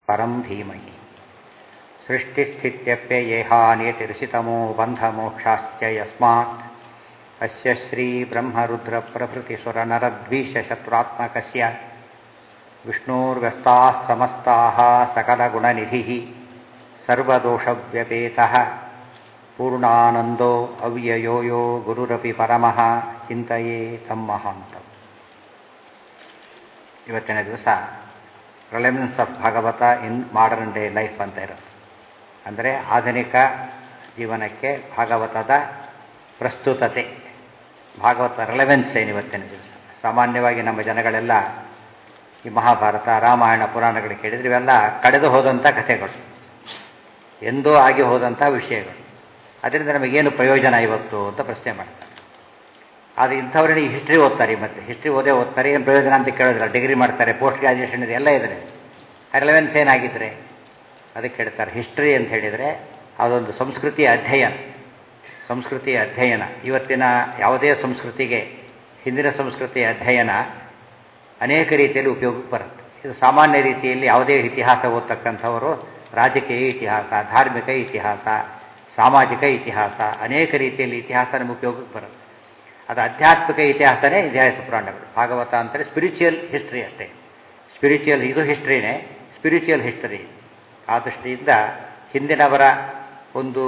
ಪರಂ ಧೀಮಹಿ. ಸೃಷ್ಟಿಸ್ಥಿತ್ಯಪ್ಯಯೇಹಾನೇತಿರ್ಷಿತಮೋ ಬಂಧಮೋಕ್ಷಾಶ್ಚ ಯಸ್ಮಾತ್ ಅಸ್ಯ ಶ್ರೀ ಬ್ರಹ್ಮರುದ್ರಪ್ರಭೃತಿಸುರನರದ್ವೀಷಶತ್ರುತ್ಮಕಸ್ಯ ವಿಷ್ಣೋರ್ವ್ಯಸ್ತಾಃ ಸಮಸ್ತಾಃ ಸಕಲಗುಣನಿಧಿಃ ಸರ್ವದೋಷವ್ಯಪೇತಃ ಪೂರ್ಣಾನಂದೋ ಅವ್ಯಯೋ ಯೋ ಗುರುರಪಿ ಪರಮಃ ಚಿಂತಯೇ ತಂ ಮಹಾಂತಂ. ಇವತ್ತಿನ ದಿವಸ relevance of Bhagavata in modern day life ಅಂತ ಇರುತ್ತೆ. ಅಂದರೆ ಆಧುನಿಕ ಜೀವನಕ್ಕೆ ಭಾಗವತದ ಪ್ರಸ್ತುತತೆ, ಭಾಗವತ ರಿಲೆವೆನ್ಸ್ ಏನು ಇವತ್ತಿನ ದಿವಸ. ಸಾಮಾನ್ಯವಾಗಿ ನಮ್ಮ ಜನಗಳೆಲ್ಲ ಈ ಮಹಾಭಾರತ, ರಾಮಾಯಣ, ಪುರಾಣಗಳು ಕೇಳಿದರೆ ಇವೆಲ್ಲ ಕಳೆದು ಹೋದಂಥ ಕಥೆಗಳು, ಎಂದೋ ಆಗಿ ಹೋದಂಥ ವಿಷಯಗಳು. ಅದರಿಂದ ನಮಗೇನು ಪ್ರಯೋಜನ ಇವತ್ತು ಅಂತ ಪ್ರಶ್ನೆ ಮಾಡ್ತಾರೆ. ಆದರೆ ಇಂಥವ್ರಿಗೆ ಹಿಸ್ಟ್ರಿ ಓದ್ತಾರೆ, ಮತ್ತೆ ಹಿಸ್ಟ್ರಿ ಓದ್ತಾರೆ, ಏನು ಪ್ರಯೋಜನ ಅಂತ ಕೇಳೋದಿಲ್ಲ. ಡಿಗ್ರಿ ಮಾಡ್ತಾರೆ, ಪೋಸ್ಟ್ ಗ್ರಾಜ್ಯುಯೇಷನ್ ಇದೆ, ಎಲ್ಲ ಇದ್ದಾರೆ. ರಿಲೆವೆನ್ಸ್ ಏನಾಗಿದ್ದರೆ ಅದಕ್ಕೆ ಹೇಳ್ತಾರೆ. ಹಿಸ್ಟ್ರಿ ಅಂತ ಹೇಳಿದರೆ ಅದೊಂದು ಸಂಸ್ಕೃತಿಯ ಅಧ್ಯಯನ. ಸಂಸ್ಕೃತಿಯ ಅಧ್ಯಯನ ಇವತ್ತಿನ ಯಾವುದೇ ಸಂಸ್ಕೃತಿಗೆ ಹಿಂದಿನ ಸಂಸ್ಕೃತಿಯ ಅಧ್ಯಯನ ಅನೇಕ ರೀತಿಯಲ್ಲಿ ಉಪಯೋಗಕ್ಕೆ ಬರುತ್ತೆ. ಇದು ಸಾಮಾನ್ಯ ರೀತಿಯಲ್ಲಿ ಯಾವುದೇ ಇತಿಹಾಸ ಓದ್ತಕ್ಕಂಥವರು ರಾಜಕೀಯ ಇತಿಹಾಸ, ಧಾರ್ಮಿಕ ಇತಿಹಾಸ, ಸಾಮಾಜಿಕ ಇತಿಹಾಸ, ಅನೇಕ ರೀತಿಯಲ್ಲಿ ಇತಿಹಾಸ ನಮಗೆ ಉಪಯೋಗಕ್ಕೆ ಬರುತ್ತೆ. ಅದು ಆಧ್ಯಾತ್ಮಿಕ ಇತಿಹಾಸನೇ ಇತಿಹಾಸ ಪುರಾಣಗಳು. ಭಾಗವತ ಅಂದರೆ ಸ್ಪಿರಿಚುವಲ್ ಹಿಸ್ಟ್ರಿ ಅಷ್ಟೇ. ಸ್ಪಿರಿಚುವಲ್ ಇದು ಹಿಸ್ಟ್ರಿನೇ, ಸ್ಪಿರಿಚುವಲ್ ಹಿಸ್ಟರಿ. ಆ ದೃಷ್ಟಿಯಿಂದ ಹಿಂದಿನವರ ಒಂದು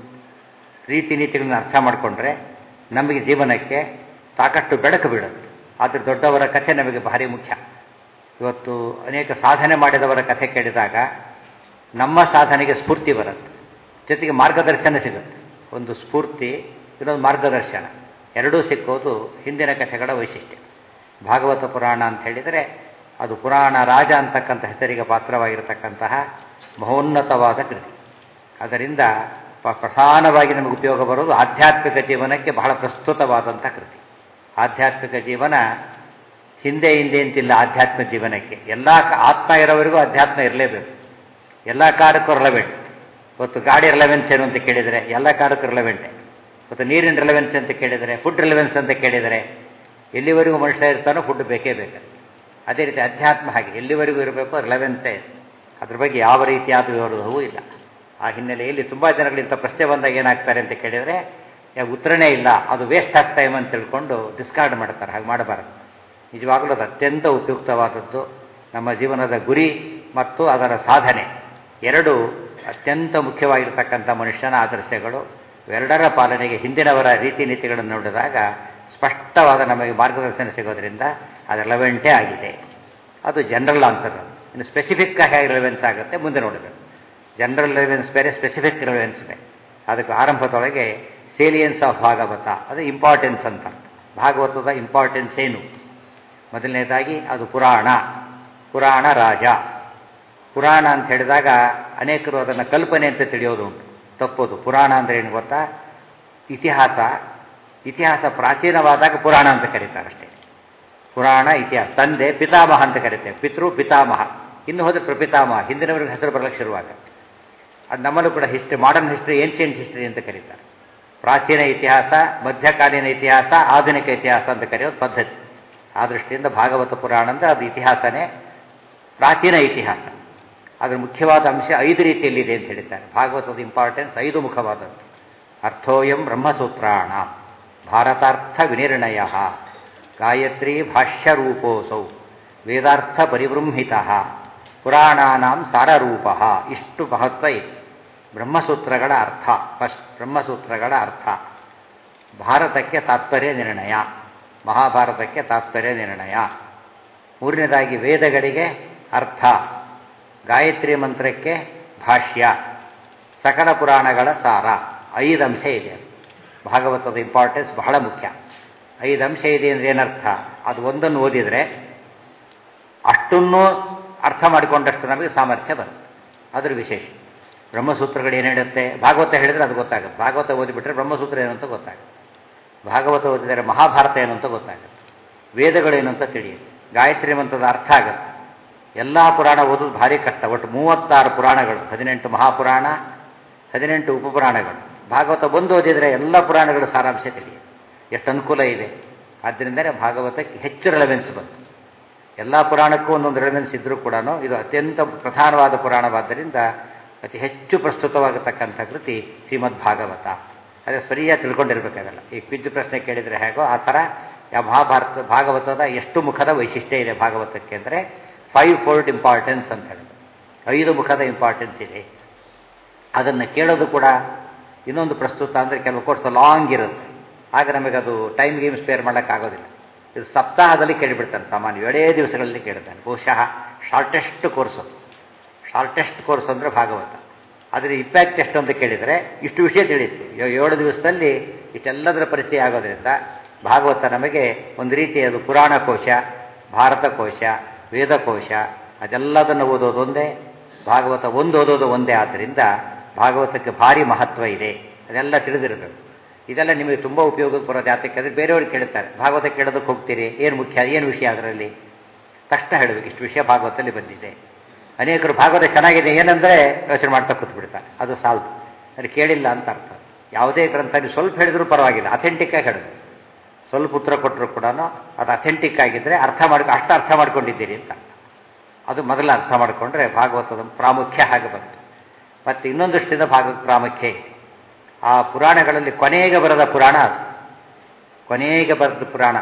ರೀತಿ ನೀತಿಗಳನ್ನು ಅರ್ಥ ಮಾಡಿಕೊಂಡ್ರೆ ನಮಗೆ ಜೀವನಕ್ಕೆ ಸಾಕಷ್ಟು ಬೆಳಕು ಬೀಳುತ್ತೆ. ಆದರೆ ದೊಡ್ಡವರ ಕಥೆ ನಮಗೆ ಭಾರಿ ಮುಖ್ಯ. ಇವತ್ತು ಅನೇಕ ಸಾಧನೆ ಮಾಡಿದವರ ಕಥೆ ಕೇಳಿದಾಗ ನಮ್ಮ ಸಾಧನೆಗೆ ಸ್ಫೂರ್ತಿ ಬರುತ್ತೆ, ಜೊತೆಗೆ ಮಾರ್ಗದರ್ಶನ ಸಿಗುತ್ತೆ. ಒಂದು ಸ್ಫೂರ್ತಿ, ಇನ್ನೊಂದು ಮಾರ್ಗದರ್ಶನ, ಎರಡೂ ಸಿಕ್ಕೋದು ಹಿಂದಿನ ಕಥೆಗಳ ವೈಶಿಷ್ಟ್ಯ. ಭಾಗವತ ಪುರಾಣ ಅಂತ ಹೇಳಿದರೆ ಅದು ಪುರಾಣ ರಾಜ ಅಂತಕ್ಕಂಥ ಹೆಸರಿಗೆ ಪಾತ್ರವಾಗಿರತಕ್ಕಂತಹ ಮಹೋನ್ನತವಾದ ಕೃತಿ. ಅದರಿಂದ ಪ್ರಧಾನವಾಗಿ ನಮಗೆ ಉಪಯೋಗ ಬರೋದು ಆಧ್ಯಾತ್ಮಿಕ ಜೀವನಕ್ಕೆ ಬಹಳ ಪ್ರಸ್ತುತವಾದಂಥ ಕೃತಿ. ಆಧ್ಯಾತ್ಮಿಕ ಜೀವನ ಹಿಂದೆ ಅಂತಿಲ್ಲ. ಆಧ್ಯಾತ್ಮಿಕ ಜೀವನಕ್ಕೆ ಎಲ್ಲ ಆತ್ಮ ಇರೋವರೆಗೂ ಅಧ್ಯಾತ್ಮ ಇರಲೇಬೇಕು. ಎಲ್ಲ ಕಾರಕ್ಕೂ ರಿಲೆವೆಂಟ್. ಇವತ್ತು ಗಾಡಿ ರಿಲೆವೆನ್ಸ್ ಏನು ಅಂತ ಕೇಳಿದರೆ ಎಲ್ಲ ಕಾರಕ್ಕೂ ರಿಲೆವೆಂಟೆ. ಇವತ್ತು ನೀರಿನ ರಿಲೆವೆನ್ಸ್ ಅಂತ ಕೇಳಿದರೆ, ಫುಡ್ ರಿಲೆವೆನ್ಸ್ ಅಂತ ಕೇಳಿದರೆ, ಎಲ್ಲಿವರೆಗೂ ಮನುಷ್ಯ ಇರ್ತಾನೋ ಫುಡ್ ಬೇಕೇ ಬೇಕು. ಅದೇ ರೀತಿ ಅಧ್ಯಾತ್ಮ ಹಾಗೆ ಎಲ್ಲಿವರೆಗೂ ಇರಬೇಕು, ರಿಲೆವೆನ್ಸೇ. ಅದ್ರ ಬಗ್ಗೆ ಯಾವ ರೀತಿಯಾದ ವಿವರವೂ ಇಲ್ಲ. ಆ ಹಿನ್ನೆಲೆಯಲ್ಲಿ ತುಂಬ ಜನಗಳಿಂದ ಪ್ರಶ್ನೆ ಬಂದಾಗ ಏನಾಗ್ತಾರೆ ಅಂತ ಕೇಳಿದರೆ ಉತ್ತರನೇ ಇಲ್ಲ, ಅದು ವೇಸ್ಟ್ ಆಫ್ ಟೈಮ್ ಅಂತ ತಿಳ್ಕೊಂಡು ಡಿಸ್ಕಾರ್ಡ್ ಮಾಡ್ತಾರೆ. ಹಾಗೆ ಮಾಡಬಾರದು. ನಿಜವಾಗಲೂ ಅದು ಅತ್ಯಂತ ಉಪಯುಕ್ತವಾದದ್ದು. ನಮ್ಮ ಜೀವನದ ಗುರಿ ಮತ್ತು ಅದರ ಸಾಧನೆ ಎರಡೂ ಅತ್ಯಂತ ಮುಖ್ಯವಾಗಿರ್ತಕ್ಕಂಥ ಮನುಷ್ಯನ ಆದರ್ಶಗಳು. ಇವೆರಡರ ಪಾಲನೆಗೆ ಹಿಂದಿನವರ ರೀತಿ ನೀತಿಗಳನ್ನು ನೋಡಿದಾಗ ಸ್ಪಷ್ಟವಾದ ನಮಗೆ ಮಾರ್ಗದರ್ಶನ ಸಿಗೋದ್ರಿಂದ ಅದು ರಿಲೆವೆಂಟೇ ಆಗಿದೆ. ಅದು ಜನರಲ್ ಆನ್ಸರ್. ಇನ್ನು ಸ್ಪೆಸಿಫಿಕ್ ಆಗಿ ರಿಲೆವೆನ್ಸ್ ಆಗುತ್ತೆ ಮುಂದೆ ನೋಡಬೇಕು. ಜನರಲ್ ರಿಲೆವೆನ್ಸ್ ಬೇರೆ, ಸ್ಪೆಸಿಫಿಕ್ ರಿಲೆವೆನ್ಸ್ ಬೇರೆ. ಅದಕ್ಕೆ ಆರಂಭದೊಳಗೆ ಸೇಲಿಯನ್ಸ್ ಆಫ್ ಭಾಗವತ, ಅದು ಇಂಪಾರ್ಟೆನ್ಸ್ ಅಂತ. ಭಾಗವತದ ಇಂಪಾರ್ಟೆನ್ಸ್ ಏನು? ಮೊದಲನೇದಾಗಿ ಅದು ಪುರಾಣ, ಪುರಾಣ ರಾಜ. ಪುರಾಣ ಅಂತ ಹೇಳಿದಾಗ ಅನೇಕರು ಅದನ್ನು ಕಲ್ಪನೆ ಅಂತ ತಿಳಿಯೋದು ಉಂಟು, ತಪ್ಪೋದು. ಪುರಾಣ ಅಂದರೆ ಏನು ಗೊತ್ತಾ? ಇತಿಹಾಸ. ಇತಿಹಾಸ ಪ್ರಾಚೀನವಾದಾಗ ಪುರಾಣ ಅಂತ ಕರೀತಾರೆ ಅಷ್ಟೇ. ಪುರಾಣ ಇತಿಹಾಸ. ತಂದೆ ಪಿತಾಮಹ ಅಂತ ಕರೀತೇವೆ, ಪಿತೃ ಪಿತಾಮಹ. ಇನ್ನು ಹೋದರೆ ಪ್ರಪಿತಾಮಹ, ಹಿಂದಿನವರಿಗೆ ಹೆಸರು ಬರಲಿಕ್ಕೆ ಶುರುವಾಗುತ್ತೆ. ಅದು ನಮ್ಮಲ್ಲೂ ಕೂಡ history, modern history, ancient history ಅಂತ ಕರೀತಾರೆ. ಪ್ರಾಚೀನ ಇತಿಹಾಸ, ಮಧ್ಯಕಾಲೀನ ಇತಿಹಾಸ, ಆಧುನಿಕ ಇತಿಹಾಸ ಅಂತ ಕರೆಯೋದು ಪದ್ಧತಿ. ಆ ದೃಷ್ಟಿಯಿಂದ ಭಾಗವತ ಪುರಾಣ ಅಂದರೆ ಅದು ಇತಿಹಾಸನೇ, ಪ್ರಾಚೀನ ಇತಿಹಾಸ. ಅದರ ಮುಖ್ಯವಾದ ಅಂಶ 5 ರೀತಿಯಲ್ಲಿದೆ ಅಂತ ಹೇಳಿದ್ದಾರೆ. ಭಾಗವತದ ಇಂಪಾರ್ಟೆನ್ಸ್ 5 ಮುಖವಾದದ್ದು. ಅರ್ಥೋಯಂ ಬ್ರಹ್ಮಸೂತ್ರಾಣ, ಭಾರತಾರ್ಥ ವಿನಿರ್ಣಯ, ಗಾಯತ್ರಿ ಭಾಷ್ಯರೂಪೋಸೌ, ವೇದಾರ್ಥ ಪರಿಬೃಂಹಿತ, ಪುರಾಣಾನಾಂ ಸಾರರೂಪ. ಇಷ್ಟು ಮಹತ್ವ ಇದೆ. ಬ್ರಹ್ಮಸೂತ್ರಗಳ ಅರ್ಥ, ಫಸ್ಟ್ ಬ್ರಹ್ಮಸೂತ್ರಗಳ ಅರ್ಥ. ಭಾರತಕ್ಕೆ ತಾತ್ಪರ್ಯ ನಿರ್ಣಯ, ಮಹಾಭಾರತಕ್ಕೆ ತಾತ್ಪರ್ಯ ನಿರ್ಣಯ. ಮೂರನೇದಾಗಿ ವೇದಗಳಿಗೆ ಅರ್ಥ, ಗಾಯತ್ರಿ ಮಂತ್ರಕ್ಕೆ ಭಾಷ್ಯ, ಸಕಲ ಪುರಾಣಗಳ ಸಾರ. 5 ಅಂಶ ಇದೆ. ಭಾಗವತದ ಇಂಪಾರ್ಟೆನ್ಸ್ ಬಹಳ ಮುಖ್ಯ. 5 ಅಂಶ ಇದೆ ಅಂದರೆ ಏನರ್ಥ? ಅದು ಒಂದನ್ನು ಓದಿದರೆ ಅಷ್ಟನ್ನೂ ಅರ್ಥ ಮಾಡಿಕೊಂಡಷ್ಟು ನಮಗೆ ಸಾಮರ್ಥ್ಯ ಬರುತ್ತೆ. ಅದರ ವಿಶೇಷ. ಬ್ರಹ್ಮಸೂತ್ರಗಳು ಏನು ಹೇಳುತ್ತೆ? ಭಾಗವತ ಹೇಳಿದರೆ ಅದು ಗೊತ್ತಾಗುತ್ತೆ. ಭಾಗವತ ಓದಿಬಿಟ್ರೆ ಬ್ರಹ್ಮಸೂತ್ರ ಏನು ಅಂತ ಗೊತ್ತಾಗುತ್ತೆ. ಭಾಗವತ ಓದಿದರೆ ಮಹಾಭಾರತ ಏನು ಅಂತ ಗೊತ್ತಾಗುತ್ತೆ. ವೇದಗಳೇನು ಅಂತ ತಿಳಿಯುತ್ತೆ. ಗಾಯತ್ರಿ ಮಂತ್ರದ ಅರ್ಥ ಆಗುತ್ತೆ. ಎಲ್ಲ ಪುರಾಣ ಓದೋದು ಭಾರಿ ಕಷ್ಟ. ಒಟ್ಟು 36 ಪುರಾಣಗಳು, 18 ಮಹಾಪುರಾಣ, 18 ಉಪಪುರಾಣಗಳು. ಭಾಗವತ ಒಂದು ಓದಿದರೆ ಎಲ್ಲ ಪುರಾಣಗಳ ಸಾರಾಂಶ ತಿಳಿಯುತ್ತೆ. ಎಷ್ಟು ಅನುಕೂಲ ಇದೆ. ಆದ್ದರಿಂದಲೇ ಭಾಗವತಕ್ಕೆ ಹೆಚ್ಚು ರೆಲೆವೆನ್ಸ್ ಬಂತು. ಎಲ್ಲ ಪುರಾಣಕ್ಕೂ ಒಂದೊಂದು ರೆಲೆವೆನ್ಸ್ ಇದ್ದರೂ ಕೂಡ ಇದು ಅತ್ಯಂತ ಪ್ರಧಾನವಾದ ಪುರಾಣವಾದ್ದರಿಂದ ಅತಿ ಹೆಚ್ಚು ಪ್ರಸ್ತುತವಾಗತಕ್ಕಂಥ ಕೃತಿ ಶ್ರೀಮದ್ ಭಾಗವತ. ಅದೇ ಸರಿಯಾಗಿ ತಿಳ್ಕೊಂಡಿರ್ಬೇಕಾಗಲ್ಲ. ಈ ಕ್ವಿಜ್ ಪ್ರಶ್ನೆ ಕೇಳಿದರೆ ಹೇಗೋ ಆ ಥರ ಯಾವ ಭಾಗವತದ ಎಷ್ಟು ಮುಖದ ವೈಶಿಷ್ಟ್ಯ ಇದೆ ಭಾಗವತಕ್ಕೆ ಅಂದರೆ 5 ಫೋಲ್ಡ್ ಇಂಪಾರ್ಟೆನ್ಸ್ ಅಂತ ಹೇಳಿದ್ರು. 5 ಮುಖದ ಇಂಪಾರ್ಟೆನ್ಸ್ ಇದೆ. ಅದನ್ನು ಕೇಳೋದು ಕೂಡ ಇನ್ನೊಂದು ಪ್ರಸ್ತುತ ಅಂದರೆ ಕೆಲವು ಕೋರ್ಸ್ ಲಾಂಗ್ ಇರುತ್ತೆ. ಆಗ ನಮಗದು ಟೈಮ್ ಗೇಮ್ ಸ್ಪೇರ್ ಮಾಡೋಕ್ಕಾಗೋದಿಲ್ಲ. ಇದು ಸಪ್ತಾಹದಲ್ಲಿ ಕೇಳಿಬಿಡ್ತಾನೆ, ಸಾಮಾನ್ಯ 7 ದಿವಸಗಳಲ್ಲಿ ಕೇಳ್ತಾನೆ. ಬಹುಶಃ ಶಾರ್ಟೆಸ್ಟ್ ಕೋರ್ಸ್ ಅಂದರೆ ಭಾಗವತ. ಅದರ ಇಂಪ್ಯಾಕ್ಟ್ ಎಷ್ಟು ಅಂತ ಕೇಳಿದರೆ ಇಷ್ಟು ವಿಷಯ ತಿಳಿಯುತ್ತೆ. 7 ದಿವಸದಲ್ಲಿ ಇಷ್ಟೆಲ್ಲದರ ಪರಿಚಯ ಆಗೋದ್ರಿಂದ ಭಾಗವತ ನಮಗೆ ಒಂದು ರೀತಿ ಅದು ಪುರಾಣ ಕೋಶ, ಭಾರತ ಕೋಶ, ವೇದಕೋಶ ಅದೆಲ್ಲದನ್ನು ಓದೋದು ಒಂದೇ, ಭಾಗವತ ಓದೋದು ಒಂದೇ. ಆದ್ದರಿಂದ ಭಾಗವತಕ್ಕೆ ಭಾರಿ ಮಹತ್ವ ಇದೆ. ಅದೆಲ್ಲ ತಿಳಿದಿರಬೇಕು. ಇದೆಲ್ಲ ನಿಮಗೆ ತುಂಬ ಉಪಯೋಗಕ್ಕೆ ಬರೋದು. ಯಾತಕ್ಕೆ ಅಂದರೆ ಬೇರೆಯವ್ರಿಗೆ ಕೇಳ್ತಾರೆ, ಭಾಗವತ ಕೇಳೋದಕ್ಕೆ ಹೋಗ್ತೀರಿ, ಏನು ಮುಖ್ಯ, ಏನು ವಿಷಯ ಅದರಲ್ಲಿ ತಕ್ಷಣ ಹೇಳಬೇಕು, ಇಷ್ಟು ವಿಷಯ ಭಾಗವತದಲ್ಲಿ ಬಂದಿದೆ. ಅನೇಕರು ಭಾಗವತ ಚೆನ್ನಾಗಿದೆ ಏನಂದರೆ ಯೋಚನೆ ಮಾಡ್ತಾ ಕೂತ್ಬಿಡ್ತಾರೆ, ಅದು ಸಾಲ್ದು, ಅದು ಕೇಳಿಲ್ಲ ಅಂತ ಅರ್ಥ. ಯಾವುದೇ ಗ್ರಂಥ ನೀವು ಸ್ವಲ್ಪ ಹೇಳಿದ್ರೂ ಪರವಾಗಿಲ್ಲ, ಅಥೆಂಟಿಕ್ಕಾಗಿ ಹೇಳಬೇಕು. ಸ್ವಲ್ಪ ಉತ್ತರ ಕೊಟ್ಟರು ಕೂಡ ಅದು ಅಥೆಂಟಿಕ್ ಆಗಿದ್ದರೆ ಅಷ್ಟು ಅರ್ಥ ಮಾಡ್ಕೊಂಡಿದ್ದೀರಿ ಅಂತ ಅರ್ಥ. ಅದು ಮೊದಲ ಅರ್ಥ ಮಾಡಿಕೊಂಡ್ರೆ ಭಾಗವತದ ಪ್ರಾಮುಖ್ಯ ಹಾಗೆ ಬಂತು. ಮತ್ತು ಇನ್ನೊಂದು ದೃಷ್ಟಿಯಿಂದ ಭಾಗವತ ಪ್ರಾಮುಖ್ಯ ಇದೆ. ಆ ಪುರಾಣಗಳಲ್ಲಿ ಕೊನೆಗೆ ಬರೆದ ಪುರಾಣ ಅದು. ಕೊನೆಗೆ ಬರೆದ ಪುರಾಣ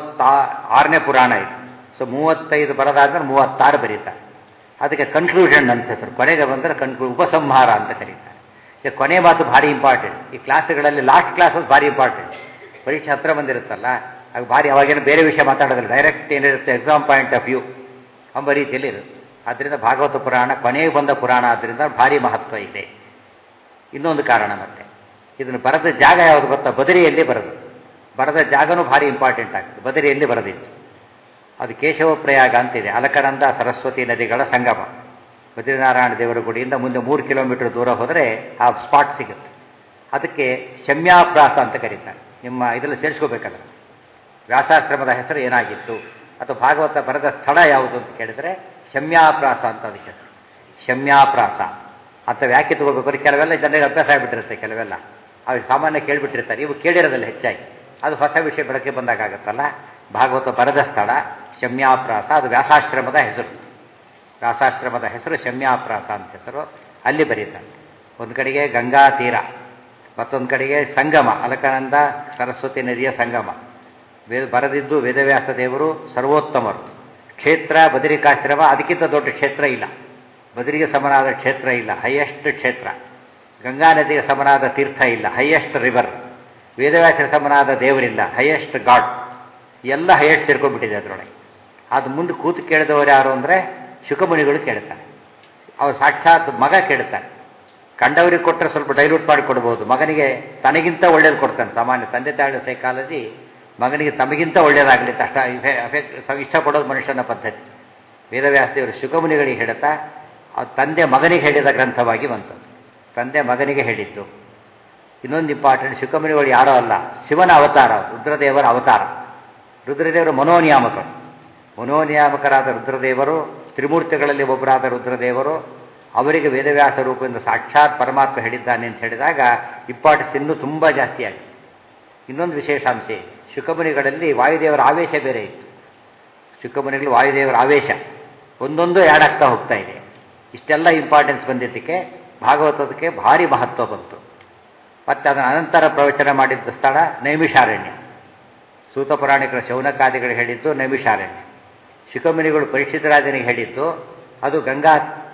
36ನೇ ಪುರಾಣ ಇದು. ಸೊ 35 ಬರೋದಾದ್ಮೇಲೆ 36 ಬರೀತಾರೆ. ಅದಕ್ಕೆ ಕನ್ಕ್ಲೂಷನ್ ಅಂತ ಹೆಸರು. ಕೊನೆಗೆ ಬಂದರೆ ಉಪಸಂಹಾರ ಅಂತ ಕರೀತಾರೆ. ಈಗ ಕೊನೆ ಮಾತು ಭಾರಿ ಇಂಪಾರ್ಟೆಂಟ್. ಈ ಕ್ಲಾಸ್ಗಳಲ್ಲಿ ಲಾಸ್ಟ್ ಕ್ಲಾಸಸ್ ಭಾರಿ ಇಂಪಾರ್ಟೆಂಟ್. ಪರೀಕ್ಷೆ ಹತ್ರ ಬಂದಿರುತ್ತಲ್ಲ, ಆಗ ಭಾರಿ ಅವಾಗೇನು ಬೇರೆ ವಿಷಯ ಮಾತಾಡೋದಿಲ್ಲ, ಡೈರೆಕ್ಟ್ ಏನಿರುತ್ತೆ ಎಕ್ಸಾಮ್ ಪಾಯಿಂಟ್ ಆಫ್ ವ್ಯೂ ಎಂಬ ರೀತಿಯಲ್ಲಿ ಇರುತ್ತೆ. ಆದ್ದರಿಂದ ಭಾಗವತ ಪುರಾಣ ಕೊನೆಗೆ ಬಂದ ಪುರಾಣ ಆದ್ದರಿಂದ ಭಾರಿ ಮಹತ್ವ ಇದೆ. ಇನ್ನೊಂದು ಕಾರಣ ಮತ್ತೆ ಇದನ್ನು ಬರೆದ ಜಾಗ ಯಾವುದು ಗೊತ್ತಾ? ಬದರಿಯಲ್ಲಿ ಬರೆದು. ಬರೆದ ಜಾಗನೂ ಭಾರಿ ಇಂಪಾರ್ಟೆಂಟ್ ಆಗ್ತದೆ. ಬದರಿಯಲ್ಲಿ ಬರೆದಿತ್ತು. ಅದು ಕೇಶವ ಪ್ರಯಾಗ ಅಂತಿದೆ, ಅಲಕನಂದ ಸರಸ್ವತಿ ನದಿಗಳ ಸಂಗಮ. ಬದ್ರಿನಾರಾಯಣ ದೇವರ ಗುಡಿಯಿಂದ ಮುಂದೆ 3 ಕಿಲೋಮೀಟರ್ ದೂರ ಹೋದರೆ ಆ ಸ್ಪಾಟ್ ಸಿಗುತ್ತೆ. ಅದಕ್ಕೆ ಶಮ್ಯಾಪ್ರಾಸ ಅಂತ ಕರೀತಾರೆ. ನಿಮ್ಮ ಇದರಲ್ಲಿ ಸೇರಿಸ್ಕೋಬೇಕಲ್ಲ, ವ್ಯಾಸಾಶ್ರಮದ ಹೆಸರು ಏನಾಗಿತ್ತು ಅಥವಾ ಭಾಗವತ ಬರೆದ ಸ್ಥಳ ಯಾವುದು ಅಂತ ಕೇಳಿದರೆ ಶಮ್ಯಾಪ್ರಾಸ ಅಂತ ಅದಕ್ಕೆ ಹೆಸರು. ಶಮ್ಯಾಪ್ರಾಸ ಅಂತ ವ್ಯಾಖ್ಯೆ ತಗೋಬೇಕು. ಕೆಲವೆಲ್ಲ ಜನರಿಗೆ ಅಭ್ಯಾಸ ಆಗಿಬಿಟ್ಟಿರುತ್ತೆ, ಕೆಲವೆಲ್ಲ ಅವ್ರಿಗೆ ಸಾಮಾನ್ಯ ಕೇಳಿಬಿಟ್ಟಿರ್ತಾರೆ, ಇವು ಕೇಳಿರೋದಿಲ್ಲ ಹೆಚ್ಚಾಗಿ. ಅದು ಹೊಸ ವಿಷಯ ಬೆಳಕಿಗೆ ಬಂದಾಗತ್ತಲ್ಲ. ಭಾಗವತ ಬರೆದ ಸ್ಥಳ ಶಮ್ಯಾಪ್ರಾಸ, ಅದು ವ್ಯಾಸಾಶ್ರಮದ ಹೆಸರು. ವ್ಯಾಸಾಶ್ರಮದ ಹೆಸರು ಶಮ್ಯಾಪ್ರಾಸ ಅಂತ ಹೆಸರು. ಅಲ್ಲಿ ಬರೀತಾರೆ. ಒಂದು ಕಡೆಗೆ ಗಂಗಾ ತೀರ, ಮತ್ತೊಂದು ಕಡೆಗೆ ಸಂಗಮ, ಅಲಕನಂದ ಸರಸ್ವತಿ ನದಿಯ ಸಂಗಮ. ಬರೆದಿದ್ದು ವೇದವ್ಯಾಸ ದೇವರು, ಸರ್ವೋತ್ತಮರು. ಕ್ಷೇತ್ರ ಬದರಿಕಾಶ್ರಮ, ಅದಕ್ಕಿಂತ ದೊಡ್ಡ ಕ್ಷೇತ್ರ ಇಲ್ಲ. ಬದರಿಗೆ ಸಮನಾದ ಕ್ಷೇತ್ರ ಇಲ್ಲ, ಹೈಯೆಸ್ಟ್ ಕ್ಷೇತ್ರ. ಗಂಗಾ ನದಿಗೆ ಸಮನಾದ ತೀರ್ಥ ಇಲ್ಲ, ಹೈಯೆಸ್ಟ್ ರಿವರ್. ವೇದವ್ಯಾಸರ ಸಮನಾದ ದೇವರಿಲ್ಲ, ಹೈಯೆಸ್ಟ್ ಗಾಡ್. ಎಲ್ಲ ಹೈಯೆಸ್ಟ್ ಸೇರ್ಕೊಂಡ್ಬಿಟ್ಟಿದೆ ಅದರೊಳಗೆ. ಅದು ಮುಂದೆ ಕೂತು ಕೇಳಿದವರು ಯಾರು ಅಂದರೆ ಶುಕಮುನಿಗಳು ಕೇಳ್ತಾರೆ. ಅವ್ರು ಸಾಕ್ಷಾತ್ ಮಗ ಕೇಳ್ತಾರೆ. ಕಂಡವರಿಗೆ ಕೊಟ್ಟರೆ ಸ್ವಲ್ಪ ಡೈಲ್ಯೂಟ್ ಮಾಡಿ ಕೊಡ್ಬೋದು, ಮಗನಿಗೆ ತನಗಿಂತ ಒಳ್ಳೇದು ಕೊಡ್ತಾನೆ. ಸಾಮಾನ್ಯ ತಂದೆ ತಾಯಿಗಳ ಸೈಕಾಲಜಿ ಮಗನಿಗೆ ತಮಗಿಂತ ಒಳ್ಳೇದಾಗಲಿ ಅಷ್ಟ ಇಷ್ಟಪಡೋದು ಮನುಷ್ಯನ ಪದ್ಧತಿ. ವೇದವ್ಯಾಸದೇವರು ಶುಕಮುನಿಗಳಿಗೆ ಹೇಳ್ತಾ ತಂದೆ ಮಗನಿಗೆ ಹೇಳಿದ ಗ್ರಂಥವಾಗಿ ಬಂತು. ತಂದೆ ಮಗನಿಗೆ ಹೇಳಿದ್ದು. ಇನ್ನೊಂದು ಇಂಪಾರ್ಟೆಂಟ್, ಶುಕಮುನಿಗಳು ಯಾರೋ ಅಲ್ಲ, ಶಿವನ ಅವತಾರ, ರುದ್ರದೇವರ ಅವತಾರ. ರುದ್ರದೇವರು ಮನೋನಿಯಾಮಕರು. ಮನೋನಿಯಾಮಕರಾದ ರುದ್ರದೇವರು, ತ್ರಿಮೂರ್ತಿಗಳಲ್ಲಿ ಒಬ್ಬರಾದ ರುದ್ರದೇವರು, ಅವರಿಗೆ ವೇದವ್ಯಾಸ ರೂಪದಿಂದ ಸಾಕ್ಷಾತ್ ಪರಮಾತ್ಮ ಹೇಳಿದ್ದಾನೆ ಅಂತ ಹೇಳಿದಾಗ ಇಂಪಾರ್ಟೆನ್ಸ್ ಇನ್ನೂ ತುಂಬ ಜಾಸ್ತಿ ಆಗಿದೆ. ಇನ್ನೊಂದು ವಿಶೇಷಾಂಶ ಇದೆ, ಶುಕಮುನಿಗಳಲ್ಲಿ ವಾಯುದೇವರ ಆವೇಶ ಬೇರೆ ಇತ್ತು. ಶುಕಮುನಿಗಳು ವಾಯುದೇವರ ಆವೇಶ ಒಂದೊಂದು ಆ್ಯಡ್ ಆಗ್ತಾ ಹೋಗ್ತಾ ಇದೆ. ಇಷ್ಟೆಲ್ಲ ಇಂಪಾರ್ಟೆನ್ಸ್ ಬಂದಿದ್ದಕ್ಕೆ ಭಾಗವತಕ್ಕೆ ಭಾರಿ ಮಹತ್ವ ಬಂತು. ಮತ್ತು ಅದರ ಅನಂತರ ಪ್ರವಚನ ಮಾಡಿದ್ದ ಸ್ಥಳ ನೈಮಿಷಾರಣ್ಯ. ಸೂತ ಪುರಾಣಿಕರ ಶೌನಕಾದಿಗಳು ಹೇಳಿದ್ದು ನೈಮಿಷಾರಣ್ಯ. ಶುಕಮುನಿಗಳು ಪರೀಕ್ಷಿತರಾಜನಿಗೆ ಹೇಳಿದ್ದು ಅದು ಗಂಗಾ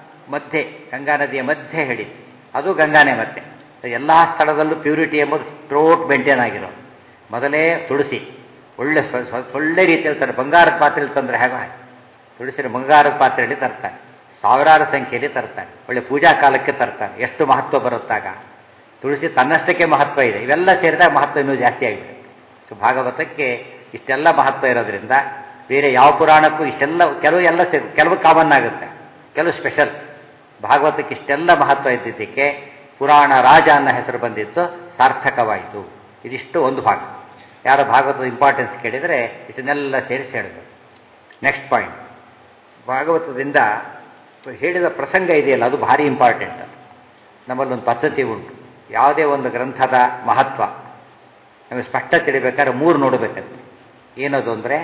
ನದಿಯ ಮಧ್ಯೆ ಹೇಳಿದ್ದು, ಅದು ಗಂಗಾನೇ ಮತ್ತೆ. ಎಲ್ಲ ಸ್ಥಳದಲ್ಲೂ ಪ್ಯೂರಿಟಿ ಎಂಬುದು ಥ್ರೋಟ್ ಮೇಂಟೈನ್ ಆಗಿರೋ. ಮೊದಲೇ ತುಳಸಿ ಒಳ್ಳೆ ರೀತಿಯಲ್ಲಿ ತಂದರೆ, ಬಂಗಾರದ ಪಾತ್ರೆಯಲ್ಲಿ ತಂದರೆ ಹೇಗೋ ಹಾಗೆ ತುಳಸಿನ ಬಂಗಾರದ ಪಾತ್ರೆಯಲ್ಲಿ ತರ್ತಾರೆ, ಸಾವಿರಾರು ಸಂಖ್ಯೆಯಲ್ಲಿ ತರ್ತಾರೆ, ಒಳ್ಳೆ ಪೂಜಾ ಕಾಲಕ್ಕೆ ತರ್ತಾರೆ. ಎಷ್ಟು ಮಹತ್ವ ಬರುತ್ತಾಗ. ತುಳಸಿ ತನ್ನಷ್ಟಕ್ಕೆ ಮಹತ್ವ ಇದೆ, ಇವೆಲ್ಲ ಸೇರಿದಾಗ ಮಹತ್ವ ಇನ್ನೂ ಜಾಸ್ತಿ ಆಗಿಬಿಡುತ್ತೆ. ಸೊ ಭಾಗವತಕ್ಕೆ ಇಷ್ಟೆಲ್ಲ ಮಹತ್ವ ಇರೋದ್ರಿಂದ ಬೇರೆ ಯಾವ ಪುರಾಣಕ್ಕೂ ಇಷ್ಟೆಲ್ಲ ಕೆಲವು ಕಾಮನ್ ಆಗುತ್ತೆ, ಕೆಲವು ಸ್ಪೆಷಲ್. ಭಾಗವತಕ್ಕೆ ಇಷ್ಟೆಲ್ಲ ಮಹತ್ವ ಇದ್ದಿದ್ದಕ್ಕೆ ಪುರಾಣ ರಾಜ ಅನ್ನೋ ಹೆಸರು ಬಂದಿದ್ದು ಸಾರ್ಥಕವಾಯಿತು. ಇದಿಷ್ಟು ಒಂದು ಭಾಗ. ಯಾರ ಭಾಗವತದ ಇಂಪಾರ್ಟೆನ್ಸ್ ಕೇಳಿದರೆ ಇದನ್ನೆಲ್ಲ ಸೇರಿಸಿ ಹೇಳಬೇಕು. ನೆಕ್ಸ್ಟ್ ಪಾಯಿಂಟ್, ಭಾಗವತದಿಂದ ಹೇಳಿದ ಪ್ರಸಂಗ ಇದೆಯಲ್ಲ ಅದು ಭಾರಿ ಇಂಪಾರ್ಟೆಂಟ್. ನಮ್ಮಲ್ಲೊಂದು ಪದ್ಧತಿ ಉಂಟು, ಯಾವುದೇ ಒಂದು ಗ್ರಂಥದ ಮಹತ್ವ ನಮಗೆ ಸ್ಪಷ್ಟ ತಿಳಿಬೇಕಾದ್ರೆ 3 ನೋಡಬೇಕಂತೆ. ಏನದು ಅಂದರೆ,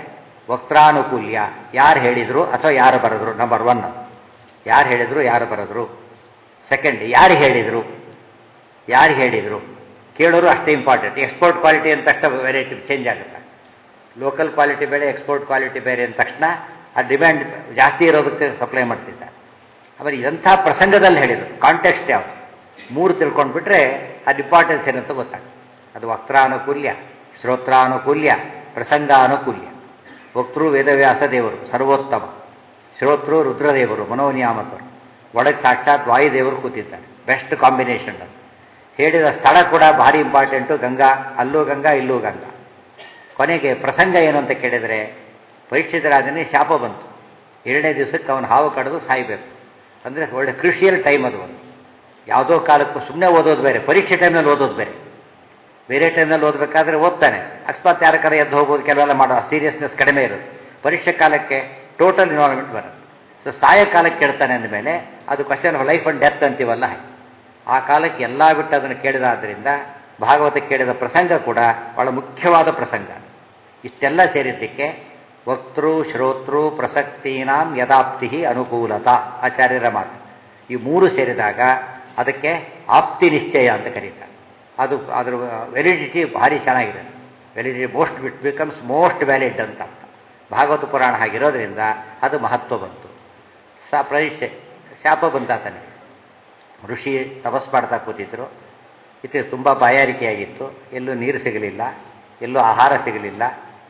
ವಕ್ತಾನುಕೂಲ್ಯ, ಯಾರು ಹೇಳಿದರು ಅಥವಾ ಯಾರು ಬರೆದ್ರು. ನಂಬರ್ 1 ಯಾರು ಹೇಳಿದರು, ಯಾರು ಬರೆದ್ರು. ಸೆಕೆಂಡ್, ಯಾರು ಹೇಳಿದರು, ಯಾರು ಹೇಳಿದರು ಕೇಳೋರು ಅಷ್ಟೇ ಇಂಪಾರ್ಟೆಂಟ್. ಎಕ್ಸ್ಪೋರ್ಟ್ ಕ್ವಾಲಿಟಿ ಅಂದ ತಕ್ಷಣ ವೆರೈಟಿ ಚೇಂಜ್ ಆಗುತ್ತೆ. ಲೋಕಲ್ ಕ್ವಾಲಿಟಿ ಬೇರೆ, ಎಕ್ಸ್ಪೋರ್ಟ್ ಕ್ವಾಲಿಟಿ ಬೇರೆ ಅಂದ ತಕ್ಷಣ ಆ ಡಿಮ್ಯಾಂಡ್ ಜಾಸ್ತಿ ಇರೋದಕ್ಕೆ ಸಪ್ಲೈ ಮಾಡ್ತಿದ್ದಾರೆ. ಆಮೇಲೆ ಎಂಥ ಪ್ರಸಂಗದಲ್ಲಿ ಹೇಳಿದರು, ಕಾಂಟೆಕ್ಸ್ಟ್ ಯಾವುದು, 3 ತಿಳ್ಕೊಂಡ್ಬಿಟ್ರೆ ಅದು ಇಂಪಾರ್ಟೆನ್ಸ್ ಏನಂತ ಗೊತ್ತಾಗುತ್ತೆ. ಅದು ವಕ್ತಾನುಕೂಲ್ಯ, ಶ್ರೋತ್ರಾನುಕೂಲ್ಯ, ಪ್ರಸಂಗಾನುಕೂಲ್ಯ. ವಕ್ತೃ ವೇದವ್ಯಾಸ ದೇವರು ಸರ್ವೋತ್ತಮ, ಶ್ರೋತೃ ರುದ್ರದೇವರು ಮನೋನಿಯಾಮಕರು, ಒಳಗೆ ಸಾಕ್ಷಾತ್ ವಾಯುದೇವರು ಕೂತಿದ್ದಾರೆ. Best combination. ಅದು ಹೇಳಿದ ಸ್ಥಳ ಕೂಡ ಭಾರಿ ಇಂಪಾರ್ಟೆಂಟು. ಗಂಗಾ, ಅಲ್ಲೂ ಗಂಗಾ, ಇಲ್ಲೂ ಗಂಗಾ. ಕೊನೆಗೆ ಪ್ರಸಂಗ ಏನು ಅಂತ ಕೇಳಿದರೆ, ಪರೀಕ್ಷಿತ ರಾಜನಿಗೆ ಶಾಪ ಬಂತು. 2ನೇ ದಿವಸಕ್ಕೆ ಅವನು ಹಾವು ಕಡಿದು ಸಾಯಬೇಕು. ಅಂದರೆ ಒಳ್ಳೆ ಕ್ರಿಷಿಯಲ್ ಟೈಮ್ ಅದು. ಒಂದು ಯಾವುದೋ ಕಾಲಕ್ಕೂ ಸುಮ್ಮನೆ ಓದೋದು ಬೇರೆ, ಪರೀಕ್ಷೆ ಟೈಮ್ನಲ್ಲಿ ಓದೋದು ಬೇರೆ. ಬೇರೆ ಟೈಮ್ನಲ್ಲಿ ಓದಬೇಕಾದ್ರೆ ಓದ್ತಾನೆ, ಅಕಸ್ಮಾತ್ ಯಾರ ಕಡೆ ಎದ್ದು ಹೋಗೋದು, ಕೆಲವೆಲ್ಲ ಮಾಡೋ ಸೀರಿಯಸ್ನೆಸ್ ಕಡಿಮೆ ಇರುತ್ತೆ. ಪರೀಕ್ಷೆ ಕಾಲಕ್ಕೆ ಟೋಟಲ್ ಇನ್ವಾಲ್ವ್ಮೆಂಟ್ ಬರುತ್ತೆ. ಸೊ ಸಾಯಂಕಾಲಕ್ಕೆ ಕೇಳ್ತಾನೆ ಅಂದಮೇಲೆ ಅದು question of life and death ಅಂತೀವಲ್ಲ, ಆ ಕಾಲಕ್ಕೆ ಎಲ್ಲ ಬಿಟ್ಟು ಅದನ್ನು ಕೇಳಿದಾದ್ದರಿಂದ ಭಾಗವತ ಕೇಳಿದ ಪ್ರಸಂಗ ಕೂಡ ಬಹಳ ಮುಖ್ಯವಾದ ಪ್ರಸಂಗ. ಇಷ್ಟೆಲ್ಲ ಸೇರಿದ್ದಕ್ಕೆ ವಕ್ತೃ ಶ್ರೋತೃ ಪ್ರಸಕ್ತೀನಾಂ ಯದಾಪ್ತಿ ಅನುಕೂಲತಾ ಆಚಾರ್ಯರ ಮಾತು. ಈ 3 ಸೇರಿದಾಗ ಅದಕ್ಕೆ ಆಪ್ತಿ ನಿಶ್ಚಯ ಅಂತ ಕರೀತಾರೆ. ಅದು ಅದರ ವ್ಯಾಲಿಡಿಟಿ ಭಾರಿ ಚೆನ್ನಾಗಿದೆ. ವ್ಯಾಲಿಡಿಟಿ ಬಿಕಮ್ಸ್ ಮೋಸ್ಟ್ ವ್ಯಾಲಿಡ್ ಅಂತ ಅರ್ಥ. ಭಾಗವತ ಪುರಾಣ ಆಗಿರೋದ್ರಿಂದ ಅದು ಮಹತ್ವ ಬಂತು. ಪರೀಕ್ಷೆ ಶಾಪ ಬಂತಾತನೆ. ಋಷಿ ತಪಸ್ ಮಾಡ್ತಾ ಕೂತಿದ್ರು. ಇದು ತುಂಬ ಬಾಯಾರಿಕೆಯಾಗಿತ್ತು. ಎಲ್ಲೂ ನೀರು ಸಿಗಲಿಲ್ಲ, ಎಲ್ಲೂ ಆಹಾರ ಸಿಗಲಿಲ್ಲ.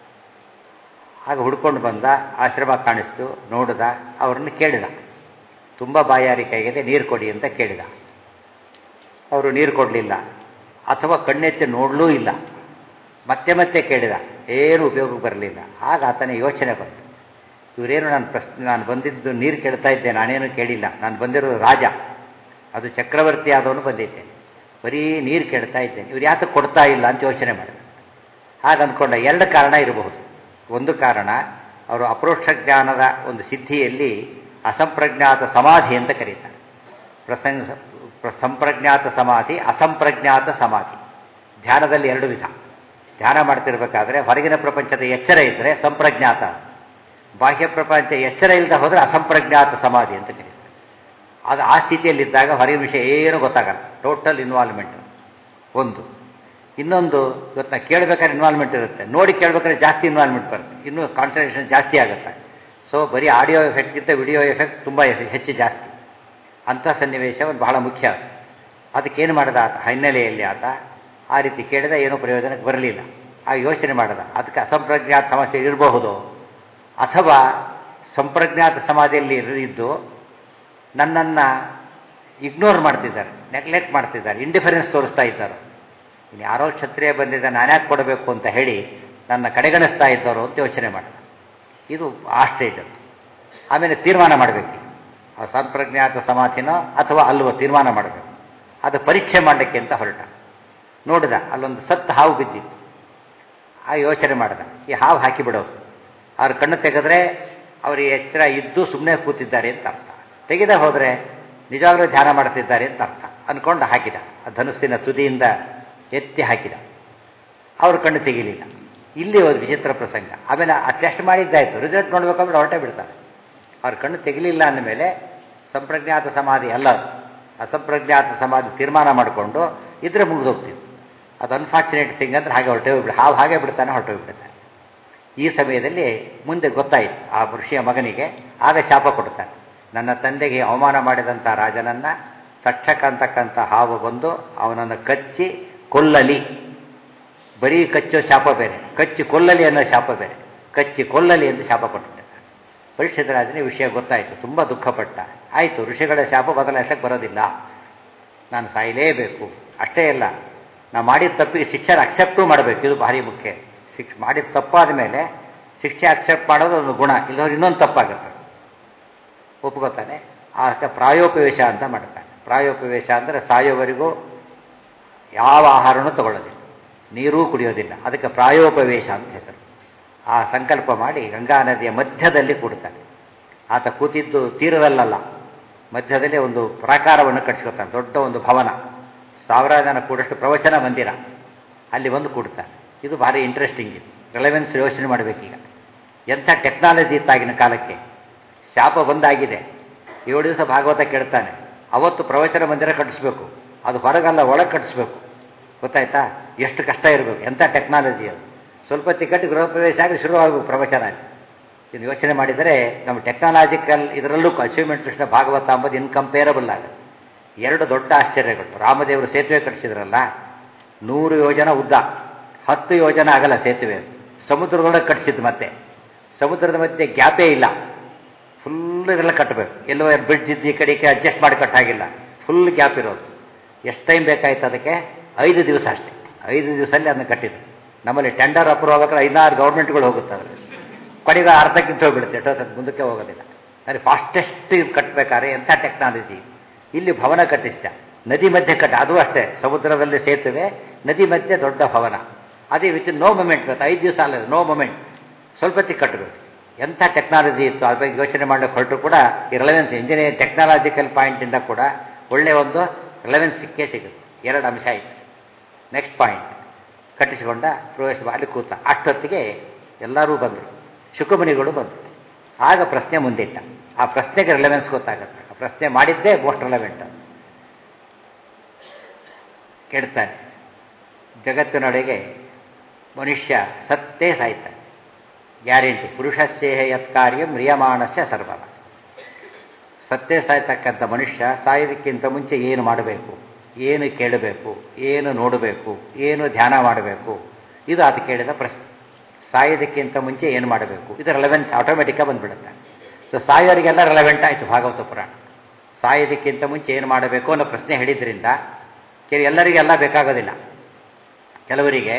ಆಗ ಹುಡ್ಕೊಂಡು ಬಂದ, ಆಶ್ರಮ ಕಾಣಿಸ್ತು, ನೋಡಿದ, ಅವರನ್ನು ಕೇಳಿದ. ತುಂಬ ಬಾಯಾರಿಕೆ ಆಗಿದೆ, ನೀರು ಕೊಡಿ ಅಂತ ಕೇಳಿದ. ಅವರು ನೀರು ಕೊಡಲಿಲ್ಲ, ಅಥವಾ ಕಣ್ಣೆತ್ತಿ ನೋಡಲೂ ಇಲ್ಲ. ಮತ್ತೆ ಮತ್ತೆ ಕೇಳಿದ, ಏನು ಉಪಯೋಗಕ್ಕೆ ಬರಲಿಲ್ಲ. ಆಗ ಆತನ ಯೋಚನೆ ಬಂತು, ಇವರೇನು ನಾನು ಬಂದಿದ್ದು ನೀರು ಕೇಳ್ತಾ ಇದ್ದೆ, ನಾನೇನು ಕೇಳಿಲ್ಲ. ನಾನು ಬಂದಿರೋದು ರಾಜ, ಅದು ಚಕ್ರವರ್ತಿ ಆದವನು ಬಂದಿದ್ದೇನೆ, ಬರೀ ನೀರು ಕೇಳ್ತಾ ಇದ್ದೇನೆ, ಇವ್ರು ಯಾತಕ್ಕೆ ಕೊಡ್ತಾ ಇಲ್ಲ ಅಂತ ಯೋಚನೆ ಮಾಡಿದ. ಹಾಗ ಅಂದ್ಕೊಂಡ 2 ಕಾರಣ ಇರಬಹುದು. ಒಂದು ಕಾರಣ, ಅವರು ಅಪರೋಕ್ಷ ಜ್ಞಾನದ ಒಂದು ಸಿದ್ಧಿಯಲ್ಲಿ ಅಸಂಪ್ರಜ್ಞಾತ ಸಮಾಧಿ ಅಂತ ಕರೀತಾರೆ. ಸಂಪ್ರಜ್ಞಾತ ಸಮಾಧಿ, ಅಸಂಪ್ರಜ್ಞಾತ ಸಮಾಧಿ. ಧ್ಯಾನದಲ್ಲಿ 2 ವಿಧ. ಧ್ಯಾನ ಮಾಡ್ತಿರ್ಬೇಕಾದ್ರೆ ಹೊರಗಿನ ಪ್ರಪಂಚದ ಎಚ್ಚರ ಇದ್ದರೆ ಸಂಪ್ರಜ್ಞಾತ, ಬಾಹ್ಯ ಪ್ರಪಂಚ ಎಚ್ಚರ ಇಲ್ಲದೆ ಹೋದರೆ ಅಸಂಪ್ರಜ್ಞಾತ ಸಮಾಧಿ ಅಂತ ಕರೀತಾರೆ. ಅದು ಆ ಸ್ಥಿತಿಯಲ್ಲಿದ್ದಾಗ ಹೊರಗಿನ ವಿಷಯ ಏನು ಗೊತ್ತಾಗಲ್ಲ, ಟೋಟಲ್ ಇನ್ವಾಲ್ವ್ಮೆಂಟ್ ಒಂದು. ಇನ್ನೊಂದು, ಇವತ್ತು ನಾವು ಕೇಳಬೇಕಾದ್ರೆ ಇನ್ವಾಲ್ವ್ಮೆಂಟ್ ಇರುತ್ತೆ, ನೋಡಿ ಕೇಳಬೇಕಾದ್ರೆ ಜಾಸ್ತಿ ಇನ್ವಾಲ್ವ್ಮೆಂಟ್ ಬರುತ್ತೆ, ಇನ್ನೂ ಕಾನ್ಸಂಟ್ರೇಷನ್ ಜಾಸ್ತಿ ಆಗುತ್ತೆ. ಸೊ ಬರೀ ಆಡಿಯೋ ಎಫೆಕ್ಟ್ಗಿಂತ ವಿಡಿಯೋ ಎಫೆಕ್ಟ್ ತುಂಬ ಹೆಚ್ಚು ಜಾಸ್ತಿ. ಅಂಥ ಸನ್ನಿವೇಶ ಒಂದು ಬಹಳ ಮುಖ್ಯ. ಅದಕ್ಕೇನು ಮಾಡಿದ ಆತ, ಹಿನ್ನೆಲೆಯಲ್ಲಿ ಆತ ಆ ರೀತಿ ಕೇಳಿದ, ಏನೂ ಪ್ರಯೋಜನಕ್ಕೆ ಬರಲಿಲ್ಲ. ಆ ಯೋಚನೆ ಮಾಡಿದ, ಅದಕ್ಕೆ ಅಸಂಪ್ರಜ್ಞಾತ ಸಮಸ್ಯೆ ಇರಬಹುದು, ಅಥವಾ ಸಂಪ್ರಜ್ಞಾತ ಸಮಾಧಿಯಲ್ಲಿ ಇದ್ದು ನನ್ನನ್ನು ಇಗ್ನೋರ್ ಮಾಡ್ತಿದ್ದಾರೆ, ನೆಗ್ಲೆಕ್ಟ್ ಮಾಡ್ತಿದ್ದಾರೆ, ಇಂಡಿಫರೆನ್ಸ್ ತೋರಿಸ್ತಾ ಇದ್ದಾರೆ. ಇನ್ನು ಯಾರೋ ಕ್ಷತ್ರಿಯ ಬಂದಿದ್ದ, ನಾನ್ಯಾಕೆ ಕೊಡಬೇಕು ಅಂತ ಹೇಳಿ ನನ್ನ ಕಡೆಗಣಿಸ್ತಾ ಇದ್ದವರು ಅಂತ ಯೋಚನೆ ಮಾಡಿದ. ಇದು ಆ ಸ್ಟೇಜ್ ಅದು. ಆಮೇಲೆ ತೀರ್ಮಾನ ಮಾಡಬೇಕು, ಆ ಸಂಪ್ರಜ್ಞಾತ ಸಮಾಧಿನೋ ಅಥವಾ ಅಲ್ವೋ ತೀರ್ಮಾನ ಮಾಡಬೇಕು. ಅದು ಪರೀಕ್ಷೆ ಮಾಡಲಿಕ್ಕೆ ಅಂತ ಹೊರಟ. ನೋಡಿದ, ಅಲ್ಲೊಂದು ಸತ್ತು ಹಾವು ಬಿದ್ದಿತ್ತು. ಆ ಯೋಚನೆ ಮಾಡಿದ, ಈ ಹಾವು ಹಾಕಿಬಿಡೋದು, ಅವ್ರ ಕಣ್ಣು ತೆಗೆದ್ರೆ ಅವರಿಗೆ ಎಚ್ಚರ ಇದ್ದು ಸುಮ್ಮನೆ ಕೂತಿದ್ದಾರೆ ಅಂತ ಅರ್ಥ, ತೆಗೆದ ಹೋದರೆ ನಿಜವಾಗ್ಲೂ ಧ್ಯಾನ ಮಾಡ್ತಿದ್ದಾರೆ ಅಂತ ಅರ್ಥ ಅಂದ್ಕೊಂಡು ಹಾಕಿದ. ಆ ಧನುಸ್ಸಿನ ತುದಿಯಿಂದ ಎತ್ತಿ ಹಾಕಿದ. ಅವ್ರ ಕಣ್ಣು ತೆಗಿಲಿಲ್ಲ. ಇಲ್ಲಿ ಒಂದು ವಿಚಿತ್ರ ಪ್ರಸಂಗ. ಆಮೇಲೆ ಆ ಟೆಸ್ಟ್ ಮಾಡಿದ್ದಾಯಿತು, ರಿಸಲ್ಟ್ ನೋಡ್ಬೇಕಂದ್ರೆ ಹೊರಟೇ ಬಿಡ್ತಾರೆ. ಅವ್ರ ಕಣ್ಣು ತೆಗಿಲಿಲ್ಲ ಅಂದಮೇಲೆ ಸಂಪ್ರಜ್ಞಾತ ಸಮಾಧಿ ಅಲ್ಲ, ಅಸಂಪ್ರಜ್ಞಾತ ಸಮಾಧಿ ತೀರ್ಮಾನ ಮಾಡಿಕೊಂಡು ಇದ್ರೆ ಮುಗಿದೋಗ್ತಿತ್ತು. ಅದು ಅನ್ಫಾರ್ಚುನೇಟ್ ಥಿಂಗ್ ಅಂದರೆ ಹಾಗೆ ಹೊರಟೋಗ್ಬಿಡ, ಹಾವು ಹಾಗೆ ಬಿಡ್ತಾನೆ, ಹೊರಟೋಗ್ಬಿಡ್ತಾನೆ. ಈ ಸಮಯದಲ್ಲಿ ಮುಂದೆ ಗೊತ್ತಾಯಿತು ಆ ಋಷಿಯ ಮಗನಿಗೆ. ಆಗ ಶಾಪ ಕೊಡ್ತಾನೆ, ನನ್ನ ತಂದೆಗೆ ಅವಮಾನ ಮಾಡಿದಂಥ ರಾಜನನ್ನು ತಕ್ಷಕ ಅಂತಕ್ಕಂಥ ಹಾವು ಬಂದು ಅವನನ್ನು ಕಚ್ಚಿ ಕೊಲ್ಲಲಿ. ಬರೀ ಕಚ್ಚೋ ಶಾಪ ಬೇರೆ, ಕಚ್ಚಿ ಕೊಲ್ಲಲಿ ಅನ್ನೋ ಶಾಪ ಬೇರೆ. ಕಚ್ಚಿ ಕೊಲ್ಲಲಿ ಎಂದು ಶಾಪ ಕೊಟ್ಟಿದ್ದಾನೆ. ಪರೀಕ್ಷಿತ ರಾಜನಿಗೆ ವಿಷಯ ಗೊತ್ತಾಯಿತು, ತುಂಬ ದುಃಖಪಟ್ಟ. ಆಯಿತು, ಋಷಿಗಳ ಶಾಪ ಬದಲಾಯಿಸಕ್ಕೆ ಬರೋದಿಲ್ಲ, ನಾನು ಸಾಯಲೇಬೇಕು. ಅಷ್ಟೇ ಅಲ್ಲ, ನಾವು ಮಾಡಿದ ತಪ್ಪಿಗೆ ಶಿಕ್ಷೆ ಅಕ್ಸೆಪ್ಟೂ ಮಾಡಬೇಕು, ಇದು ಭಾರಿ ಮುಖ್ಯ. ಮಾಡಿದ ತಪ್ಪಾದ ಮೇಲೆ ಶಿಕ್ಷೆ ಅಕ್ಸೆಪ್ಟ್ ಮಾಡೋದು ಒಂದು ಗುಣ, ಇಲ್ಲವ್ರು ಇನ್ನೊಂದು ತಪ್ಪಾಗುತ್ತೆ, ಒಪ್ಕೋತಾನೆ. ಆಗ ಪ್ರಾಯೋಪವೇಶ ಅಂತ ಮಾಡ್ತಾನೆ. ಪ್ರಾಯೋಪವೇಶ ಅಂದರೆ ಸಾಯೋವರೆಗೂ ಯಾವ ಆಹಾರನೂ ತಗೊಳ್ಳೋದಿಲ್ಲ, ನೀರೂ ಕುಡಿಯೋದಿಲ್ಲ, ಅದಕ್ಕೆ ಪ್ರಾಯೋಪವೇಶ ಅಂತ ಹೆಸರು. ಆ ಸಂಕಲ್ಪ ಮಾಡಿ ಗಂಗಾ ನದಿಯ ಮಧ್ಯದಲ್ಲಿ ಕೂಡ್ತಾನೆ. ಆತ ಕೂತಿದ್ದು ತೀರದಲ್ಲಲ್ಲ, ಮಧ್ಯದಲ್ಲಿ ಒಂದು ಪ್ರಾಕಾರವನ್ನು ಕಟ್ಟಿಸ್ಕೊತಾನೆ, ದೊಡ್ಡ ಒಂದು ಭವನ, 1000 ಜನ ಕೂಡಷ್ಟು ಪ್ರವಚನ ಮಂದಿರ, ಅಲ್ಲಿ ಬಂದು ಕೂಡ್ತಾನೆ. ಇದು ಭಾರಿ ಇಂಟ್ರೆಸ್ಟಿಂಗ್. ಇದು ರಿಲೆವೆನ್ಸ್ ಯೋಚನೆ ಮಾಡಬೇಕೀಗ. ಎಂಥ ಟೆಕ್ನಾಲಜಿ ಇತ್ತಾಗಿನ ಕಾಲಕ್ಕೆ. ಶಾಪ ಬಂದಾಗಿದೆ, 7 ದಿವಸ ಭಾಗವತ ಕೇಳ್ತಾನೆ. ಅವತ್ತು ಪ್ರವಚನ ಮಂದಿರ ಕಟ್ಟಿಸ್ಬೇಕು, ಅದು ಹೊರಗಲ್ಲ ಒಳಗೆ ಕಟ್ಟಿಸ್ಬೇಕು. ಗೊತ್ತಾಯ್ತಾ? ಎಷ್ಟು ಕಷ್ಟ ಇರಬೇಕು, ಎಂಥ ಟೆಕ್ನಾಲಜಿ ಅದು. ಸ್ವಲ್ಪ ಟಿಕೆಟ್ ಗೃಹ ಪ್ರವೇಶ ಆಗಿ ಶುರುವಾಗಬೇಕು ಪ್ರವಚನ. ಇದು ಯೋಚನೆ ಮಾಡಿದರೆ ನಮ್ಮ ಟೆಕ್ನಾಲಜಿಕಲ್ ಇದರಲ್ಲೂ ಅಚೀವ್ಮೆಂಟ್ ಕೃಷ್ಣ ಭಾಗವತ ಅಂಬುದು ಇನ್ಕಂಪೇರಬಲ್ ಆಗುತ್ತೆ. 2 ದೊಡ್ಡ ಆಶ್ಚರ್ಯಗಳು. ರಾಮದೇವರು ಸೇತುವೆ ಕಟ್ಟಿಸಿದ್ರಲ್ಲ, 100 ಯೋಜನ ಉದ್ದ, 10 ಯೋಜನ ಆಗಲ್ಲ ಸೇತುವೆ. ಸಮುದ್ರದೊಳಗೆ ಕಟ್ಟಿಸಿದ್ದು, ಮತ್ತೆ ಸಮುದ್ರದ ಮಧ್ಯೆ ಗ್ಯಾಪೇ ಇಲ್ಲ. ಫುಲ್ ಇದೆಲ್ಲ ಕಟ್ಟಬೇಕು. ಎಲ್ಲೋ ಬ್ರಿಡ್ಜ್ ಇದ್ದು ಈ ಕಡೆಗೆ ಅಡ್ಜಸ್ಟ್ ಮಾಡಿ ಕಟ್ಟಾಗಿಲ್ಲ, ಫುಲ್ ಗ್ಯಾಪ್ ಇರೋದು. ಎಷ್ಟು ಟೈಮ್ ಬೇಕಾಯ್ತು ಅದಕ್ಕೆ? 5 ದಿವಸ ಅಷ್ಟೇ. 5 ದಿವಸದಲ್ಲಿ ಅದನ್ನು ಕಟ್ಟಿದ್ರು. ನಮ್ಮಲ್ಲಿ ಟೆಂಡರ್ ಅಪ್ರೂವ್ ಆಗಬೇಕಾದ್ರೆ 5-6 ಗೌರ್ಮೆಂಟ್ಗಳು ಹೋಗುತ್ತವೆ. ಕಡೆಗೆ ಅರ್ಧಕ್ಕಿಂತ ಹೋಗ್ಬಿಡುತ್ತೆ, ಮುಂದಕ್ಕೆ ಹೋಗೋದಿಲ್ಲ. ಅಂದರೆ ಫಾಸ್ಟೆಸ್ಟ್ ಕಟ್ಟಬೇಕಾದ್ರೆ ಎಂಥ ಟೆಕ್ನಾಲಜಿ. ಇಲ್ಲಿ ಭವನ ಕಟ್ಟಿಸ್ತ, ನದಿ ಮಧ್ಯೆ ಅದು ಅಷ್ಟೇ. ಸಮುದ್ರದಲ್ಲಿ ಸೇತುವೆ, ನದಿ ಮಧ್ಯೆ ದೊಡ್ಡ ಭವನ. ಅದೇ ವಿತ್ ನೋ ಮೊಮೆಂಟ್. 5 ದಿವಸ ಅಲ್ಲ, ನೋ ಮೊಮೆಂಟ್, ಸ್ವಲ್ಪ ಕಟ್ಟಬೇಕು. ಎಂಥ ಟೆಕ್ನಾಲಜಿ ಇತ್ತು. ಅದ್ರ ಬಗ್ಗೆ ಯೋಚನೆ ಮಾಡಲಿಕ್ಕೆ ಹೊರಟು ಕೂಡ ಈ ರಿಲೆವೆನ್ಸ್ ಇಂಜಿನಿಯರಿಂಗ್ ಟೆಕ್ನಾಲಜಿಕಲ್ ಪಾಯಿಂಟಿಂದ ಕೂಡ ಒಳ್ಳೆಯ ಒಂದು ರಿಲೆವೆನ್ಸ್ ಸಿಕ್ಕೇ ಸಿಗುತ್ತೆ. 2 ಅಂಶ ಆಯಿತು. ನೆಕ್ಸ್ಟ್ ಪಾಯಿಂಟ್, ಕಟ್ಟಿಸಿಕೊಂಡ ಪ್ರವೇಶ ಮಾಡಿ ಕೂತ. ಅಷ್ಟೊತ್ತಿಗೆ ಎಲ್ಲರೂ ಬಂದರು, ಶುಕಮುನಿಗಳು ಬಂದರು. ಆಗ ಪ್ರಶ್ನೆ ಮುಂದಿಟ್ಟ. ಆ ಪ್ರಶ್ನೆಗೆ ರಿಲೆವೆನ್ಸ್ ಗೊತ್ತಾಗುತ್ತೆ. ಆ ಪ್ರಶ್ನೆ ಮಾಡಿದ್ದೇ ಮೋಸ್ಟ್ ರಿಲೆವೆಂಟ್. ಕೆಡ್ತಾನೆ. ಜಗತ್ತಿನೊಳಗೆ ಮನುಷ್ಯ ಸತ್ತೇ ಸಾಯ್ತಾನೆ, ಗ್ಯಾರಂಟಿ. ಪುರುಷಸ್ಯೇಹ ಯತ್ಕಾರ್ಯ ಮ್ರಿಯಮಾಣಸ್ಯ ಸರ್ವವ. ಸತ್ತೇ ಸಾಯ್ತಕ್ಕಂಥ ಮನುಷ್ಯ ಸಾಯೋದಕ್ಕಿಂತ ಮುಂಚೆ ಏನು ಮಾಡಬೇಕು, ಏನು ಕೇಳಬೇಕು, ಏನು ನೋಡಬೇಕು, ಏನು ಧ್ಯಾನ ಮಾಡಬೇಕು, ಇದು ಅದು ಕೇಳಿದ ಪ್ರಶ್ನೆ. ಸಾಯೋದಕ್ಕಿಂತ ಮುಂಚೆ ಏನು ಮಾಡಬೇಕು, ಇದು ರೆಲೆವೆನ್ಸ್ ಆಟೋಮೆಟಿಕ್ಕಾಗಿ ಬಂದುಬಿಡುತ್ತೆ. ಸೊ ಸಾಯೋರಿಗೆಲ್ಲ ರೆಲೆವೆಂಟ್ ಆಯಿತು ಭಾಗವತ ಪುರಾಣ. ಸಾಯೋದಕ್ಕಿಂತ ಮುಂಚೆ ಏನು ಮಾಡಬೇಕು ಅನ್ನೋ ಪ್ರಶ್ನೆ ಹೇಳಿದ್ರಿಂದ ಎಲ್ಲರಿಗೆಲ್ಲ ಬೇಕಾಗೋದಿಲ್ಲ. ಕೆಲವರಿಗೆ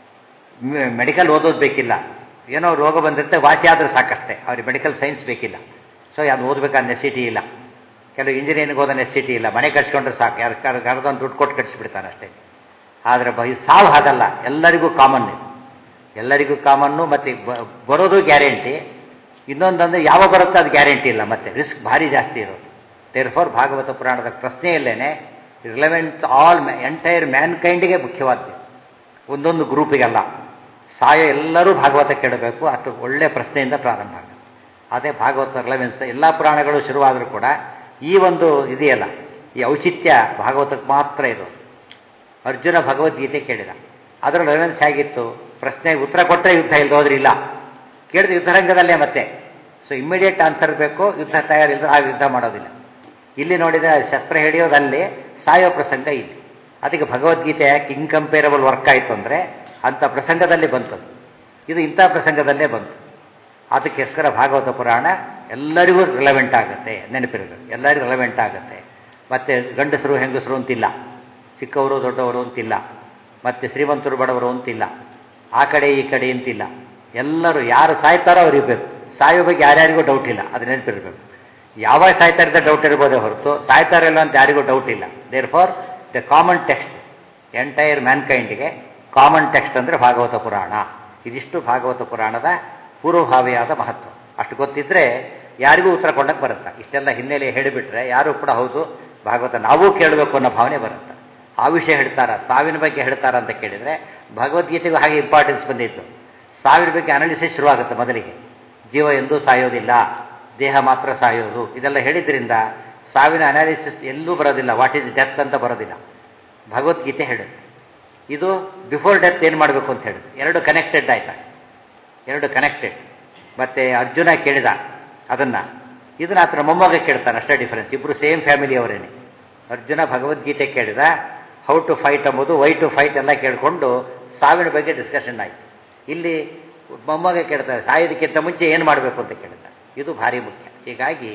ಮೆಡಿಕಲ್ ಓದೋದು ಬೇಕಿಲ್ಲ, ಏನೋ ರೋಗ ಬಂದಿರುತ್ತೆ, ವಾಸಿ ಆದರೆ ಸಾಕಷ್ಟೇ, ಅವ್ರಿಗೆ ಮೆಡಿಕಲ್ ಸೈನ್ಸ್ ಬೇಕಿಲ್ಲ. ಸೊ ಅದು ಓದಬೇಕಾದ ನೆಸಿಟಿ ಇಲ್ಲ. ಕೆಲವು ಇಂಜಿನಿಯರಿಂಗ್ ಓದೋ ನೆಸಿಟಿ ಇಲ್ಲ, ಮನೆ ಕಟ್ಸ್ಕೊಂಡ್ರೆ ಸಾಕು, ಯಾರ್ದೊಂದು ದುಡ್ಡು ಕೊಟ್ಟು ಕಟ್ಸಿಬಿಡ್ತಾನೆ ಅಷ್ಟೇ. ಆದರೆ ಸಾವು ಹಾಗಲ್ಲ, ಎಲ್ಲರಿಗೂ ಕಾಮನ್. ಎಲ್ಲರಿಗೂ ಕಾಮನ್ನು. ಮತ್ತು ಬರೋದು ಗ್ಯಾರಂಟಿ. ಇನ್ನೊಂದಂದರೆ ಯಾವ ಬರುತ್ತೋ ಅದು ಗ್ಯಾರಂಟಿ ಇಲ್ಲ, ಮತ್ತು ರಿಸ್ಕ್ ಭಾರಿ ಜಾಸ್ತಿ ಇರೋದು. ದೇರ್ಫೋರ್ ಭಾಗವತ ಪುರಾಣದ ಪ್ರಶ್ನೆಯಲ್ಲೇನೆ ರಿಲೆವೆಂಟ್ ಆಲ್ ಎಂಟೈರ್ ಮ್ಯಾನ್ಕೈಂಡಿಗೆ ಮುಖ್ಯವಾದ್ದು. ಒಂದೊಂದು ಗ್ರೂಪಿಗೆಲ್ಲ ಸಾಯೋ ಎಲ್ಲರೂ ಭಾಗವತ ಕೇಳಬೇಕು. ಅಷ್ಟು ಒಳ್ಳೆಯ ಪ್ರಶ್ನೆಯಿಂದ ಪ್ರಾರಂಭ ಆಗುತ್ತೆ. ಅದೇ ಭಾಗವತ ರಿಲೆವೆನ್ಸ್. ಎಲ್ಲ ಪುರಾಣಗಳು ಶುರುವಾದರೂ ಕೂಡ ಈ ಒಂದು ಇದೆಯಲ್ಲ, ಈ ಔಚಿತ್ಯ ಭಾಗವತಕ್ಕೆ ಮಾತ್ರ ಇರೋದು. ಅರ್ಜುನ ಭಗವದ್ಗೀತೆ ಕೇಳಿದ, ಅದರ ರಿಲೆವೆನ್ಸ್ ಆಗಿತ್ತು. ಪ್ರಶ್ನೆಗೆ ಉತ್ತರ ಕೊಟ್ಟರೆ ಯುದ್ಧ ಇಲ್ಲದೋದ್ರೆ ಇಲ್ಲ, ಕೇಳಿದ ಯುದ್ಧರಂಗದಲ್ಲೇ ಮತ್ತೆ. ಸೊ ಇಮ್ಮಿಡಿಯೇಟ್ ಆನ್ಸರ್ ಬೇಕು, ಯುದ್ಧ ತಯಾರಿಲ್ಲದ್ರೆ ಆ ಯುದ್ಧ ಮಾಡೋದಿಲ್ಲ. ಇಲ್ಲಿ ನೋಡಿದರೆ ಶಸ್ತ್ರ ಹಿಡಿಯೋದಲ್ಲಿ ಸಾಯೋ ಪ್ರಸಂಗ ಇಲ್ಲಿ. ಅದಕ್ಕೆ ಭಗವದ್ಗೀತೆ ಯಾಕೆ ಇನ್ಕಂಪೇರಬಲ್ ವರ್ಕ್ ಆಯಿತು ಅಂದರೆ ಅಂಥ ಪ್ರಸಂಗದಲ್ಲಿ ಬಂತು. ಇದು ಇಂಥ ಪ್ರಸಂಗದಲ್ಲೇ ಬಂತು. ಅದಕ್ಕೋಸ್ಕರ ಭಾಗವತ ಪುರಾಣ ಎಲ್ಲರಿಗೂ ರಿಲೆವೆಂಟ್ ಆಗುತ್ತೆ. ನೆನಪಿರಬೇಕು, ಎಲ್ಲರಿಗೂ ರಿಲೆವೆಂಟ್ ಆಗುತ್ತೆ. ಮತ್ತು ಗಂಡಸರು ಹೆಂಗಸರು ಅಂತಿಲ್ಲ, ಚಿಕ್ಕವರು ದೊಡ್ಡವರು ಅಂತಿಲ್ಲ, ಮತ್ತು ಶ್ರೀಮಂತರು ಬಡವರು ಅಂತಿಲ್ಲ, ಆ ಕಡೆ ಈ ಕಡೆ ಅಂತಿಲ್ಲ. ಎಲ್ಲರೂ ಯಾರು ಸಾಯ್ತಾರೋ ಅವ್ರು ಇರಬೇಕು. ಸಾಯೋ ಬಗ್ಗೆ ಯಾರ್ಯಾರಿಗೂ ಡೌಟ್ ಇಲ್ಲ, ಅದು ನೆನಪಿರಬೇಕು. ಯಾವಾಗ ಸಾಯ್ತಾ ಇದ್ದ ಡೌಟ್ ಇರ್ಬೋದೇ ಹೊರತು ಸಾಯ್ತಾರಿಲ್ಲ ಅಂತ ಯಾರಿಗೂ ಡೌಟ್ ಇಲ್ಲ. Therefore the common text, entire ಮ್ಯಾನ್ಕೈಂಡ್ಗೆ ಕಾಮನ್ ಟೆಕ್ಸ್ಟ್ ಅಂದರೆ ಭಾಗವತ ಪುರಾಣ. ಇದಿಷ್ಟು ಭಾಗವತ ಪುರಾಣದ ಪೂರ್ವಭಾವಿಯಾದ ಮಹತ್ವ. ಅಷ್ಟು ಗೊತ್ತಿದ್ದರೆ ಯಾರಿಗೂ ಉತ್ತರ ಕೊಡಕ್ಕೆ ಬರುತ್ತೆ. ಇಷ್ಟೆಲ್ಲ ಹಿನ್ನೆಲೆ ಹೇಳಿಬಿಟ್ರೆ ಯಾರೂ ಕೂಡ ಹೌದು ಭಾಗವತ ನಾವೂ ಕೇಳಬೇಕು ಅನ್ನೋ ಭಾವನೆ ಬರುತ್ತೆ. ಆ ವಿಷಯ ಹೇಳ್ತಾರ, ಸಾವಿನ ಬಗ್ಗೆ ಹೇಳ್ತಾರ ಅಂತ ಕೇಳಿದರೆ ಭಗವದ್ಗೀತೆಗೂ ಹಾಗೆ ಇಂಪಾರ್ಟೆನ್ಸ್ ಬಂದಿತ್ತು. ಸಾವಿನ ಬಗ್ಗೆ ಅನಾಲಿಸಿಸ್ ಶುರುವಾಗುತ್ತೆ ಮೊದಲಿಗೆ. ಜೀವ ಎಂದೂ ಸಾಯೋದಿಲ್ಲ, ದೇಹ ಮಾತ್ರ ಸಾಯೋದು, ಇದೆಲ್ಲ ಹೇಳಿದ್ರಿಂದ ಸಾವಿನ ಅನಾಲಿಸಿಸ್ ಎಲ್ಲೂ ಬರೋದಿಲ್ಲ. ವಾಟ್ ಈಸ್ ಡೆತ್ ಅಂತ ಬರೋದಿಲ್ಲ. ಭಗವದ್ಗೀತೆ ಹೇಳುತ್ತೆ ಇದು ಬಿಫೋರ್ ಡೆತ್ ಏನು ಮಾಡಬೇಕು ಅಂತ ಹೇಳುತ್ತೆ. ಎರಡು ಕನೆಕ್ಟೆಡ್ ಆಯ್ತಾ, ಎರಡು ಕನೆಕ್ಟೆಡ್. ಮತ್ತು ಅರ್ಜುನ ಕೇಳಿದ ಅದನ್ನು, ಇದನ್ನು ಆತನ ಮೊಮ್ಮಗ ಕೇಳ್ತಾನೆ, ಅಷ್ಟೇ ಡಿಫರೆನ್ಸ್. ಇಬ್ಬರು ಸೇಮ್ ಫ್ಯಾಮಿಲಿಯವರೇನೆ. ಅರ್ಜುನ ಭಗವದ್ಗೀತೆ ಕೇಳಿದ, ಹೌ ಟು ಫೈಟ್ ಎಂಬುದು, ವೈ ಟು ಫೈಟ್ ಎಲ್ಲ ಕೇಳಿಕೊಂಡು ಸಾವಿನ ಬಗ್ಗೆ ಡಿಸ್ಕಷನ್ ಆಯಿತು. ಇಲ್ಲಿ ಮೊಮ್ಮಗ ಕೇಳ್ತಾರೆ, ಸಾಯೋದಕ್ಕಿಂತ ಮುಂಚೆ ಏನು ಮಾಡಬೇಕು ಅಂತ ಕೇಳ್ತಾರೆ. ಇದು ಭಾರಿ ಮುಖ್ಯ. ಹೀಗಾಗಿ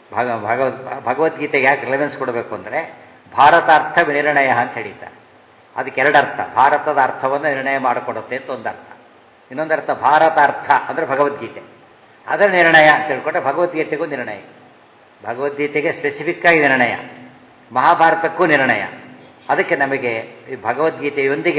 ಭಗವದ್ಗೀತೆಗೆ ಯಾಕೆ ರಿಲೆವೆನ್ಸ್ ಕೊಡಬೇಕು ಅಂದರೆ ಭಾರತಾರ್ಥ ವಿನಿರ್ಣಯ ಅಂತ ಹೇಳಿದ್ದಾರೆ. ಅದಕ್ಕೆ 2 ಅರ್ಥ. ಭಾರತದ ಅರ್ಥವನ್ನು ನಿರ್ಣಯ ಮಾಡಿಕೊಡುತ್ತೆ ಅಂತ ಒಂದು ಅರ್ಥ. ಇನ್ನೊಂದು ಅರ್ಥ ಭಾರತಾರ್ಥ ಅಂದರೆ ಭಗವದ್ಗೀತೆ, ಅದರ ನಿರ್ಣಯ ಅಂತ ಹೇಳ್ಕೊಂಡ್ರೆ ಭಗವದ್ಗೀತೆಗೂ ನಿರ್ಣಯ. ಭಗವದ್ಗೀತೆಗೆ ಸ್ಪೆಸಿಫಿಕ್ಕಾಗಿ ನಿರ್ಣಯ, ಮಹಾಭಾರತಕ್ಕೂ ನಿರ್ಣಯ. ಅದಕ್ಕೆ ನಮಗೆ ಈ ಭಗವದ್ಗೀತೆಯೊಂದಿಗೆ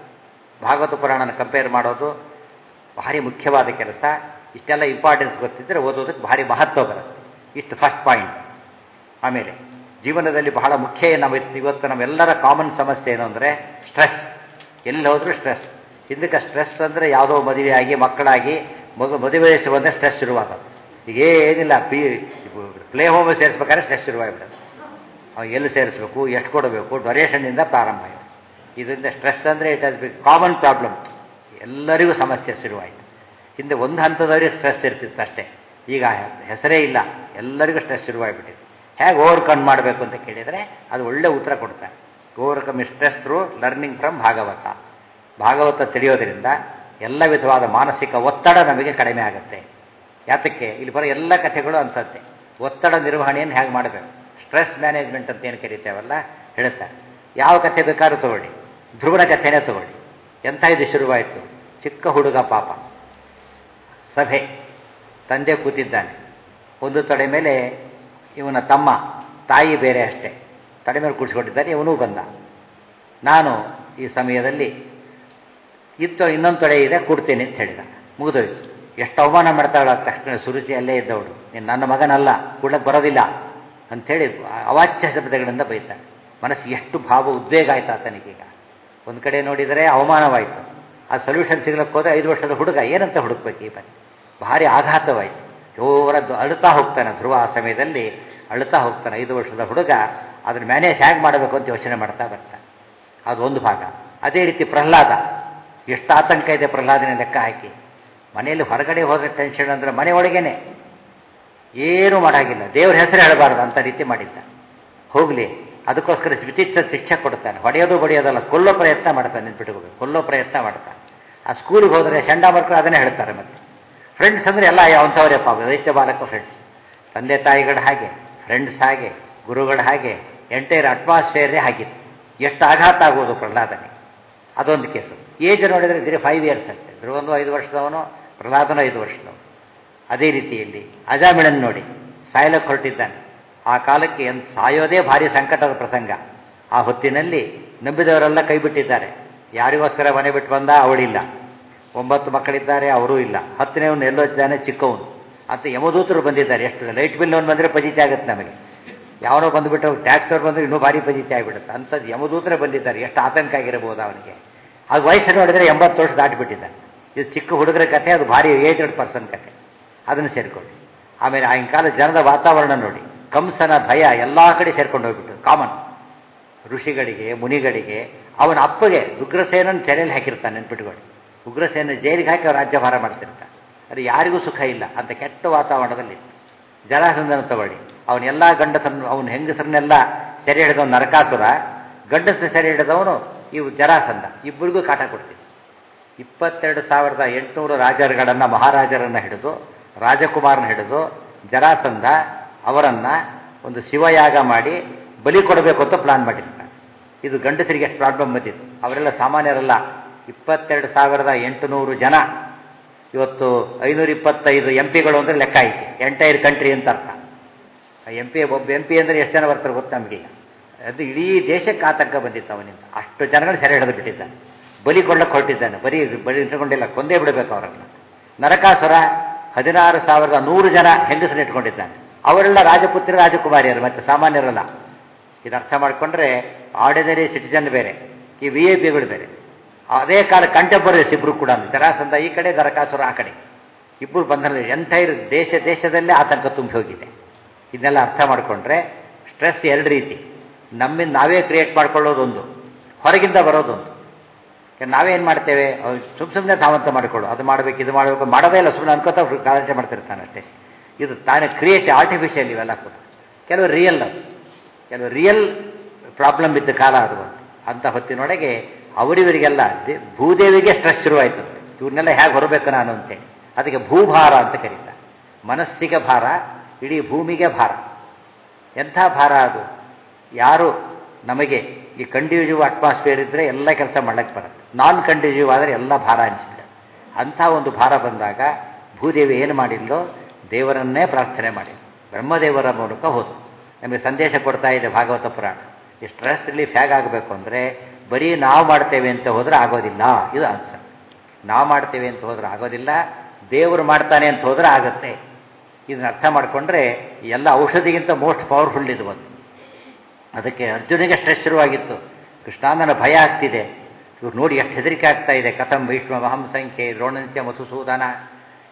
ಭಾಗವತ ಪುರಾಣನ ಕಂಪೇರ್ ಮಾಡೋದು ಭಾರಿ ಮುಖ್ಯವಾದ ಕೆಲಸ. ಇಷ್ಟೆಲ್ಲ ಇಂಪಾರ್ಟೆನ್ಸ್ ಗೊತ್ತಿದ್ದರೆ ಓದೋದಕ್ಕೆ ಭಾರಿ ಮಹತ್ವ ಬರುತ್ತೆ. ಇಷ್ಟು ಫಸ್ಟ್ ಪಾಯಿಂಟ್. ಆಮೇಲೆ ಜೀವನದಲ್ಲಿ ಬಹಳ ಮುಖ್ಯ ಇವತ್ತು ನಮ್ಮೆಲ್ಲರ ಕಾಮನ್ ಸಮಸ್ಯೆ ಏನು ಅಂದರೆ ಸ್ಟ್ರೆಸ್. ಎಲ್ಲಿ ಹೋದರೂ ಸ್ಟ್ರೆಸ್. ಹಿಂದಕ್ಕೆ ಸ್ಟ್ರೆಸ್ ಅಂದರೆ ಯಾವುದೋ ಮದುವೆಯಾಗಿ ಮಕ್ಕಳಾಗಿ ಮದುವೆ ವಯಸ್ಸು ಬಂದರೆ ಸ್ಟ್ರೆಸ್ ಶುರುವಾಗೋದು. ಈಗ ಏನಿಲ್ಲ ಪ್ಲೇ ಹೋಮ್ ಸೇರಿಸ್ಬೇಕಾದ್ರೆ ಸ್ಟ್ರೆಸ್ ಶುರುವಾಗಿಬಿಡೋದು. ಅವಾಗ ಎಲ್ಲಿ ಸೇರಿಸ್ಬೇಕು, ಎಷ್ಟು ಕೊಡಬೇಕು, ಡೊನೇಷನ್ನಿಂದ ಪ್ರಾರಂಭ ಆಯಿತು. ಇದರಿಂದ ಸ್ಟ್ರೆಸ್ ಅಂದರೆ it has become problem. ಎಲ್ಲರಿಗೂ ಸಮಸ್ಯೆ ಶುರುವಾಯಿತು. ಹಿಂದೆ ಒಂದು ಹಂತದವರಿಗೆ ಸ್ಟ್ರೆಸ್ ಇರ್ತಿತ್ತು ಅಷ್ಟೇ. ಈಗ ಹೆಸರೇ ಇಲ್ಲ, ಎಲ್ಲರಿಗೂ ಸ್ಟ್ರೆಸ್ ಶುರುವಾಗಿಬಿಟ್ಟಿದೆ. ಹೇಗೆ ಓವರ್ಕಮ್ ಮಾಡಬೇಕು ಅಂತ ಕೇಳಿದರೆ ಅದು ಒಳ್ಳೆ ಉತ್ತರ ಕೊಡ್ತಾರೆ. Overcome stress through learning from Bhagavata. Bhagavata ತಿಳಿಯೋದ್ರಿಂದ ಎಲ್ಲ ವಿಧವಾದ ಮಾನಸಿಕ ಒತ್ತಡ ನಮಗೆ ಕಡಿಮೆ ಆಗುತ್ತೆ. ಯಾತಕ್ಕೆ ಇಲ್ಲಿ ಬರೋ ಎಲ್ಲ ಕಥೆಗಳು ಅಂಥದ್ದೇ. ಒತ್ತಡ ನಿರ್ವಹಣೆಯನ್ನು ಹೇಗೆ ಮಾಡಬೇಕು, ಸ್ಟ್ರೆಸ್ ಮ್ಯಾನೇಜ್ಮೆಂಟ್ ಅಂತ ಏನು ಕರೀತೇವಲ್ಲ ಹೇಳ್ತಾರೆ. ಯಾವ ಕಥೆ ಬೇಕಾದ್ರೂ ತಗೊಳ್ಳಿ, ಧ್ರುವನ ಕಥೆನೇ ತಗೊಳ್ಳಿ. ಎಂಥ ಇದು ಶುರುವಾಯಿತು. ಚಿಕ್ಕ ಹುಡುಗ ಪಾಪ, ಸಭೆ, ತಂದೆ ಕೂತಿದ್ದಾನೆ. ಒಂದು ತೊಡೆ ಮೇಲೆ ಇವನ ತಮ್ಮ, ತಾಯಿ ಬೇರೆ ಅಷ್ಟೇ, ತಡೆ ಮೇಲೆ ಕೂಡಿಸ್ಕೊಂಡಿದ್ದಾನೆ. ಇವನೂ ಬಂದ. ನಾನು ಈ ಸಮಯದಲ್ಲಿ ಇನ್ನೊಂದು ತೊಡೆ ಇದೆ, ಕೊಡ್ತೇನೆ ಅಂತ ಹೇಳಿದ. ಮುಗಿದೋಯ್ತು. ಎಷ್ಟು ಅವಮಾನ ಮಾಡ್ತಾಳ ತಕ್ಷಣ ಸುರುಚಿ ಅಲ್ಲೇ ಇದ್ದವಳು, ನೀನು ನನ್ನ ಮಗನಲ್ಲ, ಕೂಡಕ್ಕೆ ಬರೋದಿಲ್ಲ ಅಂಥೇಳಿ ಅವಾಚ್ಯ ಶಬ್ದಗಳಿಂದ ಬೈತಾನೆ. ಮನಸ್ಸಿಗೆ ಎಷ್ಟು ಭಾವ ಉದ್ವೇಗ ಆಯ್ತು ಆತನಿಗೀಗ. ಒಂದು ಕಡೆ ನೋಡಿದರೆ ಅವಮಾನವಾಯಿತು. ಆ ಸೊಲ್ಯೂಷನ್ ಸಿಗ್ಲಕ್ಕೆ ಹೋದರೆ 5 ವರ್ಷದ ಹುಡುಗ ಏನಂತ ಹುಡುಕ್ಬೇಕು ಈ ಬನ್ನಿ. ಭಾರಿ ಆಘಾತವಾಯಿತು. ಜೋರದ್ದು ಅಳುತ್ತಾ ಹೋಗ್ತಾನೆ. ಧ್ರುವ ಆ ಸಮಯದಲ್ಲಿ ಅಳುತ್ತಾ ಹೋಗ್ತಾನೆ. 5 ವರ್ಷದ ಹುಡುಗ ಅದನ್ನು ಮ್ಯಾನೇಜ್ ಹೇಗೆ ಮಾಡಬೇಕು ಅಂತ ಯೋಚನೆ ಮಾಡ್ತಾ ಬರ್ತಾನೆ. ಅದು ಒಂದು ಭಾಗ. ಅದೇ ರೀತಿ ಪ್ರಹ್ಲಾದ, ಎಷ್ಟು ಆತಂಕ ಇದೆ ಪ್ರಹ್ಲಾದನ ಲೆಕ್ಕ ಹಾಕಿ. ಮನೆಯಲ್ಲಿ ಹೊರಗಡೆ ಹೋದರೆ ಟೆನ್ಷನ್ ಅಂದರೆ ಮನೆ ಒಳಗೇನೆ ಏನೂ ಮಾಡೋಂಗಿಲ್ಲ. ದೇವ್ರ ಹೆಸರು ಹೇಳಬಾರ್ದು ಅಂತ ರೀತಿ ಮಾಡಿದ್ದ. ಹೋಗಲಿ, ಅದಕ್ಕೋಸ್ಕರ ವಿಚಿತ್ರ ಶಿಕ್ಷೆ ಕೊಡ್ತಾನೆ. ಹೊಡೆಯೋದು ಬಡಿಯೋದಲ್ಲ, ಕೊಲ್ಲೋ ಪ್ರಯತ್ನ ಮಾಡ್ತಾನೆ. ನೆನ್ಪಿಟ್ಕೋಬೇಕು, ಕೊಲ್ಲೋ ಪ್ರಯತ್ನ ಮಾಡ್ತಾನೆ. ಆ ಸ್ಕೂಲಿಗೆ ಹೋದರೆ ಚಂಡ ಮಕ್ಕಳು ಅದನ್ನೇ ಹೇಳ್ತಾರೆ. ಮತ್ತೆ ಫ್ರೆಂಡ್ಸ್ ಅಂದರೆ ಎಲ್ಲ ಯಾವಂಥವರೇ ಪಾಪ, ದೈತ್ಯ ಬಾಲಕ ಫ್ರೆಂಡ್ಸ್. ತಂದೆ ತಾಯಿಗಳು ಹಾಗೆ, ಫ್ರೆಂಡ್ಸ್ ಹಾಗೆ, ಗುರುಗಳು ಹಾಗೆ, ಎಂಟೈರ್ ಅಟ್ಮಾಸ್ಫಿಯರೇ ಹಾಗಿತ್ತು. ಎಷ್ಟು ಆಘಾತ ಆಗೋದು ಪ್ರಹ್ಲಾದನಿಗೆ. ಅದೊಂದು ಕೇಸು. ಏಜ್ ನೋಡಿದರೆ 5 ಇಯರ್ಸ್ ಅಂತೆ. ಧ್ರುವನು 5 ವರ್ಷದವನು, ಪ್ರಹ್ಲಾದನು 5 ವರ್ಷದವನು. ಅದೇ ರೀತಿಯಲ್ಲಿ ಅಜಾಮಿಳನ್ ನೋಡಿ, ಸಾಯಲಕ್ಕೆ ಹೊರಟಿದ್ದಾನೆ. ಆ ಕಾಲಕ್ಕೆ ಸಾಯೋದೇ ಭಾರಿ ಸಂಕಟದ ಪ್ರಸಂಗ. ಆ ಹೊತ್ತಿನಲ್ಲಿ ನಂಬಿದವರೆಲ್ಲ ಕೈ ಬಿಟ್ಟಿದ್ದಾರೆ. ಯಾರಿಗೋಸ್ಕರ ಮನೆ ಬಿಟ್ಟು ಬಂದ, ಅವಳಿಲ್ಲ. 9 ಮಕ್ಕಳಿದ್ದಾರೆ, ಅವರೂ ಇಲ್ಲ. 10ನೇವನು ಎಲ್ಲೋ ಇದ್ದಾನೆ, ಚಿಕ್ಕವನು ಅಂತ ಯಮದೂತರು ಬಂದಿದ್ದಾರೆ. ಎಷ್ಟು ಲೈಟ್ ಬಿಲ್ ಅವನು ಬಂದರೆ ಪಜಿತಿ ಆಗುತ್ತೆ ನಮಗೆ. ಯಾವನೋ ಬಂದುಬಿಟ್ಟು ಟ್ಯಾಕ್ಸ್ ಅವ್ರು ಬಂದರೆ ಇನ್ನೂ ಭಾರಿ ಪಜಿತಿ ಆಗಿಬಿಡುತ್ತೆ. ಅಂಥದ್ದು ಯಮದೂತರೇ ಬಂದಿದ್ದಾರೆ. ಎಷ್ಟು ಆತಂಕ ಆಗಿರಬಹುದು ಅವನಿಗೆ. ಅದು ವಯಸ್ಸು ನೋಡಿದರೆ 80 ವರ್ಷ ದಾಟಿಬಿಟ್ಟಿದ್ದಾನೆ. ಇದು ಚಿಕ್ಕ ಹುಡುಗರ ಕಥೆ, ಅದು ಭಾರಿ ಏಜ್ಡ್ ಪರ್ಸನ್ ಕಥೆ. ಅದನ್ನು ಸೇರಿಕೊಳ್ಳಿ. ಆಮೇಲೆ ಆಗಿನ ಕಾಲ ಜನದ ವಾತಾವರಣ ನೋಡಿ, ಕಂಸನ ಭಯ ಎಲ್ಲ ಕಡೆ ಸೇರ್ಕೊಂಡು ಹೋಗ್ಬಿಟ್ಟು ಕಾಮನ್. ಋಷಿಗಳಿಗೆ, ಮುನಿಗಳಿಗೆ, ಅವನ ಅಪ್ಪಗೆ ಉಗ್ರಸೇನನ್ನು ಸೆರೆಯಲ್ಲಿ ಹಾಕಿರ್ತಾನೆ. ನೆನ್ಪಿಟ್ಕೊಳ್ಳಿ, ಉಗ್ರಸೇನ ಜೈಲಿಗೆ ಹಾಕಿ ಅವ್ರು ರಾಜ್ಯಭಾರ ಮಾಡ್ತಿರ್ತಾನೆ. ಅದು ಯಾರಿಗೂ ಸುಖ ಇಲ್ಲ ಅಂತ ಕೆಟ್ಟ ವಾತಾವರಣದಲ್ಲಿ. ಜರಾಸಂಧನ ತಗೊಳ್ಳಿ, ಅವನೆಲ್ಲ ಗಂಡಸರನ್ನು, ಅವನ ಹೆಂಗಸರನ್ನೆಲ್ಲ ಸೆರೆ ಹಿಡಿದವನು ನರಕಾಸುರ, ಗಂಡಸರ ಸೆರೆ ಹಿಡಿದವನು ಇವು ಜರಾಸಂಧ. ಇಬ್ಬರಿಗೂ ಕಾಟ ಕೊಡ್ತೀವಿ. 22,800 ರಾಜರುಗಳನ್ನು, ಮಹಾರಾಜರನ್ನು ಹಿಡಿದು, ರಾಜಕುಮಾರನ ಹಿಡಿದು ಜರಾಸಂಧ ಅವರನ್ನು ಒಂದು ಶಿವಯಾಗ ಮಾಡಿ ಬಲಿ ಕೊಡಬೇಕು ಅಂತ ಪ್ಲಾನ್ ಮಾಡಿರ್ತಾರೆ. ಇದು ಗಂಡಸರಿಗೆ ಎಷ್ಟು ಪ್ರಾಬ್ಲಮ್ ಬಂದಿತ್ತು. ಅವರೆಲ್ಲ ಸಾಮಾನ್ಯರಲ್ಲ. 22,800 ಜನ. ಇವತ್ತು 525 MP ಅಂದರೆ ಲೆಕ್ಕ ಐತಿ. ಎಂಟೈರ್ ಕಂಟ್ರಿ ಅಂತ ಅರ್ಥ. ಒಬ್ಬ MP ಅಂದರೆ ಎಷ್ಟು ಜನ ಬರ್ತಾರೆ ಗೊತ್ತು ನಮಗೆ. ಅದು ಇಡೀ ದೇಶಕ್ಕೆ ಆತಂಕ ಬಂದಿತ್ತು ಅವನಿಂದ. ಅಷ್ಟು ಜನಗಳು ಸೆರೆ ಹಿಡಿದು ಬಿಟ್ಟಿದ್ದಾನೆ. ಬಲಿ ಕೊಡ್ಲಕ್ಕೆ ಹೊರಟಿದ್ದಾನೆ. ಬಲಿ ಇಟ್ಕೊಂಡಿಲ್ಲ, ಕೊಂದೇ ಬಿಡಬೇಕು ಅವರನ್ನು. ನರಕಾಸುರ 16,100 ಜನ ಹೆಂಗಸನ್ನು ಇಟ್ಕೊಂಡಿದ್ದಾನೆ. ಅವರೆಲ್ಲ ರಾಜಪುತ್ರ, ರಾಜಕುಮಾರಿಯರು, ಮತ್ತು ಸಾಮಾನ್ಯರಲ್ಲ. ಇದು ಅರ್ಥ ಮಾಡಿಕೊಂಡ್ರೆ ಆರ್ಡಿನರಿ ಸಿಟಿಜನ್ ಬೇರೆ, ಈ VIP ಬೇರೆ. ಅದೇ ಕಾಲ ಕಂಟೆಂಪರರೀಸ್ ಇಬ್ಬರು ಕೂಡ. ಜರಾಸಂಧ ಈ ಕಡೆ, ನರಕಾಸುರ ಆ ಕಡೆ. ಇಬ್ಬರು ಬಂದಲ್ಲಿ ಎಂಟೈರ್ ದೇಶದಲ್ಲೇ ಆತಂಕ ತುಂಬಿ ಹೋಗಿದೆ. ಇದನ್ನೆಲ್ಲ ಅರ್ಥ ಮಾಡಿಕೊಂಡ್ರೆ ಸ್ಟ್ರೆಸ್ 2 ರೀತಿ. ನಮ್ಮಿಂದ ನಾವೇ ಕ್ರಿಯೇಟ್ ಮಾಡ್ಕೊಳ್ಳೋದೊಂದು, ಹೊರಗಿಂದ ಬರೋದೊಂದು. ನಾವೇನು ಮಾಡ್ತೇವೆ, ಸುಮ್ಮನೆ ತಾವಂತ ಮಾಡಿಕೊಳ್ಳು, ಅದು ಮಾಡಬೇಕು, ಇದು ಮಾಡಬೇಕು, ಮಾಡೋದೇ ಇಲ್ಲ, ಸುಮ್ಮನೆ ಅನ್ಕೋತಾ ಕಾಳಜಿ ಮಾಡ್ತಿರ್ತಾನೆ ಅಷ್ಟೇ. ಇದು ತಾನೇ ಕ್ರಿಯೇಟ್, ಆರ್ಟಿಫಿಷಿಯಲ್ ಇವೆಲ್ಲ ಕೂಡ. ಕೆಲವು ರಿಯಲ್ ಪ್ರಾಬ್ಲಮ್ ಇದ್ದ ಕಾಲ ಅದು. ಅಂಥ ಹೊತ್ತಿನೊಳಗೆ ಅವರಿವರಿಗೆಲ್ಲ ಭೂದೇವಿಗೆ ಸ್ಟ್ರೆಸ್ ಶುರುವಾಯಿತು. ಇವ್ರನ್ನೆಲ್ಲ ಹೇಗೆ ಹೊರಬೇಕು ನಾನು ಅಂತೇಳಿ. ಅದಕ್ಕೆ ಭೂಭಾರ ಅಂತ ಕರೀತಾರೆ. ಮನಸ್ಸಿಗೆ ಭಾರ, ಇಡೀ ಭೂಮಿಗೆ ಭಾರ. ಎಂಥ ಭಾರ ಅದು. ಯಾರು ನಮಗೆ ಈ ಕಂಡ್ಯೂಸಿವ್ ಅಟ್ಮಾಸ್ಫಿಯರ್ ಇದ್ದರೆ ಎಲ್ಲ ಕೆಲಸ ಮಾಡಕ್ಕೆ ಬರುತ್ತೆ. ನಾನ್ ಕಂಡ್ಯೂಸಿವ್ ಆದರೆ ಎಲ್ಲ ಭಾರ ಅನಿಸ್ಬಿಡುತ್ತೆ. ಅಂಥ ಒಂದು ಭಾರ ಬಂದಾಗ ಭೂದೇವಿ ಏನು ಮಾಡಿಲ್ಲೋ, ದೇವರನ್ನೇ ಪ್ರಾರ್ಥನೆ ಮಾಡಿ ಬ್ರಹ್ಮದೇವರ ಮೂಲಕ ಹೋದು ನಮಗೆ ಸಂದೇಶ ಕೊಡ್ತಾ ಇದೆ ಭಾಗವತ ಪುರಾಣ. ಈ ಸ್ಟ್ರೆಸ್ ರಿಲೀಫ್ ಹೇಗಾಗಬೇಕು ಅಂದರೆ, ಬರೀ ನಾವು ಮಾಡ್ತೇವೆ ಅಂತ ಹೋದರೆ ಆಗೋದಿಲ್ಲ. ಇದು ಆನ್ಸರ್. ನಾವು ಮಾಡ್ತೇವೆ ಅಂತ ಹೋದ್ರೆ ಆಗೋದಿಲ್ಲ, ದೇವರು ಮಾಡ್ತಾನೆ ಅಂತ ಹೋದರೆ ಆಗುತ್ತೆ. ಇದನ್ನ ಅರ್ಥ ಮಾಡಿಕೊಂಡ್ರೆ ಎಲ್ಲ ಔಷಧಿಗಿಂತ ಮೋಸ್ಟ್ ಪವರ್ಫುಲ್ ಇದು ಒಂದು. ಅದಕ್ಕೆ ಅರ್ಜುನಿಗೆ ಸ್ಟ್ರೆಸ್ ಶುರುವಾಗಿತ್ತು. ಕೃಷ್ಣಾಂದನ ಭಯ ಆಗ್ತಿದೆ. ಇವ್ರು ನೋಡಿ ಎಷ್ಟು ಹೆದರಿಕೆ ಆಗ್ತಾ ಇದೆ. ಕಥಂ ಭೀಷ್ಮ ಮಹಂ ಸಂಖ್ಯೆ ದ್ರೋಣಂತ್ಯ ಮಧುಸೂದನ.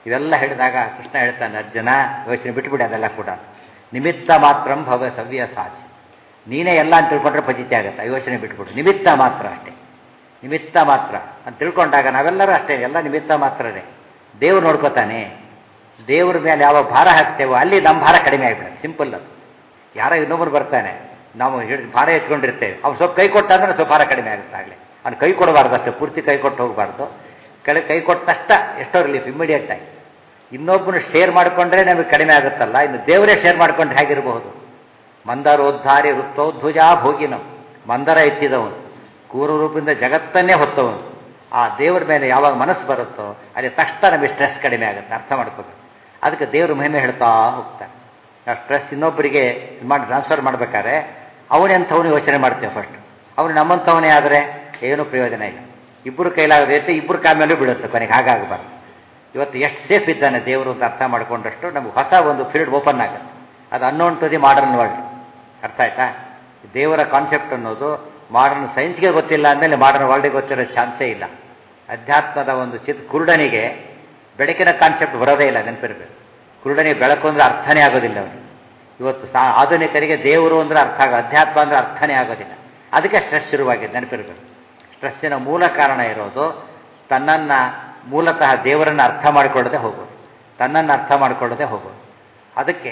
ಇವೆಲ್ಲ ಹೇಳಿದಾಗ ಕೃಷ್ಣ ಹೇಳ್ತಾನೆ, ಅರ್ಜುನ ಯೋಚನೆ ಬಿಟ್ಟುಬಿಡಿ ಅದೆಲ್ಲ ಕೂಡ. ನಿಮಿತ್ತ ಮಾತ್ರಂ ಭವ ಸವ್ಯ ಸಾಚಿ. ನೀನೇ ಎಲ್ಲ ಅಂತ ತಿಳ್ಕೊಂಡ್ರೆ ಫಜಿತಿ ಆಗುತ್ತೆ. ಯೋಚನೆ ಬಿಟ್ಬಿಡು, ನಿಮಿತ್ತ ಮಾತ್ರ ಅಷ್ಟೇ, ನಿಮಿತ್ತ ಮಾತ್ರ ಅಂತ ತಿಳ್ಕೊಂಡಾಗ ನಾವೆಲ್ಲರೂ ಅಷ್ಟೇ, ಎಲ್ಲ ನಿಮಿತ್ತ ಮಾತ್ರನೇ. ದೇವ್ರು ನೋಡ್ಕೋತಾನೆ. ದೇವ್ರ ಮೇಲೆ ಯಾವ ಭಾರ ಹಾಕ್ತೇವೋ ಅಲ್ಲಿ ನಮ್ಮ ಭಾರ ಕಡಿಮೆ ಆಗಿಬಿಡುತ್ತೆ. ಸಿಂಪಲ್ ಅದು. ಯಾರೋ ಇನ್ನೊಬ್ಬರು ಬರ್ತಾನೆ, ನಾವು ಭಾರ ಎತ್ಕೊಂಡಿರ್ತೇವೆ, ಅವ್ನು ಸ್ವಲ್ಪ ಕೈ ಕೊಟ್ಟ ಅಂದ್ರೆ ಸ್ವಲ್ಪ ಭಾರ ಕಡಿಮೆ ಆಗುತ್ತೆ. ಆಗಲೇ ಅವ್ನು ಕೈ ಕೊಡಬಾರ್ದು ಅಷ್ಟೇ, ಪೂರ್ತಿ ಕೈ ಕೊಟ್ಟು ಹೋಗಬಾರ್ದು. ಕೈ ಕೊಟ್ಟ ತಕ್ಷಣ ಎಷ್ಟೋ ರಿಲೀಫ್ ಇಮ್ಮಿಡಿಯೇಟ್ ಆಗಿ. ಇನ್ನೊಬ್ಬನು ಶೇರ್ ಮಾಡಿಕೊಂಡ್ರೆ ನಮಗೆ ಕಡಿಮೆ ಆಗುತ್ತಲ್ಲ, ಇನ್ನು ದೇವರೇ ಶೇರ್ ಮಾಡ್ಕೊಂಡ್ರೆ ಹೇಗಿರಬಹುದು? ಮಂದರೋದ್ಧಾರಿ ವೃತ್ತೋಧ್ವಜ ಭೋಗಿನಂ. ಮಂದರ ಎತ್ತಿದವನು, ಕೂರು ರೂಪದಿಂದ ಜಗತ್ತನ್ನೇ ಹೊತ್ತವನು. ಆ ದೇವರ ಮೇಲೆ ಯಾವಾಗ ಮನಸ್ಸು ಬರುತ್ತೋ ಅಲ್ಲಿ ತಕ್ಷಣ ನಮಗೆ ಸ್ಟ್ರೆಸ್ ಕಡಿಮೆ ಆಗುತ್ತೆ. ಅರ್ಥ ಮಾಡ್ಕೋಬೇಕು. ಅದಕ್ಕೆ ದೇವರು ಮಹಿಮೆ ಹೇಳ್ತಾ ಹೋಗ್ತಾರೆ. ಆ ಸ್ಟ್ರೆಸ್ ಇನ್ನೊಬ್ಬರಿಗೆ ಮಾಡಿ ಟ್ರಾನ್ಸ್ಫರ್ ಮಾಡ್ಬೇಕಾದ್ರೆ ಅವನೆಂಥವನು ಯೋಚನೆ ಮಾಡ್ತೇವೆ ಫಸ್ಟ್. ಅವನು ನಮ್ಮಂಥವನೇ ಆದರೆ ಏನೂ ಪ್ರಯೋಜನ ಇಲ್ಲ. ಇಬ್ಬರು ಕೈಲಾಗದೈತೆ, ಇಬ್ಬರು ಕಾಲ ಮೇಲೂ ಬೀಳುತ್ತೆ ಕೊನೆಗೆ. ಹಾಗಾಗಬಾರ್ದು. ಇವತ್ತು ಎಷ್ಟು ಸೇಫ್ ಇದ್ದಾನೆ ದೇವರು ಅಂತ ಅರ್ಥ ಮಾಡ್ಕೊಂಡಷ್ಟು ನಮಗೆ ಹೊಸ ಒಂದು ಫೀಲ್ಡ್ ಓಪನ್ ಆಗುತ್ತೆ. ಅದು unknown to the modern world. ಅರ್ಥ ಆಯ್ತಾ? ದೇವರ ಕಾನ್ಸೆಪ್ಟ್ ಅನ್ನೋದು ಮಾಡರ್ನ್ ಸೈನ್ಸ್ಗೆ ಗೊತ್ತಿಲ್ಲ ಅಂದಮೇಲೆ ಮಾಡರ್ನ್ ವರ್ಲ್ಡ್ಗೆ ಗೊತ್ತಿರೋ ಚಾನ್ಸೇ ಇಲ್ಲ. ಅಧ್ಯಾತ್ಮದ ಒಂದು ಕುರುಡನಿಗೆ ಬೆಳಕಿನ ಕಾನ್ಸೆಪ್ಟ್ ಬರೋದೇ ಇಲ್ಲ, ನೆನಪಿರಬೇಕು. ಕುರುಡನಿಗೆ ಬೆಳಕು ಅಂದರೆ ಅರ್ಥನೇ ಆಗೋದಿಲ್ಲ ಅವನಿಗೆ. ಇವತ್ತು ಆಧುನಿಕರಿಗೆ ದೇವರು ಅಂದರೆ ಅರ್ಥ ಅಧ್ಯಾತ್ಮ ಅಂದರೆ ಅರ್ಥನೇ ಆಗೋದಿಲ್ಲ. ಅದಕ್ಕೆ ಸ್ಟ್ರೆಸ್ ಶುರುವಾಗಿದೆ, ನೆನಪಿರಬೇಕು. ಸ್ಟ್ರೆಸ್ಸಿನ ಮೂಲ ಕಾರಣ ಇರೋದು ತನ್ನನ್ನು ಮೂಲತಃ ದೇವರನ್ನು ಅರ್ಥ ಮಾಡಿಕೊಳ್ಳದೆ ಹೋಗೋದು, ತನ್ನನ್ನು ಅರ್ಥ ಮಾಡಿಕೊಳ್ಳದೆ ಹೋಗೋದು. ಅದಕ್ಕೆ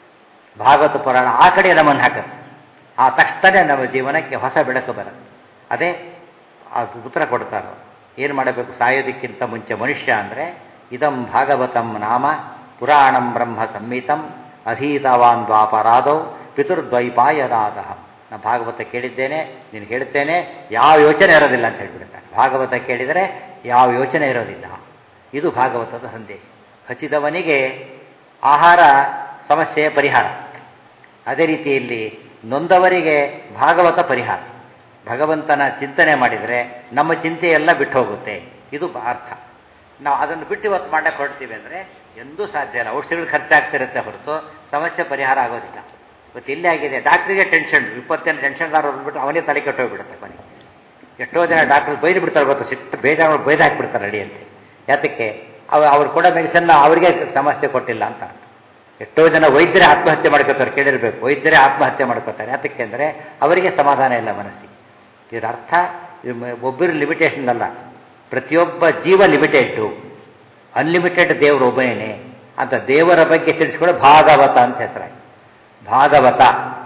ಭಾಗವತ ಪುರಾಣ ಆ ಕಡೆ ನಮ್ಮನ್ನು ಹಾಕುತ್ತೆ. ಆ ತಕ್ಷಣ ನಮ್ಮ ಜೀವನಕ್ಕೆ ಹೊಸ ಬೆಳಕು ಬರುತ್ತೆ. ಅದೇ ಉತ್ತರ ಕೊಡ್ತಾರೋ. ಏನು ಮಾಡಬೇಕು? ಸಾಯೋದಕ್ಕಿಂತ ಮುಂಚೆ ಮನುಷ್ಯ ಅಂದರೆ ಇದಂ ಭಾಗವತಂ ನಾಮ ಪುರಾಣಂ ಬ್ರಹ್ಮ ಸಂಹಿತಂ ಅಧೀತವಾನ್ ದ್ವಾಪರಾದೌ ಪಿತೃದ್ವೈಪಾಯನಾದ. ನಾನು ಭಾಗವತ ಕೇಳಿದ್ದೇನೆ, ನೀನು ಹೇಳ್ತೇನೆ, ಯಾವ ಯೋಚನೆ ಇರೋದಿಲ್ಲ ಅಂತ ಹೇಳ್ಬಿಡ್ತಾರೆ. ಭಾಗವತ ಕೇಳಿದರೆ ಯಾವ ಯೋಚನೆ ಇರೋದಿಲ್ಲ. ಇದು ಭಾಗವತದ ಸಂದೇಶ. ಹಸಿದವನಿಗೆ ಆಹಾರ ಸಮಸ್ಯೆಯ ಪರಿಹಾರ. ಅದೇ ರೀತಿಯಲ್ಲಿ ನೊಂದವರಿಗೆ ಭಾಗವತ ಪರಿಹಾರ. ಭಗವಂತನ ಚಿಂತನೆ ಮಾಡಿದರೆ ನಮ್ಮ ಚಿಂತೆಯೆಲ್ಲ ಬಿಟ್ಟು ಹೋಗುತ್ತೆ. ಇದು ಅರ್ಥ. ನಾವು ಅದನ್ನು ಬಿಟ್ಟು ಇವತ್ತು ಮಾಡಕ್ಕೆ ಹೊರಡ್ತೀವಿ ಅಂದರೆ ಎಂದೂ ಸಾಧ್ಯ ಇಲ್ಲ. ಔಷಧಿಗಳು ಖರ್ಚಾಗ್ತಿರುತ್ತೆ ಹೊರತು ಸಮಸ್ಯೆ ಪರಿಹಾರ ಆಗೋದಿಲ್ಲ. ಇವತ್ತು ಇಲ್ಲೇ ಆಗಿದೆ, ಡಾಕ್ಟ್ರಿಗೆ ಟೆನ್ಷನ್, 20 ಟೆನ್ಷನ್ದಾರ ಬಂದ್ಬಿಟ್ಟು ಅವನೇ ತಲೆ ಕೆಟ್ಟೋಗ್ಬಿಡುತ್ತೆ ಕೊನೆಗೆ. ಎಷ್ಟೋ ಜನ ಡಾಕ್ಟ್ರು ಬೈದು ಬಿಡ್ತಾರೆ ಗೊತ್ತು, ಸಿಟ್ಟು ಬೇಜಾರು ಬೈದು ಹಾಕಿಬಿಡ್ತಾರೆ ರೆಡಿ ಅಂತ. ಯಾತಕ್ಕೆ? ಅವ್ರು ಕೊಡೋ ಮೆಡಿಸನ್ನ ಅವರಿಗೆ ಸಮಸ್ಯೆ ಕೊಟ್ಟಿಲ್ಲ ಅಂತ. ಎಷ್ಟೋ ಜನ ವೈದ್ಯರೇ ಆತ್ಮಹತ್ಯೆ ಮಾಡ್ಕೋತಾರೆ, ಕೇಳಿರ್ಬೇಕು. ವೈದ್ಯರೇ ಆತ್ಮಹತ್ಯೆ ಮಾಡ್ಕೋತಾರೆ. ಯಾತಕ್ಕೆ ಅಂದರೆ ಅವರಿಗೆ ಸಮಾಧಾನ ಇಲ್ಲ ಮನಸ್ಸಿಗೆ. ಇದರ ಅರ್ಥ ಒಬ್ಬರು ಲಿಮಿಟೇಷನ್ ಅಲ್ಲ, ಪ್ರತಿಯೊಬ್ಬ ಜೀವ ಲಿಮಿಟೆಡ್ಡು. ಅನ್ಲಿಮಿಟೆಡ್ ದೇವರು ಒಬ್ಬನೇ ಅಂತ ದೇವರ ಬಗ್ಗೆ ತಿಳಿಸ್ಕೊಳ್ಳೋ ಭಾಗವತ ಅಂತ ಹೆಸರಾಗಿ. ಭಾಗವತ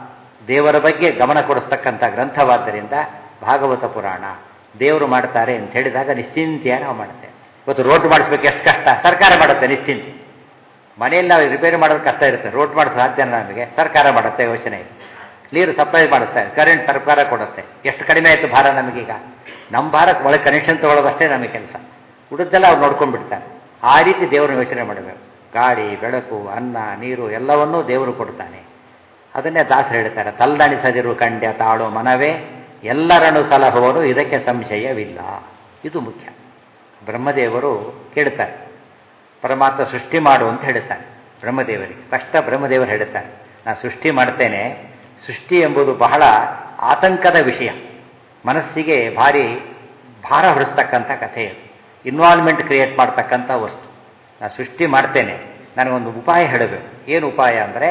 ದೇವರ ಬಗ್ಗೆ ಗಮನ ಕೊಡಿಸ್ತಕ್ಕಂಥ ಗ್ರಂಥವಾದ್ದರಿಂದ ಭಾಗವತ ಪುರಾಣ ದೇವರು ಮಾಡ್ತಾರೆ ಅಂತ ಹೇಳಿದಾಗ ನಿಶ್ಚಿಂತೆಯಾಗಿ ನಾವು ಮಾಡ್ತೇವೆ. ಇವತ್ತು ರೋಡ್ ಮಾಡಿಸ್ಬೇಕು ಎಷ್ಟು ಕಷ್ಟ, ಸರ್ಕಾರ ಮಾಡುತ್ತೆ ನಿಶ್ಚಿಂತೆ. ಮನೆಯಲ್ಲಿ ನಾವು ರಿಪೇರಿ ಮಾಡೋದು ಕಷ್ಟ ಇರುತ್ತೆ, ರೋಡ್ ಮಾಡೋದು ಸಾಧ್ಯ ನಮಗೆ, ಸರ್ಕಾರ ಮಾಡುತ್ತೆ. ಯೋಚನೆ ಇದೆ. ನೀರು ಸಪ್ಲೈ ಮಾಡುತ್ತೆ, ಕರೆಂಟ್ ಸರ್ಕಾರ ಕೊಡುತ್ತೆ. ಎಷ್ಟು ಕಡಿಮೆ ಆಯಿತು ಭಾರ ನಮಗೀಗ. ನಮ್ಮ ಭಾರಕ್ಕೆ ಒಳಗೆ ಕನೆಕ್ಷನ್ ತೊಗೊಳ್ಳೋದಷ್ಟೇ ನಮಗೆ ಕೆಲಸ, ಉಳಿದೆಲ್ಲ ಅವ್ರು ನೋಡ್ಕೊಂಡ್ಬಿಡ್ತಾರೆ. ಆ ರೀತಿ ದೇವರನ್ನ ಯೋಚನೆ ಮಾಡಬೇಕು. ಗಾಳಿ ಬೆಳಕು ಅನ್ನ ನೀರು ಎಲ್ಲವನ್ನೂ ದೇವರು ಕೊಡ್ತಾನೆ. ಅದನ್ನೇ ದಾಸರು ಹೇಳ್ತಾರೆ, ತಲ್ಲಣಿಸದಿರು ಕಂಡ್ಯ ತಾಳೋ ಮನವೇ ಎಲ್ಲರನ್ನು ಸಲಹುವನು ಇದಕ್ಕೆ ಸಂಶಯವಿಲ್ಲ. ಇದು ಮುಖ್ಯ. ಬ್ರಹ್ಮದೇವರು ಕೇಳ್ತಾರೆ, ಪರಮಾತ್ಮ ಸೃಷ್ಟಿ ಮಾಡು ಅಂತ ಹೇಳ್ತಾನೆ ಬ್ರಹ್ಮದೇವರಿಗೆ. ತಕ್ಷಣ ಬ್ರಹ್ಮದೇವರು ಹೇಳ್ತಾರೆ, ನಾನು ಸೃಷ್ಟಿ ಮಾಡ್ತೇನೆ. ಸೃಷ್ಟಿ ಎಂಬುದು ಬಹಳ ಆತಂಕದ ವಿಷಯ, ಮನಸ್ಸಿಗೆ ಭಾರಿ ಭಾರ ಹೊರಿಸ್ತಕ್ಕಂಥ ಕಥೆ. ಅದು ಇನ್ವಾಲ್ವ್ಮೆಂಟ್ ಕ್ರಿಯೇಟ್ ಮಾಡ್ತಕ್ಕಂಥ ವಸ್ತು. ನಾನು ಸೃಷ್ಟಿ ಮಾಡ್ತೇನೆ, ನನಗೊಂದು ಉಪಾಯ ಹೇಳಬೇಕು. ಏನು ಉಪಾಯ ಅಂದರೆ,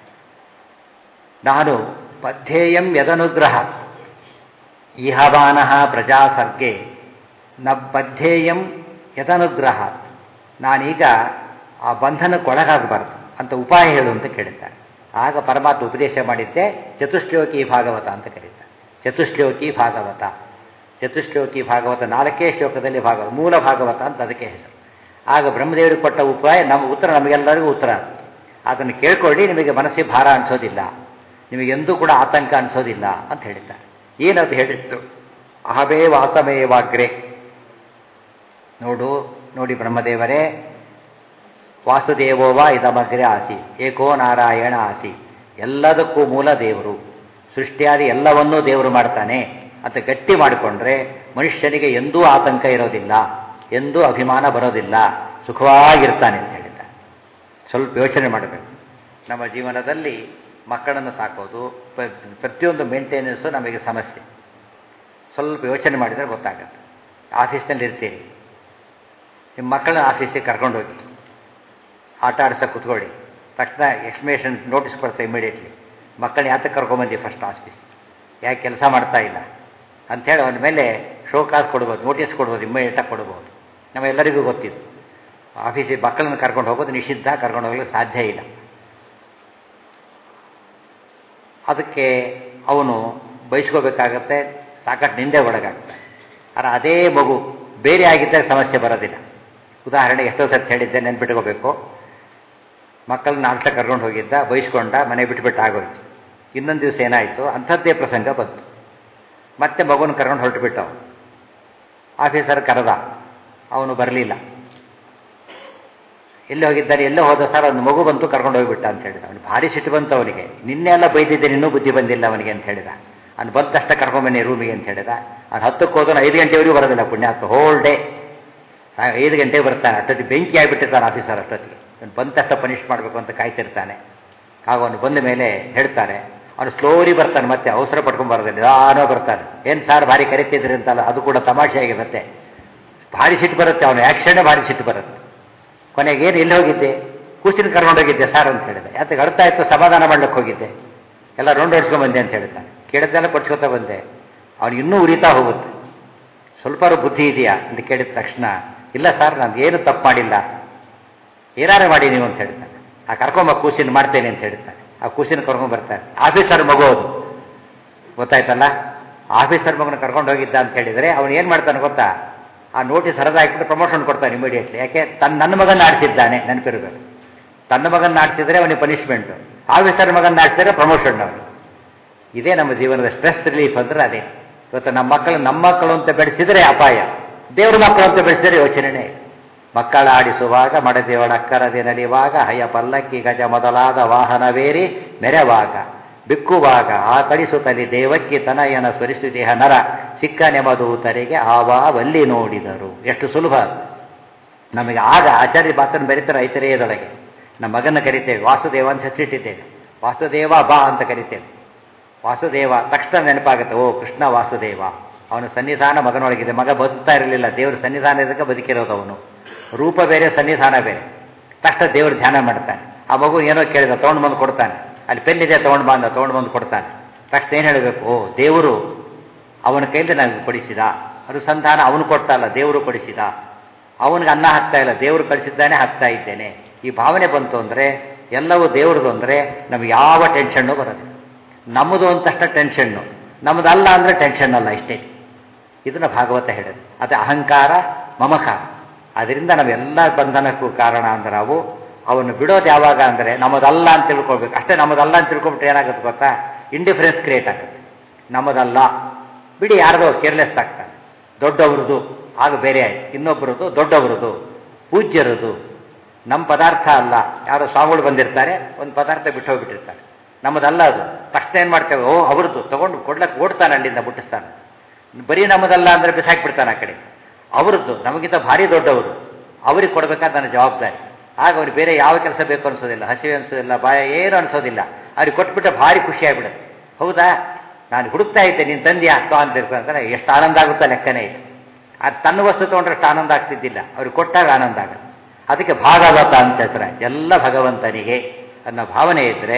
ನಾನು ಬದ್ಧೇಯಂ ಯದನುಗ್ರಹ ಇಹಬಾನಃ ಪ್ರಜಾ ಸರ್ಗೆ ನ ಬದ್ಧೇಯಂ ಯದನುಗ್ರಹ. ನಾನೀಗ ಆ ಬಂಧನಕ್ಕೊಳಗಾಗಬಾರ್ದು ಅಂತ ಉಪಾಯ ಹೇಳು ಅಂತ ಕೇಳುತ್ತಾರೆ. ಆಗ ಪರಮಾತ್ಮ ಉಪದೇಶ ಮಾಡಿದ್ದೆ ಚತುಶ್ಲೋಕಿ ಭಾಗವತ ಅಂತ ಕರೀತಾರೆ. ಚತುಶ್ಲೋಕಿ ಭಾಗವತ, ಚತುಶ್ಲೋಕಿ ಭಾಗವತ 4 ಶ್ಲೋಕದಲ್ಲಿ ಭಾಗವತ, ಮೂಲ ಭಾಗವತ ಅಂತ ಅದಕ್ಕೆ ಹೆಸರು. ಆಗ ಬ್ರಹ್ಮದೇವರಿಗೆ ಕೊಟ್ಟ ಉಪಾಯ ನಮ್ಮ ಉತ್ತರ, ನಮಗೆಲ್ಲರಿಗೂ ಉತ್ತರ. ಅದನ್ನು ಕೇಳ್ಕೊಳ್ಳಿ, ನಿಮಗೆ ಮನಸ್ಸಿಗೆ ಭಾರ ಅನಿಸೋದಿಲ್ಲ, ನಿಮಗೆಂದೂ ಕೂಡ ಆತಂಕ ಅನಿಸೋದಿಲ್ಲ ಅಂತ ಹೇಳಿದ್ದಾರೆ. ಏನದು ಹೇಳಿತ್ತು? ಅಹವೇ ವಾಸಮೇವಾಗ್ರೆ. ನೋಡಿ ಬ್ರಹ್ಮದೇವರೇ, ವಾಸುದೇವೋವಾ ಇದಮಗ್ರೆ ಆಸಿ ಏಕೋ ನಾರಾಯಣ ಆಸಿ. ಎಲ್ಲದಕ್ಕೂ ಮೂಲ ದೇವರು, ಸೃಷ್ಟಿಯಾದಿ ಎಲ್ಲವನ್ನೂ ದೇವರು ಮಾಡ್ತಾನೆ ಅಂತ ಗಟ್ಟಿ ಮಾಡಿಕೊಂಡ್ರೆ ಮನುಷ್ಯನಿಗೆ ಎಂದೂ ಆತಂಕ ಇರೋದಿಲ್ಲ, ಎಂದೂ ಅಭಿಮಾನ ಬರೋದಿಲ್ಲ, ಸುಖವಾಗಿರ್ತಾನೆ ಅಂತ ಹೇಳಿದ್ದಾರೆ. ಸ್ವಲ್ಪ ಯೋಚನೆ ಮಾಡಬೇಕು. ನಮ್ಮ ಜೀವನದಲ್ಲಿ ಮಕ್ಕಳನ್ನು ಸಾಕೋದು, ಪ್ರತಿಯೊಂದು ಮೇಂಟೆನೆನ್ಸು ನಮಗೆ ಸಮಸ್ಯೆ. ಸ್ವಲ್ಪ ಯೋಚನೆ ಮಾಡಿದರೆ ಗೊತ್ತಾಗುತ್ತೆ. ಆಫೀಸ್ನಲ್ಲಿ ಇರ್ತೀರಿ, ನಿಮ್ಮ ಮಕ್ಕಳನ್ನ ಆಫೀಸಿಗೆ ಕರ್ಕೊಂಡೋಗಿ, ಆಟ ಆಡ್ಸೋಕೆ ಕೂತ್ಕೊಳ್ಳಿ, ತಕ್ಷಣ ಎಕ್ಸ್ಪ್ಲೇಷನ್ ನೋಟಿಸ್ ಕೊಡ್ತಾ ಇಮಿಡಿಯೇಟ್ಲಿ, ಮಕ್ಕಳನ್ನ ಯಾತಕ್ಕೆ ಕರ್ಕೊಂಬಂದಿ ಫಸ್ಟ್ ಆಫೀಸ್, ಯಾಕೆ ಕೆಲಸ ಮಾಡ್ತಾ ಇಲ್ಲ ಅಂಥೇಳಿ ಅವನ ಮೇಲೆ ಶೋ ಕಾಸ್ ಕೊಡ್ಬೋದು, ನೋಟಿಸ್ ಕೊಡ್ಬೋದು, ಇಮಿಡಿಯೇಟಾಗಿ ಕೊಡ್ಬೋದು. ನಮ್ಮೆಲ್ಲರಿಗೂ ಗೊತ್ತಿದ್ದು ಆಫೀಸಿಗೆ ಮಕ್ಕಳನ್ನು ಕರ್ಕೊಂಡು ಹೋಗೋದು ನಿಷಿದ್ಧ, ಕರ್ಕೊಂಡು ಹೋಗಲಿಕ್ಕೆ ಸಾಧ್ಯ ಇಲ್ಲ. ಅದಕ್ಕೆ ಅವನು ಬಯಸ್ಕೋಬೇಕಾಗತ್ತೆ, ಸಾಕಷ್ಟು ನಿಂದೆ ಒಳಗಾಗ್ತದೆ. ಆದರೆ ಅದೇ ಮಗು ಬೇರೆ ಆಗಿದ್ದಾಗ ಸಮಸ್ಯೆ ಬರೋದಿಲ್ಲ. ಉದಾಹರಣೆಗೆ ಎಷ್ಟೋ ಸರ್ತಿ ಹೇಳಿದ್ದೆ, ನೆನ್ಪಿಟ್ಕೋಬೇಕು. ಮಕ್ಕಳನ್ನ ಆಟ ಕರ್ಕೊಂಡು ಹೋಗಿದ್ದ, ಬಯಸ್ಕೊಂಡ, ಮನೆ ಬಿಟ್ಬಿಟ್ಟು ಆಗೋಯ್ತು. ಇನ್ನೊಂದು ದಿವಸ ಏನಾಯಿತು, ಅಂಥದ್ದೇ ಪ್ರಸಂಗ ಬಂತು. ಮತ್ತೆ ಮಗುನ ಕರ್ಕೊಂಡು ಹೊರಟುಬಿಟ್ಟು ಆಫೀಸರ್ ಕರೆದ, ಅವನು ಬರಲಿಲ್ಲ. ಎಲ್ಲಿ ಹೋಗಿದ್ದಾನೆ, ಎಲ್ಲೋ ಹೋದ ಸರ್, ಒಂದು ಮಗು ಬಂತು ಕರ್ಕೊಂಡು ಹೋಗಿಬಿಟ್ಟ ಅಂತ ಹೇಳಿದ. ಅವನು ಭಾರಿ ಸಿಟ್ಟು ಬಂತು ಅವನಿಗೆ. ನಿನ್ನೆ ಎಲ್ಲ ಬೈದಿದ್ದೇನೆ, ಇನ್ನೂ ಬುದ್ಧಿ ಬಂದಿಲ್ಲ ಅವನಿಗೆ ಅಂತ ಹೇಳಿದ. ಅವ್ನು ಬಂದ ತಕ್ಷಣ ಕರ್ಕೊಂಬನ್ನಿ ರೂಮಿಗೆ ಅಂತ ಹೇಳಿದ. ಅವ್ನು 10ಕ್ಕೆ ಹೋದನು, 5 ಗಂಟೆವರೆಗೂ ಬರೋದಿಲ್ಲ ಪುಣ್ಯಾತ್ಮ, ಹೋಲ್ ಡೇ 5 ಗಂಟೆಗೆ ಬರ್ತಾನೆ. ಅಷ್ಟೊತ್ತಿಗೆ ಬೆಂಕಿ ಆಗಿಬಿಟ್ಟಿರ್ತಾನೆ ಆಫೀಸರ್. ಅಷ್ಟೊತ್ತಿಗೆ ಅವ್ನು ಬಂದ ತಕ್ಷಣ ಪನಿಷ್ ಮಾಡಬೇಕು ಅಂತ ಕಾಯ್ತಿರ್ತಾನೆ. ಆಗ ಅವನು ಬಂದ ಮೇಲೆ ಹೇಳ್ತಾರೆ, ಅವನು ಸ್ಲೋಲಿ ಬರ್ತಾನೆ, ಮತ್ತೆ ಅವಸರ ಪಡ್ಕೊಂಡು ಬರೋದಿಲ್ಲ, ನಿಧಾನೋ ಬರ್ತಾನೆ. ಏನು ಸಾರ್ ಭಾರಿ ಕರಿತಿದ್ರಿ ಅಂತಲ್ಲ, ಅದು ಕೂಡ ತಮಾಷೆಯಾಗಿ ಮತ್ತೆ ಭಾರಿ ಸಿಟ್ಟು ಬರುತ್ತೆ, ಅವನು ಆ್ಯಕ್ಷನ್ನೇ ಭಾರಿ ಸಿಟ್ಟು ಬರುತ್ತೆ. ಕೊನೆಗೆ ಏನು ಎಲ್ಲಿ ಹೋಗಿದ್ದೆ, ಕೂಸಿನ ಕರ್ಕೊಂಡೋಗಿದ್ದೆ ಸರ್ ಅಂತ ಹೇಳಿದೆ. ಯಾತಕ್ಕೆ ಅರ್ಥ ಆಯಿತು, ಸಮಾಧಾನ ಮಾಡ್ಲಿಕ್ಕೆ ಹೋಗಿದ್ದೆ, ಎಲ್ಲ ರೌಂಡ್ ಹೊಡ್ಸ್ಕೊಂಡು ಬಂದೆ ಅಂತ ಹೇಳ್ತಾನೆ. ಕೇಳಿದ್ದೆಲ್ಲ ಕೊಡ್ಸ್ಕೊತಾ ಬಂದೆ. ಅವನು ಇನ್ನೂ ಉರಿತಾ ಹೋಗುತ್ತೆ. ಸ್ವಲ್ಪ ಬುದ್ಧಿ ಇದೆಯಾ ಅಂತ ಕೇಳಿದ ತಕ್ಷಣ, ಇಲ್ಲ ಸರ್ ನಾನು ಏನು ತಪ್ಪು ಮಾಡಿಲ್ಲ, ಏನಾರು ಮಾಡಿ ನೀವು ಅಂತ ಹೇಳ್ತಾನೆ. ಆ ಕರ್ಕೊಂಬ ಕೂಸಿನ ಮಾಡ್ತೇನೆ ಅಂತ ಹೇಳ್ತಾನೆ. ಆ ಕೂಸಿನ ಕರ್ಕೊಂಡು ಬರ್ತಾನೆ. ಆಫೀಸರ್ ಮಗು ಅದು, ಗೊತ್ತಾಯ್ತಲ್ಲ. ಆಫೀಸರ್ ಮಗನ ಕರ್ಕೊಂಡು ಹೋಗಿದ್ದ ಅಂತ ಹೇಳಿದರೆ ಅವನು ಏನು ಮಾಡ್ತಾನೆ ಗೊತ್ತಾ, ಆ ನೋಟಿಸ್ ಹರಿದಾಕಿಬಿಟ್ಟು ಪ್ರಮೋಷನ್ ಕೊಡ್ತಾನೆ ಇಮಿಡಿಯೇಟ್ಲಿ. ಯಾಕೆ, ನನ್ನ ಮಗನ ಆಡಿಸಿದ್ದಾನೆ, ನೆನಪಿರಬೇಕು. ತನ್ನ ಮಗನ ಆಡಿಸಿದ್ರೆ ಅವನಿಗೆ ಪನಿಷ್ಮೆಂಟು, ಆಫೀಸರ್ ಮಗನ ಆಡಿಸಿದ್ರೆ ಪ್ರಮೋಷನ್ ಅವನಿಗೆ. ಇದೇ ನಮ್ಮ ಜೀವನದ ಸ್ಟ್ರೆಸ್ ರಿಲೀಫ್ ಅಂದ್ರೆ ಅದೇ. ಇವತ್ತು ನಮ್ಮ ಮಕ್ಕಳು ಅಂತ ಬೆಳೆಸಿದರೆ ಅಪಾಯ, ದೇವ್ರ ಮಕ್ಕಳು ಅಂತ ಬೆಳೆಸಿದರೆ ಯೋಚನೆನೇ. ಮಕ್ಕಳ ಆಡಿಸುವಾಗ ಮಡದೇವಳ ಅಕ್ಕರದೆ ನಡೆಯುವಾಗ, ಹಯ ಪಲ್ಲಕ್ಕಿ ಗಜ ಮೊದಲಾದ ವಾಹನವೇರಿ ಮೆರೆವಾಗ, ಬಿಕ್ಕುವಾಗ ಆ ಕಡಿಸುತ್ತಲಿ ದೇವಕ್ಕೆ ತನಯನ ಸ್ಮರಿಸುದೇಹ ನರ, ಸಿಕ್ಕ ನೆಮದೂತರಿಗೆ ಆವಾವಲ್ಲಿ ನೋಡಿದರು. ಎಷ್ಟು ಸುಲಭ ನಮಗೆ. ಆಗ ಆಚಾರ್ಯ ಮಾತನ್ನು ಬರೀತಾರೆ ಐತರೇಯದೊಳಗೆ. ನಮ್ಮ ಮಗನ ಕರಿತೇವೆ, ವಾಸುದೇವ ಅಂತ ಹೆಸರಿಟ್ಟಿದ್ದೇವೆ, ವಾಸುದೇವ ಬಾ ಅಂತ ಕರಿತೇವೆ. ವಾಸುದೇವ ತಕ್ಷಣ ನೆನಪಾಗುತ್ತೆ, ಓ ಕೃಷ್ಣ ವಾಸುದೇವ, ಅವನ ಸನ್ನಿಧಾನ ಮಗನೊಳಗಿದೆ. ಮಗ ಬದುಕ್ತಾ ಇರಲಿಲ್ಲ, ದೇವ್ರ ಸನ್ನಿಧಾನ ಇದಕ್ಕೆ ಬದುಕಿರೋದು. ಅವನು ರೂಪ ಬೇರೆ, ಸನ್ನಿಧಾನ ಬೇರೆ. ತಕ್ಷಣ ದೇವ್ರ ಧ್ಯಾನ ಮಾಡ್ತಾನೆ. ಆ ಮಗು ಏನೋ ಕೇಳಿದ, ತೊಗೊಂಡು ಬಂದು ಕೊಡ್ತಾನೆ. ಅಲ್ಲಿ ಪೆನ್ ಇದೆ, ತೊಗೊಂಡು ಬಂದು ಕೊಡ್ತಾನೆ. ತಕ್ಷಣ ಏನು ಹೇಳಬೇಕು, ಓ ದೇವರು ಅವನ ಕೈಲಿ ನನಗೆ ಕೊಡಿಸಿದ, ಅನುಸಂಧಾನ ಅವನು ಕೊಡ್ತಾ ಇಲ್ಲ, ದೇವರು ಕೊಡಿಸಿದ. ಅವನಿಗೆ ಅನ್ನ ಹಾಕ್ತಾ ಇಲ್ಲ, ದೇವರು ಕಳಿಸಿದ್ದಾನೆ, ಹಾಕ್ತಾ ಇದ್ದೇನೆ. ಈ ಭಾವನೆ ಬಂತು ಅಂದರೆ, ಎಲ್ಲವೂ ದೇವ್ರದ್ದು ಅಂದರೆ ನಮ್ಗೆ ಯಾವ ಟೆನ್ಷನ್ನು ಬರೋದಿಲ್ಲ. ನಮ್ಮದು ಅಂತಷ್ಟ ಟೆನ್ಷನ್ನು, ನಮ್ಮದಲ್ಲ ಅಂದರೆ ಟೆನ್ಷನ್ ಅಲ್ಲ, ಇಷ್ಟೇ. ಇದನ್ನು ಭಾಗವತ ಹೇಳಿದೆ. ಅದೇ ಅಹಂಕಾರ ಮಮಕಾರ. ಅದರಿಂದ ನಾವೆಲ್ಲ ಬಂಧನಕ್ಕೂ ಕಾರಣ ಅಂದ್ರೆ ನಾವು ಅವನು ಬಿಡೋದು ಯಾವಾಗ ಅಂದರೆ ನಮ್ಮದಲ್ಲ ಅಂತ ತಿಳ್ಕೊಳ್ಬೇಕು. ಅಷ್ಟೇ, ನಮ್ಮದಲ್ಲ ಅಂತ ತಿಳ್ಕೊಂಬಿಟ್ರೆ ಏನಾಗುತ್ತೆ ಗೊತ್ತಾ, ಇಂಡಿಫರೆನ್ಸ್ ಕ್ರಿಯೇಟ್ ಆಗುತ್ತೆ. ನಮ್ಮದಲ್ಲ ಬಿಡಿ, ಯಾರದೋ ಕೇರ್ಲೆಸ್ ಆಗ್ತಾನೆ. ದೊಡ್ಡವ್ರದ್ದು ಆಗ ಬೇರೆ ಆಯ್ತು, ಇನ್ನೊಬ್ಬರದು ದೊಡ್ಡವ್ರದ್ದು, ಪೂಜ್ಯರದು. ನಮ್ಮ ಪದಾರ್ಥ ಅಲ್ಲ. ಯಾರೋ ಸ್ವಾಮಿಗಳು ಬಂದಿರ್ತಾರೆ, ಒಂದು ಪದಾರ್ಥ ಬಿಟ್ಟು ಹೋಗ್ಬಿಟ್ಟಿರ್ತಾರೆ, ನಮ್ಮದಲ್ಲ ಅದು. ತಕ್ಷಣ ಏನು ಮಾಡ್ತೇವೆ, ಓ ಅವ್ರದ್ದು ತೊಗೊಂಡು ಕೊಡ್ಲಕ್ಕೆ ಓಡ್ತಾನೆ, ಅಲ್ಲಿಂದ ಮುಟ್ಟಿಸ್ತಾನೆ. ಬರೀ ನಮ್ಮದಲ್ಲ ಅಂದರೆ ಬಿಸಾಕ್ಬಿಡ್ತಾನೆ ಆ ಕಡೆ. ಅವ್ರದ್ದು ನಮಗಿಂತ ಭಾರಿ ದೊಡ್ಡವರು, ಅವ್ರಿಗೆ ಕೊಡಬೇಕಾದ ನನ್ನ ಜವಾಬ್ದಾರಿ. ಆಗ ಅವ್ರಿಗೆ ಬೇರೆ ಯಾವ ಕೆಲಸ ಬೇಕು ಅನಿಸೋದಿಲ್ಲ, ಹಸಿವೆ ಅನಿಸೋದಿಲ್ಲ, ಬಾಯ ಏನು ಅನಿಸೋದಿಲ್ಲ. ಅವ್ರಿಗೆ ಕೊಟ್ಬಿಟ್ರೆ ಭಾರಿ ಖುಷಿ ಆಗಿಬಿಡುತ್ತೆ. ಹೌದಾ, ನಾನು ಹುಡುಕ್ತಾ ಇದ್ದೆ, ನೀನು ತಂದೆಯಾ ಅಂತ ಅಂತಾರೆ. ಎಷ್ಟು ಆನಂದ ಆಗುತ್ತಾ ಲೆಕ್ಕನೇ ಇದೆ. ಅದು ತನ್ನ ವಸ್ತು ತೊಗೊಂಡ್ರಷ್ಟು ಆನಂದ ಆಗ್ತಿದ್ದಿಲ್ಲ, ಅವ್ರಿಗೆ ಕೊಟ್ಟಾಗ ಆನಂದ ಆಗುತ್ತೆ. ಅದಕ್ಕೆ ಭಾಗವತ ಅಂತ ಹೆಸರ. ಎಲ್ಲ ಭಗವಂತನಿಗೆ ಅನ್ನೋ ಭಾವನೆ ಇದ್ದರೆ,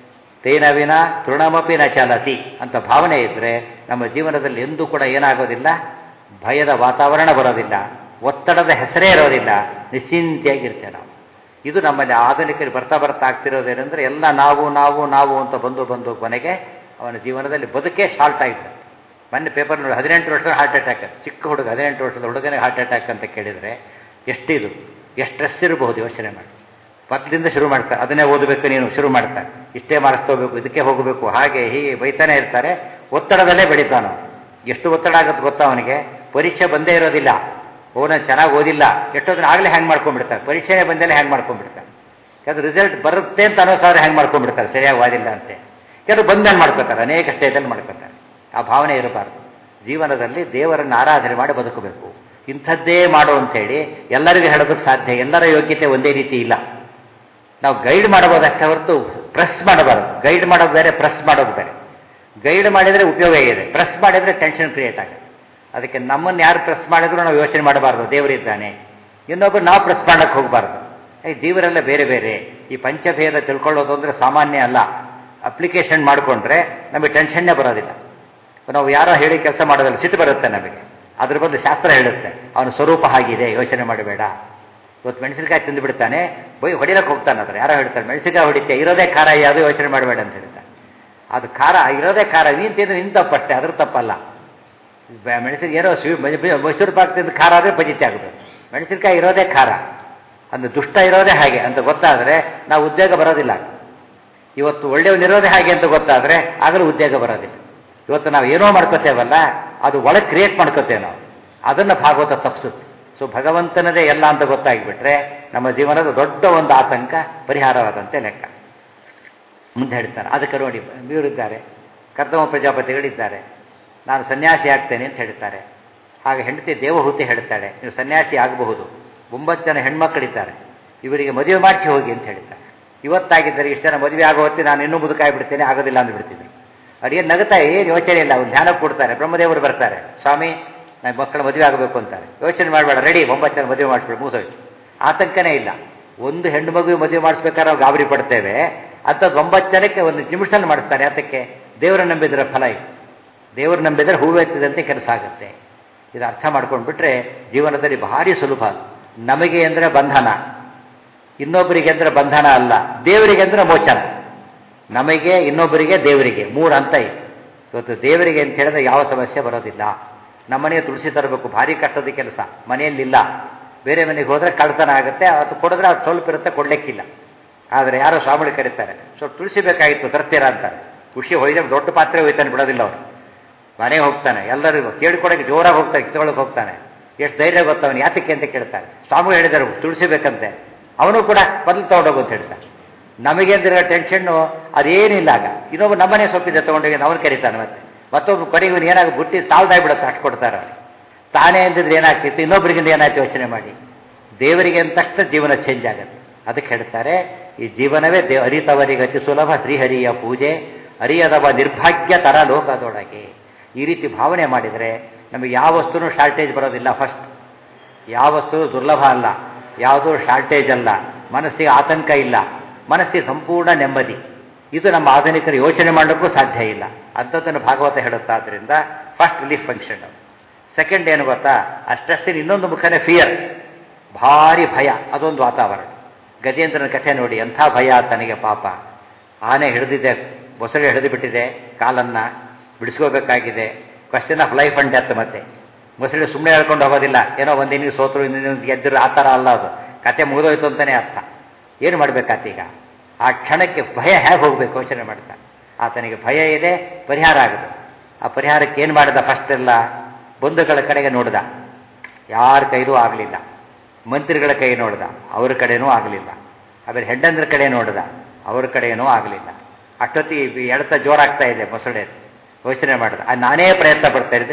ತೇನ ವಿನ ತೃಣಮಪಿ ನ ಚಲತಿ ಅಂತ ಭಾವನೆ ಇದ್ದರೆ ನಮ್ಮ ಜೀವನದಲ್ಲಿ ಎಂದೂ ಕೂಡ ಏನಾಗೋದಿಲ್ಲ, ಭಯದ ವಾತಾವರಣ ಬರೋದಿಲ್ಲ, ಒತ್ತಡದ ಹೆಸರೇ ಇರೋದಿಲ್ಲ, ನಿಶ್ಚಿಂತೆಯಾಗಿರ್ತೇವೆ ನಾವು. ಇದು ನಮ್ಮಲ್ಲಿ ಆಧುನಿಕರು ಬರ್ತಾ ಆಗ್ತಿರೋದೇನೆಂದರೆ, ಎಲ್ಲ ನಾವು ಅಂತ ಬಂದು ಕೊನೆಗೆ ಅವನ ಜೀವನದಲ್ಲಿ ಬದುಕೇ ಶಾರ್ಟ್ ಆಗಿಬಿಡುತ್ತೆ. ಮೊನ್ನೆ ಪೇಪರ್ ನೋಡಿ, 18 ವರ್ಷದ ಹಾರ್ಟ್ ಅಟ್ಯಾಕ್. ಚಿಕ್ಕ ಹುಡುಗ, 18 ವರ್ಷದ ಹುಡುಗನಿಗೆ ಹಾರ್ಟ್ ಅಟ್ಯಾಕ್ ಅಂತ ಕೇಳಿದರೆ ಎಷ್ಟು ಸ್ಟ್ರೆಸ್ ಇರಬಹುದು ಯೋಚನೆ ಮಾಡಿ. ಮೊದಲಿಂದ ಶುರು ಮಾಡ್ತಾರೆ, ಅದನ್ನೇ ಓದಬೇಕು ನೀನು ಶುರು ಮಾಡ್ತಾರೆ, ಇಷ್ಟೇ ಮಾಡಿಸ್ಕೋಬೇಕು, ಇದಕ್ಕೆ ಹೋಗಬೇಕು, ಹಾಗೆ ಹೀಗೆ ಬೈತಾನೆ ಇರ್ತಾರೆ. ಒತ್ತಡದಲ್ಲೇ ಬೆಳೀತಾನು. ಎಷ್ಟು ಒತ್ತಡ ಆಗುತ್ತೆ ಗೊತ್ತಾ ಅವನಿಗೆ. ಪರೀಕ್ಷೆ ಬಂದೇ ಇರೋದಿಲ್ಲ, ನಾನು ಚೆನ್ನಾಗಿ ಓದಿಲ್ಲ, ಎಷ್ಟೋದ್ರೆ ಆಗಲೇ ಹ್ಯಾಂಗ್ ಮಾಡ್ಕೊಂಡ್ಬಿಡ್ತಾರೆ. ಪರೀಕ್ಷೆನೇ ಬಂದೇಲೆ ಹ್ಯಾಂಗ್ ಮಾಡ್ಕೊಂಡ್ಬಿಡ್ತಾರೆ. ಯಾಕಂದ್ರೆ ರಿಸಲ್ಟ್ ಬರುತ್ತೆ ಅಂತ ಅನ್ನೋ ಸಾವಿರ ಹ್ಯಾಂಗ್ ಮಾಡ್ಕೊಂಡ್ಬಿಡ್ತಾರೆ, ಸರಿಯಾಗಿ ಓದಿಲ್ಲ ಅಂತೆ. ಕೆಲವರು ಬಂದಲ್ಲಿ ಮಾಡ್ಕೋತಾರೆ, ಅನೇಕ ಸ್ಟೇಜಲ್ಲಿ ಮಾಡ್ಕೋತಾರೆ. ಆ ಭಾವನೆ ಇರಬಾರ್ದು. ಜೀವನದಲ್ಲಿ ದೇವರನ್ನು ಆರಾಧನೆ ಮಾಡಿ ಬದುಕಬೇಕು. ಇಂಥದ್ದೇ ಮಾಡು ಅಂತೇಳಿ ಎಲ್ಲರಿಗೂ ಹೇಳೋದಕ್ಕೆ ಸಾಧ್ಯ. ಎಲ್ಲರ ಯೋಗ್ಯತೆ ಒಂದೇ ರೀತಿ ಇಲ್ಲ. ನಾವು ಗೈಡ್ ಮಾಡಬಹುದಷ್ಟೇ ಹೊರತು ಪ್ರೆಸ್ ಮಾಡಬಾರ್ದು. ಗೈಡ್ ಮಾಡೋದು ಬೇರೆ, ಪ್ರೆಸ್ ಮಾಡೋದು ಬೇರೆ. ಗೈಡ್ ಮಾಡಿದರೆ ಉಪಯೋಗ ಇದೆ, ಪ್ರೆಸ್ ಮಾಡಿದರೆ ಟೆನ್ಷನ್ ಕ್ರಿಯೇಟ್ ಆಗುತ್ತೆ. ಅದಕ್ಕೆ ನಮ್ಮನ್ನು ಯಾರು ಪ್ರೆಸ್ ಮಾಡಿದ್ರು ನಾವು ಯೋಚನೆ ಮಾಡಬಾರ್ದು, ದೇವರಿದ್ದಾನೆ. ಇನ್ನೊಬ್ಬರು ನಾವು ಪ್ರೆಸ್ ಮಾಡೋಕ್ಕೆ ಹೋಗಬಾರ್ದು. ಜೀವರೆಲ್ಲ ಬೇರೆ ಬೇರೆ. ಈ ಪಂಚಭೇದ ತಿಳ್ಕೊಳ್ಳೋದು ಅಂದರೆ ಸಾಮಾನ್ಯ ಅಲ್ಲ. ಅಪ್ಲಿಕೇಶನ್ ಮಾಡಿಕೊಂಡ್ರೆ ನಮಗೆ ಟೆನ್ಷನ್ನೇ ಬರೋದಿಲ್ಲ. ನಾವು ಯಾರೋ ಹೇಳಿ ಕೆಲಸ ಮಾಡೋದಿಲ್ಲ, ಸಿಟ್ಟು ಬರುತ್ತೆ ನಮಗೆ. ಅದ್ರ ಬದಲು ಶಾಸ್ತ್ರ ಹೇಳುತ್ತೆ ಅವನ ಸ್ವರೂಪ ಆಗಿದೆ, ಯೋಚನೆ ಮಾಡಬೇಡ. ಇವತ್ತು ಮೆಣಸಿನಕಾಯಿ ತಿಂದು ಬಿಡ್ತಾನೆ, ಹೊಡಿಲಕ್ಕೆ ಹೋಗ್ತಾನೆ. ಅದ್ರ ಯಾರೋ ಹೇಳ್ತಾರೆ ಮೆಣಸಿನಕಾಯಿ ಹೊಡಿತೆ, ಇರೋದೇ ಖಾರ ಯಾವುದು, ಯೋಚನೆ ಮಾಡಬೇಡ ಅಂತ ಹೇಳ್ತಾರೆ. ಅದು ಖಾರ, ಇರೋದೇ ಖಾರ, ನೀನು ತಿಂದ್ರೆ ನಿನ್ನ ತಪ್ಪಷ್ಟೇ, ಅದ್ರ ತಪ್ಪಲ್ಲ. ಮೆಣಸಿನ ಏನೋ ಮೈಸೂರು ಪಾಕ್ ತಿಂದು ಖಾರ ಆದರೆ ಪಜಿತಿ ಆಗುತ್ತೆ. ಮೆಣಸಿನಕಾಯಿ ಇರೋದೇ ಖಾರ, ಅಂದ್ರೆ ದುಷ್ಟ ಇರೋದೇ ಹಾಗೆ ಅಂತ ಗೊತ್ತಾದರೆ ನಾವು ಉದ್ಯೋಗ ಬರೋದಿಲ್ಲ. ಇವತ್ತು ಒಳ್ಳೆಯವನಿರೋದೇ ಹಾಗೆ ಅಂತ ಗೊತ್ತಾದರೆ ಆಗಲೂ ಉದ್ಯೋಗ ಬರೋದಿಲ್ಲ. ಇವತ್ತು ನಾವು ಏನೋ ಮಾಡ್ಕೋತೇವಲ್ಲ, ಅದು ಒಳಗೆ ಕ್ರಿಯೇಟ್ ಮಾಡ್ಕೋತೇವೆ ನಾವು, ಅದನ್ನು ಭಾಗವತ ತಪ್ಪಿಸುತ್ತೆ. ಸೊ ಭಗವಂತನದೇ ಎಲ್ಲ ಅಂತ ಗೊತ್ತಾಗಿಬಿಟ್ರೆ ನಮ್ಮ ಜೀವನದ ದೊಡ್ಡ ಒಂದು ಆತಂಕ ಪರಿಹಾರವಾದಂತೆ ಲೆಕ್ಕ. ಮುಂದೆ ಹೇಳ್ತಾರೆ, ಅದಕ್ಕೆ ನೋಡಿ ಇವರಿದ್ದಾರೆ, ಕರ್ತಮ ಪ್ರಜಾಪತಿಗಳಿದ್ದಾರೆ, ನಾನು ಸನ್ಯಾಸಿ ಆಗ್ತೇನೆ ಅಂತ ಹೇಳ್ತಾರೆ. ಹಾಗೆ ಹೆಂಡತಿ ದೇವಹೂತಿ ಹೇಳ್ತಾಳೆ, ನೀವು ಸನ್ಯಾಸಿ ಆಗಬಹುದು, 9 ಜನ ಹೆಣ್ಮಕ್ಕಳಿದ್ದಾರೆ, ಇವರಿಗೆ ಮದುವೆ ಮಾಡಿಸಿ ಹೋಗಿ ಅಂತ ಹೇಳ್ತಾರೆ. ಇವತ್ತಾಗಿದ್ದರೆ ಇಷ್ಟು ಜನ ಮದುವೆ ಆಗೋ ಹೊತ್ತಿ ನಾನು ಇನ್ನೂ ಮುದುಕಾಯಿ ಬಿಡ್ತೇನೆ, ಆಗೋದಿಲ್ಲ ಅಂದ್ಬಿಡ್ತಿದ್ರು. ಅವ್ರಿಗೆ ನಗುತ್ತಾ ಏನು ಯೋಚನೆ ಇಲ್ಲ, ಅವ್ರು ಧ್ಯಾನ ಕೊಡ್ತಾರೆ. ಬ್ರಹ್ಮದೇವರು ಬರ್ತಾರೆ, ಸ್ವಾಮಿ ನನ್ನ ಮಕ್ಕಳ ಮದುವೆ ಆಗಬೇಕು ಅಂತಾರೆ. ಯೋಚನೆ ಮಾಡಬೇಡ, ರೆಡಿ, 9 ಜನ ಮದುವೆ ಮಾಡಿಸ್ಬಿಡು, ಮುಗಿಸೋಯ್ತು. ಆತಂಕನೇ ಇಲ್ಲ. ಒಂದು ಹೆಣ್ಣು ಮಗುವೆ ಮದುವೆ ಮಾಡಿಸ್ಬೇಕಾದ್ರೆ ನಾವು ಗಾಬರಿ ಪಡ್ತೇವೆ, ಅಂಥದ್ದು 9 ಜನಕ್ಕೆ ಒಂದು ನಿಮಿಷದಲ್ಲಿ ಮಾಡಿಸ್ತಾರೆ. ಅದಕ್ಕೆ ದೇವರ ನಂಬಿದ್ರೆ ಫಲ ಇದೆ. ದೇವರು ನಂಬಿದರೆ ಹೂವೆತ್ತಿದಂತೆ ಕೆಲಸ ಆಗುತ್ತೆ. ಇದು ಅರ್ಥ ಮಾಡ್ಕೊಂಡ್ಬಿಟ್ರೆ ಜೀವನದಲ್ಲಿ ಭಾರಿ ಸುಲಭ. ನಮಗೆ ಅಂದರೆ ಬಂಧನ, ಇನ್ನೊಬ್ಬರಿಗೆ ಅಂದರೆ ಬಂಧನ ಅಲ್ಲ, ದೇವರಿಗೆ ಅಂದರೆ ಮೋಚನ. ನಮಗೆ, ಇನ್ನೊಬ್ಬರಿಗೆ, ದೇವರಿಗೆ 3 ಹಂತ ಇದೆ. ಇವತ್ತು ದೇವರಿಗೆ ಅಂತ ಹೇಳಿದ್ರೆ ಯಾವ ಸಮಸ್ಯೆ ಬರೋದಿಲ್ಲ. ನಮ್ಮನೆಗೆ ತುಳಸಿ ತರಬೇಕು, ಭಾರಿ ಕಷ್ಟದ ಕೆಲಸ, ಮನೆಯಲ್ಲಿಲ್ಲ, ಬೇರೆ ಮನೆಗೆ ಹೋದರೆ ಕಳ್ತನ ಆಗುತ್ತೆ. ಅದು ಕೊಡಿದ್ರೆ ಅದು ಸ್ವಲ್ಪ ಇರುತ್ತೆ, ಕೊಡಲಿಕ್ಕಿಲ್ಲ. ಆದರೆ ಯಾರೋ ಸ್ವಾಮಿಗಳು ಕರೀತಾರೆ, ಸ್ವಲ್ಪ ತುಳಸಿ ಬೇಕಾಗಿತ್ತು ತರ್ತೀರಾ ಅಂತಾರೆ. ಖುಷಿ ಹೋಯ್ದೆ, ದೊಡ್ಡ ಪಾತ್ರೆ ಹೋಯ್ತಾನೆ, ಬಿಡೋದಿಲ್ಲ ಅವರು. ಮನೆಗೆ ಹೋಗ್ತಾನೆ, ಎಲ್ಲರಿಗೂ ಕೇಳಿಕೊಡೋಕೆ ಜೋರಾಗಿ ಹೋಗ್ತಾನೆ, ಕಿತ್ಕೊಳ್ಳೋಕೆ ಹೋಗ್ತಾನೆ. ಎಷ್ಟು ಧೈರ್ಯ ಗೊತ್ತವನು, ಯಾತಕ್ಕೆ ಅಂತ ಕೇಳ್ತಾರೆ. ಸ್ವಾಮಿಗಳು ಹೇಳಿದ್ದಾರೆ ತುಳಸಿ ಬೇಕಂತೆ, ಅವನು ಕೂಡ ಮೊದಲು ತೊಗೊಂಡೋಗು ಅಂತ ಹೇಳ್ತಾನೆ. ನಮಗೆ ಅಂದಿರೋ ಟೆನ್ಷನ್ನು ಅದೇನಿಲ್ಲ. ಆಗ ಇನ್ನೊಬ್ಬ ನಮ್ಮನೆ ಸೊಪ್ಪಿದೆ ತೊಗೊಂಡೋಗಿ ಅವನು ಕರೀತಾನೆ, ಮತ್ತೊಬ್ಬ ಕಡೆಗೆ ಇವನು ಏನಾಗ ಬುಟ್ಟಿ ಸಾಲ್ದಾಗ್ಬಿಡುತ್ತೆ, ಅಷ್ಟು ಕೊಡ್ತಾರೆ. ತಾನೇ ಅಂದಿದ್ರೆ ಏನಾಗ್ತಿತ್ತು, ಇನ್ನೊಬ್ಬರಿಗಿಂದ ಏನಾಯ್ತು ಯೋಚನೆ ಮಾಡಿ. ದೇವರಿಗೆ ಅಂತ ತಕ್ಷಣ ಜೀವನ ಚೇಂಜ್ ಆಗುತ್ತೆ. ಅದಕ್ಕೆ ಹೇಳ್ತಾರೆ, ಈ ಜೀವನವೇ ಅರಿತವರಿಗೆ ಅತಿ ಸುಲಭ ಶ್ರೀಹರಿಯ ಪೂಜೆ, ಅರಿಯದವ ನಿರ್ಭಾಗ್ಯ ತರ ಲೋಕದೊಳಗೆ. ಈ ರೀತಿ ಭಾವನೆ ಮಾಡಿದರೆ ನಮಗೆ ಯಾವ ವಸ್ತುನೂ ಶಾರ್ಟೇಜ್ ಬರೋದಿಲ್ಲ. ಫಸ್ಟ್ ಯಾವ ವಸ್ತು ದುರ್ಲಭ ಅಲ್ಲ, ಯಾವುದೂ ಶಾರ್ಟೇಜ್ ಅಲ್ಲ, ಮನಸ್ಸಿಗೆ ಆತಂಕ ಇಲ್ಲ, ಮನಸ್ಸಿಗೆ ಸಂಪೂರ್ಣ ನೆಮ್ಮದಿ. ಇದು ನಮ್ಮ ಆಧುನಿಕರು ಯೋಚನೆ ಮಾಡೋಕ್ಕೂ ಸಾಧ್ಯ ಇಲ್ಲ. ಅಂಥದ್ದನ್ನು ಭಾಗವತ ಹೇಳುತ್ತಾದ್ರಿಂದ ಫಸ್ಟ್ ರಿಲೀಫ್ ಫಂಕ್ಷನ್. ಸೆಕೆಂಡ್ ಏನು ಗೊತ್ತಾ, ಆ ಸ್ಟ್ರೆಸ್ಸಿನ ಇನ್ನೊಂದು ಮುಖನೇ ಫಿಯರ್, ಭಾರಿ ಭಯ, ಅದೊಂದು ವಾತಾವರಣ. ಗಜೇಂದ್ರನ ಕಥೆ ನೋಡಿ, ಎಂಥ ಭಯ ತನಗೆ ಪಾಪ. ಆನೆ ಹಿಡಿದಿದೆ, ಮೊಸಳೆ ಹಿಡಿದು ಬಿಟ್ಟಿದೆ, ಕಾಲನ್ನು ಬಿಡಿಸ್ಕೋಬೇಕಾಗಿದೆ. Question of life and death. ಮತ್ತೆ ಮೊಸಳೆ ಸುಮ್ಮನೆ ಹೇಳ್ಕೊಂಡು ಹೋಗೋದಿಲ್ಲ, ಏನೋ ಒಂದಿನಿಗೆ ಸೋತರು ಇನ್ನೊಂದು ಗೆದ್ದರು, ಆ ಥರ ಅಲ್ಲ. ಅದು ಕತೆ ಮುಗಿದೋಯ್ತು ಅಂತಲೇ ಅರ್ಥ. ಏನು ಮಾಡಬೇಕಾತೀಗ? ಆ ಕ್ಷಣಕ್ಕೆ ಭಯ ಹೇಗೆ ಹೋಗಬೇಕು ಯೋಚನೆ ಮಾಡ್ತಾನೆ. ಆತನಿಗೆ ಭಯ ಇದೆ, ಪರಿಹಾರ ಆಗುತ್ತೆ. ಆ ಪರಿಹಾರಕ್ಕೆ ಏನು ಮಾಡಿದ? ಫಸ್ಟ್ ಎಲ್ಲ ಬಂಧುಗಳ ಕಡೆಗೆ ನೋಡ್ದ, ಯಾರ ಕೈಲೂ ಆಗಲಿಲ್ಲ. ಮಂತ್ರಿಗಳ ಕೈ ನೋಡ್ದ, ಅವ್ರ ಕಡೆನೂ ಆಗಲಿಲ್ಲ. ಆಮೇಲೆ ಹೆಂಡಂದ್ರ ಕಡೆ ನೋಡ್ದ, ಅವ್ರ ಕಡೆಯೂ ಆಗಲಿಲ್ಲ. ಅಷ್ಟೊತ್ತಿ ಎಳ್ತ ಜೋರಾಗ್ತಾ ಇದೆ ಮೊಸಳೆ. ಯೋಚನೆ ಮಾಡ್ದ, ನಾನೇ ಪ್ರಯತ್ನ ಪಡ್ತಾ ಇದ್ದೆ.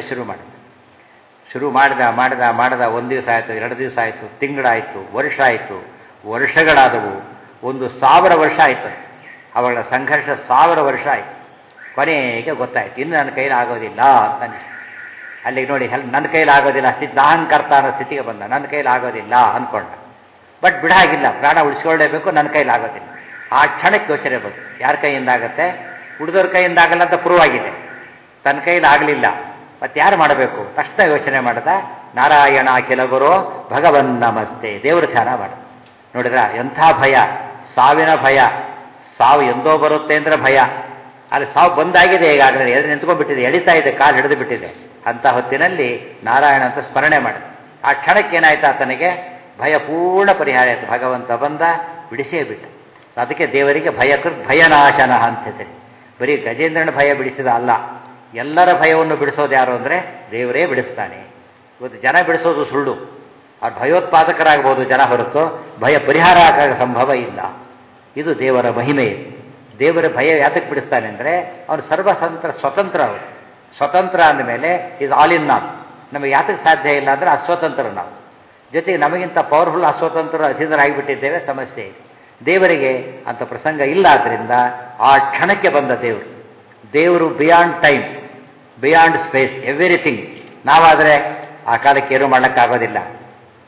ಶುರು ಮಾಡ್ದ 1 ದಿವಸ ಆಯಿತು, 2 ದಿವಸ ಆಯಿತು, ತಿಂಗಳಾಯಿತು, ವರ್ಷ ಆಯಿತು, ವರ್ಷಗಳಾದವು, 1000 ವರ್ಷ ಆಯಿತು. ಅವಳ ಸಂಘರ್ಷ 1000 ವರ್ಷ ಆಯಿತು. ಕೊನೆಗೆ ಗೊತ್ತಾಯ್ತು, ಇನ್ನು ನನ್ನ ಕೈಲಿ ಆಗೋದಿಲ್ಲ ಅಂತ ಅನಿಸ್ತು. ಅಲ್ಲಿಗೆ ನೋಡಿ, ನನ್ನ ಕೈಲಿ ಆಗೋದಿಲ್ಲ, ಅಹಂಕರ್ತ ಅನ್ನೋ ಸ್ಥಿತಿಗೆ ಬಂದ. ನನ್ನ ಕೈಲಿ ಆಗೋದಿಲ್ಲ ಅಂದ್ಕೊಂಡ. ಬಟ್ ಬಿಡಾಗಿಲ್ಲ, ಪ್ರಾಣ ಉಳಿಸ್ಕೊಳ್ಳೇಬೇಕು, ನನ್ನ ಕೈಲಿ ಆಗೋದಿಲ್ಲ. ಆ ಕ್ಷಣಕ್ಕೆ ಯೋಚನೆ ಬಂತು, ಯಾರ ಕೈಯಿಂದ ಆಗುತ್ತೆ? ಉಳಿದವ್ರ ಕೈಯಿಂದ ಆಗಲ್ಲ ಅಂತ ಪ್ರೂವ್ ಆಗಿದೆ. ತನ್ನ ಕೈಲಿ ಆಗಲಿಲ್ಲ, ಮತ್ತೆ ಯಾರು ಮಾಡಬೇಕು? ತಕ್ಷಣ ಯೋಚನೆ ಮಾಡ್ದ, ನಾರಾಯಣ ಅಖಿಲ ಗುರು ಭಗವನ್ ನಮಸ್ತೆ, ದೇವ್ರ ಧ್ಯಾನ ಮಾಡ. ನೋಡಿದ್ರ ಎಂಥ ಭಯ, ಸಾವಿನ ಭಯ. ಸಾವು ಎಂದೋ ಬರುತ್ತೆ ಅಂದ್ರೆ ಭಯ. ಅಲ್ಲಿ ಸಾವು ಬಂದಾಗಿದೆ, ಈಗಾಗಲೇ ಎಲ್ಲಿ ನಿಂತ್ಕೊಂಡ್ಬಿಟ್ಟಿದೆ, ಎಳಿತಾ ಇದೆ, ಕಾಲು ಹಿಡಿದು ಬಿಟ್ಟಿದೆ. ಅಂಥ ಹೊತ್ತಿನಲ್ಲಿ ನಾರಾಯಣ ಅಂತ ಸ್ಮರಣೆ ಮಾಡ. ಆ ಕ್ಷಣಕ್ಕೆ ಏನಾಯ್ತು, ಆತನಿಗೆ ಭಯ ಪೂರ್ಣ ಪರಿಹಾರ ಆಯಿತು. ಭಗವಂತ ಬಂದ, ಬಿಡಿಸೇ ಬಿಟ್ಟ. ಅದಕ್ಕೆ ದೇವರಿಗೆ ಭಯಕೃತ್ ಭಯನಾಶನ ಅಂತ ಹೆಸರಿ. ಬರೀ ಗಜೇಂದ್ರನ ಭಯ ಬಿಡಿಸಿದ ಅಲ್ಲ, ಎಲ್ಲರ ಭಯವನ್ನು ಬಿಡಿಸೋದು ಯಾರು ಅಂದರೆ ದೇವರೇ ಬಿಡಿಸ್ತಾನೆ. ಇವತ್ತು ಜನ ಬಿಡಿಸೋದು ಸುಳ್ಳು. ಅವ್ರು ಭಯೋತ್ಪಾದಕರಾಗಬಹುದು ಜನ, ಹೊರತು ಭಯ ಪರಿಹಾರ ಆಗೋ ಸಂಭವ ಇಲ್ಲ. ಇದು ದೇವರ ಮಹಿಮೆ. ದೇವರ ಭಯ ಯಾತಕ್ಕೆ ಬಿಡಿಸ್ತಾನೆ ಅಂದರೆ ಅವನು ಸ್ವತಂತ್ರ. ಅವರು ಸ್ವತಂತ್ರ ಅಂದಮೇಲೆ ಇದು ಆಲ್ ಇನ್ ಆಲ್. ನಮಗೆ ಯಾತಕ್ಕೆ ಸಾಧ್ಯ ಇಲ್ಲ ಅಂದರೆ ಅಸ್ವತಂತ್ರ ನಾವು. ಜೊತೆಗೆ ನಮಗಿಂತ ಪವರ್ಫುಲ್ ಅಸ್ವತಂತ್ರ ಅಧೀನರಾಗಿಬಿಟ್ಟಿದ್ದೇವೆ, ಸಮಸ್ಯೆ ಇದೆ. ದೇವರಿಗೆ ಅಂಥ ಪ್ರಸಂಗ ಇಲ್ಲ. ಆದ್ದರಿಂದ ಆ ಕ್ಷಣಕ್ಕೆ ಬಂದ ದೇವರು beyond time, beyond space, everything. ನಾವಾದರೆ ಆ ಕಾಲಕ್ಕೆ ಏನೂ ಮಾಡೋಕ್ಕಾಗೋದಿಲ್ಲ.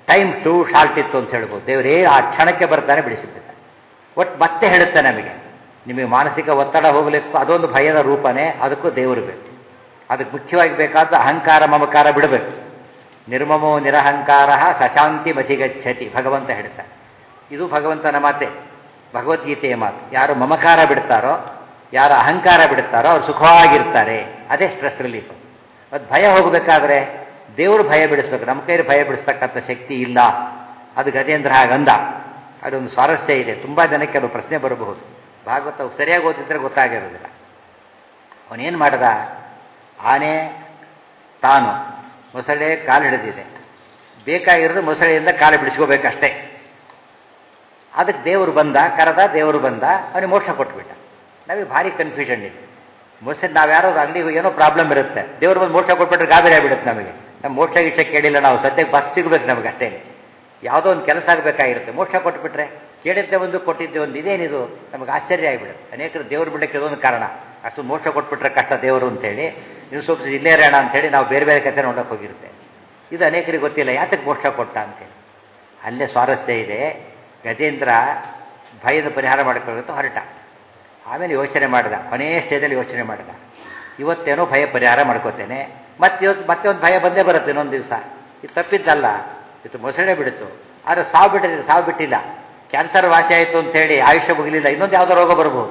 ಟೈಮ್ ಟೂ ಶಾರ್ಟ್ ಇತ್ತು ಅಂತ ಹೇಳ್ಬೋದು. ದೇವರೇ ಆ ಕ್ಷಣಕ್ಕೆ ಬರ್ತಾನೆ ಬಿಡಿಸಿಬಿಡ್ತಾನೆ. ಒಟ್ಟು ಮತ್ತೆ ಹೇಳುತ್ತೆ ನಮಗೆ, ನಿಮಗೆ ಮಾನಸಿಕ ಒತ್ತಡ ಹೋಗಲಿಕ್ಕೂ ಅದೊಂದು ಭಯದ ರೂಪನೇ, ಅದಕ್ಕೂ ದೇವರು ಬೇಕು. ಅದಕ್ಕೆ ಮುಖ್ಯವಾಗಿ ಬೇಕಾದ ಅಹಂಕಾರ ಮಮಕಾರ ಬಿಡಬೇಕು. ನಿರ್ಮಮೋ ನಿರಹಂಕಾರ ಸಶಾಂತಿ ಮತಿಗಚ್ಚತಿ ಭಗವಂತ ಹೇಳ್ತಾನೆ. ಇದು ಭಗವಂತನ ಮಾತೆ, ಭಗವದ್ಗೀತೆಯ ಮಾತು. ಯಾರು ಮಮಕಾರ ಬಿಡ್ತಾರೋ, ಯಾರು ಅಹಂಕಾರ ಬಿಡ್ತಾರೋ ಅವ್ರು ಸುಖವಾಗಿರ್ತಾರೆ. ಅದೇ ಸ್ಟ್ರೆಸ್ ರಿಲೀಫ್. ಅದು ಭಯ ಹೋಗಬೇಕಾದ್ರೆ ದೇವರು ಭಯ ಬಿಡಿಸ್ಬೇಕು. ನಮ್ಮ ಕೈಯಲ್ಲಿ ಭಯ ಬಿಡಿಸ್ತಕ್ಕಂಥ ಶಕ್ತಿ ಇಲ್ಲ. ಅದು ಗಜೇಂದ್ರ ಹಾಗಂದ. ಅದೊಂದು ಸ್ವಾರಸ್ಯ ಇದೆ. ತುಂಬ ಜನಕ್ಕೆ ಅದು ಪ್ರಶ್ನೆ ಬರಬಹುದು. ಭಾಗವತ ಸರಿಯಾಗಿ ಓದಿದ್ರೆ ಗೊತ್ತಾಗಿರೋದಿಲ್ಲ. ಅವನೇನು ಮಾಡ್ದ, ಆನೆ ತಾನು ಮೊಸಳೆ ಕಾಲು ಹಿಡಿದಿದೆ, ಬೇಕಾಗಿರೋದು ಮೊಸಳೆಯಿಂದ ಕಾಲು ಬಿಡಿಸ್ಕೋಬೇಕಷ್ಟೇ. ಅದಕ್ಕೆ ದೇವರು ಬಂದ, ಕರೆದ, ದೇವರು ಬಂದ, ಅವನಿಗೆ ಮೋಕ್ಷ ಕೊಟ್ಬಿಟ್ಟ. ನಮಗೆ ಭಾರಿ ಕನ್ಫ್ಯೂಷನ್ ಇದೆ. ಮೊಸಳೆ ನಾವು ಯಾರೋ ಅಂಗಡಿಗೆ ಏನೋ ಪ್ರಾಬ್ಲಮ್ ಇರುತ್ತೆ, ದೇವರು ಬಂದು ಮೋಕ್ಷ ಕೊಟ್ಬಿಟ್ರೆ ಗಾಬರಿ ಆಗಿಬಿಡುತ್ತೆ ನಮಗೆ. ನಮ್ಮ ಮೋಕ್ಷ ಗೀಕ್ಷ ಕೇಳಿಲ್ಲ, ನಾವು ಸದ್ಯಕ್ಕೆ ಬಸ್ ಸಿಗ್ಬೇಕು ನಮಗೆ ಅಷ್ಟೇ. ಯಾವುದೋ ಒಂದು ಕೆಲಸ ಆಗಬೇಕಾಗಿರುತ್ತೆ, ಮೋಕ್ಷ ಕೊಟ್ಬಿಟ್ರೆ ಕೇಳಿದ್ದೆ ಒಂದು ಕೊಟ್ಟಿದ್ದೆ ಒಂದು, ಇದೇನಿದು ನಮಗೆ ಆಶ್ಚರ್ಯ ಆಗಿಬಿಡುತ್ತೆ. ಅನೇಕರು ದೇವರು ಬಿಡಕ್ಕೆ ಇದೊಂದು ಕಾರಣ. ಅಷ್ಟು ಮೋಕ್ಷ ಕೊಟ್ಬಿಟ್ರೆ ಕಷ್ಟ ದೇವರು ಅಂತೇಳಿ, ನೀವು ಸ್ವಲ್ಪ ಇಲ್ಲೇ ಇರೋಣ ಅಂತೇಳಿ ನಾವು ಬೇರೆ ಬೇರೆ ಕಥೆ ನೋಡೋಕೆ ಹೋಗಿರುತ್ತೆ. ಇದು ಅನೇಕರಿಗೆ ಗೊತ್ತಿಲ್ಲ ಯಾತಕ್ಕೆ ಮೋಕ್ಷ ಕೊಟ್ಟ ಅಂತೇಳಿ. ಅಲ್ಲೇ ಸ್ವಾರಸ್ಯ ಇದೆ. ಗಜೇಂದ್ರ ಭಯದ ಪರಿಹಾರ ಮಾಡಿಕೊಳ್ಳುತ್ತೋ ಹೊರಟ. ಆಮೇಲೆ ಯೋಚನೆ ಮಾಡಿದ, ಕೊನೆಯ ಸ್ಟೇಜಲ್ಲಿ ಯೋಚನೆ ಮಾಡಿದ, ಇವತ್ತೇನೋ ಭಯ ಪರಿಹಾರ ಮಾಡ್ಕೋತೇನೆ, ಮತ್ತೆ ಒಂದು ಭಯ ಬಂದೇ ಬರುತ್ತೆ ಇನ್ನೊಂದು ದಿವಸ. ಇದು ತಪ್ಪಿದ್ದಲ್ಲ, ಇದು ಮೊಸಳೆ ಬಿಡ್ತು. ಆದರೆ ಸಾವು ಬಿಟ್ಟಿಲ್ಲ. ಕ್ಯಾನ್ಸರ್ ವಾಸಿ ಆಯಿತು ಅಂತೇಳಿ ಆಯುಷ್ಯ ಮುಗಿಲಿಲ್ಲ, ಇನ್ನೊಂದು ಯಾವುದೋ ರೋಗ ಬರ್ಬೋದು.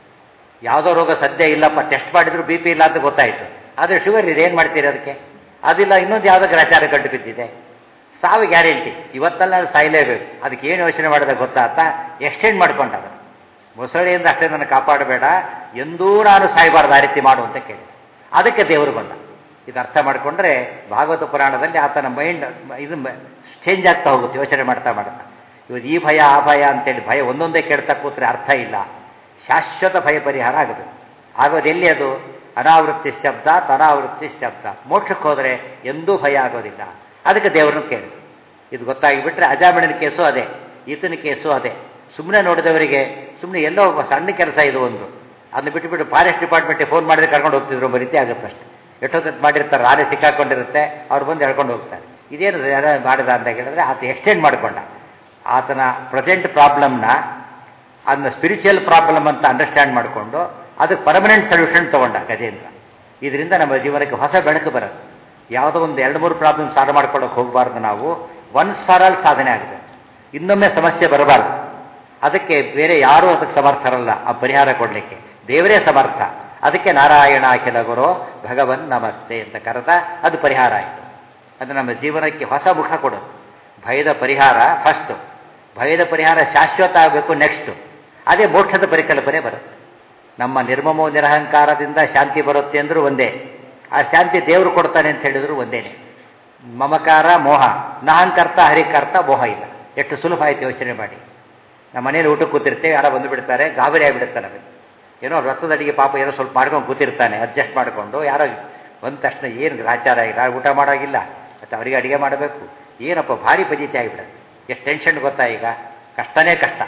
ಯಾವುದೋ ರೋಗ ಸದ್ಯ ಇಲ್ಲಪ್ಪ, ಟೆಸ್ಟ್ ಮಾಡಿದ್ರು BP ಇಲ್ಲ ಅಂತ ಗೊತ್ತಾಯಿತು. ಆದರೆ ಶುಗರ್ ಇದೆ, ಏನು ಮಾಡ್ತೀರಿ ಅದಕ್ಕೆ? ಅದಿಲ್ಲ, ಇನ್ನೊಂದು ಯಾವುದೋ ಗ್ರಹಚಾರ ಗಂಟು ಬಿದ್ದಿದೆ. ಸಾವು ಗ್ಯಾರಂಟಿ, ಇವತ್ತಲ್ಲ ನಾನು ಸಾಯಲೇಬೇಕು. ಅದಕ್ಕೆ ಏನು ಯೋಚನೆ ಮಾಡಿದ ಗೊತ್ತಾತ, ಎಕ್ಸ್ಟೆಂಡ್ ಮಾಡ್ಕೊಂಡ. ಮೊಸಳೆಯಿಂದ ಅಷ್ಟೇ ನನ್ನ ಕಾಪಾಡಬೇಡ, ಎಂದೂ ನಾನು ಸಾಯಬಾರ್ದು, ಆ ರೀತಿ ಮಾಡು ಅಂತ ಕೇಳಿ. ಅದಕ್ಕೆ ದೇವರು ಬಂದ. ಇದು ಅರ್ಥ ಮಾಡಿಕೊಂಡ್ರೆ ಭಾಗವತ ಪುರಾಣದಲ್ಲಿ ಆತನ ಮೈಂಡ್ ಇದು ಚೇಂಜ್ ಆಗ್ತಾ ಹೋಗುತ್ತೆ ಯೋಚನೆ ಮಾಡ್ತಾ ಮಾಡ್ತಾ. ಇವತ್ತು ಈ ಭಯ ಆ ಭಯ ಅಂತೇಳಿ ಭಯ ಒಂದೊಂದೇ ಕೇಳ್ತಾ ಕೂತ್ರೆ ಅರ್ಥ ಇಲ್ಲ. ಶಾಶ್ವತ ಭಯ ಪರಿಹಾರ ಆಗಬೇಕು. ಆಗೋದು ಎಲ್ಲಿ? ಅದು ಅನಾವೃತ್ತಿ ಶಬ್ದ, ತನಾವೃತ್ತಿ ಶಬ್ದ. ಮೋಕ್ಷಕ್ಕೆ ಹೋದರೆ ಎಂದೂ ಭಯ ಆಗೋದಿಲ್ಲ. ಅದಕ್ಕೆ ದೇವರನ್ನು ಕೇಳಿ. ಇದು ಗೊತ್ತಾಗಿಬಿಟ್ರೆ ಅಜಾಮಿಳನ ಕೇಸು ಅದೇ, ಈತನ ಕೇಸು ಅದೇ. ಸುಮ್ಮನೆ ನೋಡಿದವರಿಗೆ ಸುಮ್ಮನೆ ಎಲ್ಲೋ ಸಣ್ಣ ಕೆಲಸ ಇದು ಒಂದು, ಅದನ್ನ ಬಿಟ್ಟುಬಿಟ್ಟು ಫಾರೆಸ್ಟ್ ಡಿಪಾರ್ಟ್ಮೆಂಟ್ಗೆ ಫೋನ್ ಮಾಡಿದ್ರೆ ಕರ್ಕೊಂಡು ಹೋಗ್ತಿದ್ರು, ಒಬ್ಬ ರೀತಿ ಆಗುತ್ತೆ ಅಷ್ಟೇ. ಎಷ್ಟೊತ್ತು ಮಾಡಿರ್ತಾರೆ, ಆನೆ ಸಿಕ್ಕಾಕೊಂಡಿರುತ್ತೆ, ಅವ್ರು ಬಂದು ಹೇಳ್ಕೊಂಡು ಹೋಗ್ತಾರೆ. ಇದೇನು ಮಾಡಿದ ಅಂತ ಹೇಳಿದ್ರೆ ಆತ ಎಕ್ಸ್ಟೆಂಡ್ ಮಾಡಿಕೊಂಡ. ಆತನ ಪ್ರೆಸೆಂಟ್ ಪ್ರಾಬ್ಲಮ್ನ ಅದನ್ನ ಸ್ಪಿರಿಚುವಲ್ ಪ್ರಾಬ್ಲಮ್ ಅಂತ ಅಂಡರ್ಸ್ಟ್ಯಾಂಡ್ ಮಾಡಿಕೊಂಡು ಅದಕ್ಕೆ ಪರ್ಮನೆಂಟ್ ಸೊಲ್ಯೂಷನ್ ತೊಗೊಂಡ ಗಜೇಂದ್ರ. ಇದರಿಂದ ನಮ್ಮ ಜೀವನಕ್ಕೆ ಹೊಸ ಬೆಳಕು ಬರುತ್ತೆ. ಯಾವುದೋ ಒಂದು 2-3 ಪ್ರಾಬ್ಲಮ್ ಸಾಲ್ವ್ ಮಾಡ್ಕೊಳ್ಳೋಕೆ ಹೋಗಬಾರ್ದು. ನಾವು ಒನ್ಸ್ ಫಾರ್ ಆಲ್ ಸಾಧನೆ ಆಗಿದೆ, ಇನ್ನೊಮ್ಮೆ ಸಮಸ್ಯೆ ಬರಬಾರ್ದು. ಅದಕ್ಕೆ ಬೇರೆ ಯಾರೂ ಅದಕ್ಕೆ ಸಮರ್ಥರಲ್ಲ ಆ ಪರಿಹಾರ ಕೊಡಲಿಕ್ಕೆ, ದೇವರೇ ಸಮರ್ಥ. ಅದಕ್ಕೆ ನಾರಾಯಣ ಅಖಿಲ ಗುರು ಭಗವನ್ ನಮಸ್ತೆ ಅಂತ ಕರೆದ, ಅದು ಪರಿಹಾರ ಆಯಿತು. ಅದು ನಮ್ಮ ಜೀವನಕ್ಕೆ ಹೊಸ ಮುಖ ಕೊಡೋದು. ಭಯದ ಪರಿಹಾರ ಫಸ್ಟು, ಭಯದ ಪರಿಹಾರ ಶಾಶ್ವತ ಆಗಬೇಕು ನೆಕ್ಸ್ಟು. ಅದೇ ಮೋಕ್ಷದ ಪರಿಕಲ್ಪನೆ ಬರುತ್ತೆ. ನಮ್ಮ ನಿರ್ಮಮೋ ನಿರಹಂಕಾರದಿಂದ ಶಾಂತಿ ಬರುತ್ತೆ ಅಂದರೂ ಒಂದೇ, ಆ ಶಾಂತಿ ದೇವರು ಕೊಡ್ತಾನೆ ಅಂತ ಹೇಳಿದ್ರು ಒಂದೇನೆ. ಮಮಕಾರ ಮೋಹ, ನಹಂಕರ್ತ ಹರಿಕರ್ತ ಮೋಹ ಇಲ್ಲ. ಎಷ್ಟು ಸುಲಭ ಆಯ್ತು ಯೋಚನೆ ಮಾಡಿ. ನಮ್ಮ ಮನೇಲಿ ಊಟಕ್ಕೆ ಕೂತಿರ್ತೇವೆ, ಯಾರೋ ಬಂದು ಬಿಡ್ತಾರೆ, ಗಾಬರಿ ಆಗಿಬಿಡುತ್ತೆ ನಮಗೆ. ಏನೋ ರಥದ ಅಡಿಗೆ ಪಾಪ ಏನೋ ಸ್ವಲ್ಪ ಮಾಡ್ಕೊಂಡು ಕೂತಿರ್ತಾನೆ, ಅಡ್ಜಸ್ಟ್ ಮಾಡಿಕೊಂಡು. ಯಾರೋ ಬಂದ ತಕ್ಷಣ ಏನು ಗ್ರಾಚಾರ ಇಲ್ಲ, ಊಟ ಮಾಡೋಗಿಲ್ಲ, ಮತ್ತು ಅವರಿಗೆ ಅಡುಗೆ ಮಾಡಬೇಕು, ಏನಪ್ಪ ಭಾರಿ ಪಜಿತಿ ಆಗಿಬಿಡುತ್ತೆ. ಎಷ್ಟು ಟೆನ್ಷನ್ ಗೊತ್ತಾ? ಈಗ ಕಷ್ಟನೇ ಕಷ್ಟ.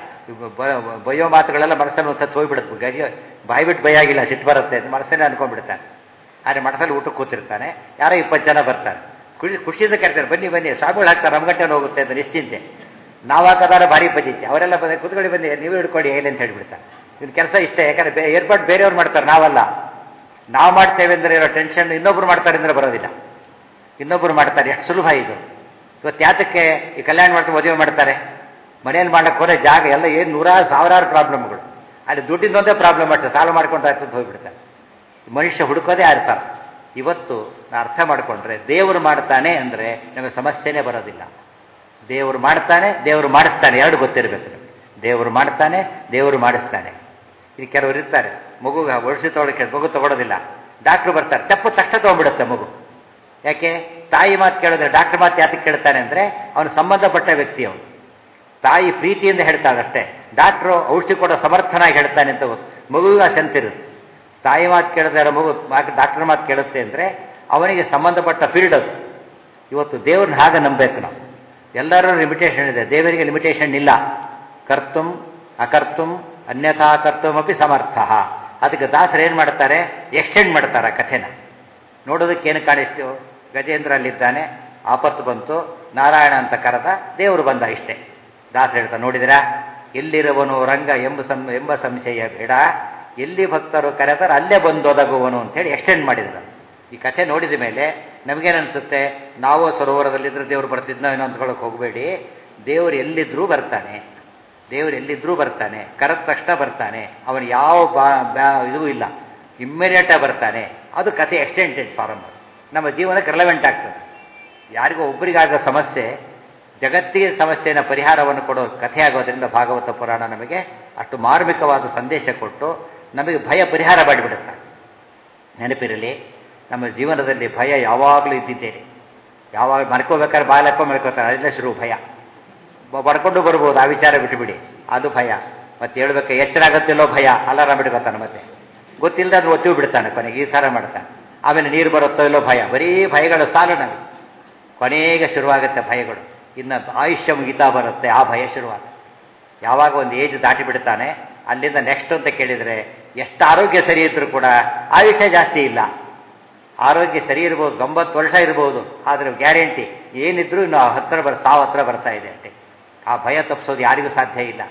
ಬಯ್ಯೋ ಮಾತುಗಳೆಲ್ಲ ಮನಸ್ಸಲ್ಲಿ ಒಂದ್ಸತ್ತು ಹೋಗ್ಬಿಡುತ್ತೆ. ಬಾಯಿ ಬಿಟ್ಟು ಭಯ ಆಗಿಲ್ಲ, ಸಿಟ್ಟು ಬರುತ್ತೆ ಅಂತ ಮನಸ್ಸಲ್ಲೇ ಅನ್ಕೊಂಡ್ಬಿಡ್ತಾನೆ. ಆದರೆ ಮನಸ್ಸಲ್ಲಿ ಊಟಕ್ಕೆ ಕೂತಿರ್ತಾನೆ, ಯಾರೋ 20 ಜನ ಬರ್ತಾರೆ, ಖುಷಿಯಿಂದ ಕರಿತಾರೆ, ಬನ್ನಿ ಬನ್ನಿ ಸ್ವಾಮಿಗಳು ಹಾಕ್ತಾರೆ, ನಮ್ಮ ಗಂಟೆ ಹೋಗುತ್ತೆ ಅಂತ ನಿಶ್ಚಿಂತೆ. ನಾವು ಹಾಕೋದಾದ್ರೆ ಭಾರಿ ಪಜಿತಿ. ಅವರೆಲ್ಲ ಬಂದ ಕೂತ್ಕೊಳ್ಳಿ, ಬನ್ನಿ ನೀವು ಹಿಡ್ಕೊಳ್ಳಿ ಹೇಳಿ ಅಂತ ಹೇಳ್ಬಿಡ್ತಾರೆ. ಇನ್ನು ಕೆಲಸ ಇಷ್ಟೇ, ಯಾಕಂದರೆ ಏರ್ಪಾಡು ಬೇರೆಯವ್ರು ಮಾಡ್ತಾರೆ, ನಾವಲ್ಲ. ನಾವು ಮಾಡ್ತೇವೆ ಅಂದರೆ ಇರೋ ಟೆನ್ಷನ್ ಇನ್ನೊಬ್ರು ಮಾಡ್ತಾರೆ ಅಂದರೆ ಬರೋದಿಲ್ಲ. ಇನ್ನೊಬ್ರು ಮಾಡ್ತಾರೆ, ಎಷ್ಟು ಸುಲಭ ಇದು. ಇವತ್ತು ಯಾತಕ್ಕೆ ಈ ಕಲ್ಯಾಣ ಮಾಡ್ಕೊಂಡು ಮದುವೆ ಮಾಡ್ತಾರೆ? ಮನೆಯಲ್ಲಿ ಮಾಡಕ್ಕೆ ಹೋದರೆ ಜಾಗ ಎಲ್ಲ ಏನು 100,000 ಪ್ರಾಬ್ಲಮ್ಗಳು. ಅಲ್ಲಿ ದುಡ್ಡಿಂದೊಂದೇ ಪ್ರಾಬ್ಲಮ್ ಮಾಡ್ತಾರೆ, ಸಾಲ ಮಾಡ್ಕೊಂಡು ಅಂತ ಹೋಗ್ಬಿಡ್ತಾರೆ. ಮನುಷ್ಯ ಹುಡುಕೋದೇ ಆಡ್ತಾರೆ. ಇವತ್ತು ನಾ ಅರ್ಥ ಮಾಡಿಕೊಂಡ್ರೆ ದೇವರು ಮಾಡ್ತಾನೆ ಅಂದರೆ ನಮಗೆ ಸಮಸ್ಯೆನೇ ಬರೋದಿಲ್ಲ. ದೇವರು ಮಾಡ್ತಾನೆ, ದೇವರು ಮಾಡಿಸ್ತಾನೆ, ಎರಡು ಗೊತ್ತಿರಬೇಕು. ದೇವರು ಮಾಡ್ತಾನೆ, ದೇವರು ಮಾಡಿಸ್ತಾನೆ. ಇಲ್ಲಿ ಕೆಲವರು ಇರ್ತಾರೆ, ಮಗು ಒಡಿಸಿ ತೊಗೊಳಕ್ಕೆ ಮಗು ತೊಗೊಳೋದಿಲ್ಲ, ಡಾಕ್ಟ್ರು ಬರ್ತಾರೆ, ತಪ್ಪು ತಕ್ಷಣ ತೊಗೊಂಡ್ಬಿಡುತ್ತೆ ಮಗು. ಯಾಕೆ? ತಾಯಿ ಮಾತು ಕೇಳಿದ್ರೆ. ಡಾಕ್ಟ್ರ್ ಮಾತು ಯಾತಕ್ಕೆ ಕೇಳ್ತಾನೆ ಅಂದರೆ ಅವನು ಸಂಬಂಧಪಟ್ಟ ವ್ಯಕ್ತಿ. ಅವನು ತಾಯಿ ಪ್ರೀತಿಯಿಂದ ಹೇಳ್ತಾಳಷ್ಟೇ, ಡಾಕ್ಟ್ರು ಔಷಧಿ ಕೊಡೋ ಸಮರ್ಥನಾಗಿ ಹೇಳ್ತಾನೆ ಅಂತ ಗೊತ್ತು. ಮಗುವಿಗೆ ಆ ಸೆನ್ಸ್ ಇರುತ್ತೆ. ತಾಯಿ ಮಾತು ಕೇಳಿದ್ರೆ ಮಗು ಡಾಕ್ಟರ್ ಮಾತು ಕೇಳುತ್ತೆ ಅಂದರೆ ಅವನಿಗೆ ಸಂಬಂಧಪಟ್ಟ ಫೀಲ್ಡ್ ಅದು. ಇವತ್ತು ದೇವ್ರನ್ನ ಹಾಗೆ ನಂಬಬೇಕು ನಾವು. ಎಲ್ಲರೂ ಲಿಮಿಟೇಷನ್ ಇದೆ, ದೇವರಿಗೆ ಲಿಮಿಟೇಷನ್ ಇಲ್ಲ. ಕರ್ತುಂ ಅಕರ್ತುಂ ಅನ್ಯಥಾ ಕರ್ತುಮಪಿ ಸಮರ್ಥ. ಅದಕ್ಕೆ ದಾಸರು ಏನು ಮಾಡ್ತಾರೆ? ಎಕ್ಸ್ಟೆಂಡ್ ಮಾಡ್ತಾರೆ ಕಥೆನ. ನೋಡೋದಕ್ಕೇನು ಕಾಣಿಸ್ತು? ಗಜೇಂದ್ರ ಅಲ್ಲಿದ್ದಾನೆ, ಆಪತ್ತು ಬಂತು, ನಾರಾಯಣ ಅಂತ ಕರೆದ, ದೇವರು ಬಂದ. ಇಷ್ಟೇ ದಾಸರು ಹೇಳ್ತಾ ನೋಡಿದಿರಾ, ಎಲ್ಲಿರುವನು ರಂಗ ಎಂಬ ಸಂಶಯ ಬೇಡ, ಎಲ್ಲಿ ಭಕ್ತರು ಕರೆದರೆ ಅಲ್ಲೇ ಬಂದೊದಗುವನು ಅಂತೇಳಿ ಎಕ್ಸ್ಟೆಂಡ್ ಮಾಡಿದ್ರು. ಈ ಕಥೆ ನೋಡಿದ ಮೇಲೆ ನಮಗೇನನ್ಸುತ್ತೆ, ನಾವು ಸರೋವರದಲ್ಲಿದ್ದರೆ ದೇವರು ಬರ್ತಿದ್ನೋ ಏನೋ ಅಂದ್ಕೊಳ್ಳೋಕೆ ಹೋಗಬೇಡಿ. ದೇವರು ಎಲ್ಲಿದ್ರೂ ಬರ್ತಾನೆ, ದೇವರು ಎಲ್ಲಿದ್ರೂ ಬರ್ತಾನೆ, ಕರೆದ ತಕ್ಷಣ ಬರ್ತಾನೆ. ಅವನು ಯಾವ ಇದೂ ಇಲ್ಲ, ಇಮ್ಮಿಡಿಯೇಟಾಗಿ ಬರ್ತಾನೆ. ಅದು ಕಥೆ ಎಕ್ಸ್ಟೆಂಡೆಡ್ ಫಾರಮ್, ನಮ್ಮ ಜೀವನಕ್ಕೆ ರಿಲೆವೆಂಟ್ ಆಗ್ತದೆ. ಯಾರಿಗೋ ಒಬ್ಬರಿಗಾಗೋ ಸಮಸ್ಯೆ ಜಗತ್ತಿಗೆ ಸಮಸ್ಯೆಯ ಪರಿಹಾರವನ್ನು ಕೊಡೋ ಕಥೆ ಆಗೋದ್ರಿಂದ ಭಾಗವತ ಪುರಾಣ ನಮಗೆ ಅಷ್ಟು ಮಾರ್ಮಿಕವಾದ ಸಂದೇಶ ಕೊಟ್ಟು ನಮಗೆ ಭಯ ಪರಿಹಾರ ಮಾಡಿಬಿಡುತ್ತೆ. ನೆನಪಿರಲಿ, ನಮ್ಮ ಜೀವನದಲ್ಲಿ ಭಯ ಯಾವಾಗಲೂ ಇದ್ದಿದ್ದೇನೆ. ಯಾವಾಗ ಮರ್ಕೋಬೇಕಾದ್ರೆ ಬಾಲಕ್ಕೋ ಮರ್ಕೋತಾರೆ, ಅದೆಲ್ಲ ಶುರು ಭಯ. ಬರ್ಕೊಂಡು ಬರ್ಬೋದು, ಆ ವಿಚಾರ ಬಿಟ್ಟುಬಿಡಿ, ಅದು ಭಯ. ಮತ್ತೆ ಹೇಳ್ಬೇಕು ಎಚ್ಚರ ಆಗುತ್ತಿಲ್ಲೋ ಭಯ, ಅಲಾರಾಮ್ ಬಿಟ್ಕೋತಾನೆ. ಮತ್ತೆ ಗೊತ್ತಿಲ್ಲದ ಅದು ಒತ್ತಿ ಬಿಡ್ತಾನೆ, ಕೊನೆಗೆ ಈ ಥರ ಮಾಡ್ತಾನೆ. ಆಮೇಲೆ ನೀರು ಬರುತ್ತೋ ಇಲ್ಲೋ ಭಯ, ಬರೀ ಭಯಗಳು ಸಾಲು ನಮಗೆ. ಕೊನೆಗೆ ಶುರುವಾಗುತ್ತೆ ಭಯಗಳು. ಇನ್ನು ಆಯುಷ್ಯ ಮುಗಿತಾ ಬರುತ್ತೆ, ಆ ಭಯ ಶುರುವಾಗುತ್ತೆ. ಯಾವಾಗ ಒಂದು ಏಜ್ ದಾಟಿ ಬಿಡ್ತಾನೆ, ಅಲ್ಲಿಂದ ನೆಕ್ಸ್ಟ್ ಅಂತ ಕೇಳಿದರೆ ಎಷ್ಟು ಆರೋಗ್ಯ ಸರಿ ಇದ್ರೂ ಕೂಡ ಆಯುಷ್ಯ ಜಾಸ್ತಿ ಇಲ್ಲ. ಆರೋಗ್ಯ ಸರಿ ಇರ್ಬೋದು, 90 ವರ್ಷ ಇರ್ಬೋದು, ಆದರೆ ಗ್ಯಾರಂಟಿ ಏನಿದ್ರು ಇನ್ನು ಸಾವು ಹತ್ರ ಬರ್ತಾ ಇದೆ ಅಷ್ಟೇ. ಆ ಭಯ ತಪ್ಪಿಸೋದು ಯಾರಿಗೂ ಸಾಧ್ಯ ಇಲ್ಲ.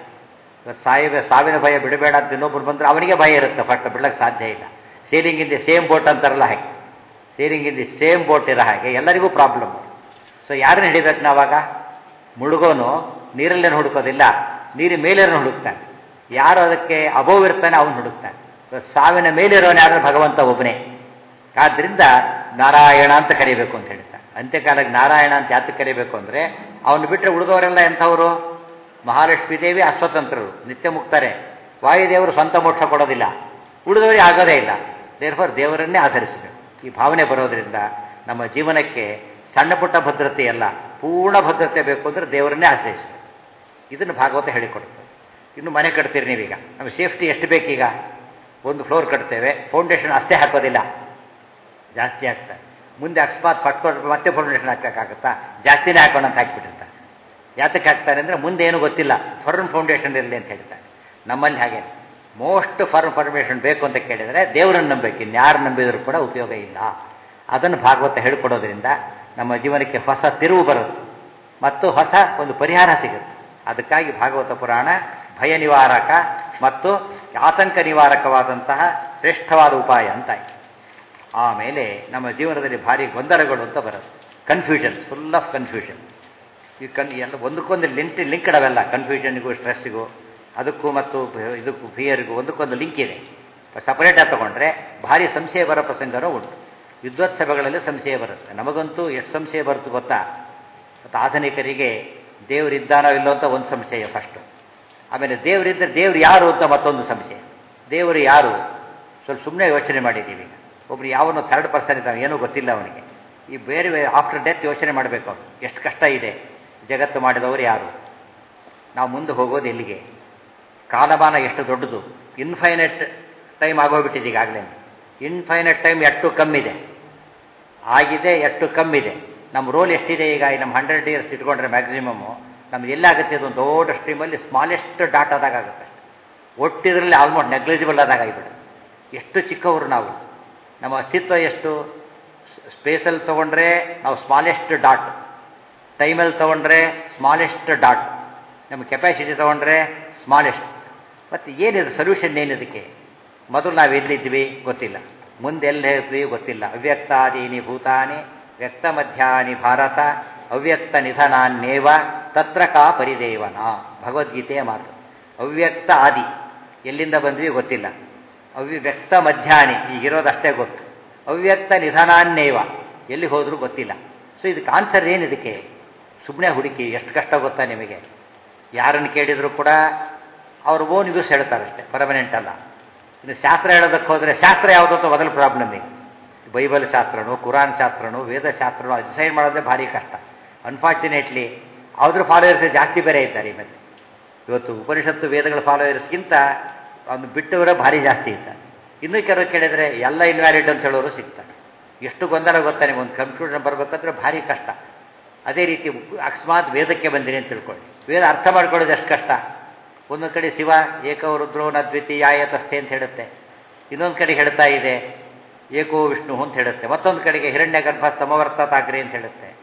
ಇವತ್ತು ಸಾವಿನ ಭಯ ಬಿಡಬೇಡ ಅಂತ ಇನ್ನೊಬ್ರು ಬಂದರೆ ಅವನಿಗೆ ಭಯ ಇರುತ್ತೆ, ಫಸ್ಟ್ ಬಿಡಕ್ಕೆ ಸಾಧ್ಯ ಇಲ್ಲ. Sharing in the same boat ಅಂತಾರಲ್ಲ ಹಾಗೆ, sharing in the same boat ಇರೋ ಹಾಗೆ ಎಲ್ಲರಿಗೂ ಪ್ರಾಬ್ಲಮ್. ಸೊ ಯಾರನ್ನ ಹಿಡಿಬೇಕು ನಾವಾಗ? ಮುಳುಗೋನು ನೀರಲ್ಲೇನು ಹುಡುಕೋದಿಲ್ಲ, ನೀರಿನ ಮೇಲೇನು ಹುಡುಕ್ತಾನೆ. ಯಾರು ಅದಕ್ಕೆ ಅಬೋವ್ ಇರ್ತಾನೆ ಅವನು ಹುಡುಕ್ತಾನೆ. ಸಾವಿನ ಮೇಲಿರೋನು ಯಾರು? ಭಗವಂತ ಒಬ್ಬನೇ. ಆದ್ದರಿಂದ ನಾರಾಯಣ ಅಂತ ಕರಿಬೇಕು ಅಂತ ಹೇಳ್ತಾನೆ. ಅಂತ್ಯಕಾಲಕ್ಕೆ ನಾರಾಯಣ ಅಂತ ಯಾತಕ್ಕೆ ಕರಿಬೇಕು ಅಂದರೆ, ಅವನು ಬಿಟ್ಟರೆ ಉಳಿದವರೆಲ್ಲ ಎಂಥವರು? ಮಹಾಲಕ್ಷ್ಮೀ ದೇವಿ ಅಸ್ವತಂತ್ರರು, ನಿತ್ಯ ಮುಕ್ತಾರೆ. ವಾಯುದೇವರು ಸ್ವಂತ ಮೋಕ್ಷ ಕೊಡೋದಿಲ್ಲ, ಉಳಿದವರಿಗೆ ಆಗೋದೇ ಇಲ್ಲ. ದೇರ್ಫೋರ್ ದೇವರನ್ನೇ ಆಧರಿಸಬೇಕು. ಈ ಭಾವನೆ ಬರೋದರಿಂದ ನಮ್ಮ ಜೀವನಕ್ಕೆ ಸಣ್ಣ ಪುಟ್ಟ ಭದ್ರತೆ ಅಲ್ಲ, ಪೂರ್ಣ ಭದ್ರತೆ ಬೇಕು ಅಂದರೆ ದೇವರನ್ನೇ ಆಶ್ರಯಿಸಬೇಕು. ಇದನ್ನು ಭಾಗವತ ಹೇಳಿಕೊಡ್ತದೆ. ಇನ್ನು ಮನೆ ಕಟ್ತೀರಿ ನೀವೀಗ, ನಮಗೆ ಸೇಫ್ಟಿ ಎಷ್ಟು ಬೇಕೀಗ? ಒಂದು ಫ್ಲೋರ್ ಕಟ್ತೇವೆ, ಫೌಂಡೇಶನ್ ಅಷ್ಟೇ ಹಾಕೋದಿಲ್ಲ, ಜಾಸ್ತಿ ಆಗ್ತದೆ. ಮುಂದೆ ಅಕಸ್ಮಾತ್ ಫಸ್ಟ್ ಮತ್ತೆ ಫೌಂಡೇಶನ್ ಹಾಕೋಕ್ಕಾಗುತ್ತಾ? ಜಾಸ್ತಿನೇ ಹಾಕೋಣ ಅಂತ ಹಾಕಿಬಿಟ್ಟಿರ್ತಾರೆ. ಯಾತಕ್ಕೆ ಹಾಕ್ತಾರೆ ಅಂದರೆ ಮುಂದೆ ಏನೂ ಗೊತ್ತಿಲ್ಲ, ಫರ್ಮ್ ಫೌಂಡೇಶನ್ ಇರಲಿ ಅಂತ ಹೇಳ್ತಾರೆ. ನಮ್ಮಲ್ಲಿ ಹಾಗೆ ಮೋಸ್ಟ್ ಫರ್ಮ್ ಫೌಂಡೇಶನ್ ಬೇಕು ಅಂತ ಕೇಳಿದರೆ ದೇವರನ್ನು ನಂಬಬೇಕು, ಇನ್ಯಾರು ನಂಬಿದರೂ ಕೂಡ ಉಪಯೋಗ ಇಲ್ಲ. ಅದನ್ನು ಭಾಗವತ ಹೇಳಿಕೊಡೋದ್ರಿಂದ ನಮ್ಮ ಜೀವನಕ್ಕೆ ಹೊಸ ತಿರುವು ಬರುತ್ತೆ ಮತ್ತು ಹೊಸ ಒಂದು ಪರಿಹಾರ ಸಿಗುತ್ತೆ. ಅದಕ್ಕಾಗಿ ಭಾಗವತ ಪುರಾಣ ಭಯ ನಿವಾರಕ ಮತ್ತು ಆತಂಕ ನಿವಾರಕವಾದಂತಹ ಶ್ರೇಷ್ಠವಾದ ಉಪಾಯ ಅಂತಾಯಿತು. ಆಮೇಲೆ ನಮ್ಮ ಜೀವನದಲ್ಲಿ ಭಾರಿ ಗೊಂದಲಗಳು ಅಂತ ಬರುತ್ತೆ, ಕನ್ಫ್ಯೂಷನ್, ಫುಲ್ ಆಫ್ ಕನ್ಫ್ಯೂಷನ್. ಈ ಎಲ್ಲ ಒಂದಕ್ಕೊಂದು ಲಿಂಕ್ಡ್ ಅವೆಲ್ಲ, ಕನ್ಫ್ಯೂಷನ್ಗೂ ಸ್ಟ್ರೆಸ್ಸಿಗೂ, ಅದಕ್ಕೂ ಮತ್ತು ಇದಕ್ಕೂ ಫಿಯರ್ಗೂ ಒಂದಕ್ಕೊಂದು ಲಿಂಕ್ ಇದೆ. ಸಪರೇಟಾಗಿ ತಗೊಂಡ್ರೆ ಭಾರಿ ಸಂಶಯ ಬರೋ ಪ್ರಸಂಗನೂ ಉಂಟು. ಯುದ್ಧೋತ್ಸವಗಳಲ್ಲಿ ಸಂಶಯ ಬರುತ್ತೆ. ನಮಗಂತೂ ಎಷ್ಟು ಸಂಶಯ ಬರುತ್ತೆ ಗೊತ್ತಾ? ಮತ್ತು ಆಧುನಿಕರಿಗೆ ದೇವರಿದ್ದಾನೋ ಇಲ್ಲೋ ಅಂತ ಒಂದು ಸಂಶಯ ಫಸ್ಟು. ಆಮೇಲೆ ದೇವರಿದ್ದರೆ ದೇವ್ರು ಯಾರು ಅಂತ ಮತ್ತೊಂದು ಸಂಶಯ. ದೇವರು ಯಾರು ಸ್ವಲ್ಪ ಸುಮ್ಮನೆ ಯೋಚನೆ ಮಾಡಿದ್ದೀವಿ. ಒಬ್ರು ಯಾವನೋ ಥರ್ಡ್ ಪರ್ಸನ್ ಇದ್ದಾನೆ, ಏನೂ ಗೊತ್ತಿಲ್ಲ ಅವನಿಗೆ. ಈ ಬೇರೆ ಆಫ್ಟರ್ ಡೆತ್ ಯೋಚನೆ ಮಾಡಬೇಕು ಅವನು, ಎಷ್ಟು ಕಷ್ಟ ಇದೆ. ಜಗತ್ತು ಮಾಡಿದವರು ಯಾರು? ನಾವು ಮುಂದೆ ಹೋಗೋದು ಎಲ್ಲಿಗೆ? ಕಾಲಮಾನ ಎಷ್ಟು ದೊಡ್ಡದು, ಇನ್ಫೈನೈಟ್ ಟೈಮ್ ಆಗೋಗ್ಬಿಟ್ಟಿದೆ ಈಗಾಗಲೇ. ಇನ್ಫೈನೈಟ್ ಟೈಮ್ ಎಷ್ಟು ಕಮ್ಮಿದೆ ಆಗಿದೆ, ಎಷ್ಟು ಕಮ್ಮಿದೆ. ನಮ್ಮ ರೋಲ್ ಎಷ್ಟಿದೆ ಈಗ? ನಮ್ಮ 100 years ಇಟ್ಕೊಂಡ್ರೆ ಮ್ಯಾಕ್ಸಿಮಮ್ಮು ನಮ್ಗೆ ಎಲ್ಲಾಗುತ್ತೆ? ಅದು ಒಂದು ದೊಡ್ಡ ಸ್ಟ್ರೀಮಲ್ಲಿ ಸ್ಮಾಲೆಸ್ಟ್ ಡಾಟಾದಾಗ ಆಗುತ್ತೆ. ಒಟ್ಟಿದ್ರಲ್ಲಿ ಆಲ್ಮೋಸ್ಟ್ ನೆಗ್ಲಿಜಿಬಲ್ ಆದಾಗ ಆಗಿಬಿಡುತ್ತೆ. ಎಷ್ಟು ಚಿಕ್ಕವರು ನಾವು, ನಮ್ಮ ಅಸ್ತಿತ್ವ ಎಷ್ಟು? ಸ್ಪೇಸಲ್ಲಿ ತೊಗೊಂಡ್ರೆ ನಾವು ಸ್ಮಾಲೆಸ್ಟ್ ಡಾಟ್, ಟೈಮಲ್ಲಿ ತೊಗೊಂಡ್ರೆ ಸ್ಮಾಲೆಸ್ಟ್ ಡಾಟ್, ನಮ್ಮ ಕೆಪಾಸಿಟಿ ತೊಗೊಂಡ್ರೆ ಸ್ಮಾಲೆಸ್ಟ್. ಮತ್ತು ಏನಿದೆ ಸೊಲ್ಯೂಷನ್? ಏನಿದಕ್ಕೆ? ಮೊದಲು ನಾವು ಎಲ್ಲಿದ್ವಿ ಗೊತ್ತಿಲ್ಲ, ಮುಂದೆ ಎಲ್ಲಿ ಹೇಳ್ತೀವಿ ಗೊತ್ತಿಲ್ಲ. ಅವ್ಯಕ್ತಾದೀನಿ ಭೂತಾನಿ ವ್ಯಕ್ತ ಮಧ್ಯಾನಿ ಭಾರತ ಅವ್ಯಕ್ತ ನಿಧನಾನ್ಯೇವ ತತ್ರ ಕಾ ಪರಿದೇವನ. ಭಗವದ್ಗೀತೆಯ ಮಾತು. ಅವ್ಯಕ್ತ ಆದಿ, ಎಲ್ಲಿಂದ ಬಂದ್ವಿ ಗೊತ್ತಿಲ್ಲ. ಅವ್ಯಕ್ತ ಮಧ್ಯಾಹ್ನಿ, ಈಗಿರೋದಷ್ಟೇ ಗೊತ್ತು. ಅವ್ಯಕ್ತ ನಿಧನಾನ್ಯೇವ, ಎಲ್ಲಿ ಹೋದರೂ ಗೊತ್ತಿಲ್ಲ. ಸೊ ಇದಕ್ಕೆ ಆನ್ಸರ್ ಏನಿದಕ್ಕೆ? ಸುಮ್ಮನೆ ಹುಡುಕಿ, ಎಷ್ಟು ಕಷ್ಟ ಗೊತ್ತಾ ನಿಮಗೆ? ಯಾರನ್ನು ಕೇಳಿದರೂ ಕೂಡ ಅವ್ರ ಓನ್ ಯೂಸ್ ಹೇಳ್ತಾರಷ್ಟೇ, ಪರ್ಮನೆಂಟ್ ಅಲ್ಲ. ಇನ್ನು ಶಾಸ್ತ್ರ ಹೇಳೋದಕ್ಕೆ ಹೋದರೆ ಶಾಸ್ತ್ರ ಯಾವುದೋ ಅಂತ ಮೊದಲು ಪ್ರಾಬ್ಲಮ್ ಈಗ. ಬೈಬಲ್ ಶಾಸ್ತ್ರನೋ ಕುರಾನ್ ಶಾಸ್ತ್ರನೋ ವೇದಶಾಸ್ತ್ರನೋ ಡಿಸೈಡ್ ಮಾಡೋದೇ ಭಾರಿ ಕಷ್ಟ. ಅನ್ಫಾರ್ಚುನೇಟ್ಲಿ ಅದ್ರ ಫಾಲೋಯರ್ಸ್ ಜಾಸ್ತಿ ಬೇರೆ ಇದ್ದಾರೆ ಈ ಮಧ್ಯೆ. ಇವತ್ತು ಉಪನಿಷತ್ತು ವೇದಗಳ ಫಾಲೋಯರ್ಸ್ಗಿಂತ ಒಂದು ಬಿಟ್ಟವರೇ ಭಾರಿ ಜಾಸ್ತಿ ಇದ್ದಾರೆ. ಇನ್ನೂ ಕೆಲವರು ಕೇಳಿದರೆ ಎಲ್ಲ ಇನ್ವ್ಯಾಲಿಡ್ ಅಂತ ಹೇಳೋರು ಸಿಗ್ತಾರೆ. ಎಷ್ಟು ಗೊಂದಲ ಗೊತ್ತಾ ನಿಮ್ಗೆ? ಒಂದು ಕನ್ಫ್ಯೂಷನ್ ಬರಬೇಕಾದ್ರೆ ಭಾರಿ ಕಷ್ಟ. ಅದೇ ರೀತಿ ಅಕಸ್ಮಾತ್ ವೇದಕ್ಕೆ ಬಂದಿರಿ ಅಂತ ತಿಳ್ಕೊಳ್ಳಿ, ವೇದ ಅರ್ಥ ಮಾಡ್ಕೊಳ್ಳೋದು ಎಷ್ಟು ಕಷ್ಟ. ಒಂದೊಂದು ಕಡೆ ಶಿವ ಏಕೋ ರುದ್ರೋ ನ ದ್ವಿತೀಯಾಯ ತಸ್ಥೆ ಅಂತ ಹೇಳುತ್ತೆ, ಇನ್ನೊಂದು ಕಡೆ ಹೇಳ್ತಾ ಇದೆ ಏಕೋ ವಿಷ್ಣು ಅಂತ ಹೇಳುತ್ತೆ, ಮತ್ತೊಂದು ಕಡೆಗೆ ಹಿರಣ್ಯ ಗರ್ಭ ಸಮವರ್ತತಾಗ್ರಿ ಅಂತ ಹೇಳುತ್ತೆ.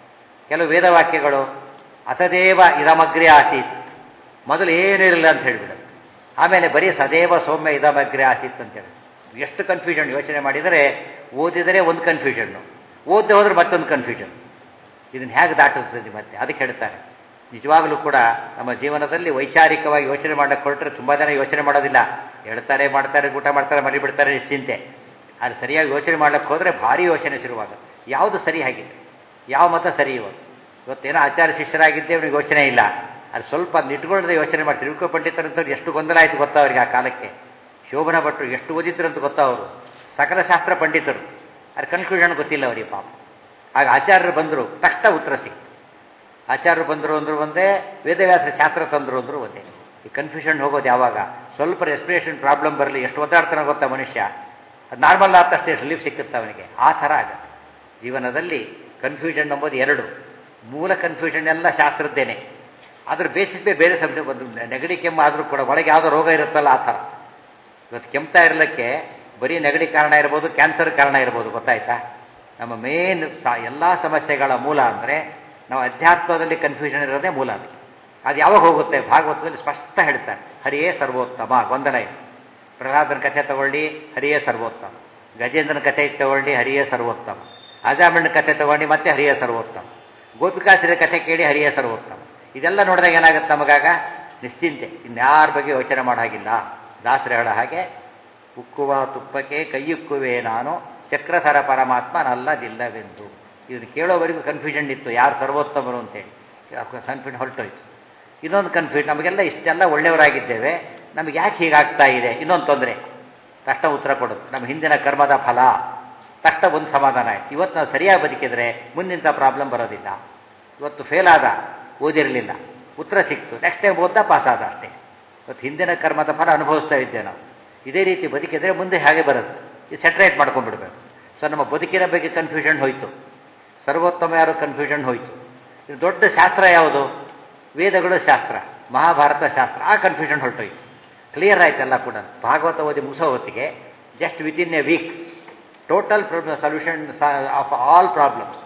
ಕೆಲವು ವೇದವಾಕ್ಯಗಳು ಅಸದೇವ ಇದಮಗ್ರೆ ಆಸೀತ್, ಮೊದಲು ಏನಿರಲಿಲ್ಲ ಅಂತ ಹೇಳಿಬಿಡೋದು. ಆಮೇಲೆ ಬರೀ ಸದೇವ ಸೌಮ್ಯ ಇದಮಗ್ರೆ ಆಸೀತ್ ಅಂತೇಳಿ. ಎಷ್ಟು ಕನ್ಫ್ಯೂಷನ್ ಯೋಚನೆ ಮಾಡಿದರೆ, ಓದಿದರೆ ಒಂದು ಕನ್ಫ್ಯೂಷನ್ನು, ಓದದೆ ಹೋದ್ರೆ ಮತ್ತೊಂದು ಕನ್ಫ್ಯೂಷನ್. ಇದನ್ನು ಹೇಗೆ ದಾಟಿಸ್ತದೆ ಮತ್ತೆ? ಅದಕ್ಕೆ ಹೇಳ್ತಾರೆ, ನಿಜವಾಗಲೂ ಕೂಡ ನಮ್ಮ ಜೀವನದಲ್ಲಿ ವೈಚಾರಿಕವಾಗಿ ಯೋಚನೆ ಮಾಡಕ್ಕೆ ಹೊರಟ್ರೆ ತುಂಬ ಜನ ಯೋಚನೆ ಮಾಡೋದಿಲ್ಲ. ಹೇಳ್ತಾರೆ, ಮಾಡ್ತಾರೆ, ಊಟ ಮಾಡ್ತಾರೆ, ಮರಿಬಿಡ್ತಾರೆ, ನಿಶ್ಚಿಂತೆ. ಅದು ಸರಿಯಾಗಿ ಯೋಚನೆ ಮಾಡಕ್ಕೆ ಹೋದರೆ ಭಾರಿ ಯೋಚನೆ ಶುರುವಾಗ. ಯಾವುದು ಸರಿ ಆಗಿದೆ, ಯಾವ ಮತ ಸರಿ ಇವತ್ತೇನೋ ಆಚಾರ್ಯ ಶಿಷ್ಯರಾಗಿದ್ದೇ ಅವ್ರಿಗೆ ಯೋಚನೆ ಇಲ್ಲ. ಅದು ಸ್ವಲ್ಪ ನಿಟ್ಕೊಳ್ಳದೆ ಯೋಚನೆ ಮಾಡಿ. ತಿರುಕ ಪಂಡಿತರಂತವ್ರು ಎಷ್ಟು ಗೊಂದಲ ಆಯಿತು ಗೊತ್ತಾ ಅವ್ರಿಗೆ ಆ ಕಾಲಕ್ಕೆ. ಶೋಭನ ಭಟ್ರು ಎಷ್ಟು ಓದಿದ್ರು ಅಂತ ಗೊತ್ತಾ ಅವರು, ಸಕಲ ಶಾಸ್ತ್ರ ಪಂಡಿತರು. ಅದು ಕನ್ಫ್ಯೂಷನ್ ಗೊತ್ತಿಲ್ಲ ಅವರಿಗೆ ಪಾಪ. ಆಗ ಆಚಾರ್ಯರು ಬಂದರು, ತಕ್ಷಣ ಉತ್ತರ ಸಿಕ್ತು. ಆಚಾರ್ಯರು ಬಂದರು ಅಂದರು ಒಂದೇ, ವೇದವ್ಯಾಸರ ಶಾಸ್ತ್ರ ತಂದರು ಅಂದರು ಒಂದೇ. ಈ ಕನ್ಫ್ಯೂಷನ್ ಹೋಗೋದು ಯಾವಾಗ? ಸ್ವಲ್ಪ ರೆಸ್ಪಿರೇಷನ್ ಪ್ರಾಬ್ಲಮ್ ಬರಲಿ, ಎಷ್ಟು ಒದ್ದಾಡ್ತಾನೆ ಗೊತ್ತಾ ಮನುಷ್ಯ. ಅದು ನಾರ್ಮಲ್ ಆದ ತಕ್ಷಣ ರಿಲೀಫ್ ಸಿಕ್ಕುತ್ತೆ ಅವನಿಗೆ. ಆ ಥರ ಆಗುತ್ತೆ ಜೀವನದಲ್ಲಿ. ಕನ್ಫ್ಯೂಷನ್ ಎಂಬುದು ಎರಡು. ಮೂಲ ಕನ್ಫ್ಯೂಷನ್ ಎಲ್ಲ ಶಾಸ್ತ್ರದ್ದೇನೆ. ಅದ್ರ ಬೇಸಿಸ್ ಬೇರೆ ಸಬ್ಜೆಕ್ಟ್ ಬಂದು ನೆಗಡಿ ಕೆಮ್ಮು ಆದರೂ ಕೂಡ ಒಳಗೆ ಯಾವುದೋ ರೋಗ ಇರುತ್ತಲ್ಲ ಆ ಥರ. ಇವತ್ತು ಕೆಮ್ತಾ ಇರಲಿಕ್ಕೆ ಬರೀ ನೆಗಡಿ ಕಾರಣ ಇರ್ಬೋದು, ಕ್ಯಾನ್ಸರ್ ಕಾರಣ ಇರ್ಬೋದು, ಗೊತ್ತಾಯ್ತಾ? ನಮ್ಮ ಮೇನ್ ಎಲ್ಲ ಸಮಸ್ಯೆಗಳ ಮೂಲ ಅಂದರೆ ನಾವು ಅಧ್ಯಾತ್ಮದಲ್ಲಿ ಕನ್ಫ್ಯೂಷನ್ ಇರೋದೇ ಮೂಲ. ಅದು ಯಾವಾಗ ಹೋಗುತ್ತೆ? ಭಾಗವತದಲ್ಲಿ ಸ್ಪಷ್ಟ ಹೇಳ್ತಾರೆ, ಹರಿಯೇ ಸರ್ವೋತ್ತಮ. ಗೊಂದಲ ಇದೆ. ಪ್ರಹ್ಲಾದನ ಕಥೆ ತಗೊಳ್ಳಿ, ಹರಿಯೇ ಸರ್ವೋತ್ತಮ. ಗಜೇಂದ್ರನ ಕಥೆ ತಗೊಳ್ಳಿ, ಹರಿಯೇ ಸರ್ವೋತ್ತಮ. ಅಜಾಮಿಳನ ಕಥೆ ತಗೊಂಡು ಮತ್ತೆ ಹರಿಯೇ ಸರ್ವೋತ್ತಮ. ಗೋಪಿಕಾಸುರ ಕಥೆ ಕೇಳಿ ಹರಿಯೇ ಸರ್ವೋತ್ತಮ. ಇದೆಲ್ಲ ನೋಡಿದಾಗ ಏನಾಗುತ್ತೆ ನಮಗಾಗ? ನಿಶ್ಚಿಂತೆ, ಇನ್ಯಾರ ಬಗ್ಗೆ ಯೋಚನೆ ಮಾಡೋ ಹಾಗಿಲ್ಲ. ದಾಸರು ಹೇಳೋ ಹಾಗೆ, ಉಕ್ಕುವ ತುಪ್ಪಕ್ಕೆ ಕೈಯುಕ್ಕುವೆ ನಾನು, ಚಕ್ರಸರ ಪರಮಾತ್ಮ ನಲ್ಲದಿಲ್ಲವೆಂದು. ಇದನ್ನು ಕೇಳೋವರೆಗೂ ಕನ್ಫ್ಯೂಷನ್ ಇತ್ತು, ಯಾರು ಸರ್ವೋತ್ತಮರು ಅಂತೇಳಿ. ಕನ್ಫ್ಯೂಷನ್ ಹೊರಟೋಯ್ತು. ಇನ್ನೊಂದು ಕನ್ಫ್ಯೂಷನ್, ನಮಗೆಲ್ಲ ಇಷ್ಟೆಲ್ಲ ಒಳ್ಳೆಯವರಾಗಿದ್ದೇವೆ, ನಮಗೆ ಯಾಕೆ ಹೀಗಾಗ್ತಾ ಇದೆ? ಇನ್ನೊಂದು ತೊಂದರೆ. ತಕ್ಷಣ ಉತ್ತರ ಕೊಡೋದು, ನಮ್ಮ ಹಿಂದಿನ ಕರ್ಮದ ಫಲ. ತಕ್ಷಣ ಒಂದು ಸಮಾಧಾನ ಆಯ್ತು. ಇವತ್ತು ನಾವು ಸರಿಯಾಗಿ ಬದುಕಿದ್ರೆ ಮುಂದಿಂಥ ಪ್ರಾಬ್ಲಮ್ ಬರೋದಿಲ್ಲ. ಇವತ್ತು ಫೇಲ್ ಆದ, ಓದಿರಲಿಲ್ಲ, ಉತ್ತರ ಸಿಕ್ತು, ನೆಕ್ಸ್ಟ್ ಟೈಮ್ ಓದ್ದ ಪಾಸ್ ಆದ ಅಷ್ಟೇ. ಇವತ್ತು ಹಿಂದಿನ ಕರ್ಮದ ಫಲ ಅನುಭವಿಸ್ತಾ ಇದ್ದೇವೆ ನಾವು. ಇದೇ ರೀತಿ ಬದುಕಿದ್ರೆ ಮುಂದೆ ಹಾಗೆ ಬರುತ್ತೆ. ಇದು ಸೆಟ್ರೇಟ್ ಮಾಡ್ಕೊಂಡ್ಬಿಡ್ಬೇಕು. ಸೊ ನಮ್ಮ ಬದುಕಿನ ಬಗ್ಗೆ ಕನ್ಫ್ಯೂಷನ್ ಹೋಯಿತು, ಸರ್ವೋತ್ತಮ ಯಾರು ಕನ್ಫ್ಯೂಷನ್ ಹೋಯಿತು. ಇದು ದೊಡ್ಡ ಶಾಸ್ತ್ರ ಯಾವುದು? ವೇದಗಳು ಶಾಸ್ತ್ರ, ಮಹಾಭಾರತ ಶಾಸ್ತ್ರ. ಆ ಕನ್ಫ್ಯೂಷನ್ ಹೊರಟೋಯ್ತು. ಕ್ಲಿಯರ್ ಆಯ್ತೆಲ್ಲ ಕೂಡ. ಭಾಗವತ ಓದಿ ಮುಗಿಸೋ ಹೊತ್ತಿಗೆ just within a week total solution of all problems.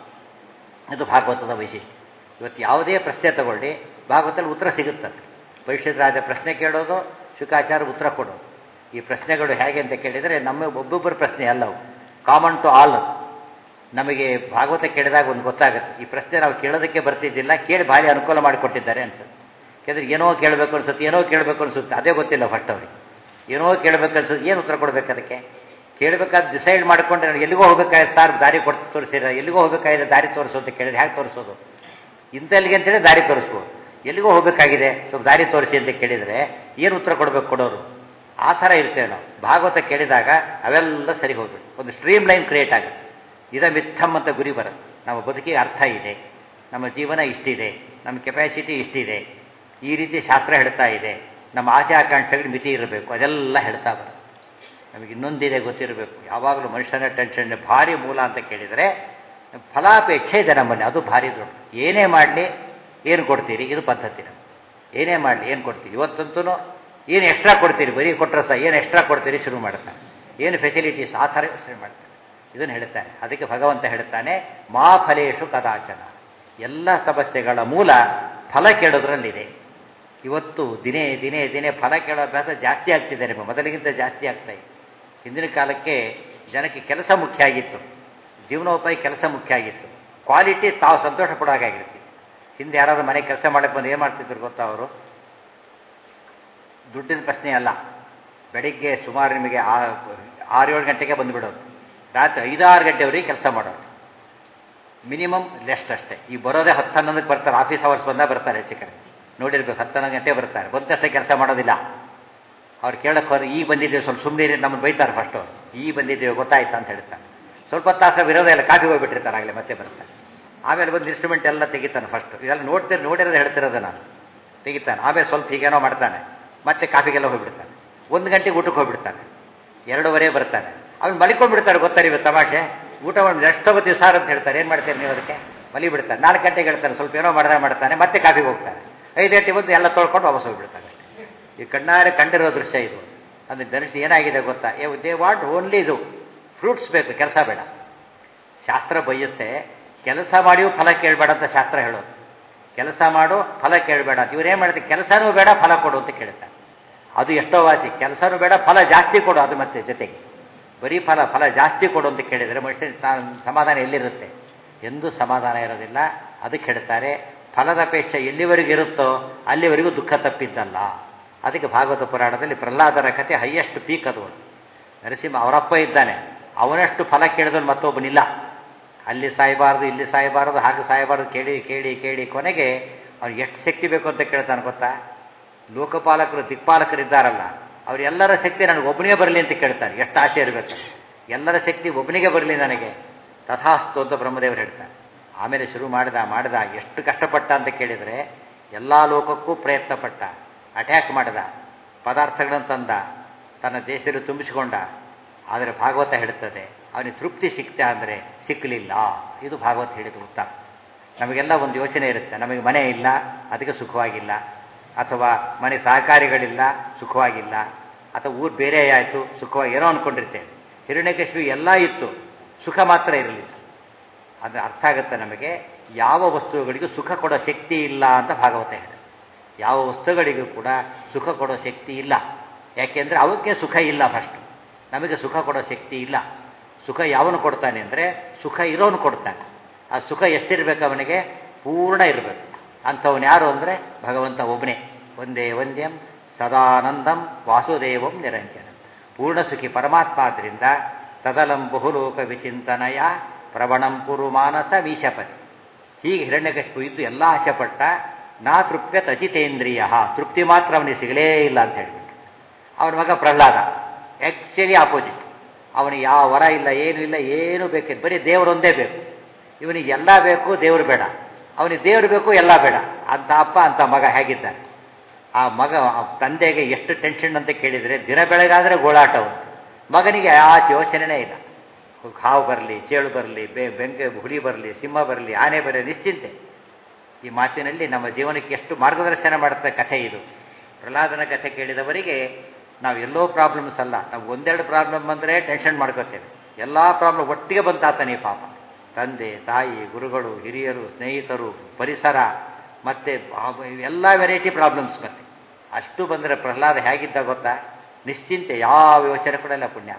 ಇದು ಭಾಗವತದ ವೈಶಿಷ್ಟ್ಯ. ಇವತ್ತು ಯಾವುದೇ ಪ್ರಶ್ನೆ ತಗೊಳ್ಳಿ, ಭಾಗವತದಲ್ಲಿ ಉತ್ತರ ಸಿಗುತ್ತದೆ. ಭವಿಷ್ಯದ ರಾಜ ಪ್ರಶ್ನೆ ಕೇಳೋದು, ಶುಕಾಚಾರ್ಯ ಉತ್ತರ ಕೊಡೋದು. ಈ ಪ್ರಶ್ನೆಗಳು ಹೇಗೆ ಅಂತ ಕೇಳಿದರೆ, ನಮ್ಮ ಒಬ್ಬೊಬ್ಬರ ಪ್ರಶ್ನೆ ಅಲ್ಲವು, ಕಾಮನ್ ಟು ಆಲ್. ನಮಗೆ ಭಾಗವತ ಕೇಳಿದಾಗ ಒಂದು ಗೊತ್ತಾಗುತ್ತೆ, ಈ ಪ್ರಶ್ನೆ ನಾವು ಕೇಳೋದಕ್ಕೆ ಬರ್ತಿದ್ದಿಲ್ಲ, ಕೇಳಿ ಭಾರಿ ಅನುಕೂಲ ಮಾಡಿಕೊಟ್ಟಿದ್ದಾರೆ ಅನ್ಸುತ್ತೆ. ಯಾಕೆಂದರೆ ಏನೋ ಕೇಳಬೇಕು ಅನ್ಸುತ್ತೆ, ಏನೋ ಕೇಳಬೇಕು ಅನ್ಸುತ್ತೆ, ಅದೇ ಗೊತ್ತಿಲ್ಲ ಫಸ್ಟ್ ಅವ್ರಿಗೆ. ಏನೋ ಕೇಳಬೇಕು ಅನ್ಸುತ್ತೆ, ಏನು ಉತ್ತರ ಕೊಡಬೇಕು ಅದಕ್ಕೆ? ಕೇಳಬೇಕಾದ್ರೆ ಡಿಸೈಡ್ ಮಾಡಿಕೊಂಡ್ರೆ ನಾನು ಎಲ್ಲಿಗೋ ಹೋಗಬೇಕಾಯ್ತು ಸರ್, ದಾರಿ ಕೊಟ್ಟು ತೋರಿಸಿರ, ಎಲ್ಲಿಗೋ ಹೋಗಬೇಕಾಗಿದೆ ದಾರಿ ತೋರಿಸು ಅಂತ ಕೇಳಿದ್ರೆ ಹೇಗೆ ತೋರಿಸೋದು? ಇಂಥಲ್ಲಿಗೆ ಅಂತೇಳಿ ದಾರಿ ತೋರಿಸ್ಬೋದು. ಎಲ್ಲಿಗೋ ಹೋಗಬೇಕಾಗಿದೆ ಸ್ವಲ್ಪ ದಾರಿ ತೋರಿಸಿ ಅಂತ ಕೇಳಿದರೆ ಏನು ಉತ್ತರ ಕೊಡಬೇಕು ಕೊಡೋರು? ಆ ಥರ ಇರ್ತೇವೆ ನಾವು. ಭಾಗವತ ಕೇಳಿದಾಗ ಅವೆಲ್ಲ ಸರಿ ಹೋಗ್ಬೇಕು, ಒಂದು ಸ್ಟ್ರೀಮ್ ಲೈನ್ ಕ್ರಿಯೇಟ್ ಆಗುತ್ತೆ. ಇದ ಮಿಥಮ್ ಅಂತ ಗುರಿ ಬರುತ್ತೆ. ನಮ್ಮ ಬದುಕಿಗೆ ಅರ್ಥ ಇದೆ, ನಮ್ಮ ಜೀವನ ಇಷ್ಟಿದೆ, ನಮ್ಮ ಕೆಪಾಸಿಟಿ ಇಷ್ಟಿದೆ, ಈ ರೀತಿ ಶಾಸ್ತ್ರ ಹೇಳ್ತಾ ಇದೆ, ನಮ್ಮ ಆಸೆ ಆಕಾಂಕ್ಷೆಗಳು ಮಿತಿ ಇರಬೇಕು, ಅದೆಲ್ಲ ಹೇಳ್ತಾ ಬರುತ್ತೆ. ನಮಗೆ ಇನ್ನೊಂದಿದೆ ಗೊತ್ತಿರಬೇಕು, ಯಾವಾಗಲೂ ಮನುಷ್ಯನ ಟೆನ್ಷನ್ ಭಾರಿ ಮೂಲ ಅಂತ ಕೇಳಿದರೆ ಫಲಾಪೇಕ್ಷೆ ಇದೆ ನಮ್ಮಲ್ಲಿ. ಅದು ಭಾರಿ ದೊಡ್ಡ. ಏನೇ ಮಾಡಲಿ ಏನು ಕೊಡ್ತೀರಿ, ಇದು ಪದ್ಧತಿ. ನಮ್ಮ ಏನೇ ಮಾಡಲಿ ಏನು ಕೊಡ್ತೀರಿ. ಇವತ್ತಂತೂ ಏನು ಎಕ್ಸ್ಟ್ರಾ ಕೊಡ್ತೀರಿ, ಬರೀ ಕೊಟ್ಟರೆ ಸಹ ಏನು ಎಕ್ಸ್ಟ್ರಾ ಕೊಡ್ತೀರಿ ಶುರು ಮಾಡ್ತಾನೆ. ಏನು ಫೆಸಿಲಿಟೀಸ್ ಆ ಥರ ಶುರು ಮಾಡ್ತಾನೆ. ಇದನ್ನು ಹೇಳ್ತಾನೆ. ಅದಕ್ಕೆ ಭಗವಂತ ಹೇಳ್ತಾನೆ, ಮಾ ಫಲೇಶು ಕದಾಚನ. ಎಲ್ಲ ಸಮಸ್ಯೆಗಳ ಮೂಲ ಫಲ ಕೇಳೋದ್ರಲ್ಲಿದೆ. ಇವತ್ತು ದಿನೇ ದಿನೇ ದಿನೇ ಫಲ ಕೇಳೋ ಅಭ್ಯಾಸ ಜಾಸ್ತಿ ಆಗ್ತಿದೆ. ನಿಮ್ಮ ಮೊದಲಿಗಿಂತ ಜಾಸ್ತಿ ಆಗ್ತಾ ಇದೆ. ಹಿಂದಿನ ಕಾಲಕ್ಕೆ ಜನಕ್ಕೆ ಕೆಲಸ ಮುಖ್ಯ ಆಗಿತ್ತು, ಜೀವನೋಪಾಯ ಕೆಲಸ ಮುಖ್ಯ ಆಗಿತ್ತು, ಕ್ವಾಲಿಟಿ ತಾವು ಸಂತೋಷ ಪಡೋ ಹಾಗಾಗಿರ್ತಿತ್ತು. ಹಿಂದೆ ಯಾರಾದ್ರೂ ಮನೆ ಕೆಲಸ ಮಾಡಕ್ಕೆ ಬಂದು ಏನು ಮಾಡ್ತಿದ್ರು ಗೊತ್ತಾ? ಅವರು ದುಡ್ಡಿನ ಪ್ರಶ್ನೆ ಅಲ್ಲ, ಬೆಳಿಗ್ಗೆ ಸುಮಾರು ನಿಮಗೆ 6-7 ಗಂಟೆಗೆ ಬಂದುಬಿಡೋದು, ರಾತ್ರಿ 5-6 ಗಂಟೆವರೆಗೆ ಕೆಲಸ ಮಾಡೋದು. ಮಿನಿಮಮ್ ರೆಸ್ಟ್ ಅಷ್ಟೇ. ಈ ಬರೋದೇ 10-11ಕ್ಕೆ ಬರ್ತಾರೆ, ಆಫೀಸ್ ಅವರ್ಸ್ ಬಂದಾಗ ಬರ್ತಾರೆ, ಹೆಚ್ಚು ಕಡೆ ನೋಡಿರ್ಬೇಕು. 10-11 ಗಂಟೆ ಬರ್ತಾರೆ, ಬಂದಷ್ಟೇ ಕೆಲಸ ಮಾಡೋದಿಲ್ಲ. ಅವ್ರು ಕೇಳಕ್ಕೆ ಹೋದ್ರೆ ಈಗ ಬಂದಿದ್ದೇವೆ, ಸ್ವಲ್ಪ ಸುಮ್ಮನೆ ನಮ್ಮನ್ನು ಬೈತಾರೆ ಫಸ್ಟು. ಈಗ ಬಂದಿದ್ದೇವೆ ಗೊತ್ತಾಯ್ತಾ ಅಂತ ಹೇಳ್ತಾರೆ. ಸ್ವಲ್ಪ ತಾಸು ವಿರೋಧ ಎಲ್ಲ ಕಾಫಿ ಹೋಗ್ಬಿಟ್ಟಿರ್ತಾರೆ, ಆಗಲೇ ಮತ್ತೆ ಬರ್ತಾರೆ. ಆಮೇಲೆ ಬಂದು ಇನ್ಸ್ಟ್ರೂಮೆಂಟ್ ಎಲ್ಲ ತೆಗಿತಾನೆ ಫಸ್ಟು. ಇದೆಲ್ಲ ನೋಡಿರೋದು ಹೇಳ್ತಿರೋದು ನಾನು. ತೆಗಿತಾನೆ, ಆಮೇಲೆ ಸ್ವಲ್ಪ ಹೀಗೇನೋ ಮಾಡ್ತಾನೆ, ಮತ್ತೆ ಕಾಫಿಗೆಲ್ಲ ಹೋಗ್ಬಿಡ್ತಾನೆ. 1 ಗಂಟೆಗೆ ಊಟಕ್ಕೆ ಹೋಗ್ಬಿಡ್ತಾನೆ, 2:15 ಬರ್ತಾನೆ. ಅವ್ನು ಮಲಿಕೊಂಡ್ಬಿಡ್ತಾರೆ. ಗೊತ್ತಾರೆ ಇವತ್ತು ತಮಾಷೆ, ಊಟ ಮಾಡಿ ಎಷ್ಟು ತಗೋತೀವಿ ಸಾರ್ ಅಂತ ಹೇಳ್ತಾರೆ. ಏನು ಮಾಡ್ತೀರಿ ನೀವು ಅದಕ್ಕೆ? ಮಲಿ ಬಿಡ್ತಾರೆ. 4 ಗಂಟೆಗೆ ಹೇಳ್ತಾನೆ, ಸ್ವಲ್ಪ ಏನೋ ಮಾಡ್ತಾನೆ, ಮತ್ತೆ ಕಾಫಿಗೆ ಹೋಗ್ತಾನೆ. 5 ಗಂಟೆ ಬಂದು ಎಲ್ಲ ತೊಳ್ಕೊಂಡು ವಾಪಸ್ ಹೋಗ್ಬಿಡ್ತಾನೆ. ಈ ಕಣ್ಣಾರೆ ಕಂಡಿರೋ ದೃಶ್ಯ ಇದು. ಅಂದರೆ ಧರಿಸಿ ಏನಾಗಿದೆ ಗೊತ್ತಾ? ದೇ ವಾಂಟ್ ಓನ್ಲಿ ಇದು ಫ್ರೂಟ್ಸ್ ಬೇಕು, ಕೆಲಸ ಬೇಡ. ಶಾಸ್ತ್ರ ಬೈಯುತ್ತೆ, ಕೆಲಸ ಮಾಡಿಯೂ ಫಲ ಕೇಳಬೇಡ ಅಂತ ಶಾಸ್ತ್ರ ಹೇಳೋದು. ಕೆಲಸ ಮಾಡು ಫಲ ಕೇಳಬೇಡ ಅಂತ. ಇವರೇನು ಮಾಡ್ತಾರೆ, ಕೆಲಸನೂ ಬೇಡ ಫಲ ಕೊಡು ಅಂತ ಕೇಳ್ತಾರೆ. ಅದು ಎಷ್ಟೋ ವಾಸಿ. ಕೆಲಸನೂ ಬೇಡ ಫಲ ಜಾಸ್ತಿ ಕೊಡು, ಅದು ಮತ್ತೆ ಜೊತೆಗೆ ಬರೀ ಫಲ ಜಾಸ್ತಿ ಕೊಡು ಅಂತ ಕೇಳಿದರೆ ಮನುಷ್ಯನ ಸಮಾಧಾನ ಎಲ್ಲಿರುತ್ತೆ? ಎಂದೂ ಸಮಾಧಾನ ಇರೋದಿಲ್ಲ. ಅದಕ್ಕೆ ಹೇಳ್ತಾರೆ, ಫಲದ ಅಪೇಕ್ಷೆ ಎಲ್ಲಿವರೆಗೂ ಇರುತ್ತೋ ಅಲ್ಲಿವರೆಗೂ ದುಃಖ ತಪ್ಪಿದ್ದಲ್ಲ. ಅದಕ್ಕೆ ಭಾಗವತ ಪುರಾಣದಲ್ಲಿ ಪ್ರಹ್ಲಾದರ ಕಥೆ ಹೈಯೆಸ್ಟ್ ಪೀಕ್ ಅದು. ನರಸಿಂಹ ಅವರಪ್ಪ ಇದ್ದಾನೆ, ಅವನಷ್ಟು ಫಲ ಕೇಳಿದವನು ಮತ್ತೊಬ್ಬನಿಲ್ಲ. ಅಲ್ಲಿ ಸಾಯಬಾರ್ದು, ಇಲ್ಲಿ ಸಾಯಬಾರದು, ಹಾಗೆ ಸಾಯಬಾರ್ದು, ಕೇಳಿ ಕೇಳಿ ಕೇಳಿ ಕೊನೆಗೆ ಅವ್ನು ಎಷ್ಟು ಶಕ್ತಿ ಬೇಕು ಅಂತ ಕೇಳ್ತಾನೆ ಗೊತ್ತಾ? ಲೋಕಪಾಲಕರು ದಿಕ್ಪಾಲಕರಿದ್ದಾರಲ್ಲ, ಅವರೆಲ್ಲರ ಶಕ್ತಿ ನನಗೆ ಒಬ್ಬನಿಗೆ ಬರಲಿ ಅಂತ ಕೇಳ್ತಾರೆ. ಎಷ್ಟು ಆಸೆ ಇರಬೇಕು, ಎಲ್ಲರ ಶಕ್ತಿ ಒಬ್ಬನಿಗೆ ಬರಲಿ ನನಗೆ. ತಥಾಸ್ತು ಅಂತ ಬ್ರಹ್ಮದೇವರು ಹೇಳ್ತಾರೆ. ಆಮೇಲೆ ಶುರು ಮಾಡಿದ ಎಷ್ಟು ಕಷ್ಟಪಟ್ಟ ಅಂತ ಕೇಳಿದರೆ ಎಲ್ಲ ಲೋಕಕ್ಕೂ ಪ್ರಯತ್ನ ಪಟ್ಟ, ಅಟ್ಯಾಕ್ ಮಾಡಿದ, ಪದಾರ್ಥಗಳನ್ನು ತಂದ, ತನ್ನ ದೇಶದಲ್ಲಿ ತುಂಬಿಸಿಕೊಂಡ. ಆದರೆ ಭಾಗವತ ಹೇಳುತ್ತದೆ ಅವನಿಗೆ ತೃಪ್ತಿ ಸಿಕ್ತಾ ಅಂದರೆ ಸಿಕ್ಕಲಿಲ್ಲ. ಇದು ಭಾಗವತ ಹೇಳಿದ ಉತ್ತರ. ನಮಗೆಲ್ಲ ಒಂದು ಯೋಚನೆ ಇರುತ್ತೆ, ನಮಗೆ ಮನೆ ಇಲ್ಲ ಅದಕ್ಕೆ ಸುಖವಾಗಿಲ್ಲ, ಅಥವಾ ಮನೆ ಸಹಕಾರಿಗಳಿಲ್ಲ ಸುಖವಾಗಿಲ್ಲ, ಅಥವಾ ಊರು ಬೇರೆ ಆಯಿತು ಸುಖವಾಗಿ ಏನೋ ಅಂದ್ಕೊಂಡಿರ್ತೇವೆ. ಹಿರಣ್ಯಕಶಿಪು ಎಲ್ಲ ಇತ್ತು, ಸುಖ ಮಾತ್ರ ಇರಲಿಲ್ಲ. ಅದು ಅರ್ಥ ಆಗುತ್ತೆ ನಮಗೆ. ಯಾವ ವಸ್ತುಗಳಿಗೂ ಸುಖ ಕೊಡೋ ಶಕ್ತಿ ಇಲ್ಲ ಅಂತ ಭಾಗವತ ಹೇಳಿ. ಯಾವ ವಸ್ತುಗಳಿಗೂ ಕೂಡ ಸುಖ ಕೊಡೋ ಶಕ್ತಿ ಇಲ್ಲ. ಯಾಕೆಂದರೆ ಅವಕ್ಕೆ ಸುಖ ಇಲ್ಲ. ಫಸ್ಟು ನಮಗೆ ಸುಖ ಕೊಡೋ ಶಕ್ತಿ ಇಲ್ಲ. ಸುಖ ಯಾವನು ಕೊಡ್ತಾನೆ ಅಂದರೆ ಸುಖ ಇರೋನು ಕೊಡ್ತಾನೆ. ಆ ಸುಖ ಎಷ್ಟಿರಬೇಕು ಅವನಿಗೆ? ಪೂರ್ಣ ಇರಬೇಕು. ಅಂಥವನು ಯಾರು ಅಂದರೆ ಭಗವಂತ ಒಬ್ಬನೇ. ಒಂದೇ ವಂದ್ಯಂ ಸದಾನಂದಂ ವಾಸುದೇವಂ ನಿರಂಜನಂ. ಪೂರ್ಣ ಸುಖಿ ಪರಮಾತ್ಮ. ಆದ್ದರಿಂದ ತದಲಂ ಬಹುಲೋಕ ವಿಚಿಂತನಯ ಪ್ರವಣಂ ಕುರು ಮಾನಸ ವೀಶಪತಿ. ಹೀಗೆ ಹಿರಣ್ಯಕಶಿಪು ಇದ್ದು ಎಲ್ಲ ಆಶೆಪಟ್ಟ. ನಾ ತೃಪ್ಯತ್ ಅಚಿತೇಂದ್ರಿಯ. ತೃಪ್ತಿ ಮಾತ್ರ ಅವನಿಗೆ ಸಿಗಲೇ ಇಲ್ಲ ಅಂತ ಹೇಳಿಬಿಟ್ಟು. ಅವನ ಮಗ ಪ್ರಹ್ಲಾದ ಆ್ಯಕ್ಚುಲಿ ಆಪೋಸಿಟ್. ಅವನಿಗೆ ಯಾವ ವರ ಇಲ್ಲ, ಏನೂ ಇಲ್ಲ, ಏನೂ ಬೇಕಿಲ್ಲ, ಬರೀ ದೇವರೊಂದೇ ಬೇಕು. ಇವನಿಗೆ ಎಲ್ಲ ಬೇಕು, ದೇವರು ಬೇಡ. ಅವನಿಗೆ ದೇವರು ಬೇಕು, ಎಲ್ಲ ಬೇಡ. ಅಂತ ಅಪ್ಪ ಅಂತ ಮಗ ಹೇಗಿದ್ದಾನೆ? ಆ ಮಗ ತಂದೆಗೆ ಎಷ್ಟು ಟೆನ್ಷನ್ ಅಂತ ಕೇಳಿದರೆ ದಿನ ಬೆಳಗಾದರೆ ಗೋಳಾಟವಂತ. ಮಗನಿಗೆ ಆ ಯೋಚನೆನೇ ಇಲ್ಲ. ಹಾವು ಬರಲಿ, ಚೇಳು ಬರಲಿ, ಬೆಂಗೆ ಹುಲಿ ಬರಲಿ, ಸಿಂಹ ಬರಲಿ, ಆನೆ ಬರಲಿ, ನಿಶ್ಚಿಂತೆ. ಈ ಮಾತಿನಲ್ಲಿ ನಮ್ಮ ಜೀವನಕ್ಕೆ ಎಷ್ಟು ಮಾರ್ಗದರ್ಶನ ಮಾಡುತ್ತೆ ಕಥೆ ಇದು. ಪ್ರಹ್ಲಾದನ ಕಥೆ ಕೇಳಿದವರಿಗೆ ನಾವು ಎಲ್ಲೋ ಪ್ರಾಬ್ಲಮ್ಸ್ ಅಲ್ಲ, ನಾವು ಒಂದೆರಡು ಪ್ರಾಬ್ಲಮ್ ಬಂದರೆ ಟೆನ್ಷನ್ ಮಾಡ್ಕೋತೇವೆ. ಎಲ್ಲ ಪ್ರಾಬ್ಲಮ್ ಒಟ್ಟಿಗೆ ಬಂತಾತಾನೆ ಪಾಪ. ತಂದೆ ತಾಯಿ, ಗುರುಗಳು, ಹಿರಿಯರು, ಸ್ನೇಹಿತರು, ಪರಿಸರ, ಮತ್ತು ಎಲ್ಲ ವೆರೈಟಿ ಪ್ರಾಬ್ಲಮ್ಸ್. ಮತ್ತೆ ಅಷ್ಟು ಬಂದರೆ ಪ್ರಹ್ಲಾದ ಹೇಗಿದ್ದ ಗೊತ್ತಾ? ನಿಶ್ಚಿಂತೆ, ಯಾವ ಯೋಚನೆ ಕೂಡ ಇಲ್ಲ. ಪುಣ್ಯ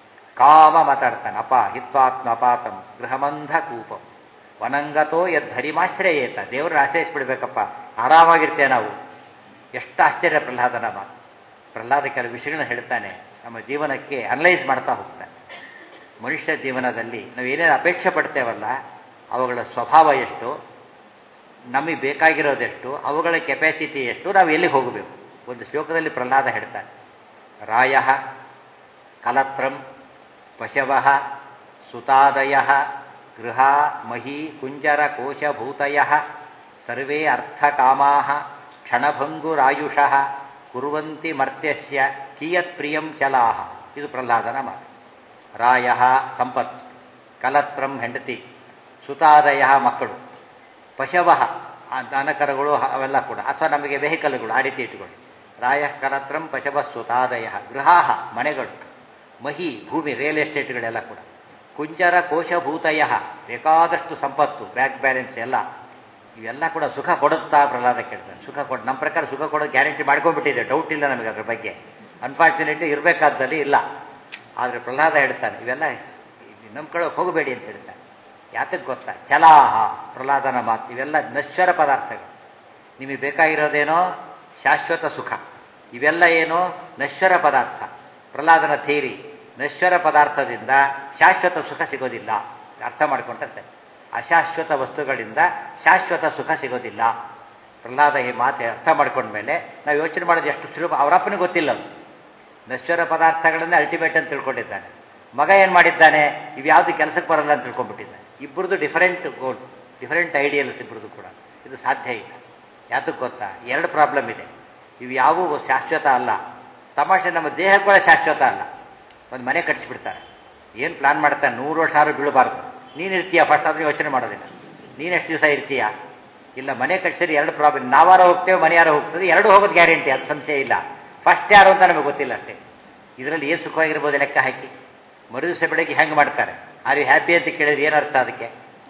ಕಾಮ ಮಾತಾಡ್ತಾನೆ. ಅಪ ಹಿತ್ವಾತ್ಮ ಅಪಾತಂ ಗೃಹಮಂಧ ಕೂಪಂ ವನಂಗತೋ ಯದ್ಧರಿಮಾಶ್ರಯೇತ. ದೇವರನ್ನ ಆಶ್ರಯಿಸ್ಬಿಡ್ಬೇಕಪ್ಪ, ಆರಾಮಾಗಿರ್ತೇವೆ ನಾವು. ಎಷ್ಟು ಆಶ್ಚರ್ಯ ಪ್ರಹ್ಲಾದನ ಮಾತು. ಪ್ರಹ್ಲಾದ ಕೆಲವು ವಿಷಯಗಳನ್ನ ಹೇಳ್ತಾನೆ, ನಮ್ಮ ಜೀವನಕ್ಕೆ ಅನಲೈಸ್ ಮಾಡ್ತಾ ಹೋಗ್ತಾನೆ. ಮನುಷ್ಯ ಜೀವನದಲ್ಲಿ ನಾವು ಏನೇನು ಅಪೇಕ್ಷೆ ಪಡ್ತೇವಲ್ಲ, ಅವುಗಳ ಸ್ವಭಾವ ಎಷ್ಟು, ನಮಗೆ ಬೇಕಾಗಿರೋದೆಷ್ಟು, ಅವುಗಳ ಕೆಪಾಸಿಟಿ ಎಷ್ಟು, ನಾವು ಎಲ್ಲಿಗೆ ಹೋಗಬೇಕು. ಒಂದು ಶ್ಲೋಕದಲ್ಲಿ ಪ್ರಹ್ಲಾದ ಹೇಳ್ತಾನೆ, ರಾಯ ಕಲತ್ರಂ ಪಶವ ಸುತಾದಯ ಗೃಹ ಮಹಿ ಕುಂಜರ ಕೋಶಭೂತಯ ಸರ್ವೇ ಅರ್ಥಕಾಮಾ ಕ್ಷಣಭಂಗುರಾಯುಷ ಕುರುವಂತಿ ಮರ್ತ್ಯಸ್ಯ ಕಿಯತ್ ಪ್ರಿಯಂ ಚಲಾಹ. ಇದು ಪ್ರಹ್ಲಾದನ ಮಾತು. ರಾಯ ಸಂಪತ್ತು, ಕಲತ್ರಂ ಹೆಂಡತಿ, ಸುತಾದಯ ಮಕ್ಕಳು, ಪಶವ ದನಕರಗಳು ಅವೆಲ್ಲ ಕೂಡ, ಅಥವಾ ನಮಗೆ ವೆಹಿಕಲ್ಗಳು ಆ ರೀತಿ ಇಟ್ಟುಕೊಳ್ಳಿ. ರಾಯ ಕಲತ್ರಂ ಪಶವ ಸುತಾದಯ ಗೃಹಾಹ ಮನೆಗಳು, ಮಹಿ ಭೂಮಿ ರಿಯಲ್ ಎಸ್ಟೇಟ್ಗಳೆಲ್ಲ ಕೂಡ, ಕುಂಜರ ಕೋಶಭೂತಯ ಬೇಕಾದಷ್ಟು ಸಂಪತ್ತು, ಬ್ಯಾಂಕ್ ಬ್ಯಾಲೆನ್ಸ್ ಎಲ್ಲ, ಇವೆಲ್ಲ ಕೂಡ ಸುಖ ಕೊಡುತ್ತಾ? ಪ್ರಹ್ಲಾದ ಕೇಳ್ತಾನೆ. ಸುಖ ಕೊಡು. ನಮ್ಮ ಪ್ರಕಾರ ಸುಖ ಕೊಡೋದು ಗ್ಯಾರಂಟಿ ಮಾಡ್ಕೊಂಡ್ಬಿಟ್ಟಿದೆ, ಡೌಟ್ ಇಲ್ಲ ನಮಗೆ ಅದ್ರ ಬಗ್ಗೆ. ಅನ್ಫಾರ್ಚುನೇಟ್ಲಿ ಇರಬೇಕಾದಲ್ಲಿ ಇಲ್ಲ. ಆದರೆ ಪ್ರಹ್ಲಾದ ಹೇಳ್ತಾನೆ ಇವೆಲ್ಲ ನಮ್ಮ ಕಡೆ ಹೋಗಬೇಡಿ ಅಂತ ಹೇಳ್ತಾನೆ. ಯಾತಕ್ಕೆ ಗೊತ್ತಾ? ಚಲಾಹ, ಪ್ರಹ್ಲಾದನ ಮಾತು. ಇವೆಲ್ಲ ನಶ್ವರ ಪದಾರ್ಥಗಳು. ನಿಮಗೆ ಬೇಕಾಗಿರೋದೇನೋ ಶಾಶ್ವತ ಸುಖ, ಇವೆಲ್ಲ ಏನೋ ನಶ್ವರ ಪದಾರ್ಥ. ಪ್ರಹ್ಲಾದನ ಥಿಯರಿ, ನಶ್ವರ ಪದಾರ್ಥದಿಂದ ಶಾಶ್ವತ ಸುಖ ಸಿಗೋದಿಲ್ಲ. ಅರ್ಥ ಮಾಡಿಕೊಂಡ್ರೆ ಸರಿ. ಅಶಾಶ್ವತ ವಸ್ತುಗಳಿಂದ ಶಾಶ್ವತ ಸುಖ ಸಿಗೋದಿಲ್ಲ. ಪ್ರಹ್ಲಾದ ಈ ಮಾತು ಅರ್ಥ ಮಾಡ್ಕೊಂಡ್ಮೇಲೆ ನಾವು ಯೋಚನೆ ಮಾಡೋದು ಎಷ್ಟು ಸುಲಭ. ಅವರಪ್ಪನಿಗೆ ಗೊತ್ತಿಲ್ಲ ಅದು. ನಶ್ವರ ಪದಾರ್ಥಗಳನ್ನೇ ಅಲ್ಟಿಮೇಟ್ ಅಂತ ತಿಳ್ಕೊಂಡಿದ್ದಾನೆ. ಮಗ ಏನು ಮಾಡಿದ್ದಾನೆ? ಇವ್ಯಾವುದು ಕೆಲಸಕ್ಕೆ ಬರಲ್ಲ ಅಂತ ತಿಳ್ಕೊಂಡ್ಬಿಟ್ಟಿದ್ದಾನೆ. ಇಬ್ಬರದು ಡಿಫರೆಂಟ್ ಗೋಲ್, ಡಿಫರೆಂಟ್ ಐಡಿಯಲ್ಸ್ ಇಬ್ಬರದು ಕೂಡ. ಇದು ಸಾಧ್ಯ ಇಲ್ಲ. ಯಾತಕ್ಕೆ ಗೊತ್ತಾ? ಎರಡು ಪ್ರಾಬ್ಲಮ್ ಇದೆ. ಇವು ಯಾವುವು ಶಾಶ್ವತ ಅಲ್ಲ. ತಮಾಷೆ, ನಮ್ಮ ದೇಹ ಕೂಡ ಶಾಶ್ವತ ಅಲ್ಲ. ಒಂದು ಮನೆ ಕಟ್ಟಿಸ್ಬಿಡ್ತಾರೆ, ಏನು ಪ್ಲಾನ್ ಮಾಡ್ತಾನೆ, 100 ವರ್ಷ ಆದ್ರೂ ಬೀಳಬಾರ್ದು. ನೀನು ಇರ್ತೀಯ ಫಸ್ಟ್, ಅದನ್ನು ಯೋಚನೆ ಮಾಡೋದಿಲ್ಲ. ನೀನೆಷ್ಟು ದಿವಸ ಇರ್ತೀಯ? ಇಲ್ಲ, ಮನೆ ಕಟ್ಟಿಸಿದ್ರೆ ಎರಡು ಪ್ರಾಬ್ಲಮ್. ನಾವಾರ ಹೋಗ್ತೇವೆ, ಮನೆ ಯಾರೋ ಹೋಗ್ತದೆ, ಎರಡು ಹೋಗೋದು ಗ್ಯಾರಂಟಿ, ಅದು ಸಂಶಯ ಇಲ್ಲ. ಫಸ್ಟ್ ಯಾರು ಅಂತ ನಮಗೆ ಗೊತ್ತಿಲ್ಲ ಅಷ್ಟೇ. ಇದರಲ್ಲಿ ಏನು ಸುಖವಾಗಿರ್ಬೋದು ಲೆಕ್ಕ ಹಾಕಿ. ಮರುದಿವಸ ಬೆಳಗ್ಗೆ ಹೆಂಗೆ ಮಾಡ್ತಾರೆ? ಆರ್ ಯು ಹ್ಯಾಪಿ ಅಂತ ಕೇಳಿದ್ರೆ ಏನರ್ಥ ಅದಕ್ಕೆ?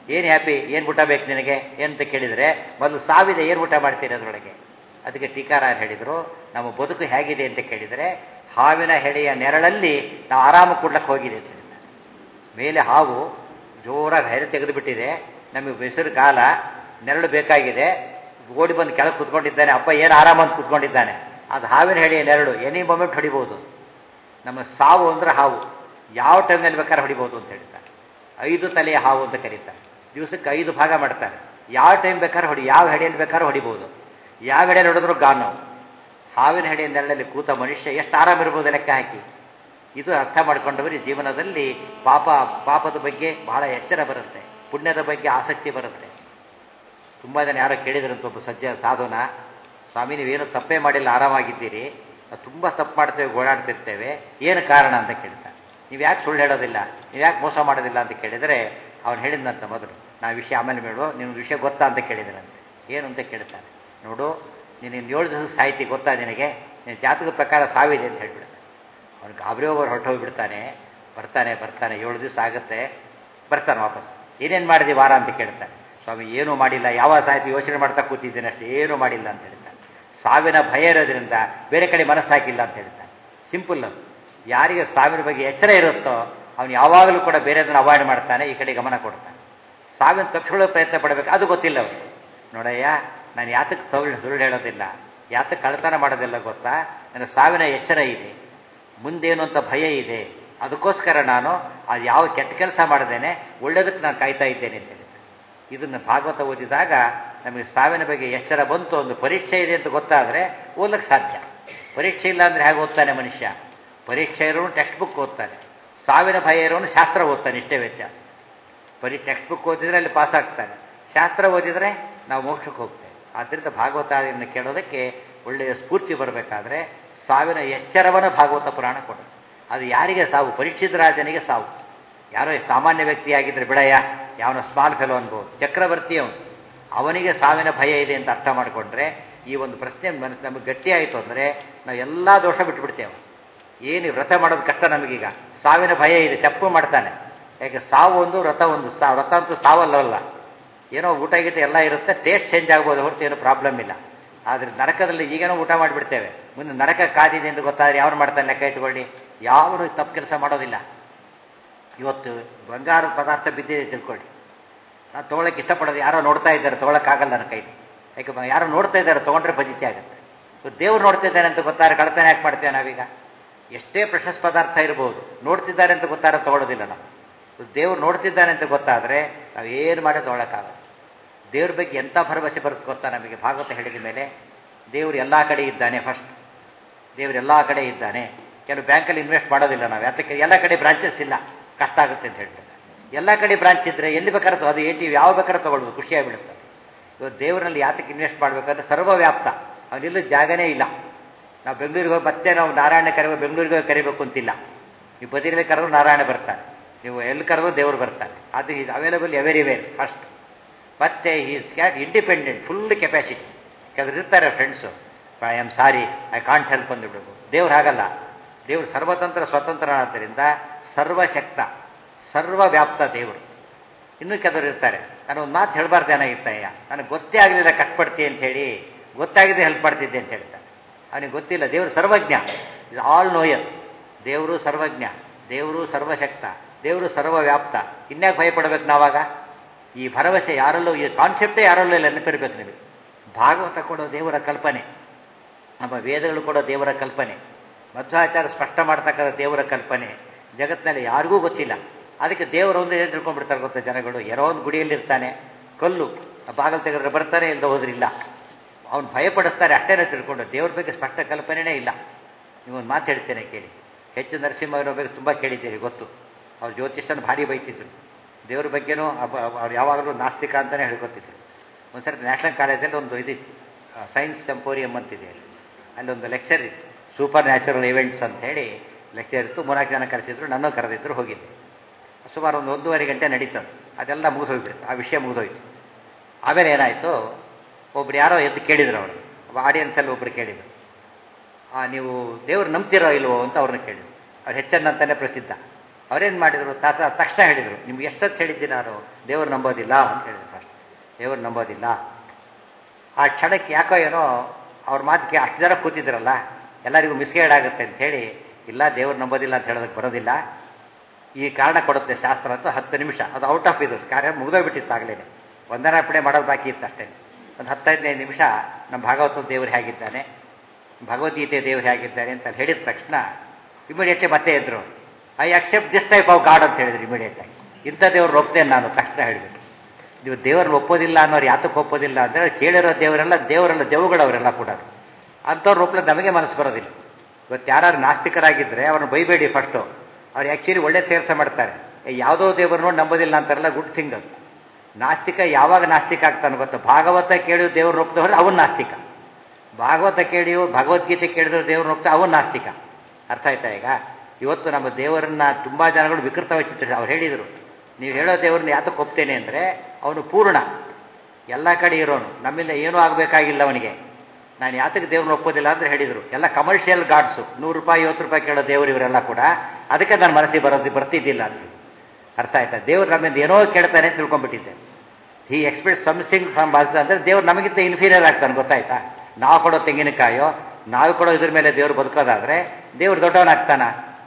ಏನು ಹ್ಯಾಪಿ, ಏನು ಊಟ ಬೇಕು ನಿನಗೆ ಏನಂತ ಕೇಳಿದರೆ ಮೊದಲು ಸಾವಿದೆ, ಏನು ಊಟ ಮಾಡ್ತೀರಿ ಅದರೊಳಗೆ. ಅದಕ್ಕೆ ಟೀಕಾರಾಯರು ಹೇಳಿದರು, ನಮ್ಮ ಬದುಕು ಹೇಗಿದೆ ಅಂತ ಕೇಳಿದರೆ ಹಾವಿನ ಹೆಡೆಯ ನೆರಳಲ್ಲಿ ನಾವು ಆರಾಮ ಕೊಡ್ಲಕ್ಕೆ ಹೋಗಿದೆ ಅಂತ ಹೇಳಿದ್ದಾರೆ. ಮೇಲೆ ಹಾವು ಜೋರಾಗಿ ಹೆರೆ ತೆಗೆದುಬಿಟ್ಟಿದೆ, ನಮಗೆ ಬೆಸರು ಗಾಲ, ನೆರಳು ಬೇಕಾಗಿದೆ, ಓಡಿ ಬಂದು ಕೆಳಗೆ ಕುತ್ಕೊಂಡಿದ್ದಾನೆ, ಅಪ್ಪ ಏನು ಆರಾಮ ಅಂತ ಕುತ್ಕೊಂಡಿದ್ದಾನೆ. ಅದು ಹಾವಿನ ಹೆಡೆಯ ನೆರಳು, ಎನಿ ಮೊಮೆಂಟ್ ಹೊಡಿಬೋದು. ನಮ್ಮ ಸಾವು ಅಂದರೆ ಹಾವು, ಯಾವ ಟೈಮ್ನಲ್ಲಿ ಬೇಕಾದ್ರೆ ಹೊಡಿಬೋದು ಅಂತ ಹೇಳ್ತಾರೆ. 5 ತಲೆಯ ಹಾವು ಅಂತ ಕರೀತಾರೆ. ದಿವಸಕ್ಕೆ 5 ಭಾಗ ಮಾಡ್ತಾರೆ. ಯಾವ ಟೈಮ್ ಬೇಕಾದ್ರೆ ಹೊಡಿ, ಯಾವ ಹೆಡೆಯಲ್ಲಿ ಬೇಕಾದ್ರೆ ಹೊಡಿಬೋದು. ಯಾವ ಹೆಡೆಯಲ್ಲಿ ಹೊಡೆದ್ರು ಗಾನು. ಹಾವಿನ ಹೆಡೆಯ ನೆರಳಲ್ಲಿ ಕೂತ ಮನುಷ್ಯ ಎಷ್ಟು ಆರಾಮಿರ್ಬೋದು ಲೆಕ್ಕ ಹಾಕಿ. ಇದು ಅರ್ಥ ಮಾಡ್ಕೊಂಡವರು ಜೀವನದಲ್ಲಿ ಪಾಪದ ಬಗ್ಗೆ ಬಹಳ ಎಚ್ಚರ ಬರುತ್ತೆ, ಪುಣ್ಯದ ಬಗ್ಗೆ ಆಸಕ್ತಿ ಬರುತ್ತೆ. ತುಂಬ ಜನ ಯಾರೋ ಕೇಳಿದ್ರಂತ ಒಬ್ಬ ಸಾಧುನ, ಸ್ವಾಮಿ ನೀವೇನು ತಪ್ಪೇ ಮಾಡಿಲ್ಲ, ಆರಾಮಾಗಿದ್ದೀರಿ, ತುಂಬ ತಪ್ಪು ಮಾಡ್ತೇವೆ, ಓಡಾಡ್ತಿರ್ತೇವೆ, ಏನು ಕಾರಣ ಅಂತ ಕೇಳ್ತಾರೆ. ನೀವು ಯಾಕೆ ಸುಳ್ಳು ಹೇಳೋದಿಲ್ಲ, ನೀವು ಯಾಕೆ ಮೋಸ ಮಾಡೋದಿಲ್ಲ ಅಂತ ಕೇಳಿದರೆ ಅವ್ನು ಹೇಳಿದ್ನಂತ ಮೊದಲು, ನಾವು ವಿಷಯ ಆಮೇಲೆ ಮೇಡು, ನಿನ್ನ ವಿಷಯ ಗೊತ್ತಾ ಅಂತ ಕೇಳಿದ್ರಂತೆ. ಏನು ಅಂತ ಕೇಳ್ತಾನೆ. ನೋಡು, ನೀನು 7 ದಿವಸ ಸಾಹಿತಿ ಗೊತ್ತಾ ನಿನಗೆ, ನಿನ್ನ ಜಾತಕದ ಪ್ರಕಾರ ಸಾವಿದೆ ಅಂತ ಹೇಳ್ಬಿಡ್ತಾನೆ. ಅವ್ನು ಗಾಬರಿ ಹೋಗೋರು ಹೊರಟೋಗ್ಬಿಡ್ತಾನೆ. ಬರ್ತಾನೆ 7 ದಿವಸ ಆಗುತ್ತೆ, ಬರ್ತಾನೆ ವಾಪಸ್. ಏನೇನು ಮಾಡಿದೆ ವಾರ ಅಂತ ಕೇಳ್ತಾನೆ. ಸ್ವಾಮಿ ಏನೂ ಮಾಡಿಲ್ಲ, ಯಾವ ಸಾಹಿತಿ ಯೋಚನೆ ಮಾಡ್ತಾ ಕೂತಿದ್ದೇನೆ ಅಷ್ಟೇ, ಏನೂ ಮಾಡಿಲ್ಲ ಅಂತ ಹೇಳ್ತಾನೆ. ಸಾವಿನ ಭಯ ಇರೋದ್ರಿಂದ ಬೇರೆ ಕಡೆ ಮನಸ್ಸು ಹಾಕಿಲ್ಲ ಅಂತ ಹೇಳ್ತಾನೆ. ಸಿಂಪಲ್ ಅದು. ಯಾರಿಗೆ ಸಾವಿನ ಬಗ್ಗೆ ಎಚ್ಚರ ಇರುತ್ತೋ ಅವನು ಯಾವಾಗಲೂ ಕೂಡ ಬೇರೆದನ್ನು ಅವಾಯ್ಡ್ ಮಾಡ್ತಾನೆ, ಈ ಕಡೆ ಗಮನ ಕೊಡ್ತಾನೆ. ಸಾವಿನ ತಕ್ಷಣ ಪ್ರಯತ್ನ ಪಡಬೇಕು, ಅದು ಗೊತ್ತಿಲ್ಲ ಅವರು. ನೋಡಯ್ಯ, ನಾನು ಯಾತಕ್ಕೆ ಸುಳ್ಳು ಹೇಳೋದಿಲ್ಲ, ಯಾತಕ್ಕೆ ಕಳ್ತನ ಮಾಡೋದಿಲ್ಲ ಗೊತ್ತಾ, ನನ್ನ ಸಾವಿನ ಎಚ್ಚರ ಇದೆ, ಮುಂದೇನು ಅಂತ ಭಯ ಇದೆ, ಅದಕ್ಕೋಸ್ಕರ ನಾನು ಅದು ಯಾವ ಕೆಟ್ಟ ಕೆಲಸ ಮಾಡದೇನೆ ಒಳ್ಳೆಯದಕ್ಕೆ ನಾನು ಕಾಯ್ತಾ ಇದ್ದೇನೆ ಅಂತ ಹೇಳಿದ್ದೆ. ಇದನ್ನು ಭಾಗವತ ಓದಿದಾಗ ನಮಗೆ ಸಾವಿನ ಬಗ್ಗೆ ಎಚ್ಚರ ಬಂತು. ಒಂದು ಪರೀಕ್ಷೆ ಇದೆ ಅಂತ ಗೊತ್ತಾದರೆ ಓದಕ್ಕೆ ಸಾಧ್ಯ. ಪರೀಕ್ಷೆ ಇಲ್ಲ ಅಂದರೆ ಹೇಗೆ ಓದ್ತಾನೆ ಮನುಷ್ಯ? ಪರೀಕ್ಷೆ ಇರೋನು ಟೆಕ್ಸ್ಟ್ ಬುಕ್ ಓದ್ತಾನೆ, ಸಾವಿನ ಭಯ ಇರೋನು ಶಾಸ್ತ್ರ ಓದ್ತಾನೆ, ಇಷ್ಟೇ ವ್ಯತ್ಯಾಸ. ಟೆಕ್ಸ್ಟ್ ಬುಕ್ ಓದಿದರೆ ಅಲ್ಲಿ ಪಾಸ್ ಆಗ್ತಾನೆ, ಶಾಸ್ತ್ರ ಓದಿದರೆ ನಾವು ಮೋಕ್ಷಕ್ಕೆ ಹೋಗ್ತೇವೆ. ಆದ್ದರಿಂದ ಭಾಗವತವನ್ನು ಕೇಳೋದಕ್ಕೆ ಒಳ್ಳೆಯ ಸ್ಫೂರ್ತಿ ಬರಬೇಕಾದ್ರೆ ಸಾವಿನ ಎಚ್ಚರವನ್ನು ಭಾಗವತ ಪುರಾಣ ಕೊಡೋದು. ಅದು ಯಾರಿಗೆ ಸಾವು? ಪರೀಕ್ಷಿತ ರಾಜನಿಗೆ ಸಾವು. ಯಾರೋ ಸಾಮಾನ್ಯ ವ್ಯಕ್ತಿಯಾಗಿದ್ದರೆ ಬಿಡಯ್ಯ, ಯಾವನೋ ಸ್ಮಾಲ್ ಫೆಲೋ ಅನ್ಬೋದು, ಚಕ್ರವರ್ತಿ ಅವನಿಗೆ ಸಾವಿನ ಭಯ ಇದೆ ಅಂತ ಅರ್ಥ ಮಾಡಿಕೊಂಡ್ರೆ ಈ ಒಂದು ಪ್ರಶ್ನೆ ನಮಗೆ ಗಟ್ಟಿಯಾಯಿತು ಅಂದರೆ ನಾವು ಎಲ್ಲ ದೋಷ ಬಿಟ್ಟುಬಿಡ್ತೇವೆ. ಏನು ವ್ರತ ಮಾಡೋದು ಕಷ್ಟ ನಮಗೀಗ, ಸಾವಿನ ಭಯ ಇದೆ, ತಪ್ಪು ಮಾಡ್ತಾನೆ. ಯಾಕೆ ಸಾವು ಒಂದು, ವ್ರತ ಒಂದು. ವ್ರತ ಅಂತೂ ಸಾವಲ್ಲವಲ್ಲ, ಏನೋ ಊಟ ಗೀಟ ಎಲ್ಲ ಇರುತ್ತೆ, ಟೇಸ್ಟ್ ಚೇಂಜ್ ಆಗ್ಬೋದು ಹೊರತು ಏನೂ ಪ್ರಾಬ್ಲಮ್ ಇಲ್ಲ. ಆದರೆ ನರಕದಲ್ಲಿ ಈಗೇನೋ ಊಟ ಮಾಡಿಬಿಡ್ತೇವೆ, ಮುಂದೆ ನರಕ ಕಾದಿದೆ ಎಂದು ಗೊತ್ತಾದರೆ ಯಾರು ಮಾಡ್ತಾನೆ ಲೆಕ್ಕ ಇಟ್ಕೊಳ್ಳಿ. ಯಾರು ತಪ್ಪು ಕೆಲಸ ಮಾಡೋದಿಲ್ಲ. ಇವತ್ತು ಬಂಗಾರ ಪದಾರ್ಥ ಬಿದ್ದಿದೆ ತಿಳ್ಕೊಳ್ಳಿ, ನಾನು ತೊಗೊಳಕ್ಕೆ ಇಷ್ಟಪಡೋದು, ಯಾರೋ ನೋಡ್ತಾ ಇದ್ದಾರೆ, ತೊಗೊಳಕ್ಕಾಗಲ್ಲ ನನ್ನ ಕೈಲಿ. ಯಾಕೆ ಯಾರೋ ನೋಡ್ತಾ ಇದ್ದಾರೆ, ತೊಗೊಂಡ್ರೆ ಫಜಿತಿ ಆಗುತ್ತೆ. ದೇವ್ರು ನೋಡ್ತಾ ಇದ್ದಾನೆ ಅಂತ ಗೊತ್ತಾರೆ ಕಳ್ತನ ಯಾಕೆ ಮಾಡ್ತೇವೆ ನಾವೀಗ? ಎಷ್ಟೇ ಪ್ರಶಸ್ತ ಪದಾರ್ಥ ಇರ್ಬೋದು, ನೋಡ್ತಿದ್ದಾರೆ ಅಂತ ಗೊತ್ತಾರೆ ತೊಗೊಳೋದಿಲ್ಲ ನಾವು. ದೇವ್ರು ನೋಡ್ತಿದ್ದಾನೆ ಅಂತ ಗೊತ್ತಾದರೆ ನಾವು ಏನು ಮಾಡಿ ತೊಗೊಳಕ್ಕಾಗಲ್ಲ. ದೇವ್ರ ಬಗ್ಗೆ ಎಂಥ ಭರವಸೆ ಬರುತ್ತೆ ಗೊತ್ತಾ ನಮಗೆ? ಭಾಗವತ ಹೇಳಿದ ಮೇಲೆ ದೇವರು ಎಲ್ಲ ಕಡೆ ಇದ್ದಾನೆ. ಫಸ್ಟ್ ದೇವರು ಎಲ್ಲ ಕಡೆ ಇದ್ದಾನೆ. ಕೆಲವು ಬ್ಯಾಂಕಲ್ಲಿ ಇನ್ವೆಸ್ಟ್ ಮಾಡೋದಿಲ್ಲ ನಾವು, ಯಾತಕ್ಕೆ? ಎಲ್ಲ ಕಡೆ ಬ್ರಾಂಚಸ್ ಇಲ್ಲ, ಕಷ್ಟ ಆಗುತ್ತೆ ಅಂತ ಹೇಳ್ತಾರೆ. ಎಲ್ಲ ಕಡೆ ಬ್ರಾಂಚ್ ಇದ್ದರೆ ಎಲ್ಲಿ ಬೇಕಾದ್ರೆ ಅದು ATM ಯಾವ ಬೇಕಾದ್ರೆ ತೊಗೊಳ್ಬೋದು, ಖುಷಿಯಾಗಿಬಿಡುತ್ತೆ. ಇವತ್ತು ದೇವರಲ್ಲಿ ಯಾತಕ್ಕೆ ಇನ್ವೆಸ್ಟ್ ಮಾಡಬೇಕಂದ್ರೆ ಸರ್ವವ್ಯಾಪ್ತ, ಅವನಿಲ್ಲೂ ಜಾಗನೇ ಇಲ್ಲ. ನಾವು ಬೆಂಗಳೂರಿಗೆ ಹೋಗಿ ಮತ್ತೆ ನಾವು ನಾರಾಯಣ ಬೆಂಗಳೂರಿಗೆ ಹೋಗಿ ಕರಿಬೇಕು ಅಂತಿಲ್ಲ. ನೀವು ಬದಿಯಲ್ಲಿ ಕರೆದು ನಾರಾಯಣ ಬರ್ತಾನೆ, ನೀವು ಎಲ್ಲಿ ಕರೆದು ದೇವರು ಬರ್ತಾನೆ. ಅದು ಈಸ್ ಅವೈಲಬಲ್ ಎವೆರಿವೇರ್ ಫಸ್ಟ್. ಮತ್ತೆ is cat independent, full capacity. ಕೆಲವರು ಇರ್ತಾರೆ friends, I am sorry, I can't help ಅಂದ್ಬಿಡೋದು. ದೇವ್ರು ಹಾಗಲ್ಲ. ದೇವರು ಸರ್ವತಂತ್ರ ಸ್ವತಂತ್ರ ಆದ್ದರಿಂದ ಸರ್ವಶಕ್ತ, ಸರ್ವವ್ಯಾಪ್ತ ದೇವರು. ಇನ್ನೂ ಕೆಲವರು ಇರ್ತಾರೆ, ನಾನು ಒಂದು ಮಾತು ಹೇಳಬಾರ್ದು ಏನಾಗಿರ್ತಯ್ಯ, ನನಗೆ ಗೊತ್ತೇ ಆಗಲಿಲ್ಲ ಕಷ್ಟಪಡ್ತೀನಿ ಅಂತ ಹೇಳಿ, ಗೊತ್ತಾಗಿದೆ ಹೆಲ್ಪ್ ಮಾಡ್ತಿದ್ದೆ ಅಂತ ಹೇಳ್ತಾರೆ. ಅವನಿಗೆ ಗೊತ್ತಿಲ್ಲ. ದೇವರು ಸರ್ವಜ್ಞ, ಇದು ಆಲ್ ನೋಯರ್. ದೇವರು ಸರ್ವಜ್ಞ, ದೇವರು ಸರ್ವಶಕ್ತ, ದೇವರು ಸರ್ವವ್ಯಾಪ್ತ. ಇನ್ಯಾಕೆ ಭಯಪಡಬೇಕು ನಾವಾಗ? ಈ ಭರವಸೆ ಯಾರಲ್ಲೂ, ಈ ಕಾನ್ಸೆಪ್ಟೇ ಯಾರಲ್ಲೂ ಇಲ್ಲ, ನೆನಪಿರ್ಬೇಕು ನಿಮಗೆ. ಭಾಗವತ ಕೊಡೋ ದೇವರ ಕಲ್ಪನೆ, ನಮ್ಮ ವೇದಗಳು ಕೊಡೋ ದೇವರ ಕಲ್ಪನೆ, ಮಧ್ವಾಚಾರ್ಯ ಸ್ಪಷ್ಟ ಮಾಡ್ತಕ್ಕಂಥ ದೇವರ ಕಲ್ಪನೆ ಜಗತ್ತಿನಲ್ಲಿ ಯಾರಿಗೂ ಗೊತ್ತಿಲ್ಲ. ಅದಕ್ಕೆ ದೇವರು ಒಂದು ಏನು ತಿಳ್ಕೊಂಡ್ಬಿಡ್ತಾರೆ ಗೊತ್ತಾ ಜನಗಳು? ಯಾರೋ ಒಂದು ಗುಡಿಯಲ್ಲಿರ್ತಾನೆ, ಕಲ್ಲು ಬಾಗಿಲು ತೆಗೆದ್ರೆ ಬರ್ತಾನೆ, ಇಲ್ಲದ ಹೋದ್ರಿಲ್ಲ. ಅವ್ನು ಭಯಪಡಿಸ್ತಾರೆ, ಅಷ್ಟೇನೇ ತಿಳ್ಕೊಂಡು. ದೇವ್ರ ಬಗ್ಗೆ ಸ್ಪಷ್ಟ ಕಲ್ಪನೆಯೇ ಇಲ್ಲ. ನೀವೊಂದು ಮಾತು ಹೇಳ್ತೇನೆ ಕೇಳಿ. ಹೆಚ್ಚು ನರಸಿಂಹರ ಬಗ್ಗೆ ತುಂಬ ಕೇಳಿದ್ದೀರಿ, ಗೊತ್ತು. ಅವ್ರು ಜ್ಯೋತಿಷನ ಭಾರಿ ಬೈತಿದ್ರು. ದೇವ್ರ ಬಗ್ಗೆನೂ ಅವ್ರು ಯಾವಾಗಲೂ ನಾಸ್ತಿಕ ಅಂತಲೇ ಹೇಳ್ಕೊತಿದ್ರು. ಒಂದು ಸರ್ತಿ ನ್ಯಾಷನಲ್ ಕಾಲೇಜಲ್ಲಿ ಒಂದು ಇದಿತ್ತು, ಸೈನ್ಸ್ ಸೆಂಪೋರಿಯಂ ಅಂತಿದೆ. ಅಲ್ಲೊಂದು ಲೆಕ್ಚರ್ ಇತ್ತು, ಸೂಪರ್ ನ್ಯಾಚುರಲ್ ಇವೆಂಟ್ಸ್ ಅಂತ ಹೇಳಿ ಲೆಕ್ಚರ್ ಇತ್ತು. 3-4 ಜನ ಕರೆಸಿದ್ರು, ನನ್ನೂ ಕರೆದಿದ್ರು, ಹೋಗಿದ್ದೆ. ಸುಮಾರು ಒಂದು 1.5 ಗಂಟೆ ನಡೀತದೆ. ಅದೆಲ್ಲ ಮುಗಿದೋಗ್ಬಿಡ್ತು, ಆ ವಿಷಯ ಮುಗಿದೋಯ್ತು. ಆಮೇಲೆ ಏನಾಯಿತು, ಒಬ್ರು ಯಾರೋ ಎದ್ದು ಕೇಳಿದ್ರು, ಅವರು ಆಡಿಯನ್ಸಲ್ಲಿ ಒಬ್ರು ಕೇಳಿದರು, ನೀವು ದೇವ್ರು ನಂಬ್ತಿರೋ ಇಲ್ವೋ ಅಂತ ಅವ್ರನ್ನ ಕೇಳಿದ್ರು. ಅವ್ರು ಹೆಚ್ಚನ್ನಂತಾನೆ ಪ್ರಸಿದ್ಧ. ಅವರೇನು ಮಾಡಿದರು, ತಕ್ಷಣ ಹೇಳಿದರು, ನಿಮ್ಗೆ ಎಷ್ಟೊತ್ತು ಹೇಳಿದ್ದೀನಿ ನಾನು ದೇವರು ನಂಬೋದಿಲ್ಲ ಅಂತ ಹೇಳಿದ್ರು. ಫಸ್ಟ್ ದೇವರು ನಂಬೋದಿಲ್ಲ. ಆ ಕ್ಷಣಕ್ಕೆ ಯಾಕೋ ಏನೋ ಅವ್ರ ಮಾತಿಗೆ ಅಷ್ಟು ಜನ ಕೂತಿದ್ರಲ್ಲ ಎಲ್ಲರಿಗೂ ಮಿಸ್ಗೈಡ್ ಆಗುತ್ತೆ ಅಂಥೇಳಿ, ಇಲ್ಲ ದೇವ್ರು ನಂಬೋದಿಲ್ಲ ಅಂತ ಹೇಳೋದಕ್ಕೆ ಬರೋದಿಲ್ಲ, ಈ ಕಾರಣ ಕೊಡುತ್ತೆ ಶಾಸ್ತ್ರ ಅಂತ 10 ನಿಮಿಷ ಅದು ಔಟ್ ಆಫ್ ಇದು ಕಾರ್ಯ ಮುಗಿದೋಗ್ಬಿಟ್ಟಿತ್ತು. ಆಗಲೇ ವಂದನಾರ್ಪಣೆ ಮಾಡೋದು ಬಾಕಿ ಇತ್ತು ಅಷ್ಟೇ. ಒಂದು 10-15 ನಿಮಿಷ ನಮ್ಮ ಭಾಗವತ ದೇವರು ಹೇಗಿದ್ದಾನೆ, ಭಗವದ್ಗೀತೆ ದೇವರು ಹೇಗಿದ್ದಾನೆ ಅಂತ ಹೇಳಿದ ತಕ್ಷಣ ಇಮಿಡಿಯೇಟ್ಲಿ ಮತ್ತೆ ಇದ್ರು, I accept this type of God ಅಂತ ಹೇಳಿದ್ರು ಇಮಿಡಿಯೇಟಾಗಿ. ಇಂಥ ದೇವ್ರನ್ನ ಒಪ್ತೇನೆ ನಾನು ತಕ್ಷಣ ಹೇಳಿಬಿಟ್ಟು. ನೀವು ದೇವ್ರನ್ನ ಒಪ್ಪೋದಿಲ್ಲ ಅನ್ನೋರು ಯಾತಕ್ಕೆ ಒಪ್ಪೋದಿಲ್ಲ ಅಂದರೆ, ಕೇಳಿರೋ ದೇವರೆಲ್ಲ ದೇವುಗಳವರೆಲ್ಲ ಕೂಡ ಅಂಥವ್ರು ಒಪ್ಪಲು ನಮಗೆ ಮನಸ್ಸು ಬರೋದಿಲ್ಲ. ಇವತ್ತು ಯಾರು ನಾಸ್ತಿಕರಾಗಿದ್ದರೆ ಅವ್ರನ್ನ ಬೈಬೇಡಿ ಫಸ್ಟು, ಅವ್ರು ಆ್ಯಕ್ಚುಲಿ ಒಳ್ಳೆ ಕೆಲಸ ಮಾಡ್ತಾರೆ. ಯಾವುದೋ ದೇವ್ರನ್ನೋ ನಂಬೋದಿಲ್ಲ ಅಂತಾರಲ್ಲ, ಗುಡ್ ಥಿಂಗ್ ಅದು. ನಾಸ್ತಿಕ ಯಾವಾಗ ನಾಸ್ತಿಕ ಆಗ್ತಾನೆ ಗೊತ್ತಾ, ಭಾಗವತ ಕೇಳಿಯೋ ದೇವ್ರನ್ನ ಒಪ್ತವ್ರೆ ಅವನು ನಾಸ್ತಿಕ, ಭಾಗವತ ಕೇಳಿಯೋ ಭಗವದ್ಗೀತೆ ಕೇಳಿದ್ರು ದೇವ್ರನ್ನ ಒಪ್ತಾ ಅವನು ನಾಸ್ತಿಕ. ಅರ್ಥ ಆಯ್ತಾ? ಈಗ ಇವತ್ತು ನಮ್ಮ ದೇವರನ್ನ ತುಂಬ ಜನಗಳು ವಿಕೃತವಾಗಿ ಚಿತ್ರಿಸಿ ಅವ್ರು ಹೇಳಿದರು, ನೀವು ಹೇಳೋ ದೇವ್ರನ್ನ ಯಾತಕ್ಕೆ ಒಪ್ತೇನೆ ಅಂದರೆ ಅವನು ಪೂರ್ಣ, ಎಲ್ಲ ಕಡೆ ಇರೋನು, ನಮ್ಮಿಂದ ಏನೂ ಆಗಬೇಕಾಗಿಲ್ಲ ಅವನಿಗೆ, ನಾನು ಯಾತಕ್ಕೆ ದೇವ್ರನ್ನ ಒಪ್ಪೋದಿಲ್ಲ ಅಂದರೆ ಹೇಳಿದರು. ಎಲ್ಲ ಕಮರ್ಷಿಯಲ್ ಗಾಡ್ಸು, 100 ರೂಪಾಯಿ 50 ರೂಪಾಯಿ ಕೇಳೋ ದೇವರು ಇವರೆಲ್ಲ ಕೂಡ, ಅದಕ್ಕೆ ನನ್ನ ಮನಸ್ಸಿಗೆ ಬರ್ತಿದ್ದಿಲ್ಲ ಅಂತ. ಅರ್ಥ ಆಯ್ತಾ? ದೇವ್ರು ನಮ್ಮಿಂದ ಏನೋ ಕೇಳ್ತಾನೆ ಅಂತ ತಿಳ್ಕೊಂಡ್ಬಿಟ್ಟಿದ್ದೆ. He expect something from us ಅಂದರೆ ದೇವ್ರು ನಮಗಿಂತ ಇನ್ಫೀರಿಯರ್ ಆಗ್ತಾನೆ. ಗೊತ್ತಾಯ್ತಾ? ನಾವು ಕೊಡೋ ತೆಂಗಿನಕಾಯೋ ನಾವು ಕೊಡೋ ಇದ್ರ ಮೇಲೆ ದೇವ್ರು ಬದುಕೋದಾದರೆ ದೇವ್ರು ದೊಡ್ಡವನಾಗ್ತಾನ?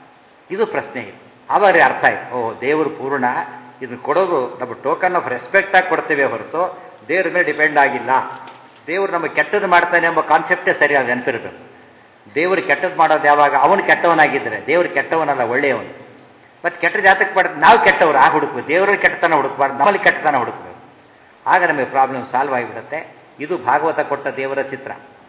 ಇದು ಪ್ರಶ್ನೆ. ಆವಾಗ ಅರ್ಥ ಆಯ್ತು, ಓಹ್ ದೇವರು ಪೂರ್ಣ, ಇದನ್ನು ಕೊಡೋದು ನಮ್ಮ ಟೋಕನ್ ಆಫ್ ರೆಸ್ಪೆಕ್ಟ್ ಆಗಿ ಕೊಡ್ತೇವೆ ಹೊರತು ದೇವ್ರ ಮೇಲೆ ಡಿಪೆಂಡ್ ಆಗಿಲ್ಲ. ದೇವ್ರು ನಮಗೆ ಕೆಟ್ಟದ್ದು ಮಾಡ್ತಾನೆ ಎಂಬ ಕಾನ್ಸೆಪ್ಟೇ ಸರಿಯಾದ ನೆನಪಿರಬೇಕು. ದೇವರು ಕೆಟ್ಟದ್ದು ಮಾಡೋದು ಯಾವಾಗ, ಅವನು ಕೆಟ್ಟವನಾಗಿದ್ದರೆ, ದೇವರು ಕೆಟ್ಟವನಲ್ಲ ಒಳ್ಳೆಯವನು. ಮತ್ತು ಕೆಟ್ಟ ಜಾತಕ್ಕೆ ಪಡೆದು ನಾವು ಕೆಟ್ಟವರು ಆ ಹುಡುಕ್ಬೇಕು, ದೇವರಲ್ಲಿ ಕೆಟ್ಟತನ ಹುಡುಕ್ಬಾರ್ದು, ನಮ್ಮಲ್ಲಿ ಕೆಟ್ಟತನ ಹುಡುಕ್ಬೇಕು. ಆಗ ನಮಗೆ ಪ್ರಾಬ್ಲಮ್ ಸಾಲ್ವ್ ಆಗಿಬಿಡುತ್ತೆ. ಇದು ಭಾಗವತ ಕೊಟ್ಟ ದೇವರ ಚಿತ್ರ.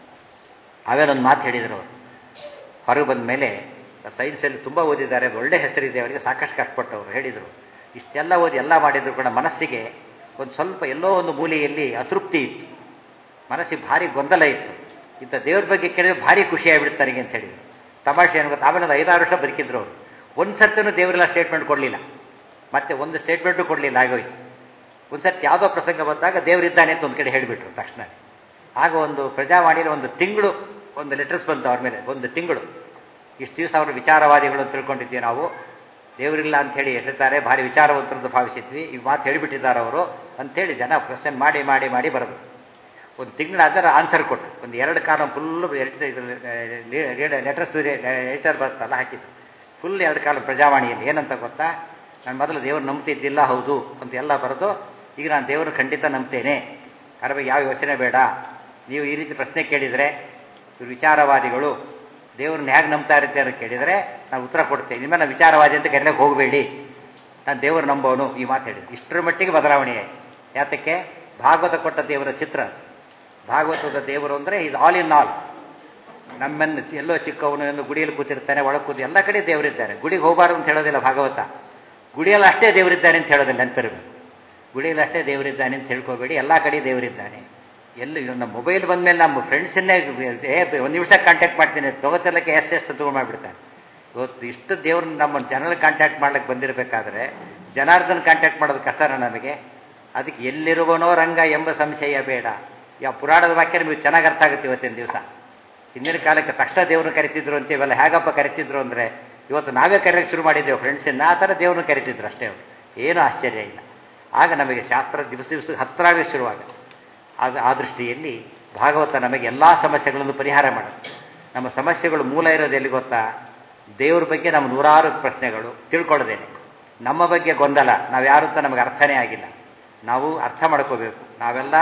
ಅವೇನೊಂದು ಮಾತು ಹೇಳಿದರು ಅವರು. ಹೊರಗೆ ಬಂದ ಮೇಲೆ ಸೈನ್ಸಲ್ಲಿ ತುಂಬ ಓದಿದ್ದಾರೆ, ಒಳ್ಳೆ ಹೆಸರಿದೆ ಅವರಿಗೆ, ಸಾಕಷ್ಟು ಕಷ್ಟಪಟ್ಟವರು. ಹೇಳಿದರು, ಇಷ್ಟೆಲ್ಲ ಓದಿ ಎಲ್ಲ ಮಾಡಿದ್ರು ಕೂಡ ಮನಸ್ಸಿಗೆ ಒಂದು ಸ್ವಲ್ಪ ಎಲ್ಲೋ ಒಂದು ಮೂಲೆಯಲ್ಲಿ ಅತೃಪ್ತಿ ಇತ್ತು, ಮನಸ್ಸಿಗೆ ಭಾರಿ ಗೊಂದಲ ಇತ್ತು. ಇಂಥ ದೇವ್ರ ಬಗ್ಗೆ ಕೇಳಿದ್ರೆ ಭಾರಿ ಖುಷಿಯಾಗಿಬಿಡ್ತಾನಿಗೆ ಅಂತ ಹೇಳಿದರು. ತಮಾಷೆ ಏನು ಗೊತ್ತಾ, ಆಮೇಲೆ ಒಂದು 5-6 ವರ್ಷ ಬದುಕಿದ್ರು ಅವರು. ಒಂದು ಸರ್ತಿನೂ ದೇವರೆಲ್ಲ ಸ್ಟೇಟ್ಮೆಂಟ್ ಕೊಡಲಿಲ್ಲ, ಮತ್ತೆ ಒಂದು ಸ್ಟೇಟ್ಮೆಂಟು ಕೊಡಲಿಲ್ಲ, ಆಗೋಯ್ತು. ಒಂದು ಸರ್ತಿ ಯಾವುದೋ ಪ್ರಸಂಗ ಬಂದಾಗ ದೇವರಿದ್ದಾನೆ ಅಂತ ಒಂದು ಕಡೆ ಹೇಳಿಬಿಟ್ರು ತಕ್ಷಣ. ಆಗ ಒಂದು ಪ್ರಜಾವಾಣಿಯಲ್ಲಿ ಒಂದು ತಿಂಗಳು ಒಂದು ಲೆಟರ್ಸ್ ಬಂತು ಅವ್ರ ಮೇಲೆ. ಒಂದು ತಿಂಗಳು ಇಷ್ಟು ದಿವಸ ಅವರು ವಿಚಾರವಾದಿಗಳು ಅಂತ ತಿಳ್ಕೊಂಡಿದ್ವಿ ನಾವು, ದೇವರಿಲ್ಲ ಅಂಥೇಳಿ ಹೇಳ್ತಾರೆ, ಭಾರಿ ವಿಚಾರವಂತರದ್ದು ಭಾವಿಸಿದ್ವಿ, ಈ ಮಾತು ಹೇಳಿಬಿಟ್ಟಿದ್ದಾರೆ ಅವರು ಅಂಥೇಳಿ ಜನ ಕ್ವಶನ್ ಮಾಡಿ ಮಾಡಿ ಮಾಡಿ ಬರೋದು. ಒಂದು ತಿಂಗಳ ಅದರ ಆನ್ಸರ್ ಕೊಟ್ಟು ಒಂದು 2 ಕಾಲಮ್ ಫುಲ್ಲು ಲೆಟರ್ಸ್ ಎಡಿಟರ್ ಬರ್ತಲ್ಲ ಹಾಕಿದ್ದು, ಫುಲ್ 2 ಕಾಲಮ್ ಪ್ರಜಾವಾಣಿಯಲ್ಲಿ. ಏನಂತ ಗೊತ್ತಾ, ನಾನು ಮೊದಲು ದೇವರು ನಂಬ್ತಿದ್ದಿಲ್ಲ, ಹೌದು ಅಂತ ಎಲ್ಲ ಬರೋದು. ಈಗ ನಾನು ದೇವರು ಖಂಡಿತ ನಂಬ್ತೇನೆ, ಅದ್ರ ಬಗ್ಗೆ ಯಾವ ಯೋಚನೆ ಬೇಡ. ನೀವು ಈ ರೀತಿ ಪ್ರಶ್ನೆ ಕೇಳಿದರೆ, ಇವರು ವಿಚಾರವಾದಿಗಳು ದೇವ್ರನ್ನ ಹೇಗೆ ನಂಬ್ತಾ ಇರುತ್ತೆ ಅಂತ ಕೇಳಿದರೆ ನಾನು ಉತ್ತರ ಕೊಡ್ತೇನೆ, ನಿಮ್ಮನ್ನ ವಿಚಾರವಾದಿ ಅಂತ ಕರೆಯಕ್ಕೆ ಹೋಗಬೇಡಿ, ನಾನು ದೇವರು ನಂಬೋನು, ಈ ಮಾತು ಹೇಳಿದ್ರು. ಇಷ್ಟರ ಮಟ್ಟಿಗೆ ಬದಲಾವಣೆ ಆಯಿತು. ಯಾತಕ್ಕೆ? ಭಾಗವತ ಕೊಟ್ಟ ದೇವರ ಚಿತ್ರ. ಭಾಗವತದ ದೇವರು ಅಂದರೆ ಇದು ಆಲ್ ಇನ್ ಆಲ್. ನಮ್ಮನ್ನು ಎಲ್ಲೋ ಚಿಕ್ಕವನು ಎಂದು ಗುಡಿಯಲ್ಲಿ ಕೂತಿರ್ತಾನೆ, ಒಳಗೆ ಕೂತಿ ಎಲ್ಲ ಕಡೆ ದೇವರಿದ್ದಾರೆ. ಗುಡಿಗೆ ಹೋಗಬಾರ್ದು ಅಂತ ಹೇಳೋದಿಲ್ಲ ಭಾಗವತ, ಗುಡಿಯಲ್ಲಿ ಅಷ್ಟೇ ದೇವರಿದ್ದಾನೆ ಅಂತ ಹೇಳೋದಿಲ್ಲ, ನೆನಪಿರಬೇಕು. ಗುಡಿಯಲ್ಲಿ ಅಷ್ಟೇ ದೇವರಿದ್ದಾನೆ ಅಂತ ಹೇಳ್ಕೋಬೇಡಿ, ಎಲ್ಲ ಕಡೆ ದೇವರಿದ್ದಾನೆ. ಎಲ್ಲಿ ನಮ್ಮ ಮೊಬೈಲ್ ಬಂದಮೇಲೆ ನಮ್ಮ ಫ್ರೆಂಡ್ಸನ್ನೇ 1 ನಿಮಿಷ ಕಾಂಟ್ಯಾಕ್ಟ್ ಮಾಡ್ತೀನಿ ತೊಗೋತಿರ್ಲಿಕ್ಕೆ ಎಷ್ಟು ತೊಗೊಂಡ್ಬಿಡ್ತಾನೆ. ಇವತ್ತು ಇಷ್ಟು ದೇವ್ರನ್ನ ನಮ್ಮ ಜನರಲ್ಲಿ ಕಾಂಟ್ಯಾಕ್ಟ್ ಮಾಡ್ಲಿಕ್ಕೆ ಬಂದಿರಬೇಕಾದ್ರೆ ಜನಾರ್ದನ್ ಕಾಂಟ್ಯಾಕ್ಟ್ ಮಾಡೋದು ಕಷ್ಟನ ನಮಗೆ. ಅದಕ್ಕೆ ಎಲ್ಲಿರುವನೋ ರಂಗ ಎಂಬ ಸಂಶಯ ಬೇಡ. ಯಾವ ಪುರಾಣದ ವಾಕ್ಯ ನಿಮಗೆ ಚೆನ್ನಾಗಿ ಅರ್ಥ ಆಗುತ್ತೆ ಇವತ್ತಿನ ದಿವಸ. ಹಿಂದಿನ ಕಾಲಕ್ಕೆ ತಕ್ಷಣ ದೇವ್ರನ್ನ ಕರಿತಿದ್ರು ಅಂತ ಇವೆಲ್ಲ ಹೇಗಪ್ಪ ಕರಿತಿದ್ರು ಅಂದರೆ, ಇವತ್ತು ನಾವೇ ಕರೆಯೋಕ್ಕೆ ಶುರು ಮಾಡಿದ್ದೇವೆ ಫ್ರೆಂಡ್ಸನ್ನ, ಆ ಥರ ದೇವ್ರನ್ನ ಕರಿತಿದ್ರು ಅಷ್ಟೇ ಅವರು. ಏನೂ ಆಶ್ಚರ್ಯ ಇಲ್ಲ. ಆಗ ನಮಗೆ ಶಾಸ್ತ್ರ ದಿವಸ ಹತ್ತಿರ ಆಗೇ ಶುರುವಾಗುತ್ತೆ. ಆ ದೃಷ್ಟಿಯಲ್ಲಿ ಭಾಗವತ ನಮಗೆ ಎಲ್ಲ ಸಮಸ್ಯೆಗಳನ್ನು ಪರಿಹಾರ ಮಾಡುತ್ತೆ. ನಮ್ಮ ಸಮಸ್ಯೆಗಳು ಮೂಲ ಇರೋದು ಎಲ್ಲಿ ಗೊತ್ತಾ, ದೇವ್ರ ಬಗ್ಗೆ ನಮ್ಮ 100 ಪ್ರಶ್ನೆಗಳು ತಿಳ್ಕೊಳ್ಳೋದೇನೆ, ನಮ್ಮ ಬಗ್ಗೆ ಗೊಂದಲ, ನಾವು ಯಾರು ಅಂತ ನಮಗೆ ಅರ್ಥನೇ ಆಗಿಲ್ಲ. ನಾವು ಅರ್ಥ ಮಾಡ್ಕೋಬೇಕು, ನಾವೆಲ್ಲ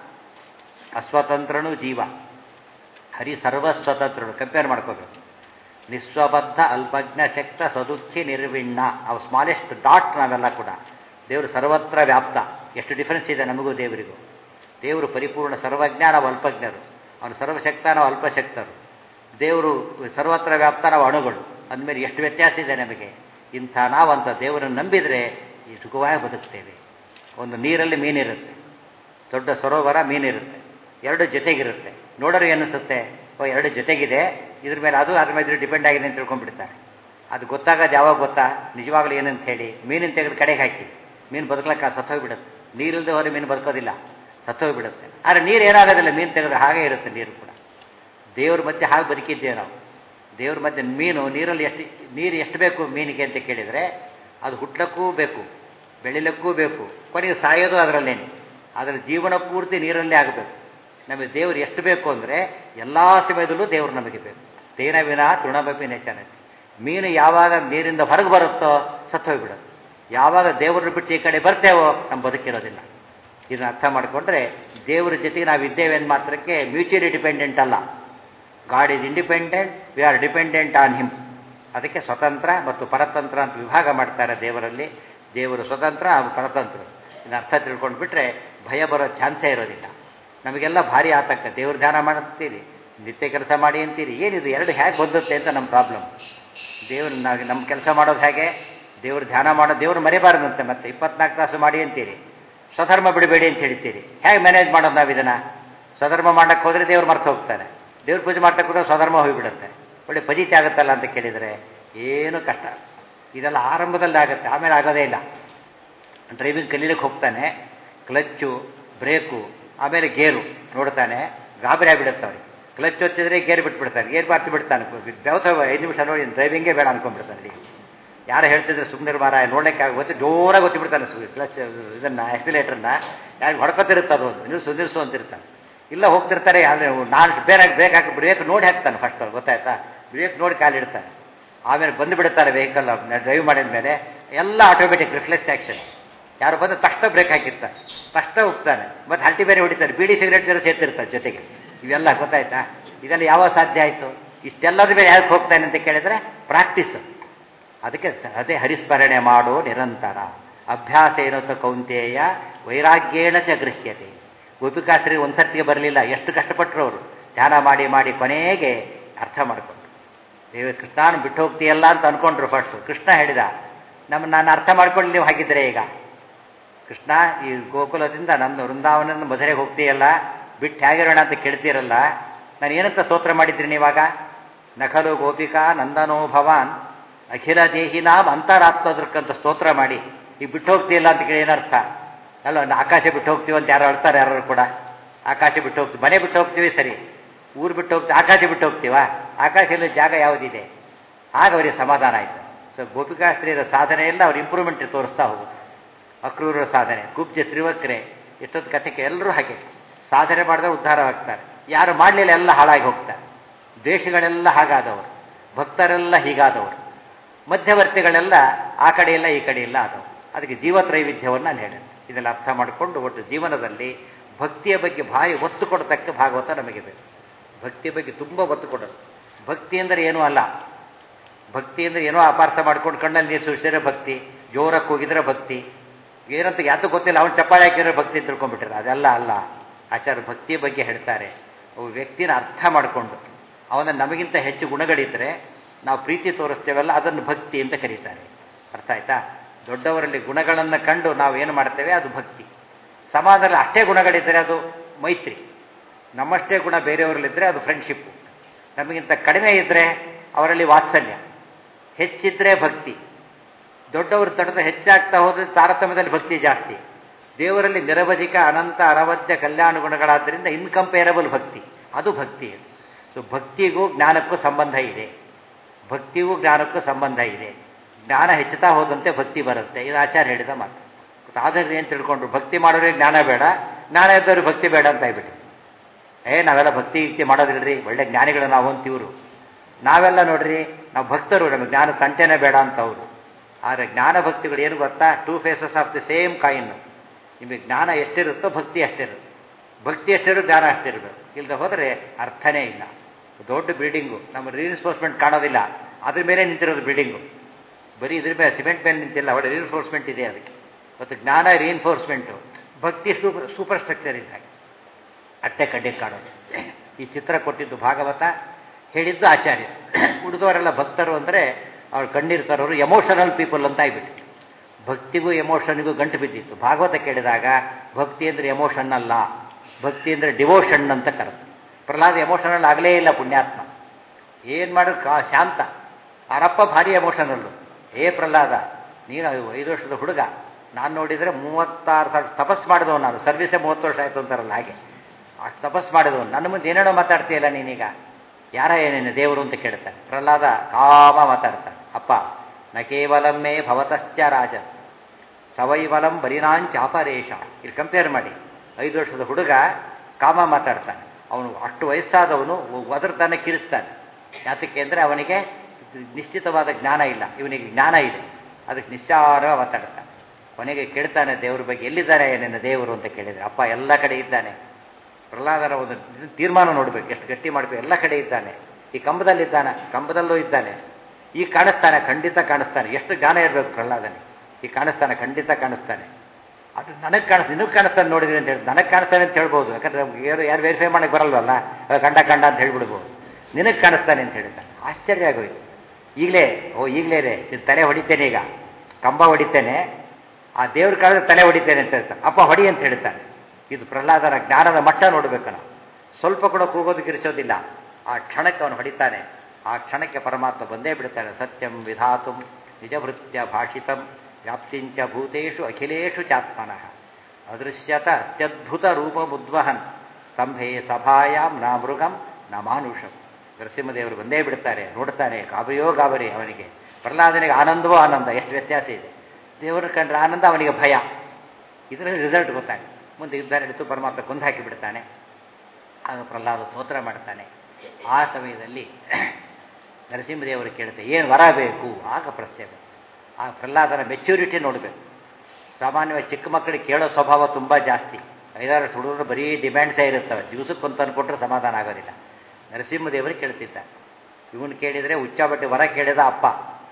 ಅಸ್ವತಂತ್ರನೂ ಜೀವ, ಹರಿ ಸರ್ವಸ್ವತಂತ್ರನು. ಕಂಪೇರ್ ಮಾಡ್ಕೋಬೇಕು. ನಿಸ್ವಬದ್ಧ ಅಲ್ಪಜ್ಞ ಶಕ್ತ ಸದುಃಖಿ ನಿರ್ವಿಣ್ಣ, ಅವು ಸ್ಮಾಲೆಸ್ಟ್ ಡಾಟ್ ನಾವೆಲ್ಲ ಕೂಡ. ದೇವರು ಸರ್ವತ್ರ ವ್ಯಾಪ್ತ. ಎಷ್ಟು ಡಿಫರೆನ್ಸ್ ಇದೆ ನಮಗೂ ದೇವರಿಗೂ. ದೇವರು ಪರಿಪೂರ್ಣ ಸರ್ವಜ್ಞ, ನಾವು ಅಲ್ಪಜ್ಞರು. ಅವನು ಸರ್ವಶಕ್ತ, ನಾವು ಅಲ್ಪಶಕ್ತರು. ದೇವರು ಸರ್ವತ್ರ ವ್ಯಾಪ್ತ, ನಾವು ಅಣುಗಳು. ಅಂದಮೇಲೆ ಎಷ್ಟು ವ್ಯತ್ಯಾಸ ಇದೆ ನಮಗೆ. ಇಂಥ ನಾವಂಥ ದೇವರನ್ನು ನಂಬಿದರೆ ಈ ಸುಖವಾಗಿ ಬದುಕ್ತೇವೆ. ಒಂದು ನೀರಲ್ಲಿ ಮೀನಿರುತ್ತೆ, ದೊಡ್ಡ ಸರೋವರ ಮೀನಿರುತ್ತೆ, 2 ಜೊತೆಗಿರುತ್ತೆ. ನೋಡೋರು ಏನಿಸುತ್ತೆ, ಓ 2 ಜೊತೆಗಿದೆ, ಇದ್ರ ಮೇಲೆ ಅದು ಅದ್ರ ಮೇಲೆ ಡಿಪೆಂಡ್ ಆಗಿದೆ ಅಂತ ತಿಳ್ಕೊಂಡ್ಬಿಡ್ತಾರೆ. ಅದು ಗೊತ್ತಾಗೋದು ಯಾವಾಗ ಗೊತ್ತಾ, ನಿಜವಾಗ್ಲೂ ಏನಂತ ಹೇಳಿ ಮೀನಿನ ತೆಗೆದು ಕಡೆಗೆ ಹಾಕಿ ಮೀನು ಬದುಕಲಿಕ್ಕೆ ಸತ್ತೋಗ್ಬಿಡುತ್ತೆ. ನೀರಿಲ್ಲದೆ ಹೊರ ಮೀನು ಬದುಕೋದಿಲ್ಲ, ಸತ್ತೋಗ್ಬಿಡುತ್ತೆ. ಆದರೆ ನೀರು ಏನಾಗೋದಿಲ್ಲ, ಮೀನು ತೆಗೆದ್ರೆ ಹಾಗೇ ಇರುತ್ತೆ ನೀರು ಕೂಡ. ದೇವ್ರ ಮಧ್ಯೆ ಹಾಗೆ ಬದುಕಿದ್ದೇವೆ ನಾವು. ದೇವ್ರ ಮಧ್ಯೆ ಮೀನು ನೀರಲ್ಲಿ ನೀರು ಎಷ್ಟು ಬೇಕು ಮೀನಿಗೆ ಅಂತ ಕೇಳಿದರೆ ಅದು ಹುಟ್ಟಕ್ಕೂ ಬೇಕು, ಬೆಳಿಲಿಕ್ಕೂ ಬೇಕು, ಕೊನೆಗೆ ಸಾಯೋದು ಅದರಲ್ಲೇನೆ. ಅದರ ಜೀವನ ಪೂರ್ತಿ ನೀರಲ್ಲೇ ಆಗಬೇಕು. ನಮಗೆ ದೇವರು ಎಷ್ಟು ಬೇಕು ಅಂದರೆ ಎಲ್ಲ ಸಮಯದಲ್ಲೂ ದೇವರು ನಮಗೆ ಬೇಕು. ತೇನ ವಿನ ತೃಣಮಪಿ ನೆಚನತಿ. ಮೀನು ಯಾವಾಗ ನೀರಿಂದ ಹೊರಗೆ ಬರುತ್ತೋ ಸತ್ತು ಹೋಗ್ಬಿಡುತ್ತೆ. ಯಾವಾಗ ದೇವರನ್ನು ಬಿಟ್ಟು ಈ ಕಡೆ ಬರ್ತೇವೋ ನಮ್ಮ ಬದುಕಿರೋದಿಲ್ಲ. ಇದನ್ನು ಅರ್ಥ ಮಾಡಿಕೊಂಡ್ರೆ ದೇವರ ಜೊತೆಗೆ ನಾವಿದ್ದೇವೆ ಅಂದ ಮಾತ್ರಕ್ಕೆ ಮ್ಯೂಚುವಲಿ ಡಿಪೆಂಡೆಂಟ್ ಅಲ್ಲ. God is independent, we are dependent on him. ಅದಕ್ಕೆ ಸ್ವತಂತ್ರ ಮತ್ತು ಪರತಂತ್ರ ಅಂತ ವಿಭಾಗ ಮಾಡ್ತಾರೆ ದೇವರಲ್ಲಿ. ದೇವರು ಸ್ವತಂತ್ರ ಹಾಗೂ ಪರತಂತ್ರ. ಇದನ್ನ ಅರ್ಥ ತಿಳ್ಕೊಂಡು ಬಿಟ್ರೆ ಭಯ ಬರೋ ಚಾನ್ಸೇ ಇರೋದಿಲ್ಲ. ನಮಗೆಲ್ಲ ಭಾರಿ ಆತಂಕ. ದೇವ್ರ ಧ್ಯಾನ ಮಾಡ್ತೀರಿ, ನಿತ್ಯ ಕೆಲಸ ಮಾಡಿ ಅಂತೀರಿ, ಏನಿದು ಎರಡು ಹೇಗೆ ಹೊಂದುತ್ತೆ ಅಂತ ನಮ್ಮ ಪ್ರಾಬ್ಲಮ್. ದೇವ್ರು ನಮ್ಮ ಕೆಲಸ ಮಾಡೋದು ಹೇಗೆ, ದೇವ್ರ ಧ್ಯಾನ ಮಾಡೋದು, ದೇವ್ರು ಮರಿಬಾರದಂತೆ. ಮತ್ತೆ 24 ತಾಸು ಮಾಡಿ ಅಂತೀರಿ, ಸ್ವಧರ್ಮ ಬಿಡಬೇಡಿ ಅಂತ ಹೇಳ್ತೀರಿ. ಹೇಗೆ ಮ್ಯಾನೇಜ್ ಮಾಡೋದು ನಾವು ಇದನ್ನು? ಸ್ವಧರ್ಮ ಮಾಡಕ್ಕೆ ಹೋದರೆ ದೇವ್ರು ಮರ್ತು ಹೋಗ್ತಾನೆ, ದೇವ್ರ ಪೂಜೆ ಮಾಡ್ತಕ್ಕೆ ಹೋದ್ರೆ ಸ್ವಧರ್ಮ ಹೋಗಿಬಿಡುತ್ತೆ. ಒಳ್ಳೆ ಪಜಿತಿ ಆಗುತ್ತಲ್ಲ ಅಂತ ಕೇಳಿದರೆ ಏನು ಕಷ್ಟ. ಇದೆಲ್ಲ ಆರಂಭದಲ್ಲಿ ಆಗುತ್ತೆ, ಆಮೇಲೆ ಆಗೋದೇ ಇಲ್ಲ. ಡ್ರೈವಿಂಗ್ ಕಲೀಲಿಕ್ಕೆ ಹೋಗ್ತಾನೆ, ಕ್ಲಚ್ಚು, ಬ್ರೇಕು, ಆಮೇಲೆ ಗೇರು ನೋಡ್ತಾನೆ, ಗಾಬರಿ ಆಗಿಬಿಡುತ್ತೆ ಅವ್ರಿಗೆ. ಕ್ಲಚ್ ಹೊತ್ತಿದ್ರೆ ಗೇರ್ ಬಿಟ್ಬಿಡ್ತಾನೆ, ಗೇರ್ ಬಾರ್ತಿ ಬಿಡ್ತಾನೆ. ಬೆವತ 5 ನಿಮಿಷ ನೋಡಿ ಡ್ರೈವಿಂಗೇ ಬೇಡ ಅನ್ಕೊಂಡ್ಬಿಡ್ತಾನೆ. ಯಾರು ಹೇಳ್ತಿದ್ರೆ ಸುಮ್ಮನೆ ಮಾರ ನೋಡಲಿಕ್ಕೆ ಆಗುತ್ತೆ, ಜೋರಾಗಿ ಗೊತ್ತಿಬಿಡ್ತಾನೆ ಕ್ಲಚ್ ಇದನ್ನು ಆಕ್ಸಿಲೇಟರ್ನ. ಯಾರು ಹೊಡ್ಕೊತಿರುತ್ತೆ ಅದು, ನಿಲ್ಲಿಸು ಅಂತಿರ್ತಾನೆ. ಇಲ್ಲ ಹೋಗ್ತಿರ್ತಾರೆ, ಆದರೆ ನಾನು ಬ್ರೇಕ್ ಹಾಕಿ ಬ್ರೇಕ್ ನೋಡಿ ಹಾಕ್ತಾನೆ ಫಸ್ಟ್. ಗೊತ್ತಾಯ್ತಾ? ಬ್ರೇಕ್ ನೋಡಿ ಕಾಲಿಡ್ತಾನೆ. ಆಮೇಲೆ ಬಂದು ಬಿಡ್ತಾರೆ ವೆಹಿಕಲ್ ಡ್ರೈವ್ ಮಾಡಿದ ಮೇಲೆ ಎಲ್ಲ ಆಟೋಮೆಟಿಕ್ ರಿಫ್ಲೆಕ್ಸ್ ಆ್ಯಕ್ಷನ್. ಯಾರು ಬಂದು ತಕ್ಷಣ ಬ್ರೇಕ್ ಹಾಕಿರ್ತಾರೆ, ತಕ್ಷಣ ಹೋಗ್ತಾನೆ. ಮತ್ತು ಹಲ್ಟಿ ಬೇರೆ ಹೊಡಿತಾರೆ, ಬೀಡಿ ಸಿಗರೇಟ್ ಬೇರೆ ಸೇರ್ತಿರ್ತಾರೆ ಜೊತೆಗೆ. ಇವೆಲ್ಲ ಗೊತ್ತಾಯ್ತಾ? ಇದೆಲ್ಲ ಯಾವಾಗ ಸಾಧ್ಯ ಆಯಿತು? ಇಷ್ಟೆಲ್ಲದ ಮೇಲೆ ಯಾಕೆ ಹೋಗ್ತಾನೆ ಅಂತ ಕೇಳಿದರೆ ಪ್ರಾಕ್ಟೀಸ್. ಅದಕ್ಕೆ ಅದೇ ಹರಿಸ್ಮರಣೆ ಮಾಡು ನಿರಂತರ. ಅಭ್ಯಾಸ ಏನೋ ಕೌಂತೆಯ ವೈರಾಗ್ಯೇಣ ಚ ಗೃಹ್ಯತೆ. ಗೋಪಿಕಾಶ್ರೀ ಒಂದ್ಸರ್ತಿಗೆ ಬರಲಿಲ್ಲ, ಎಷ್ಟು ಕಷ್ಟಪಟ್ಟರು ಅವರು ಧ್ಯಾನ ಮಾಡಿ ಮಾಡಿ ಕೊನೆಗೆ ಅರ್ಥ ಮಾಡಿಕೊಂಡ್ರು. ಕೃಷ್ಣನ ಬಿಟ್ಟು ಹೋಗ್ತೀಯಲ್ಲ ಅಂತ ಅಂದ್ಕೊಂಡ್ರು ಫಸ್ಟು. ಕೃಷ್ಣ ಹೇಳಿದ, ನಾನು ಅರ್ಥ ಮಾಡ್ಕೊಂಡು ನೀವು ಹಾಗಿದ್ರೆ ಈಗ ಕೃಷ್ಣ ಈ ಗೋಕುಲದಿಂದ ನನ್ನ ವೃಂದಾವನದಿಂದ ಮಧುರೆಗೆ ಹೋಗ್ತೀಯಲ್ಲ, ಬಿಟ್ಟು ಹೇಗಿರೋಣ ಅಂತ ಕೇಳ್ತೀರಲ್ಲ, ನಾನು ಏನಂತ ಸ್ತೋತ್ರ ಮಾಡಿದ್ರಿ ನೀವಾಗ? ನಖಲು ಗೋಪಿಕಾ ನಂದನೋ ಭವಾನ್ ಅಖಿಲ ದೇಹಿನಾಮ್ ಅಂತರಾತ್ಮದೃಕ್ಕಂತ ಸ್ತೋತ್ರ ಮಾಡಿ ಈಗ ಬಿಟ್ಟು ಹೋಗ್ತೀಯಲ್ಲ ಅಂತ ಕೇಳಿ ಏನರ್ಥ? ಅಲ್ಲ, ಆಕಾಶ ಬಿಟ್ಟು ಹೋಗ್ತೀವಿ ಅಂತ ಯಾರು ಹೇಳ್ತಾರೆ? ಯಾರು ಕೂಡ ಆಕಾಶ ಬಿಟ್ಟು ಹೋಗ್ತೀವಿ, ಮನೆ ಬಿಟ್ಟು ಹೋಗ್ತೀವಿ ಸರಿ, ಊರು ಬಿಟ್ಟು ಹೋಗ್ತೀವಿ, ಆಕಾಶ ಬಿಟ್ಟು ಹೋಗ್ತೀವ? ಆಕಾಶದಲ್ಲಿ ಜಾಗ ಯಾವುದಿದೆ? ಆಗ ಅವರಿಗೆ ಸಮಾಧಾನ ಆಯಿತು. ಸೊ ಗೋಪಿಕಾಸ್ತ್ರೀಯರ ಸಾಧನೆಯೆಲ್ಲ ಅವ್ರು ಇಂಪ್ರೂವ್ಮೆಂಟ್ ತೋರಿಸ್ತಾ ಹೋಗು. ಅಕ್ರೂರ ಸಾಧನೆ, ಕುಬ್ಜ ತ್ರಿವಕ್ರೆ, ಎಷ್ಟೊತ್ತು ಕಥೆಗೆ ಎಲ್ಲರೂ ಹಾಗೆ ಸಾಧನೆ ಮಾಡಿದ್ರೆ ಉದ್ಧಾರವಾಗ್ತಾರೆ. ಯಾರು ಮಾಡಲಿಲ್ಲ ಎಲ್ಲ ಹಾಳಾಗಿ ಹೋಗ್ತಾರೆ. ದ್ವೇಷಗಳೆಲ್ಲ ಹಾಗಾದವರು, ಭಕ್ತರೆಲ್ಲ ಹೀಗಾದವರು, ಮಧ್ಯವರ್ತಿಗಳೆಲ್ಲ ಆ ಕಡೆ ಇಲ್ಲ ಈ ಕಡೆ ಇಲ್ಲ ಆದವರು. ಅದಕ್ಕೆ ಜೀವತ್ರೈವಿಧ್ಯವನ್ನು ನಾನು ಹೇಳಿದೆ. ಇದೆಲ್ಲ ಅರ್ಥ ಮಾಡಿಕೊಂಡು ಒಟ್ಟು ಜೀವನದಲ್ಲಿ ಭಕ್ತಿಯ ಬಗ್ಗೆ ಭಾರಿ ಒತ್ತು ಕೊಡತಕ್ಕ ಭಾಗವತ ನಮಗೆ ಬೇಕು. ಭಕ್ತಿಯ ಬಗ್ಗೆ ತುಂಬ ಒತ್ತು ಕೊಡೋದು. ಭಕ್ತಿ ಅಂದರೆ ಏನೂ ಅಲ್ಲ. ಭಕ್ತಿ ಅಂದರೆ ಏನೋ ಅಪಾರ್ಥ ಮಾಡ್ಕೊಂಡು ಕಣ್ಣಲ್ಲಿ ನೀರು ಸುರಿಸಿದ್ರೆ ಭಕ್ತಿ, ಜೋರಕ್ಕೆ ಹೋಗಿದ್ರೆ ಭಕ್ತಿ, ಏನಂತ ಯಾತೂ ಗೊತ್ತಿಲ್ಲ, ಅವನು ಚಪ್ಪಾಳೆ ಹಾಕಿದ್ರೆ ಭಕ್ತಿ ತಿಳ್ಕೊಂಡ್ಬಿಟ್ಟಿರ. ಅದೆಲ್ಲ ಅಲ್ಲ. ಆಚಾರ್ಯ ಭಕ್ತಿಯ ಬಗ್ಗೆ ಹೇಳ್ತಾರೆ, ಅವು ವ್ಯಕ್ತಿನ ಅರ್ಥ ಮಾಡಿಕೊಂಡು ಅವನ ನಮಗಿಂತ ಹೆಚ್ಚು ಗುಣಗಳಿದ್ದರೆ ನಾವು ಪ್ರೀತಿ ತೋರಿಸ್ತೇವಲ್ಲ, ಅದನ್ನು ಭಕ್ತಿ ಅಂತ ಕರೀತಾರೆ. ಅರ್ಥ ಆಯ್ತಾ? ದೊಡ್ಡವರಲ್ಲಿ ಗುಣಗಳನ್ನು ಕಂಡು ನಾವು ಏನು ಮಾಡ್ತೇವೆ ಅದು ಭಕ್ತಿ. ಸಮಾಜದಲ್ಲಿ ಅಷ್ಟೇ ಗುಣಗಳಿದ್ದರೆ ಅದು ಮೈತ್ರಿ. ನಮ್ಮಷ್ಟೇ ಗುಣ ಬೇರೆಯವರಲ್ಲಿದ್ದರೆ ಅದು ಫ್ರೆಂಡ್ಶಿಪ್ಪು. ನಮಗಿಂತ ಕಡಿಮೆ ಇದ್ದರೆ ಅವರಲ್ಲಿ ವಾತ್ಸಲ್ಯ, ಹೆಚ್ಚಿದ್ರೆ ಭಕ್ತಿ. ದೊಡ್ಡವರು ತಡೆದು ಹೆಚ್ಚಾಗ್ತಾ ಹೋದರೆ ತಾರತಮ್ಯದಲ್ಲಿ ಭಕ್ತಿ ಜಾಸ್ತಿ. ದೇವರಲ್ಲಿ ನಿರವಧಿಕ ಅನಂತ ಅನವದ್ಯ ಕಲ್ಯಾಣ ಗುಣಗಳಾದ್ದರಿಂದ ಇನ್ಕಂಪೇರಬಲ್ ಭಕ್ತಿ, ಅದು ಭಕ್ತಿ. ಸೊ ಭಕ್ತಿಗೂ ಜ್ಞಾನಕ್ಕೂ ಸಂಬಂಧ ಇದೆ, ಭಕ್ತಿಗೂ ಜ್ಞಾನಕ್ಕೂ ಸಂಬಂಧ ಇದೆ. ಜ್ಞಾನ ಹೆಚ್ಚುತ್ತಾ ಹೋದಂತೆ ಭಕ್ತಿ ಬರುತ್ತೆ. ಇದು ಆಚಾರ್ಯ ಹೇಳಿದ ಮಾತು. ಆದ್ರೆ ಏನು ತಿಳ್ಕೊಂಡ್ರು, ಭಕ್ತಿ ಮಾಡೋರಿಗೆ ಜ್ಞಾನ ಬೇಡ, ಜ್ಞಾನ ಇದ್ದವ್ರು ಭಕ್ತಿ ಬೇಡ ಅಂತ ಆಗ್ಬಿಟ್ಟು, ನಾವೆಲ್ಲ ಭಕ್ತಿ ಯುಕ್ತಿ ಮಾಡೋದಿಲ್ರಿ, ಒಳ್ಳೆ ಜ್ಞಾನಿಗಳು ನಾವು ಅಂತೀವರು. ನಾವೆಲ್ಲ ನೋಡ್ರಿ, ನಾವು ಭಕ್ತರು, ನಮಗೆ ಜ್ಞಾನ ತಂಟೆನೇ ಬೇಡ ಅಂತ ಅವರು. ಆದರೆ ಜ್ಞಾನ ಭಕ್ತಿಗಳು ಏನು ಗೊತ್ತಾ? 2 faces of the same coin. ನಿಮಗೆ ಜ್ಞಾನ ಎಷ್ಟಿರುತ್ತೋ ಭಕ್ತಿ ಅಷ್ಟಿರುತ್ತೆ, ಭಕ್ತಿ ಎಷ್ಟಿರೋ ಜ್ಞಾನ ಅಷ್ಟಿರಬೇಕು. ಇಲ್ಲದೆ ಹೋದರೆ ಅರ್ಥನೇ ಇಲ್ಲ. ದೊಡ್ಡ ಬಿಲ್ಡಿಂಗು, ನಮ್ಮ ರೀಇನ್ಫೋರ್ಸ್ಮೆಂಟ್ ಕಾಣೋದಿಲ್ಲ, ಅದ್ರ ಮೇಲೆ ನಿಂತಿರೋದು ಬಿಲ್ಡಿಂಗು. ಬರೀ ಇದ್ರ ಮೇಲೆ ಸಿಮೆಂಟ್ ಮೇಲೆ ನಿಂತಿಲ್ಲ, ಒಳ್ಳೆ ರೀಇನ್ಫೋರ್ಸ್ಮೆಂಟ್ ಇದೆ ಅದಕ್ಕೆ. ಮತ್ತು ಜ್ಞಾನ ರೀಇನ್ಫೋರ್ಸ್ಮೆಂಟು, ಭಕ್ತಿ ಸೂಪರ್ ಸ್ಟ್ರಕ್ಚರ್ ಇದ್ದಾಗ ಅಟ್ಟೆ ಕಡ್ಡೆ ಕಾಣೋದು. ಈ ಚಿತ್ರ ಕೊಟ್ಟಿದ್ದು ಭಾಗವತ, ಹೇಳಿದ್ದು ಆಚಾರ್ಯ. ಉಳಿದವರೆಲ್ಲ ಭಕ್ತರು ಅಂದರೆ ಅವ್ರು ಕಣ್ಣೀರು ತರೋರು ಎಮೋಷನಲ್ ಪೀಪಲ್ ಅಂತ ಆಗ್ಬಿಟ್ಟು, ಭಕ್ತಿಗೂ ಎಮೋಷನ್ಗೂ ಗಂಟು ಬಿದ್ದಿತ್ತು. ಭಾಗವತ ಕೇಳಿದಾಗ ಭಕ್ತಿ ಅಂದರೆ ಎಮೋಷನ್ ಅಲ್ಲ, ಭಕ್ತಿ ಅಂದರೆ ಡಿವೋಷನ್ ಅಂತ ಕರೆದು. ಪ್ರಹ್ಲಾದ ಎಮೋಷನಲ್ ಆಗಲೇ ಇಲ್ಲ, ಪುಣ್ಯಾತ್ಮ. ಏನು ಮಾಡೋದು, ಶಾಂತ. ಅವರಪ್ಪ ಭಾರಿ ಎಮೋಷನಲ್ಲು. ಪ್ರಹ್ಲಾದ, ನೀನು 5 ವರ್ಷದ ಹುಡುಗ, ನಾನು ನೋಡಿದರೆ 36 ಸಾವಿರ ತಪಸ್ ಮಾಡಿದವನು, ನಾನು ಸರ್ವಿಸೇ 30 ವರ್ಷ ಆಯಿತು ಅಂತಾರಲ್ಲ ಹಾಗೆ, ಅಷ್ಟು ತಪಸ್ ಮಾಡಿದವನು. ನನ್ನ ಮುಂದೆ ಏನೇನೋ ಮಾತಾಡ್ತೀಯಲ್ಲ ನೀನೀಗ, ಯಾರ ಏನೇನು ದೇವರು ಅಂತ ಕೇಳ್ತಾನೆ. ಪ್ರಹ್ಲಾದ ಕಾಮ ಮಾತಾಡ್ತಾನೆ, ಅಪ್ಪ ನ ಕೇವಲಂ ಮೇ ಭವತಶ್ಚ ರಾಜನ್ ಸವೈವಲಂ ಬಲಿನಾಂಚಾಪರೇಶ. ಇಲ್ಲಿ ಕಂಪೇರ್ ಮಾಡಿ, 5 ವರ್ಷದ ಹುಡುಗ ಕಾಮ ಮಾತಾಡ್ತಾನೆ, ಅವನು ಅಷ್ಟು ವಯಸ್ಸಾದವನು ಒದರ್ತಾನೆ, ಕಿರಿಸ್ತಾನೆ. ಯಾತಕ್ಕೆ ಅಂದರೆ ಅವನಿಗೆ ನಿಶ್ಚಿತವಾದ ಜ್ಞಾನ ಇಲ್ಲ, ಇವನಿಗೆ ಜ್ಞಾನ ಇದೆ, ಅದಕ್ಕೆ ನಿಶ್ಚಾರವಾಗಿ ಮಾತಾಡ್ತಾನೆ. ಕೊನೆಗೆ ಕೇಳ್ತಾನೆ ದೇವ್ರ ಬಗ್ಗೆ, ಎಲ್ಲಿದ್ದಾರೆ ನಿನ್ನ ದೇವರು ಅಂತ ಕೇಳಿದರೆ, ಅಪ್ಪ ಎಲ್ಲ ಕಡೆ ಇದ್ದಾನೆ. ಪ್ರಹ್ಲಾದನ ಒಂದು ತೀರ್ಮಾನ ನೋಡಬೇಕು, ಎಷ್ಟು ಗಟ್ಟಿ ಮಾಡಬೇಕು. ಎಲ್ಲ ಕಡೆ ಇದ್ದಾನೆ, ಈ ಕಂಬದಲ್ಲಿದ್ದಾನೆ, ಕಂಬದಲ್ಲೂ ಇದ್ದಾನೆ, ಈಗ ಕಾಣಿಸ್ತಾನೆ, ಖಂಡಿತ ಕಾಣಿಸ್ತಾನೆ. ಎಷ್ಟು ಜ್ಞಾನ ಇರಬೇಕು ಪ್ರಹ್ಲಾದನಿಗೆ. ಈಗ ಕಾಣಿಸ್ತಾನೆ, ಖಂಡಿತ ಕಾಣಿಸ್ತಾನೆ. ಅದು ನನಗೆ ನಿನಗೆ ಕಾಣಿಸ್ತಾನೆ ನೋಡಿದ್ರಿ ಅಂತ ಹೇಳಿ, ನನಗೆ ಕಾಣಿಸ್ತಾನೆ ಅಂತ ಹೇಳ್ಬೋದು, ಯಾಕಂದ್ರೆ ಯಾರು ವೆರಿಫೈ ಮಾಡಕ್ಕೆ ಬರಲ್ವಲ್ಲ, ಕಂಡ ಅಂತ ಹೇಳ್ಬಿಡ್ಬೋದು. ನಿನಗೆ ಕಾಣಿಸ್ತಾನೆ ಅಂತ ಹೇಳ್ತಾನೆ. ಆಶ್ಚರ್ಯ ಆಗೋಯ್ತು. ಈಗಲೇ ಇದೆ, ತಲೆ ಹೊಡಿತೇನೆ, ಈಗ ಕಂಬ ಹೊಡಿತೇನೆ, ಆ ದೇವ್ರ ಕಾಲದ ತಲೆ ಹೊಡಿತೇನೆ ಅಂತ ಹೇಳ್ತಾನೆ. ಅಪ್ಪ ಹೊಡಿ ಅಂತ ಹೇಳ್ತಾನೆ. ಇದು ಪ್ರಹ್ಲಾದನ ಜ್ಞಾನದ ಮಟ್ಟ ನೋಡಬೇಕು ನಾವು. ಸ್ವಲ್ಪ ಕೂಡ ಕೂಗೋದಕ್ಕಿರಿಸೋದಿಲ್ಲ. ಆ ಕ್ಷಣಕ್ಕೆ ಅವನು ಹೊಡಿತಾನೆ. ಆ ಕ್ಷಣಕ್ಕೆ ಪರಮಾತ್ಮ ಬಂದೇ ಬಿಡ್ತಾನೆ. ಸತ್ಯಂ ವಿಧಾತುಂ ನಿಜಭೃತ್ಯ ಭಾಷಿತಂ ವ್ಯಾಪ್ತಿಂಚ ಭೂತೇಷು ಅಖಿಲೇಷು ಚಾತ್ಮನಃ ಅದೃಶ್ಯತ ಅತ್ಯದ್ಭುತ ರೂಪಮುದ್ವಹನ್ ಸ್ತಂಭೆ ಸಭಾಯಾಂ ನ ಮೃಗಂ ನ ಮಾನುಷಂ. ನರಸಿಂಹದೇವರು ಬಂದೇ ಬಿಡ್ತಾರೆ, ನೋಡ್ತಾನೆ, ಗಾಬರಿಯೋ ಗಾಬರಿ ಅವನಿಗೆ. ಪ್ರಹ್ಲಾದನಿಗೆ ಆನಂದವೋ ಆನಂದ, ಎಷ್ಟು ವ್ಯತ್ಯಾಸ ಇದೆ. ದೇವರ ಕಂಡ್ರೆ ಆನಂದ, ಅವನಿಗೆ ಭಯ. ಇದರಲ್ಲಿ ರಿಸಲ್ಟ್ ಗೊತ್ತಾಗುತ್ತೆ. ಮುಂದೆ ಯುದ್ಧ ನಡೀತು, ಪರಮಾತ್ಮ ಕೊಂದು ಹಾಕಿ ಬಿಡ್ತಾನೆ. ಆಗ ಪ್ರಹ್ಲಾದ ಸ್ತೋತ್ರ ಮಾಡ್ತಾನೆ. ಆ ಸಮಯದಲ್ಲಿ ನರಸಿಂಹದೇವರು ಕೇಳುತ್ತೆ, ಏನು ವರ ಬೇಕು? ಆಗ ಪ್ರಶ್ನೆ ಬೇಕು. ಆ ಪ್ರಹ್ಲಾದನ ಮೆಚ್ಯೂರಿಟಿ ನೋಡಬೇಕು. ಸಾಮಾನ್ಯವಾಗಿ ಚಿಕ್ಕ ಮಕ್ಕಳಿಗೆ ಕೇಳೋ ಸ್ವಭಾವ ತುಂಬ ಜಾಸ್ತಿ. 5-6 ಹುಡುಗರು ಬರೀ ಡಿಮ್ಯಾಂಡ್ಸೇ ಇರುತ್ತವೆ, ದಿವಸಕ್ಕೊಂದು ತಂದುಕೊಟ್ರೆ ಸಮಾಧಾನ ಆಗೋದಿಲ್ಲ. ನರಸಿಂಹದೇವರು ಕೇಳ್ತಿದ್ದ. ಇವನು ಕೇಳಿದರೆ ಉಚ್ಚಾಬಟ್ಟಿ ವರ ಕೇಳಿದ ಅಪ್ಪ,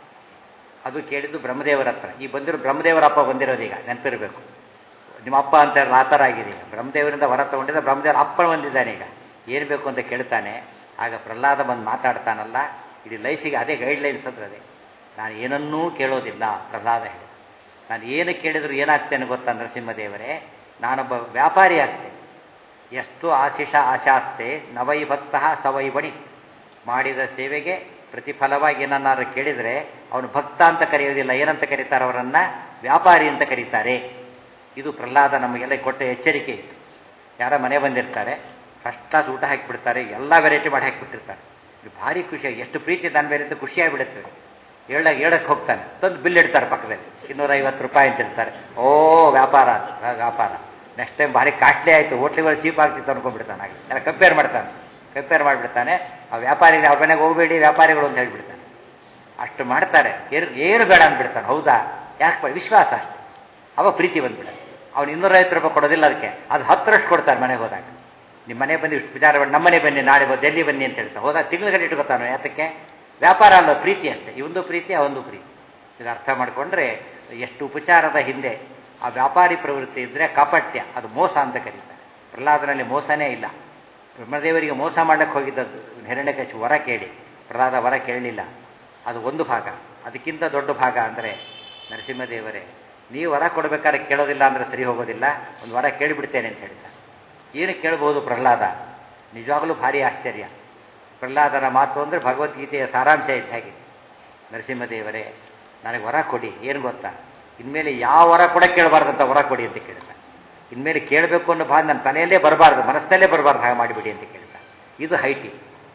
ಅದು ಕೇಳಿದ್ದು ಬ್ರಹ್ಮದೇವರ ಹತ್ರ. ಈ ಬಂದಿರೋ ಬ್ರಹ್ಮದೇವರ ಅಪ್ಪ ಬಂದಿರೋದೀಗ ನೆನಪಿರಬೇಕು. ನಿಮ್ಮ ಅಪ್ಪ ಅಂತ ಆ ಥರ ಆಗಿದೆ. ಈಗ ಬ್ರಹ್ಮದೇವರಿಂದ ವರ ತಗೊಂಡಿದ್ದ, ಬ್ರಹ್ಮದೇವರ ಅಪ್ಪ ಬಂದಿದ್ದಾನೆ. ಈಗ ಏನು ಬೇಕು ಅಂತ ಕೇಳ್ತಾನೆ. ಆಗ ಪ್ರಹ್ಲಾದ ಬಂದು ಮಾತಾಡ್ತಾನಲ್ಲ, ಇಡೀ ಲೈಫಿಗೆ ಅದೇ ಗೈಡ್ಲೈನ್ಸ್ ಅಂದ್ರೆ ಅದೇ. ನಾನು ಏನನ್ನೂ ಕೇಳೋದಿಲ್ಲ ಪ್ರಹ್ಲಾದ ಹೇಳಿ. ನಾನು ಏನು ಕೇಳಿದ್ರು ಏನಾಗ್ತೇನೆ ಗೊತ್ತಾ ನರಸಿಂಹದೇವರೇ? ನಾನೊಬ್ಬ ವ್ಯಾಪಾರಿ ಆಗ್ತೇನೆ. ಎಷ್ಟು ಆಶಿಷ ಆಶಾಸ್ತೆ ನವೈ ಭಕ್ತ ಸವೈ ಬಣಿ. ಮಾಡಿದ ಸೇವೆಗೆ ಪ್ರತಿಫಲವಾಗಿ ಏನನ್ನಾರು ಕೇಳಿದರೆ ಅವನು ಭಕ್ತ ಅಂತ ಕರೆಯೋದಿಲ್ಲ, ಏನಂತ ಕರೀತಾರೆ ಅವರನ್ನು? ವ್ಯಾಪಾರಿ ಅಂತ ಕರೀತಾರೆ. ಇದು ಪ್ರಹ್ಲಾದ ನಮಗೆಲ್ಲ ಕೊಟ್ಟ ಎಚ್ಚರಿಕೆ ಇತ್ತು. ಯಾರ ಮನೆ ಬಂದಿರ್ತಾರೆ, ಫಸ್ಟ್ ಕ್ಲಾಸ್ ಊಟ ಹಾಕಿಬಿಡ್ತಾರೆ, ಎಲ್ಲ ವೆರೈಟಿ ಮಾಡಿ ಹಾಕಿಬಿಟ್ಟಿರ್ತಾರೆ. ಇದು ಭಾರಿ ಖುಷಿಯಾಗಿ, ಎಷ್ಟು ಪ್ರೀತಿ ನನ್ನ ಮೇಲೆ ಅಂತ ಖುಷಿಯಾಗಿಬಿಡುತ್ತೆ. ಹೇಳಕ್ಕೆ ಹೋಗ್ತಾನೆ, ತಂದು ಬಿಲ್ ಇಡ್ತಾರೆ ಪಕ್ಕದಲ್ಲಿ, 250 ರೂಪಾಯಿ ಅಂತ ಇರ್ತಾರೆ. ಓ ವ್ಯಾಪಾರ ವ್ಯಾಪಾರ. ನೆಕ್ಸ್ಟ್ ಟೈಮ್ ಭಾರಿ ಕಾಸ್ಟ್ಲಿ ಆಯಿತು, ಹೋಟ್ಲಿಗಳು ಚೀಪ್ ಆಗ್ತಿತ್ತು ಅನ್ಕೊಂಡ್ಬಿಡ್ತಾನೆ. ಹಾಗೆ ಎಲ್ಲ ಕಂಪೇರ್ ಮಾಡಿಬಿಡ್ತಾನೆ. ಆ ವ್ಯಾಪಾರಿಗಳು ಅವ್ರ ಮನೆಗೆ ಹೋಗಬೇಡಿ ವ್ಯಾಪಾರಿಗಳು ಅಂತ ಹೇಳ್ಬಿಡ್ತಾನೆ. ಅಷ್ಟು ಮಾಡ್ತಾರೆ. ಏನು ಬೇಡ ಅಂದ್ಬಿಡ್ತಾನೆ. ಹೌದಾ, ಯಾಕೆ? ವಿಶ್ವಾಸ ಅಷ್ಟೆ. ಅವಾಗ ಪ್ರೀತಿ ಬಂದ್ಬಿಡುತ್ತೆ. ಅವ್ನು 250 ರೂಪಾಯಿ ಕೊಡೋದಿಲ್ಲ, ಅದಕ್ಕೆ ಅದು 10ರಷ್ಟು ಕೊಡ್ತಾರೆ ಮನೆಗೆ ಹೋದಾಗ. ನಿಮ್ಮ ಮನೆ ಬಂದು ಇಷ್ಟು ವಿಚಾರ ಮಾಡಿ, ನಮ್ಮ ಮನೆ ಬನ್ನಿ, ನಾಳೆ ಡೆಲ್ಲಿ ಬನ್ನಿ ಅಂತ ಹೇಳ್ತಾರೆ. ಹೋದಾಗ ತಿಂಗಳಿಗೆ ಇಟ್ಕೊತಾನೋ. ಯಾತಕ್ಕೆ? ವ್ಯಾಪಾರ ಅಲ್ಲ, ಪ್ರೀತಿ ಅಷ್ಟೇ. ಇವೊಂದು ಪ್ರೀತಿ, ಅವೊಂದು ಪ್ರೀತಿ. ಇದು ಅರ್ಥ ಮಾಡಿಕೊಂಡ್ರೆ ಎಷ್ಟು ಉಪಚಾರದ ಹಿಂದೆ ಆ ವ್ಯಾಪಾರಿ ಪ್ರವೃತ್ತಿ ಇದ್ದರೆ ಕಾಪಟ್ಯ, ಅದು ಮೋಸ ಅಂತ ಕರೀತಾರೆ. ಪ್ರಹ್ಲಾದನಲ್ಲಿ ಮೋಸನೇ ಇಲ್ಲ. ಬ್ರಹ್ಮದೇವರಿಗೆ ಮೋಸ ಮಾಡಕ್ಕೆ ಹೋಗಿದ್ದದ್ದು ಹಿರಣ್ಯಕಶಿಪು ವರ ಕೇಳಿ. ಪ್ರಹ್ಲಾದ ವರ ಕೇಳಲಿಲ್ಲ. ಅದು ಒಂದು ಭಾಗ. ಅದಕ್ಕಿಂತ ದೊಡ್ಡ ಭಾಗ ಅಂದರೆ ನರಸಿಂಹದೇವರೇ, ನೀವು ವರ ಕೊಡಬೇಕಾದ್ರೆ ಕೇಳೋದಿಲ್ಲ ಅಂದರೆ ಸರಿ ಹೋಗೋದಿಲ್ಲ, ಒಂದು ವರ ಕೇಳಿಬಿಡ್ತೇನೆ ಅಂತ ಹೇಳಿದ. ಏನು ಕೇಳ್ಬೋದು ಪ್ರಹ್ಲಾದ? ನಿಜವಾಗಲೂ ಭಾರಿ ಆಶ್ಚರ್ಯ. ಪ್ರಹ್ಲಾದನ ಮಾತು ಅಂದರೆ ಭಗವದ್ಗೀತೆಯ ಸಾರಾಂಶ ಇದ್ದ ಹಾಗೆ. ನರಸಿಂಹದೇವರೇ, ನನಗೆ ವರ ಕೊಡಿ. ಏನು ಗೊತ್ತಾ? ಇನ್ಮೇಲೆ ಯಾವ ವರ ಕೂಡ ಕೇಳಬಾರ್ದಂತ ವರ ಕೊಡಿ ಅಂತ ಕೇಳ್ತಾನೆ. ಇನ್ಮೇಲೆ ಕೇಳಬೇಕು ಅನ್ನೋ ಭಾವ ನನ್ನ ತಲೆಯಲ್ಲೇ ಬರಬಾರ್ದು, ಮನಸ್ಸಲ್ಲೇ ಬರಬಾರ್ದು, ಹಾಗೆ ಮಾಡಿಬಿಡಿ ಅಂತ ಕೇಳ್ತಾನೆ. ಇದು ಹೈಟಿ.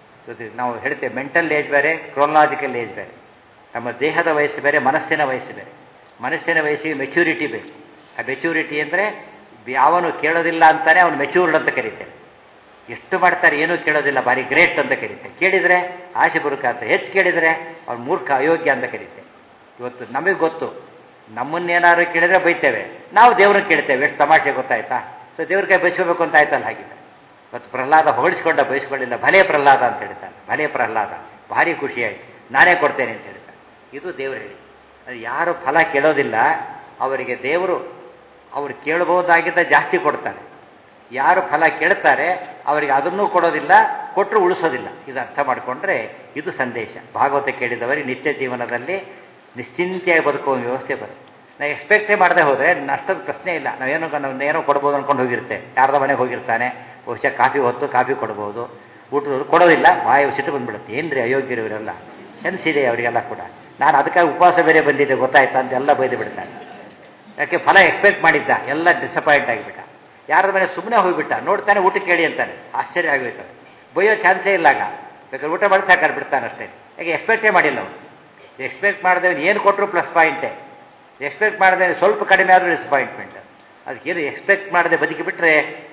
ನಾವು ಹೇಳ್ತೇವೆ ಮೆಂಟಲ್ ಏಜ್ ಬೇರೆ, ಕ್ರೋನಾಲಜಿಕಲ್ ಏಜ್ ಬೇರೆ. ನಮ್ಮ ದೇಹದ ವಯಸ್ಸು ಬೇರೆ, ಮನಸ್ಸಿನ ವಯಸ್ಸು ಬೇರೆ. ಮನಸ್ಸಿನ ವಯಸ್ಸಿಗೆ ಮೆಚ್ಯೂರಿಟಿ ಬೇಕು. ಆ ಮೆಚ್ಯೂರಿಟಿ ಅಂದರೆ ಯಾವನು ಕೇಳೋದಿಲ್ಲ ಅಂತಾನೆ ಅವನು ಮೆಚ್ಯೂರ್ಡ್ ಅಂತ ಕರೀತೇವೆ. ಎಷ್ಟು ಮಾಡ್ತಾರೆ, ಏನೂ ಕೇಳೋದಿಲ್ಲ, ಭಾರಿ ಗ್ರೇಟ್ ಅಂತ ಕರೀತೇವೆ. ಕೇಳಿದರೆ ಆಶೆ ಬರುಕಾತ, ಹೆಚ್ಚು ಕೇಳಿದರೆ ಅವ್ನು ಮೂರ್ಖ, ಅಯೋಗ್ಯ ಅಂತ ಕರೀತೇವೆ. ಇವತ್ತು ನಮಗೆ ಗೊತ್ತು, ನಮ್ಮನ್ನೇನಾದ್ರು ಕೇಳಿದ್ರೆ ಬೈತೇವೆ, ನಾವು ದೇವ್ರನ್ನ ಕೇಳ್ತೇವೆ. ಎಷ್ಟು ತಮಾಷೆ ಗೊತ್ತಾಯ್ತಾ? ಸೊ ದೇವ್ರ ಕೈ ಬಯಸ್ಕೋಬೇಕು ಅಂತ ಆಯ್ತಲ್ಲ. ಹಾಗಿದೆ ಇವತ್ತು ಪ್ರಹ್ಲಾದ ಹೊಗಳಿಸ್ಕೊಂಡ, ಬಯಸ್ಕೊಳ್ಳಿಲ್ಲ. ಭಲೇ ಪ್ರಹ್ಲಾದ ಅಂತ ಹೇಳ್ತಾನೆ. ಭಲೇ ಪ್ರಹ್ಲಾದ, ಭಾರಿ ಖುಷಿಯಾಯಿತು, ನಾನೇ ಕೊಡ್ತೇನೆ ಅಂತ ಹೇಳ್ತಾನೆ. ಇದು ದೇವರು ಹೇಳಿ. ಅದು ಯಾರು ಫಲ ಕೇಳೋದಿಲ್ಲ ಅವರಿಗೆ ದೇವರು ಅವ್ರು ಕೇಳಬಹುದಾಗಿದ್ದ ಜಾಸ್ತಿ ಕೊಡ್ತಾರೆ. ಯಾರು ಫಲ ಕೇಳ್ತಾರೆ ಅವರಿಗೆ ಅದನ್ನೂ ಕೊಡೋದಿಲ್ಲ, ಕೊಟ್ಟರು ಉಳಿಸೋದಿಲ್ಲ. ಇದು ಅರ್ಥ ಮಾಡಿಕೊಂಡ್ರೆ ಇದು ಸಂದೇಶ. ಭಾಗವತ ಕೇಳಿದವರಿಗೆ ನಿತ್ಯ ಜೀವನದಲ್ಲಿ ನಿಶ್ಚಿಂತೆಯಾಗಿ ಬದುಕುವ ವ್ಯವಸ್ಥೆ ಬರುತ್ತೆ. ನಾವು ಎಕ್ಸ್ಪೆಕ್ಟೇ ಮಾಡದೆ ಹೋದರೆ ನಷ್ಟದ ಪ್ರಶ್ನೆ ಇಲ್ಲ. ನಾವೇನೋ ಕೊಡ್ಬೋದು ಅಂದ್ಕೊಂಡು ಹೋಗಿರ್ತೇವೆ. ಯಾರ್ದೋ ಮನೆಗೆ ಹೋಗಿರ್ತಾನೆ, ಬಹುಶಃ ಕಾಫಿ ಹೊತ್ತು ಕಾಫಿ ಕೊಡ್ಬೋದು, ಊಟದವರು ಕೊಡೋದಿಲ್ಲ. ಬಾಯಿ ಸಿಟ್ಟು ಬಂದ್ಬಿಡುತ್ತೆ. ಏನ್ರಿ ಅಯೋಗ್ಯರು ಇವರೆಲ್ಲ, ಸೆನ್ಸ್ ಇದೆ ಅವರಿಗೆಲ್ಲ ಕೂಡ. ನಾನು ಅದಕ್ಕಾಗಿ ಉಪವಾಸ ಬೇರೆ ಬಂದಿದ್ದೆ ಗೊತ್ತಾಯ್ತಾ ಅಂತೆಲ್ಲ ಬೈದು ಬಿಡ್ತಾನೆ. ಯಾಕೆ? ಫಲ ಎಕ್ಸ್ಪೆಕ್ಟ್ ಮಾಡಿದ್ದ, ಎಲ್ಲ ಡಿಸಪಾಯಿಂಟ್ ಆಗಿಬಿಟ್ಟ. ಯಾರ ಮನೆ ಸುಮ್ಮನೆ ಹೋಗಿಬಿಟ್ಟ, ನೋಡ್ತಾನೆ ಊಟಕ್ಕೆ ಕೇಳಿ ಅಂತಾನೆ. ಆಶ್ಚರ್ಯ ಆಗಬೇಕು. ಬೈಯೋ ಚಾನ್ಸೇ ಇಲ್ಲ. ಆಗ ಬೇಕಾದ್ರೆ ಊಟ ಮಾಡಿ ಸಾಕಾಗಿ ಬಿಡ್ತಾನೆ ಅಷ್ಟೇ. ಯಾಕೆ? ಎಕ್ಸ್ಪೆಕ್ಟೇ ಮಾಡಿಲ್ಲ ಅವನು. ಎಕ್ಸ್ಪೆಕ್ಟ್ ಮಾಡಿದ್ರೆ ಏನು ಕೊಟ್ಟರು ಪ್ಲಸ್ ಪಾಯಿಂಟೇ, ಎಕ್ಸ್ಪೆಕ್ಟ್ ಮಾಡಿದ್ರೆ ಸ್ವಲ್ಪ ಕಡಿಮೆ ಆದರೂ ಡಿಸಪಾಯಿಂಟ್ಮೆಂಟ್. ಅದಕ್ಕೇನು ಎಕ್ಸ್ಪೆಕ್ಟ್ ಮಾಡದೆ ಬದುಕಿಬಿಟ್ರೆ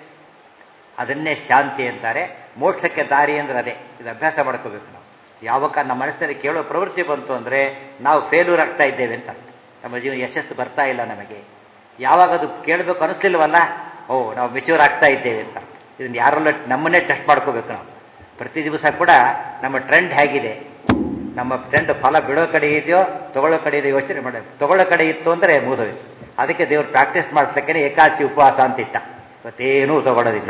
ಅದನ್ನೇ ಶಾಂತಿ ಅಂತಾರೆ. ಮೋಕ್ಷಕ್ಕೆ ದಾರಿ ಅಂದರೆ ಅದೇ. ಇದು ಅಭ್ಯಾಸ ಮಾಡ್ಕೋಬೇಕು ನಾವು. ಯಾವಾಗ ನಮ್ಮ ಮನಸ್ಸಿನಲ್ಲಿ ಕೇಳೋ ಪ್ರವೃತ್ತಿ ಬಂತು ಅಂದರೆ ನಾವು ಫೇಲ್ಯೂರ್ ಆಗ್ತಾ ಇದ್ದೇವೆ ಅಂತ, ನಮ್ಮ ಜೀವನ ಯಶಸ್ಸು ಬರ್ತಾ ಇಲ್ಲ ನಮಗೆ. ಯಾವಾಗ ಅದು ಕೇಳಬೇಕು ಅನಿಸ್ಲಿಲ್ವಲ್ಲ, ನಾವು ಮೆಚ್ಯೂರ್ ಆಗ್ತಾ ಇದ್ದೇವೆ ಅಂತ. ಇದನ್ನು ಯಾರೆಲ್ಲ ನಮ್ಮನ್ನೇ ಟೆಸ್ಟ್ ಮಾಡ್ಕೋಬೇಕು ನಾವು. ಪ್ರತಿ ದಿವಸ ಕೂಡ ನಮ್ಮ ಟ್ರೆಂಡ್ ಹೇಗಿದೆ, ನಮ್ಮ ಟ್ರೆಂಡ್ ಫಲ ಬಿಡೋ ಕಡೆ ಇದೆಯೋ ತಗೊಳ್ಳೋ ಕಡೆ ಇದೆಯೋ ಯೋಚನೆ ಮಾಡಬೇಕು. ತಗೊಳ್ಳೋ ಕಡೆ ಇತ್ತು ಅಂದರೆ ಮುಗಿದೋಯ್ತು. ಅದಕ್ಕೆ ದೇವರು ಪ್ರಾಕ್ಟೀಸ್ ಮಾಡ್ತಕ್ಕೇ ಏಕಾದಶಿ ಉಪವಾಸ ಅಂತಿಟ್ಟ, ಇವತ್ತೇನೂ ತಗೊಳ್ಳೋದಿಲ್ಲ.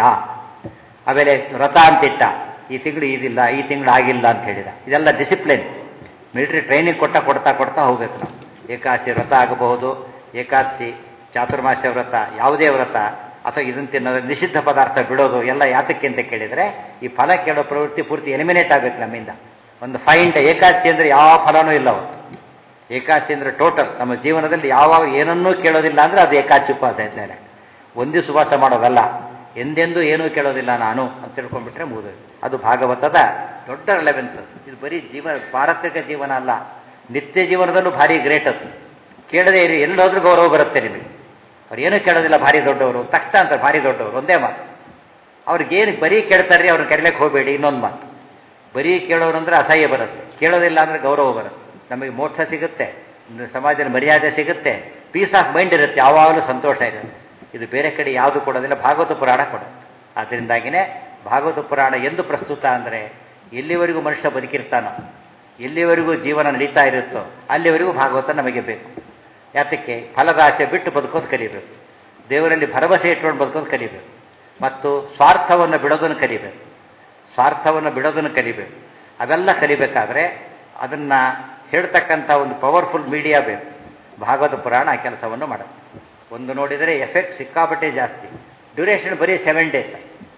ಆಮೇಲೆ ವ್ರತ ಅಂತಿಟ್ಟ, ಈ ತಿಂಗಳು ಇದಿಲ್ಲ, ಈ ತಿಂಗಳು ಆಗಿಲ್ಲ ಅಂತ ಹೇಳಿದ. ಇದೆಲ್ಲ ಡಿಸಿಪ್ಲಿನ್, ಮಿಲಿಟರಿ ಟ್ರೈನಿಂಗ್ ಕೊಡ್ತಾ ಹೋಗ್ಬೇಕು ನಾವು. ಏಕಾದಶಿ ವ್ರತ ಆಗಬಹುದು, ಏಕಾದಶಿ ಚಾತುರ್ಮಾಸ್ಯ ವ್ರತ, ಯಾವುದೇ ವ್ರತ, ಅಥವಾ ಇದನ್ನು ತಿನ್ನೋದು, ನಿಷಿದ್ಧ ಪದಾರ್ಥ ಬಿಡೋದು ಎಲ್ಲ ಯಾತಕ್ಕೆ ಅಂತ ಕೇಳಿದರೆ ಈ ಫಲ ಕೇಳೋ ಪ್ರವೃತ್ತಿ ಪೂರ್ತಿ ಎಲಿಮಿನೇಟ್ ಆಗಬೇಕು ನಮ್ಮಿಂದ. ಒಂದು ಫೈಂಡ್ ಏಕಾದಶಿ ಅಂದರೆ ಯಾವ ಫಲನೂ ಇಲ್ಲ ಅವತ್ತು. ಏಕಾದಶಿ ಅಂದರೆ ಟೋಟಲ್ ನಮ್ಮ ಜೀವನದಲ್ಲಿ ಯಾವಾಗ ಏನನ್ನೂ ಕೇಳೋದಿಲ್ಲ ಅಂದರೆ ಅದು ಏಕಾದಶಿ ಉಪವಾಸ ಇದ್ದೇನೆ. ಒಂದೇ ಉಪವಾಸ ಮಾಡೋದಲ್ಲ, ಎಂದೆಂದೂ ಏನೂ ಕೇಳೋದಿಲ್ಲ ನಾನು ಅಂತ ತಿಳ್ಕೊಂಡ್ಬಿಟ್ರೆ ಮುಗಿದು. ಅದು ಭಾಗವತದ ದೊಡ್ಡ ರೆಲೆವೆನ್ಸ್. ಇದು ಬರೀ ಪಾರತ್ರಿಕ ಜೀವನ ಅಲ್ಲ, ನಿತ್ಯ ಜೀವನದಲ್ಲೂ ಭಾರಿ ಗ್ರೇಟ್ ಅದು. ಕೇಳದೆ ಇರಿ, ಎಲ್ಲೋದ್ರೂ ಗೌರವ ಬರುತ್ತೆ ನಿಮಗೆ. ಅವ್ರು ಏನೂ ಕೇಳೋದಿಲ್ಲ, ಭಾರಿ ದೊಡ್ಡವರು ತಕ್ಷಣ ಅಂತ, ಭಾರಿ ದೊಡ್ಡವರು ಒಂದೇ ಮಾತು. ಅವ್ರಿಗೇನು ಬರೀ ಕೇಳ್ತಾರೆ, ಅವ್ರನ್ನ ಕರಿಲಿಕ್ಕೆ ಹೋಗಬೇಡಿ. ಇನ್ನೊಂದು ಮಾತು, ಬರೀ ಕೇಳೋರು ಅಂದರೆ ಅಸಹ್ಯ ಬರುತ್ತೆ, ಕೇಳೋದಿಲ್ಲ ಅಂದರೆ ಗೌರವ ಬರುತ್ತೆ. ನಮಗೆ ಮೋಕ್ಷ ಸಿಗುತ್ತೆ, ಸಮಾಜದ ಮರ್ಯಾದೆ ಸಿಗುತ್ತೆ, ಪೀಸ್ ಆಫ್ ಮೈಂಡ್ ಇರುತ್ತೆ, ಯಾವಾಗಲೂ ಸಂತೋಷ ಇರುತ್ತೆ. ಇದು ಬೇರೆ ಕಡೆ ಯಾವುದು ಕೊಡೋದಿಲ್ಲ, ಭಾಗವತ ಪುರಾಣ ಕೊಡೋದು. ಆದ್ದರಿಂದಾಗಿಯೇ ಭಾಗವತ ಪುರಾಣ ಎಂದು ಪ್ರಸ್ತುತ ಅಂದರೆ ಎಲ್ಲಿವರೆಗೂ ಮನುಷ್ಯ ಬದುಕಿರ್ತಾನೋ, ಎಲ್ಲಿವರೆಗೂ ಜೀವನ ನಡೀತಾ ಇರುತ್ತೋ ಅಲ್ಲಿವರೆಗೂ ಭಾಗವತ ನಮಗೆ ಬೇಕು. ಯಾತಕ್ಕೆ? ಫಲದ ಆಸೆ ಬಿಟ್ಟು ಬದುಕೋದು ಕಲಿಬೇಕು, ದೇವರಲ್ಲಿ ಭರವಸೆ ಇಟ್ಕೊಂಡು ಬದುಕೋದು ಕಲಿಬೇಕು, ಮತ್ತು ಸ್ವಾರ್ಥವನ್ನು ಬಿಡೋದನ್ನು ಕಲಿಬೇಕು. ಸ್ವಾರ್ಥವನ್ನು ಬಿಡೋದನ್ನು ಕಲಿಬೇಕು. ಅವೆಲ್ಲ ಕಲಿಬೇಕಾದ್ರೆ ಅದನ್ನು ಹೇಳ್ತಕ್ಕಂಥ ಒಂದು ಪವರ್ಫುಲ್ ಮೀಡಿಯಾ ಬೇಕು. ಭಾಗವತ ಪುರಾಣ ಆ ಕೆಲಸವನ್ನು ಮಾಡುತ್ತೆ. ಒಂದು ನೋಡಿದರೆ ಎಫೆಕ್ಟ್ ಸಿಕ್ಕಾಪಟ್ಟೆ ಜಾಸ್ತಿ. ಡ್ಯೂರೇಷನ್ ಬರೀ 7 days,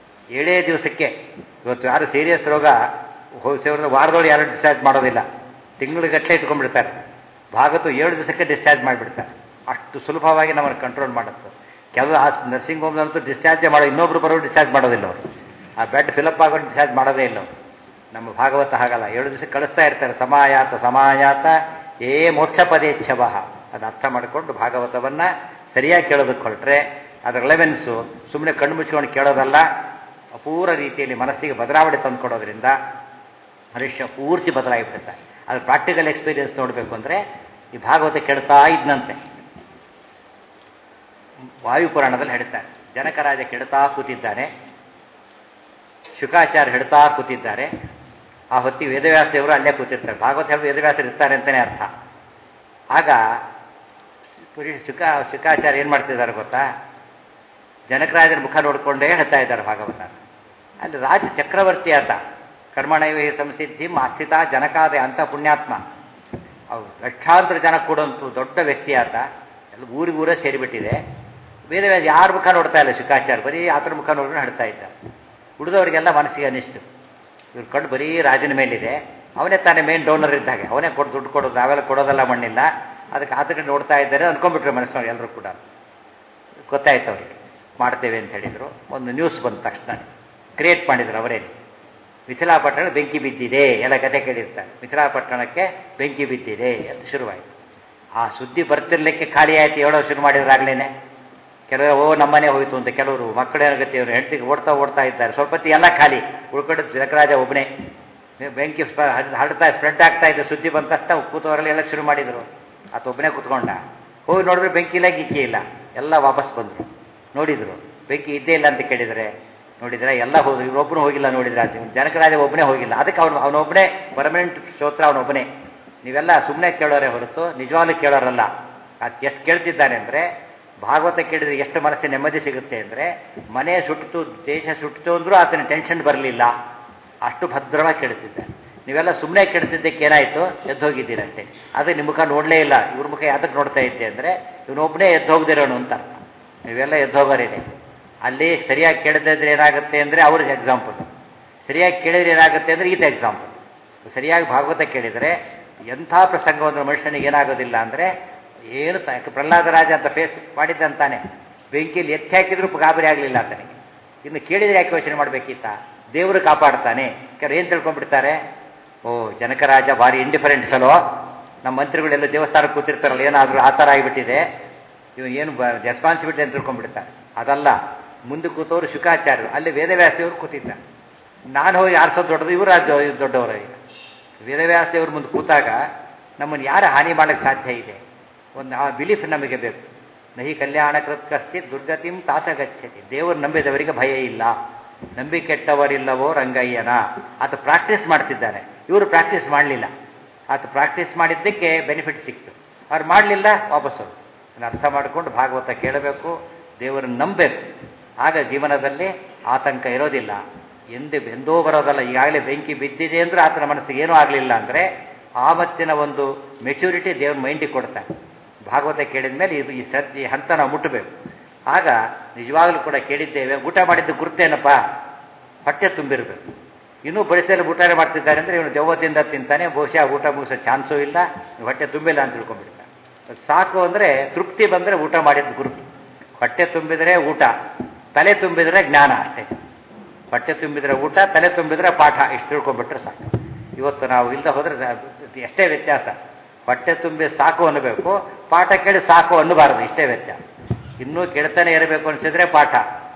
7 ದಿವಸಕ್ಕೆ. ಇವತ್ತು ಯಾರು ಸೀರಿಯಸ್ ರೋಗ ವಾರದೊಳಗೆ ಯಾರು ಡಿಸ್ಚಾರ್ಜ್ ಮಾಡೋದಿಲ್ಲ, ತಿಂಗಳಿಗಟ್ಟಲೆ ಇಟ್ಕೊಂಡ್ಬಿಡ್ತಾರೆ. ಭಾಗವತ 7 ದಿವಸಕ್ಕೆ ಡಿಸ್ಚಾರ್ಜ್ ಮಾಡಿಬಿಡ್ತಾರೆ. ಅಷ್ಟು ಸುಲಭವಾಗಿ ನಮ್ಮನ್ನು ಕಂಟ್ರೋಲ್ ಮಾಡುತ್ತೆ. ಕೆಲವು ನರ್ಸಿಂಗ್ ಹೋಮ್ನಂತೂ ಡಿಸ್ಚಾರ್ಜ್ ಮಾಡೋ, ಇನ್ನೊಬ್ರು ಬರೋರು ಡಿಸ್ಚಾರ್ಜ್ ಮಾಡೋದಿಲ್ಲ ಅವರು. ಆ ಬೆಡ್ ಫಿಲಪ್ ಆಗೋದು ಡಿಸ್ಚಾರ್ಜ್ ಮಾಡೋದೇ ಇಲ್ಲ ಅವರು. ನಮ್ಮ ಭಾಗವತ ಹಾಗಲ್ಲ, 7 ದಿವಸಕ್ಕೆ ಕಳಿಸ್ತಾ ಇರ್ತಾರೆ. ಸಮಾಯಾತ ಮೋಕ್ಷ ಪದೇಚ್ಛವ. ಅದು ಅರ್ಥ ಮಾಡಿಕೊಂಡು ಭಾಗವತವನ್ನು ಸರಿಯಾಗಿ ಕೇಳೋದಕ್ಕೆ ಹೊರಟ್ರೆ ಅದರ ರೆಲೆವೆನ್ಸು ಸುಮ್ಮನೆ ಕಣ್ಣು ಮುಚ್ಕೊಂಡು ಕೇಳೋದಲ್ಲ, ಅಪೂರ್ವ ರೀತಿಯಲ್ಲಿ ಮನಸ್ಸಿಗೆ ಬದಲಾವಣೆ ತಂದುಕೊಡೋದ್ರಿಂದ ಮನುಷ್ಯ ಪೂರ್ತಿ ಬದಲಾಗಿಬಿಡ್ತಾರೆ. ಅದು ಪ್ರಾಕ್ಟಿಕಲ್ ಎಕ್ಸ್ಪೀರಿಯನ್ಸ್ ನೋಡಬೇಕು ಅಂದರೆ ಈ ಭಾಗವತ ಕೆಡ್ತಾ ಇದ್ದಂತೆ. ವಾಯುಪುರಾಣದಲ್ಲಿ ಹೇಳ್ತಾರೆ, ಜನಕರಾಜ ಕೆಡ್ತಾ ಕೂತಿದ್ದಾನೆ, ಶುಕಾಚಾರ್ಯ ಹೆಡ್ತಾ ಕೂತಿದ್ದಾರೆ. ಆ ಹೊತ್ತಿಗೆ ವೇದವ್ಯಾಸ ದೇವರು ಅಲ್ಲೇ ಕೂತಿರ್ತಾರೆ. ಭಾಗವತ ಹೇಳಿ ವೇದವ್ಯಾಸರು ಇರ್ತಾರೆ ಅಂತಲೇ ಅರ್ಥ. ಆಗ ಶುಕಾಚಾರ್ಯ ಏನು ಮಾಡ್ತಿದ್ದಾರೆ ಗೊತ್ತಾ? ಜನಕರಾಜನ ಮುಖ ನೋಡಿಕೊಂಡೇ ಹೇಳ್ತಾ ಇದ್ದಾರೆ ಭಾಗವತ. ಅಲ್ಲಿ ರಾಜ ಚಕ್ರವರ್ತಿ ಆತ, ಕರ್ಮಣೈವೇ ಸಂಸಿದ್ಧಿ ಆಸ್ಥಿತ ಜನಕಾದ ಅಂತ ಪುಣ್ಯಾತ್ಮ. ಅವ್ರು ಲಕ್ಷಾಂತರ ಜನ ಕೊಡುವಂಥ ದೊಡ್ಡ ವ್ಯಕ್ತಿ ಆತ. ಎಲ್ಲ ಊರಿಗೂರೇ ಸೇರಿಬಿಟ್ಟಿದೆ. ವೇದವ್ಯಾಸ ಯಾರ ಮುಖ ನೋಡ್ತಾ ಇಲ್ಲ, ಶುಕಾಚಾರ್ಯ ಬರೀ ಆತರ ಮುಖ ನೋಡ್ಕೊಂಡು ಹೇಳ್ತಾ ಇದ್ದ. ಉಳಿದವರಿಗೆಲ್ಲ ಮನಸ್ಸಿಗೆ ಅನಿಸ್ತು, ಇವ್ರ ಕಣ್ಣು ಬರೀ ರಾಜನ ಮೇಲಿದೆ, ಅವನೇ ತಾನೇ ಮೇನ್ ಡೋನರ್ ಇದ್ದಾಗೆ, ಅವನೇ ದುಡ್ಡು ಕೊಡೋದು, ನಾವೆಲ್ಲ ಕೊಡೋದಲ್ಲ ಮಣ್ಣಿಲ್ಲ, ಅದಕ್ಕೆ ಆತಕ್ಕೆ ನೋಡ್ತಾ ಇದ್ದಾರೆ ಅಂದ್ಕೊಂಡ್ಬಿಟ್ರೆ ಮನಸ್ಸಿನವ್ರು ಎಲ್ಲರೂ ಕೂಡ. ಗೊತ್ತಾಯ್ತು ಅವರಿಗೆ, ಮಾಡ್ತೇವೆ ಅಂತ ಹೇಳಿದರು. ಒಂದು ನ್ಯೂಸ್ ಬಂದ ತಕ್ಷಣ ಕ್ರಿಯೇಟ್ ಮಾಡಿದ್ರು ಅವರೇನು, ಮಿಥಿಲಾಪಟ್ಟಣ ಬೆಂಕಿ ಬಿದ್ದಿದೆ, ಎಲ್ಲ ಕತೆ ಕೇಳಿರ್ತಾರೆ. ಮಿಥಿಲಾಪಟ್ಟಣಕ್ಕೆ ಬೆಂಕಿ ಬಿದ್ದಿದೆ ಅಂತ ಶುರುವಾಯಿತು. ಆ ಸುದ್ದಿ ಬರ್ತಿರ್ಲಿಕ್ಕೆ ಖಾಲಿ ಆಯ್ತು, ಹೇಳೋ ಶುರು ಮಾಡಿದ್ರಾಗ್ಲೇನೆ. ಕೆಲವರು ನಮ್ಮನೆ ಹೋಯಿತು ಅಂತ, ಕೆಲವರು ಮಕ್ಕಳೇನಾಗತ್ತೆ ಅವರು ಹೆಂಡತಿಗೆ ಓಡ್ತಾ ಇದ್ದಾರೆ. ಸ್ವಲ್ಪ ಹೊತ್ತು ಎಲ್ಲ ಖಾಲಿ, ಉಳ್ಕೊಂಡು ಜನಕರಾಜ ಒಬ್ಬನೇ. ಬೆಂಕಿ ಹರಡ್ತಾ ಸ್ಪ್ರೆಡ್ ಆಗ್ತಾ ಇದೆ. ಸುದ್ದಿ ಬಂದ ತಕ್ಷಣ ಕೂತವರೆಲ್ಲ ಎಲ್ಲ ಶುರು ಮಾಡಿದರು. ಆತ ಒಬ್ಬನೇ ಕೂತ್ಕೊಂಡ. ಹೋಗಿ ನೋಡಿದ್ರೆ ಬೆಂಕಿ ಇಲ್ಲ, ಗಿಕ್ಕಿ ಇಲ್ಲ, ಎಲ್ಲ ವಾಪಸ್ ಬಂದರು. ನೋಡಿದರು ಬೆಂಕಿ ಇದ್ದೇ ಇಲ್ಲ ಅಂತ ಕೇಳಿದರೆ, ನೋಡಿದರೆ ಎಲ್ಲ ಹೋದ್ರು, ಇವರೊಬ್ಬನು ಹೋಗಿಲ್ಲ. ನೋಡಿದ್ರೆ ಜನಕರಾಜ ಒಬ್ಬನೇ ಹೋಗಿಲ್ಲ. ಅದಕ್ಕೆ ಅವನೊಬ್ಬನೇ ಪರ್ಮನೆಂಟ್ ಶ್ರೋತ್ರ, ಅವನೊಬ್ಬನೇ. ನೀವೆಲ್ಲ ಸುಮ್ಮನೆ ಕೇಳೋರೇ ಹೊರತು ನಿಜವಾಗ್ಲೂ ಕೇಳೋರಲ್ಲ. ಅದು ಎಷ್ಟು ಕೇಳ್ತಿದ್ದಾನೆ ಅಂದರೆ, ಭಾಗವತ ಕೇಳಿದ್ರೆ ಎಷ್ಟು ಮನಸ್ಸಿಗೆ ನೆಮ್ಮದಿ ಸಿಗುತ್ತೆ ಅಂದರೆ, ಮನೆ ಸುಟ್ಟಿತು, ದೇಶ ಸುಟ್ಟಿತು ಅಂದರೂ ಆತನ ಟೆನ್ಷನ್ ಬರಲಿಲ್ಲ, ಅಷ್ಟು ಭದ್ರವಾಗಿ ಕೇಳ್ತಿದ್ದಾನೆ. ನೀವೆಲ್ಲ ಸುಮ್ಮನೆ ಕೇಳ್ತಿದ್ದಕ್ಕೆ ಏನಾಯಿತು, ಎದ್ದೋಗಿದ್ದೀರಂತೆ. ಆದರೆ ನಿಮ್ಮ ಮುಖ ನೋಡಲೇ ಇಲ್ಲ. ಇವ್ರ ಮುಖ ಯಾತಕ್ಕೆ ನೋಡ್ತಾ ಇದ್ದೆ ಅಂದರೆ, ಇವನೊಬ್ಬನೇ ಎದ್ದೋಗ್ದಿರೋನು ಅಂತ ಅರ್ಥ. ನೀವೆಲ್ಲ ಎದ್ದೋಗೋರೇನೆ. ಅಲ್ಲಿ ಸರಿಯಾಗಿ ಕೇಳದೇ ಇದ್ರೆ ಏನಾಗುತ್ತೆ ಅಂದರೆ ಅವ್ರಿಗೆ ಎಕ್ಸಾಂಪಲ್, ಸರಿಯಾಗಿ ಕೇಳಿದ್ರೆ ಏನಾಗುತ್ತೆ ಅಂದರೆ ಈತ ಎಕ್ಸಾಂಪಲ್. ಸರಿಯಾಗಿ ಭಾಗವತ ಕೇಳಿದರೆ ಎಂಥ ಪ್ರಸಂಗವನ್ನು ಮನುಷ್ಯನಿಗೆ ಏನಾಗೋದಿಲ್ಲ ಅಂದರೆ ಏನು. ಪ್ರಹ್ಲಾದರಾಜ ಅಂತ ಫೇಸ್ ಮಾಡಿದ್ದಂತಾನೆ, ಬೆಂಕಿಯಲ್ಲಿ ಎತ್ತಿ ಹಾಕಿದ್ರೂ ಗಾಬರಿ ಆಗಲಿಲ್ಲ ಆತನಿಗೆ. ಇನ್ನು ಕೇಳಿದರೆ ಯಾಕೆ ಯೋಚನೆ ಮಾಡಬೇಕಿತ್ತ? ದೇವರು ಕಾಪಾಡ್ತಾನೆ. ಕೆಲವರು ಏನು ತಿಳ್ಕೊಂಡ್ಬಿಡ್ತಾರೆ, ಓ ಜನಕರಾಜ ಭಾರಿ ಇಂಡಿಫರೆಂಟ್ ಫೆಲೋ, ನಮ್ಮ ಮಂತ್ರಿಗಳೆಲ್ಲ ದೇವಸ್ಥಾನಕ್ಕೆ ಕೂತಿರ್ತಾರಲ್ಲ, ಏನಾದರೂ ಆ ಥರ ಆಗಿಬಿಟ್ಟಿದೆ, ಇವು ಏನು ರೆಸ್ಪಾನ್ಸಿಬಿಲಿಟಿ ಅಂತ ತಿಳ್ಕೊಂಡ್ಬಿಡ್ತಾರೆ. ಅದಲ್ಲ, ಮುಂದೆ ಕೂತವರು ಶುಕಾಚಾರ್ಯರು, ಅಲ್ಲಿ ವೇದವ್ಯಾಸಿಯವರು ಕೂತಿದ್ದಾರೆ. ನಾನು ಹೋಗಿ ಯಾರು ಸ್ವಲ್ಪ ದೊಡ್ಡದು, ಇವರು ದೊಡ್ಡವರ. ಈಗ ವೇದವ್ಯಾಸಿಯವ್ರ ಮುಂದೆ ಕೂತಾಗ ನಮ್ಮನ್ನು ಯಾರು ಹಾನಿ ಮಾಡೋಕ್ಕೆ ಸಾಧ್ಯ ಇದೆ? ಒಂದು ಆ ಬಿಲೀಫ್ ನಮಗೆ ಬೇಕು. ನಹಿ ಕಲ್ಯಾಣ ಕೃತ್ಕಸ್ತಿ ದುರ್ಗತಿಂ ತಾತ ಗಚ್ಚತಿ. ದೇವರು ನಂಬಿದವರಿಗೆ ಭಯ ಇಲ್ಲ, ನಂಬಿಕೆಟ್ಟವರಿಲ್ಲವೋ ರಂಗಯ್ಯನ. ಆತ ಪ್ರಾಕ್ಟೀಸ್ ಮಾಡ್ತಿದ್ದಾನೆ, ಇವರು ಪ್ರಾಕ್ಟೀಸ್ ಮಾಡಲಿಲ್ಲ. ಆತ ಪ್ರಾಕ್ಟೀಸ್ ಮಾಡಿದ್ದಕ್ಕೆ ಬೆನಿಫಿಟ್ ಸಿಕ್ತು, ಅವ್ರು ಮಾಡಲಿಲ್ಲ, ವಾಪಸ್ಸು. ಅರ್ಥ ಮಾಡಿಕೊಂಡು ಭಾಗವತ ಕೇಳಬೇಕು, ದೇವರನ್ನು ನಂಬಬೇಕು. ಆಗ ಜೀವನದಲ್ಲಿ ಆತಂಕ ಇರೋದಿಲ್ಲ. ಎಂದೋ ಬರೋದಲ್ಲ. ಈಗಾಗಲೇ ಬೆಂಕಿ ಬಿದ್ದಿದೆ ಅಂದರೆ ಆತನ ಮನಸ್ಸಿಗೆ ಏನೂ ಆಗಲಿಲ್ಲ ಅಂದರೆ ಆವತ್ತಿನ ಒಂದು ಮೆಚುರಿಟಿ ದೇವ್ರ ಮೈಂಡಿಗೆ ಕೊಡ್ತಾನೆ. ಭಾಗವತ ಕೇಳಿದ ಮೇಲೆ ಈ ಶ್ರದ್ಧೆ ಹಂತ ನಾವು ಮುಟ್ಟಬೇಕು. ಆಗ ನಿಜವಾಗಲೂ ಕೂಡ ಕೇಳಿದ್ದೇವೆ, ಊಟ ಮಾಡಿದ್ದು ಗುರ್ತೇನಪ್ಪ, ಹೊಟ್ಟೆ ತುಂಬಿರಬೇಕು. ಇನ್ನೂ ಬಡಿಸಲು ಊಟ ಮಾಡ್ತಿದ್ದಾರೆ ಅಂದರೆ ಇವನು ದೆವ್ವದಿಂದ ತಿಂತಾನೆ, ಬಹುಶಃ ಊಟ ಮುಗಿಸೋ ಚಾನ್ಸೂ ಇಲ್ಲ, ಹೊಟ್ಟೆ ತುಂಬಿಲ್ಲ ಅಂತ ತಿಳ್ಕೊಂಡ್ಬಿಡ್ತಾನೆ. ಸಾಕು ಅಂದರೆ ತೃಪ್ತಿ ಬಂದರೆ ಊಟ ಮಾಡಿದ್ದು ಗುರುತು. ಹೊಟ್ಟೆ ತುಂಬಿದರೆ ಊಟ, ತಲೆ ತುಂಬಿದರೆ ಜ್ಞಾನ ಅಷ್ಟೇ. ಹೊಟ್ಟೆ ತುಂಬಿದರೆ ಊಟ, ತಲೆ ತುಂಬಿದರೆ ಪಾಠ, ಇಷ್ಟು ತಿಳ್ಕೊಂಡ್ಬಿಟ್ರೆ ಸಾಕು. ಇವತ್ತು ನಾವು ಇಲ್ಲದೆ ಹೋದರೆ ಎಷ್ಟೇ ವ್ಯತ್ಯಾಸ. ಹೊಟ್ಟೆ ತುಂಬಿ ಸಾಕು ಅನ್ನಬೇಕು, ಪಾಠ ಕೇಳಿ ಸಾಕು ಅನ್ನಬಾರದು, ಇಷ್ಟೇ ವ್ಯತ್ಯಾಸ. ಇನ್ನೂ ಕೇಳ್ತಾನೆ ಇರಬೇಕು ಅನಿಸಿದ್ರೆ ಪಾಠ,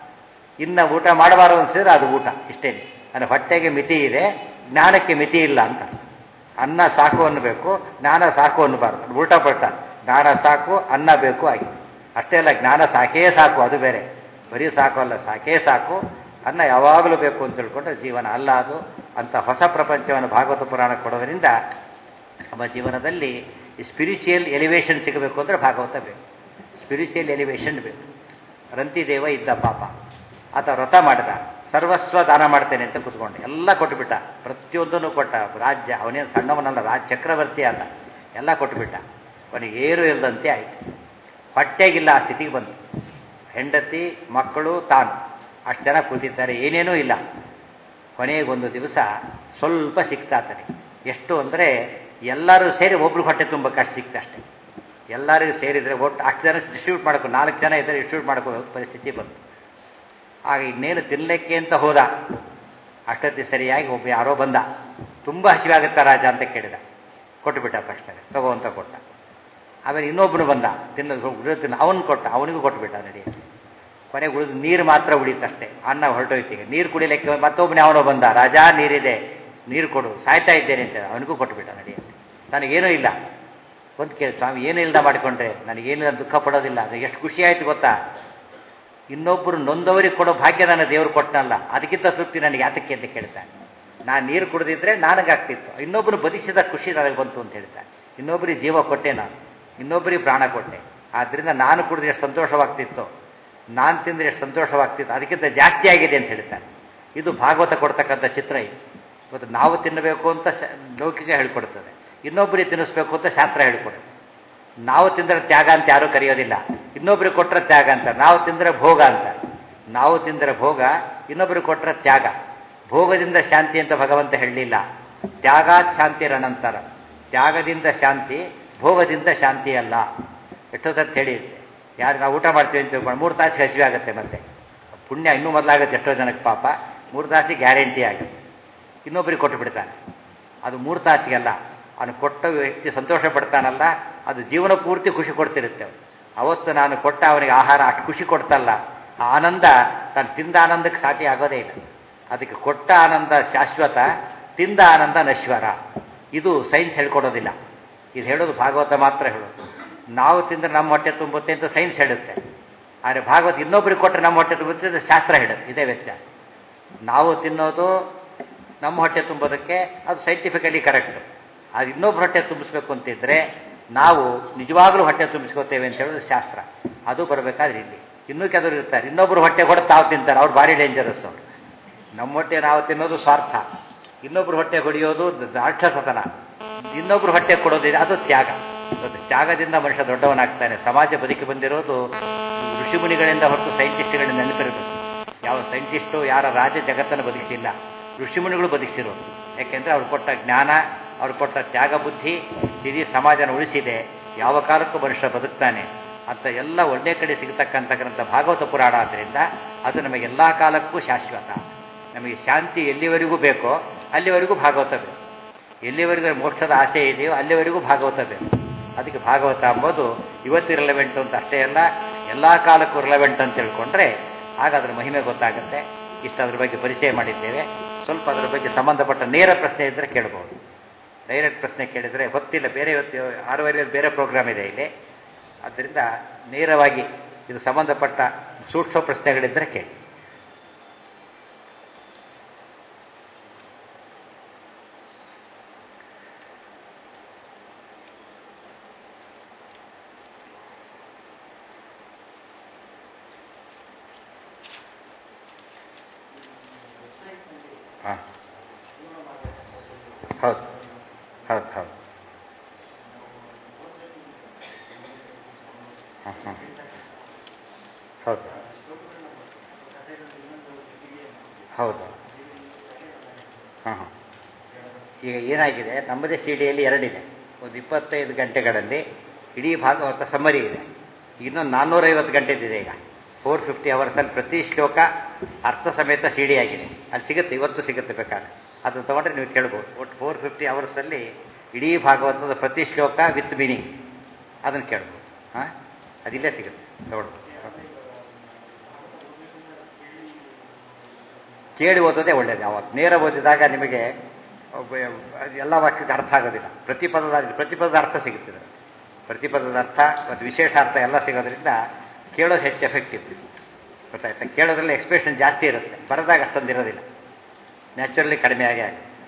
ಇನ್ನು ಊಟ ಮಾಡಬಾರದು ಅನಿಸಿದ್ರೆ ಅದು ಊಟ, ಇಷ್ಟೇ. ಅಂದರೆ ಹೊಟ್ಟೆಗೆ ಮಿತಿ ಇದೆ, ಜ್ಞಾನಕ್ಕೆ ಮಿತಿ ಇಲ್ಲ ಅಂತ. ಅನ್ನ ಸಾಕು ಅನ್ನಬೇಕು, ಜ್ಞಾನ ಸಾಕು ಅನ್ನಬಾರದು, ಊಟ ಪಟ್ಟ. ಜ್ಞಾನ ಸಾಕು, ಅನ್ನ ಬೇಕು ಆಗಿ. ಅಷ್ಟೇ ಅಲ್ಲ, ಜ್ಞಾನ ಸಾಕೇ ಸಾಕು, ಅದು ಬೇರೆ. ಬರೀ ಸಾಕು ಅಲ್ಲ, ಸಾಕೇ ಸಾಕು. ಅನ್ನ ಯಾವಾಗಲೂ ಬೇಕು ಅಂತ ತಿಳ್ಕೊಂಡ್ರೆ ಜೀವನ ಅಲ್ಲ ಅದು. ಅಂತ ಹೊಸ ಪ್ರಪಂಚವನ್ನು ಭಾಗವತ ಪುರಾಣ ಕೊಡೋದರಿಂದ ನಮ್ಮ ಜೀವನದಲ್ಲಿ ಸ್ಪಿರಿಚುಯಲ್ ಎಲಿವೇಶನ್ ಸಿಗಬೇಕು ಅಂದರೆ ಭಾಗವತ ಬೇಕು. ಸ್ಪಿರಿಚುಯಲ್ ಎಲಿವೇಶನ್ ಬೇಕು. ರಂತಿದೇವ ಇದ್ದ ಪಾಪ, ಆತ ವ್ರತ ಮಾಡಿದ, ಸರ್ವಸ್ವ ದಾನ ಮಾಡ್ತೇನೆ ಅಂತ ಕೂತ್ಕೊಂಡು ಎಲ್ಲ ಕೊಟ್ಟುಬಿಟ್ಟ, ಪ್ರತಿಯೊಂದನ್ನು ಕೊಟ್ಟ. ರಾಜ್ಯ, ಅವನೇನು ಸಣ್ಣವನಲ್ಲ, ಚಕ್ರವರ್ತಿ ಅಲ್ಲ, ಎಲ್ಲ ಕೊಟ್ಟುಬಿಟ್ಟ. ಅವನಿಗೆ ಏರು ಇಲ್ಲದಂತೆ ಆಯಿತು. ಹೊಟ್ಟೆಗಿಲ್ಲ, ಆ ಸ್ಥಿತಿಗೆ ಬಂತು. ಹೆಂಡತಿ, ಮಕ್ಕಳು, ತಾನು ಅಷ್ಟು ಜನ ಕೂತಿದ್ದಾರೆ, ಏನೇನೂ ಇಲ್ಲ. ಕೊನೆಗೊಂದು ದಿವಸ ಸ್ವಲ್ಪ ಸಿಕ್ತಾತನೆ. ಎಷ್ಟು ಅಂದರೆ ಎಲ್ಲರೂ ಸೇರಿ ಒಬ್ರು ಹೊಟ್ಟೆ ತುಂಬಕ್ಕೆ ಅಷ್ಟು ಸಿಕ್ತ ಅಷ್ಟೇ. ಎಲ್ಲರಿಗೂ ಸೇರಿದರೆ ಒಟ್ಟು ಅಷ್ಟು ಜನ ಡಿಸ್ಟ್ರಿಬ್ಯೂಟ್ ಮಾಡ್ಕೊ, 4 ಜನ ಇದ್ದರೆ ಡಿಸ್ಟ್ರಿಬ್ಯೂಟ್ ಮಾಡ್ಕೋ ಪರಿಸ್ಥಿತಿ ಬಂತು. ಆಗ ಇನ್ನೇನು ತಿನ್ನಲಿಕ್ಕೆ ಅಂತ ಹೋದ. ಅಷ್ಟೊತ್ತಿ ಸರಿಯಾಗಿ ಒಬ್ಬ ಯಾರೋ ಬಂದ. ತುಂಬ ಹಸಿವಾಗುತ್ತಾ ರಾಜ ಅಂತ ಕೇಳಿದ. ಕೊಟ್ಟುಬಿಟ್ಟ, ಫಸ್ಟಾಗ ತಗೋ ಅಂತ ಕೊಟ್ಟ. ಆಮೇಲೆ ಇನ್ನೊಬ್ಬನು ಬಂದ, ತಿನ್ನ ಅವನು ಕೊಟ್ಟ, ಅವನಿಗೂ ಕೊಟ್ಟುಬಿಟ್ಟ. ನಡಿ, ಕೊನೆಗೆ ಉಳಿದು ನೀರು ಮಾತ್ರ ಉಳಿತಷ್ಟೇ. ಅನ್ನ ಹೊರಟೋಯ್ತೀಗ. ನೀರು ಕುಡಿಲಿಕ್ಕೆ ಮತ್ತೊಬ್ಬನೇ ಅವನು ಬಂದ, ರಾಜ ನೀರಿದೆ, ನೀರು ಕೊಡು, ಸಾಯ್ತಾ ಇದ್ದೇನೆ ಅಂತ. ಅವನಿಗೂ ಕೊಟ್ಟುಬಿಟ್ಟ. ನಡಿ, ನನಗೇನೂ ಇಲ್ಲ. ಒಂದು ಕೇಳಿ, ಸ್ವಾಮಿ ಏನೂ ಇಲ್ಲದ ಮಾಡಿಕೊಂಡ್ರೆ ನನಗೇನಿಲ್ಲ, ದುಃಖ ಪಡೋದಿಲ್ಲ. ಅದು ಎಷ್ಟು ಖುಷಿ ಆಯಿತು ಗೊತ್ತಾ? ಇನ್ನೊಬ್ಬರು ನೊಂದವರಿಗೆ ಕೊಡೋ ಭಾಗ್ಯ ನನ್ನ ದೇವರು ಕೊಟ್ಟನಲ್ಲ, ಅದಕ್ಕಿಂತ ತೃಪ್ತಿ ನನಗೆ ಯಾತಕ್ಕೆ ಅಂತ ಕೇಳ್ತಾನೆ. ನಾನು ನೀರು ಕುಡಿದಿದ್ರೆ ನನಗಾಗ್ತಿತ್ತು, ಇನ್ನೊಬ್ಬರು ಬದಿಸಿದ ಖುಷಿ ನನಗೆ ಬಂತು ಅಂತ ಹೇಳ್ತಾನೆ. ಇನ್ನೊಬ್ಬರಿಗೆ ಜೀವ ಕೊಟ್ಟೆ, ನಾನು ಇನ್ನೊಬ್ಬರಿಗೆ ಪ್ರಾಣ ಕೊಟ್ಟೆ. ಆದ್ದರಿಂದ ನಾನು ಕುಡಿದ್ರೆ ಎಷ್ಟು ಸಂತೋಷವಾಗ್ತಿತ್ತು, ನಾನು ತಿಂದರೆ ಎಷ್ಟು ಸಂತೋಷವಾಗ್ತಿತ್ತು, ಅದಕ್ಕಿಂತ ಜಾಸ್ತಿ ಆಗಿದೆ ಅಂತ ಹೇಳ್ತಾನೆ. ಇದು ಭಾಗವತ ಕೊಡ್ತಕ್ಕಂಥ ಚಿತ್ರ. ಇದು ಇವತ್ತು ನಾವು ತಿನ್ನಬೇಕು ಅಂತ ಲೌಕಿಕ ಹೇಳ್ಕೊಡ್ತದೆ, ಇನ್ನೊಬ್ಬರಿಗೆ ತಿನ್ನಿಸ್ಬೇಕು ಅಂತ ಶಾಸ್ತ್ರ ಹೇಳ್ಕೊಡುತ್ತೆ. ನಾವು ತಿಂದರೆ ತ್ಯಾಗ ಅಂತ ಯಾರೂ ಕರೆಯೋದಿಲ್ಲ, ಇನ್ನೊಬ್ರಿಗೆ ಕೊಟ್ಟರೆ ತ್ಯಾಗ ಅಂತ. ನಾವು ತಿಂದರೆ ಭೋಗ ಅಂತ. ನಾವು ತಿಂದರೆ ಭೋಗ, ಇನ್ನೊಬ್ರಿಗೆ ಕೊಟ್ಟರೆ ತ್ಯಾಗ. ಭೋಗದಿಂದ ಶಾಂತಿ ಅಂತ ಭಗವಂತ ಹೇಳಲಿಲ್ಲ. ತ್ಯಾಗಾತ್ ಶಾಂತಿರನಂತರ. ತ್ಯಾಗದಿಂದ ಶಾಂತಿ, ಭೋಗದಿಂದ ಶಾಂತಿ ಅಲ್ಲ. ಎಷ್ಟೊತ್ತಂತ ಹೇಳಿದ್ದೆ. ಯಾರು ನಾವು ಊಟ ಮಾಡ್ತೀವಿ ಅಂತ ತಿಳ್ಕೊಂಡು 3 ತಾಸಿಗೆ ಹಸಿವೆ ಆಗುತ್ತೆ. ಮತ್ತೆ ಪುಣ್ಯ ಇನ್ನೂ ಮೊದಲಾಗುತ್ತೆ ಎಷ್ಟೋ ಜನಕ್ಕೆ. ಪಾಪ 3 ತಾಸಿಗೆ ಗ್ಯಾರಂಟಿ ಆಗುತ್ತೆ. ಇನ್ನೊಬ್ಬರಿಗೆ ಕೊಟ್ಟು ಬಿಡ್ತಾನೆ. ಅದು 3 ತಾಸಿಗೆಲ್ಲ. ಅವನು ಕೊಟ್ಟ ವ್ಯಕ್ತಿ ಸಂತೋಷ ಪಡ್ತಾನಲ್ಲ, ಅದು ಜೀವನ ಪೂರ್ತಿ ಖುಷಿ ಕೊಡ್ತಿರುತ್ತೆ. ಅವತ್ತು ನಾನು ಕೊಟ್ಟ ಅವನಿಗೆ ಆಹಾರ ಅಷ್ಟು ಖುಷಿ ಕೊಡ್ತಲ್ಲ, ಆ ಆನಂದ ತಾನು ತಿಂದ ಆನಂದಕ್ಕೆ ಸಾಟಿ ಆಗೋದೇ ಇಲ್ಲ. ಅದಕ್ಕೆ ಕೊಟ್ಟ ಆನಂದ ಶಾಶ್ವತ, ತಿಂದ ಆನಂದ ನಶ್ವರ. ಇದು ಸೈನ್ಸ್ ಹೇಳ್ಕೊಡೋದಿಲ್ಲ, ಇದು ಹೇಳೋದು ಭಾಗವತ ಮಾತ್ರ ಹೇಳೋದು. ನಾವು ತಿಂದರೆ ನಮ್ಮ ಹೊಟ್ಟೆ ತುಂಬುತ್ತೆ ಅಂತ ಸೈನ್ಸ್ ಹೇಳುತ್ತೆ, ಆದರೆ ಭಾಗವತ ಇನ್ನೊಬ್ಬರಿಗೆ ಕೊಟ್ಟರೆ ನಮ್ಮ ಹೊಟ್ಟೆ ತುಂಬುತ್ತೆ ಅಂತ ಶಾಸ್ತ್ರ ಹೇಳುತ್ತೆ. ಇದೇ ವ್ಯತ್ಯಾಸ. ನಾವು ತಿನ್ನೋದು ನಮ್ಮ ಹೊಟ್ಟೆ ತುಂಬೋದಕ್ಕೆ ಅದು ಸೈಂಟಿಫಿಕಲಿ ಕರೆಕ್ಟು. ಅದು ಇನ್ನೊಬ್ಬರು ಹೊಟ್ಟೆ ತುಂಬಿಸ್ಬೇಕು ಅಂತಿದ್ರೆ ನಾವು ನಿಜವಾಗ್ಲೂ ಹೊಟ್ಟೆ ತುಂಬಿಸ್ಕೋತೇವೆ ಅಂತ ಹೇಳೋದು ಶಾಸ್ತ್ರ. ಅದು ಬರಬೇಕಾದ್ರೆ ಇಲ್ಲಿ ಇನ್ನೂ ಕೆಲವರು ಇರ್ತಾರೆ, ಇನ್ನೊಬ್ಬರು ಹೊಟ್ಟೆ ಹೊಡೆದು ತಾವು ತಿಂತಾರೆ, ಅವ್ರು ಭಾರಿ ಡೇಂಜರಸ್ ಅವರು. ನಮ್ಮ ಹೊಟ್ಟೆ ನಾವು ತಿನ್ನೋದು ಸ್ವಾರ್ಥ, ಇನ್ನೊಬ್ರು ಹೊಟ್ಟೆ ಹೊಡೆಯೋದು ರಾಕ್ಷಸತನ. ಇನ್ನೊಬ್ರು ಹೊಟ್ಟೆ ಕೊಡೋದಿದೆ, ಅದು ತ್ಯಾಗ. ತ್ಯಾಗದಿಂದ ಮನುಷ್ಯ ದೊಡ್ಡವನಾಗ್ತಾನೆ. ಸಮಾಜ ಬದುಕಿ ಬಂದಿರೋದು ಋಷಿಮುನಿಗಳಿಂದ ಹೊರತು ಸೈಂಟಿಸ್ಟ್ಗಳಿಂದ ನೆನಪಿರಬೇಕು. ಯಾವ ಸೈಂಟಿಸ್ಟು, ಯಾರ ರಾಜ ಜಗತ್ತನ್ನು ಬದುಕಿಸಿಲ್ಲ, ಋಷಿಮುನಿಗಳು ಬದುಕಿಸಿರೋದು. ಯಾಕೆಂದರೆ ಅವ್ರು ಕೊಟ್ಟ ಜ್ಞಾನ, ಅವ್ರು ಕೊಟ್ಟ ತ್ಯಾಗ ಬುದ್ಧಿ ಇಡೀ ಸಮಾಜನ ಉಳಿಸಿದೆ. ಯಾವ ಕಾಲಕ್ಕೂ ಮನುಷ್ಯ ಬದುಕ್ತಾನೆ ಅಂತ ಎಲ್ಲ ಒಳ್ಳೆ ಕಡೆ ಸಿಗತಕ್ಕಂಥ ಗ್ರಂಥ ಭಾಗವತ ಪುರಾಣ. ಆದ್ದರಿಂದ ಅದು ನಮಗೆ ಎಲ್ಲ ಕಾಲಕ್ಕೂ ಶಾಶ್ವತ. ನಮಗೆ ಶಾಂತಿ ಎಲ್ಲಿವರೆಗೂ ಬೇಕೋ ಅಲ್ಲಿವರೆಗೂ ಭಾಗವತ ಬೇಕು. ಎಲ್ಲಿವರೆಗೂ ಮೋಕ್ಷದ ಆಸೆ ಇದೆಯೋ ಅಲ್ಲಿವರೆಗೂ ಭಾಗವತ ಬೇಕು. ಅದಕ್ಕೆ ಭಾಗವತ ಅಂಬೋದು ಇವತ್ತು ರಿಲೆವೆಂಟು ಅಂತ ಅಷ್ಟೇ ಅಲ್ಲ, ಎಲ್ಲ ಕಾಲಕ್ಕೂ ರಿಲೆವೆಂಟ್ ಅಂತ ತಿಳ್ಕೊಂಡ್ರೆ ಆಗ ಅದರ ಮಹಿಮೆ ಗೊತ್ತಾಗುತ್ತೆ. ಇಷ್ಟು ಅದ್ರ ಬಗ್ಗೆ ಪರಿಚಯ ಮಾಡಿದ್ದೇವೆ. ಸ್ವಲ್ಪ ಅದರ ಬಗ್ಗೆ ಸಂಬಂಧಪಟ್ಟ ನೇರ ಪ್ರಶ್ನೆ ಇದ್ದರೆ ಕೇಳ್ಬೋದು. ಡೈರೆಕ್ಟ್ ಪ್ರಶ್ನೆ ಕೇಳಿದರೆ ಗೊತ್ತಿಲ್ಲ, ಬೇರೆ ಇವತ್ತು 6:30 ಬೇರೆ ಪ್ರೋಗ್ರಾಮ್ ಇದೆ ಇಲ್ಲಿ. ಆದ್ದರಿಂದ ನೇರವಾಗಿ ಇದು ಸಂಬಂಧಪಟ್ಟ ಸೂಕ್ಷ್ಮ ಪ್ರಶ್ನೆಗಳಿದ್ದರೆ ಕೇಳಿ. ಹಾಂ, ಹೌದು ಹೌದು ಹೌದು. ಹಾಂ ಹಾಂ, ಹೌದು ಹೌದು. ಹಾಂ ಹಾಂ. ಈಗ ಏನಾಗಿದೆ, ನಮ್ಮದೇ ಸಿಡಿಯಲ್ಲಿ 2 ಇದೆ. ಒಂದು 25 ಗಂಟೆಗಳಲ್ಲಿ ಇಡೀ ಭಾಗವತ ಸಮ್ಮರಿ ಇದೆ. ಇನ್ನೊಂದು 450 ಗಂಟೆದಿದೆ. ಈಗ 450 ಅವರ್ಸಲ್ಲಿ ಪ್ರತಿ ಶ್ಲೋಕ ಅರ್ಥ ಸಮೇತ ಸಿಡಿ ಆಗಿದೆ. ಅಲ್ಲಿ ಸಿಗುತ್ತೆ, ಇವತ್ತು ಸಿಗುತ್ತೆ ಬೇಕಾದ್ರೆ. ಅದನ್ನು ತೊಗೊಂಡ್ರೆ ನೀವು ಕೇಳ್ಬೋದು. ಒಟ್ಟು 450 ಅವರ್ಸಲ್ಲಿ ಇಡೀ ಭಾಗವತದ ಪ್ರತಿ ಶ್ಲೋಕ ವಿತ್ ಮೀನಿಂಗ್ ಅದನ್ನು ಕೇಳ್ಬೋದು. ಹಾಂ, ಅದಿಲ್ಲೇ ಸಿಗುತ್ತೆ, ತೊಗೊಳ್ಬೋದು. ಕೇಳಿ ಓದೋದೇ ಒಳ್ಳೆಯದು. ಯಾವತ್ತು ನೇರ ಓದಿದಾಗ ನಿಮಗೆ ಎಲ್ಲ ವಾಕ್ಯದ ಅರ್ಥ ಆಗೋದಿಲ್ಲ. ಪ್ರತಿಪದದ ಅರ್ಥ ಸಿಗುತ್ತದೆ. ಪ್ರತಿಪದದ ಅರ್ಥ ಮತ್ತು ವಿಶೇಷ ಅರ್ಥ ಎಲ್ಲ ಸಿಗೋದ್ರಿಂದ ಕೇಳೋದು ಹೆಚ್ಚು ಎಫೆಕ್ಟಿವ್. ಗೊತ್ತಾಯ್ತಾ? ಕೇಳೋದ್ರಲ್ಲಿ ಎಕ್ಸ್ಪ್ರೆಷನ್ ಜಾಸ್ತಿ ಇರುತ್ತೆ, ಬರೆದಾಗ ಅಷ್ಟೊಂದು ಇರೋದಿಲ್ಲ. ನ್ಯಾಚುರಲಿ ಕಡಿಮೆ ಆಗಿ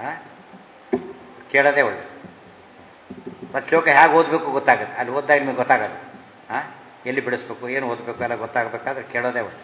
ಕೇಳೋದೇ ಒಳ್ಳೆ. ಮತ್ತು ಶ್ಲೋಕ ಹೇಗೆ ಓದಬೇಕು ಗೊತ್ತಾಗುತ್ತೆ. ಅಲ್ಲಿ ಓದಿದಾಗ ನಿಮಗೆ ಗೊತ್ತಾಗೋದು. ಹಾಂ, ಎಲ್ಲಿ ಬಿಡಿಸ್ಬೇಕು, ಏನು ಓದಬೇಕು ಎಲ್ಲ ಗೊತ್ತಾಗಬೇಕಾದ್ರೆ ಕೇಳೋದೇ ಒಳ್ಳೆ.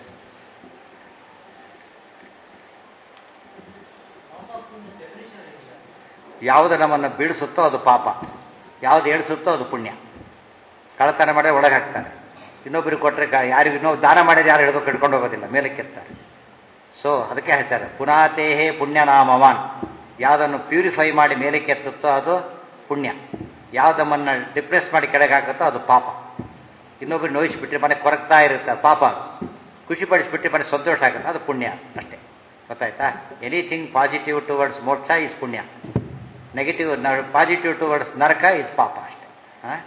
ಯಾವುದು ನಮ್ಮನ್ನು ಬೀಳಿಸುತ್ತೋ ಅದು ಪಾಪ, ಯಾವುದು ಏಳಿಸುತ್ತೋ ಅದು ಪುಣ್ಯ. ಕಳ್ಳತನ ಮಾಡಿದ್ರೆ ಒಳಗೆ ಹಾಕ್ತಾರೆ, ಇನ್ನೊಬ್ಬರಿಗೆ ಕೊಟ್ಟರೆ ಯಾರಿಗೂ ಇನ್ನೊಬ್ಬರು ದಾನ ಮಾಡಿದ್ರೆ ಯಾರು ಹಿಡಿದು ಕಟ್ಕೊಂಡು ಹೋಗೋದಿಲ್ಲ, ಮೇಲಕ್ಕೆತ್ತಾರೆ. ಸೊ ಅದಕ್ಕೆ ಹೇಳ್ತಾರೆ ಪುನಾತೇಹೇ ಪುಣ್ಯನಾಮವಾನ್. ಯಾವುದನ್ನು ಪ್ಯೂರಿಫೈ ಮಾಡಿ ಮೇಲಕ್ಕೆ ಎತ್ತುತ್ತೋ ಅದು ಪುಣ್ಯ, ಯಾವುದಮ್ಮನ್ನು ಡಿಪ್ರೆಸ್ ಮಾಡಿ ಕೆಳಗೆ ಹಾಕುತ್ತೋ ಅದು ಪಾಪ. ಇನ್ನೊಬ್ಬರು ನೋಯಿಸ್ಬಿಟ್ರೆ ಮನೆ ಕೊರಗ್ತಾ ಇರುತ್ತೆ ಪಾಪ, ಖುಷಿ ಪಡಿಸ್ಬಿಟ್ರೆ ಮನೆ ಸಂತೋಷ ಆಗುತ್ತೆ ಅದು ಪುಣ್ಯ ಅಷ್ಟೇ. ಗೊತ್ತಾಯ್ತಾ? Anything positive towards moksha is punya, negative positive towards naraka is papa ಅಷ್ಟೇ. ಹಾಂ,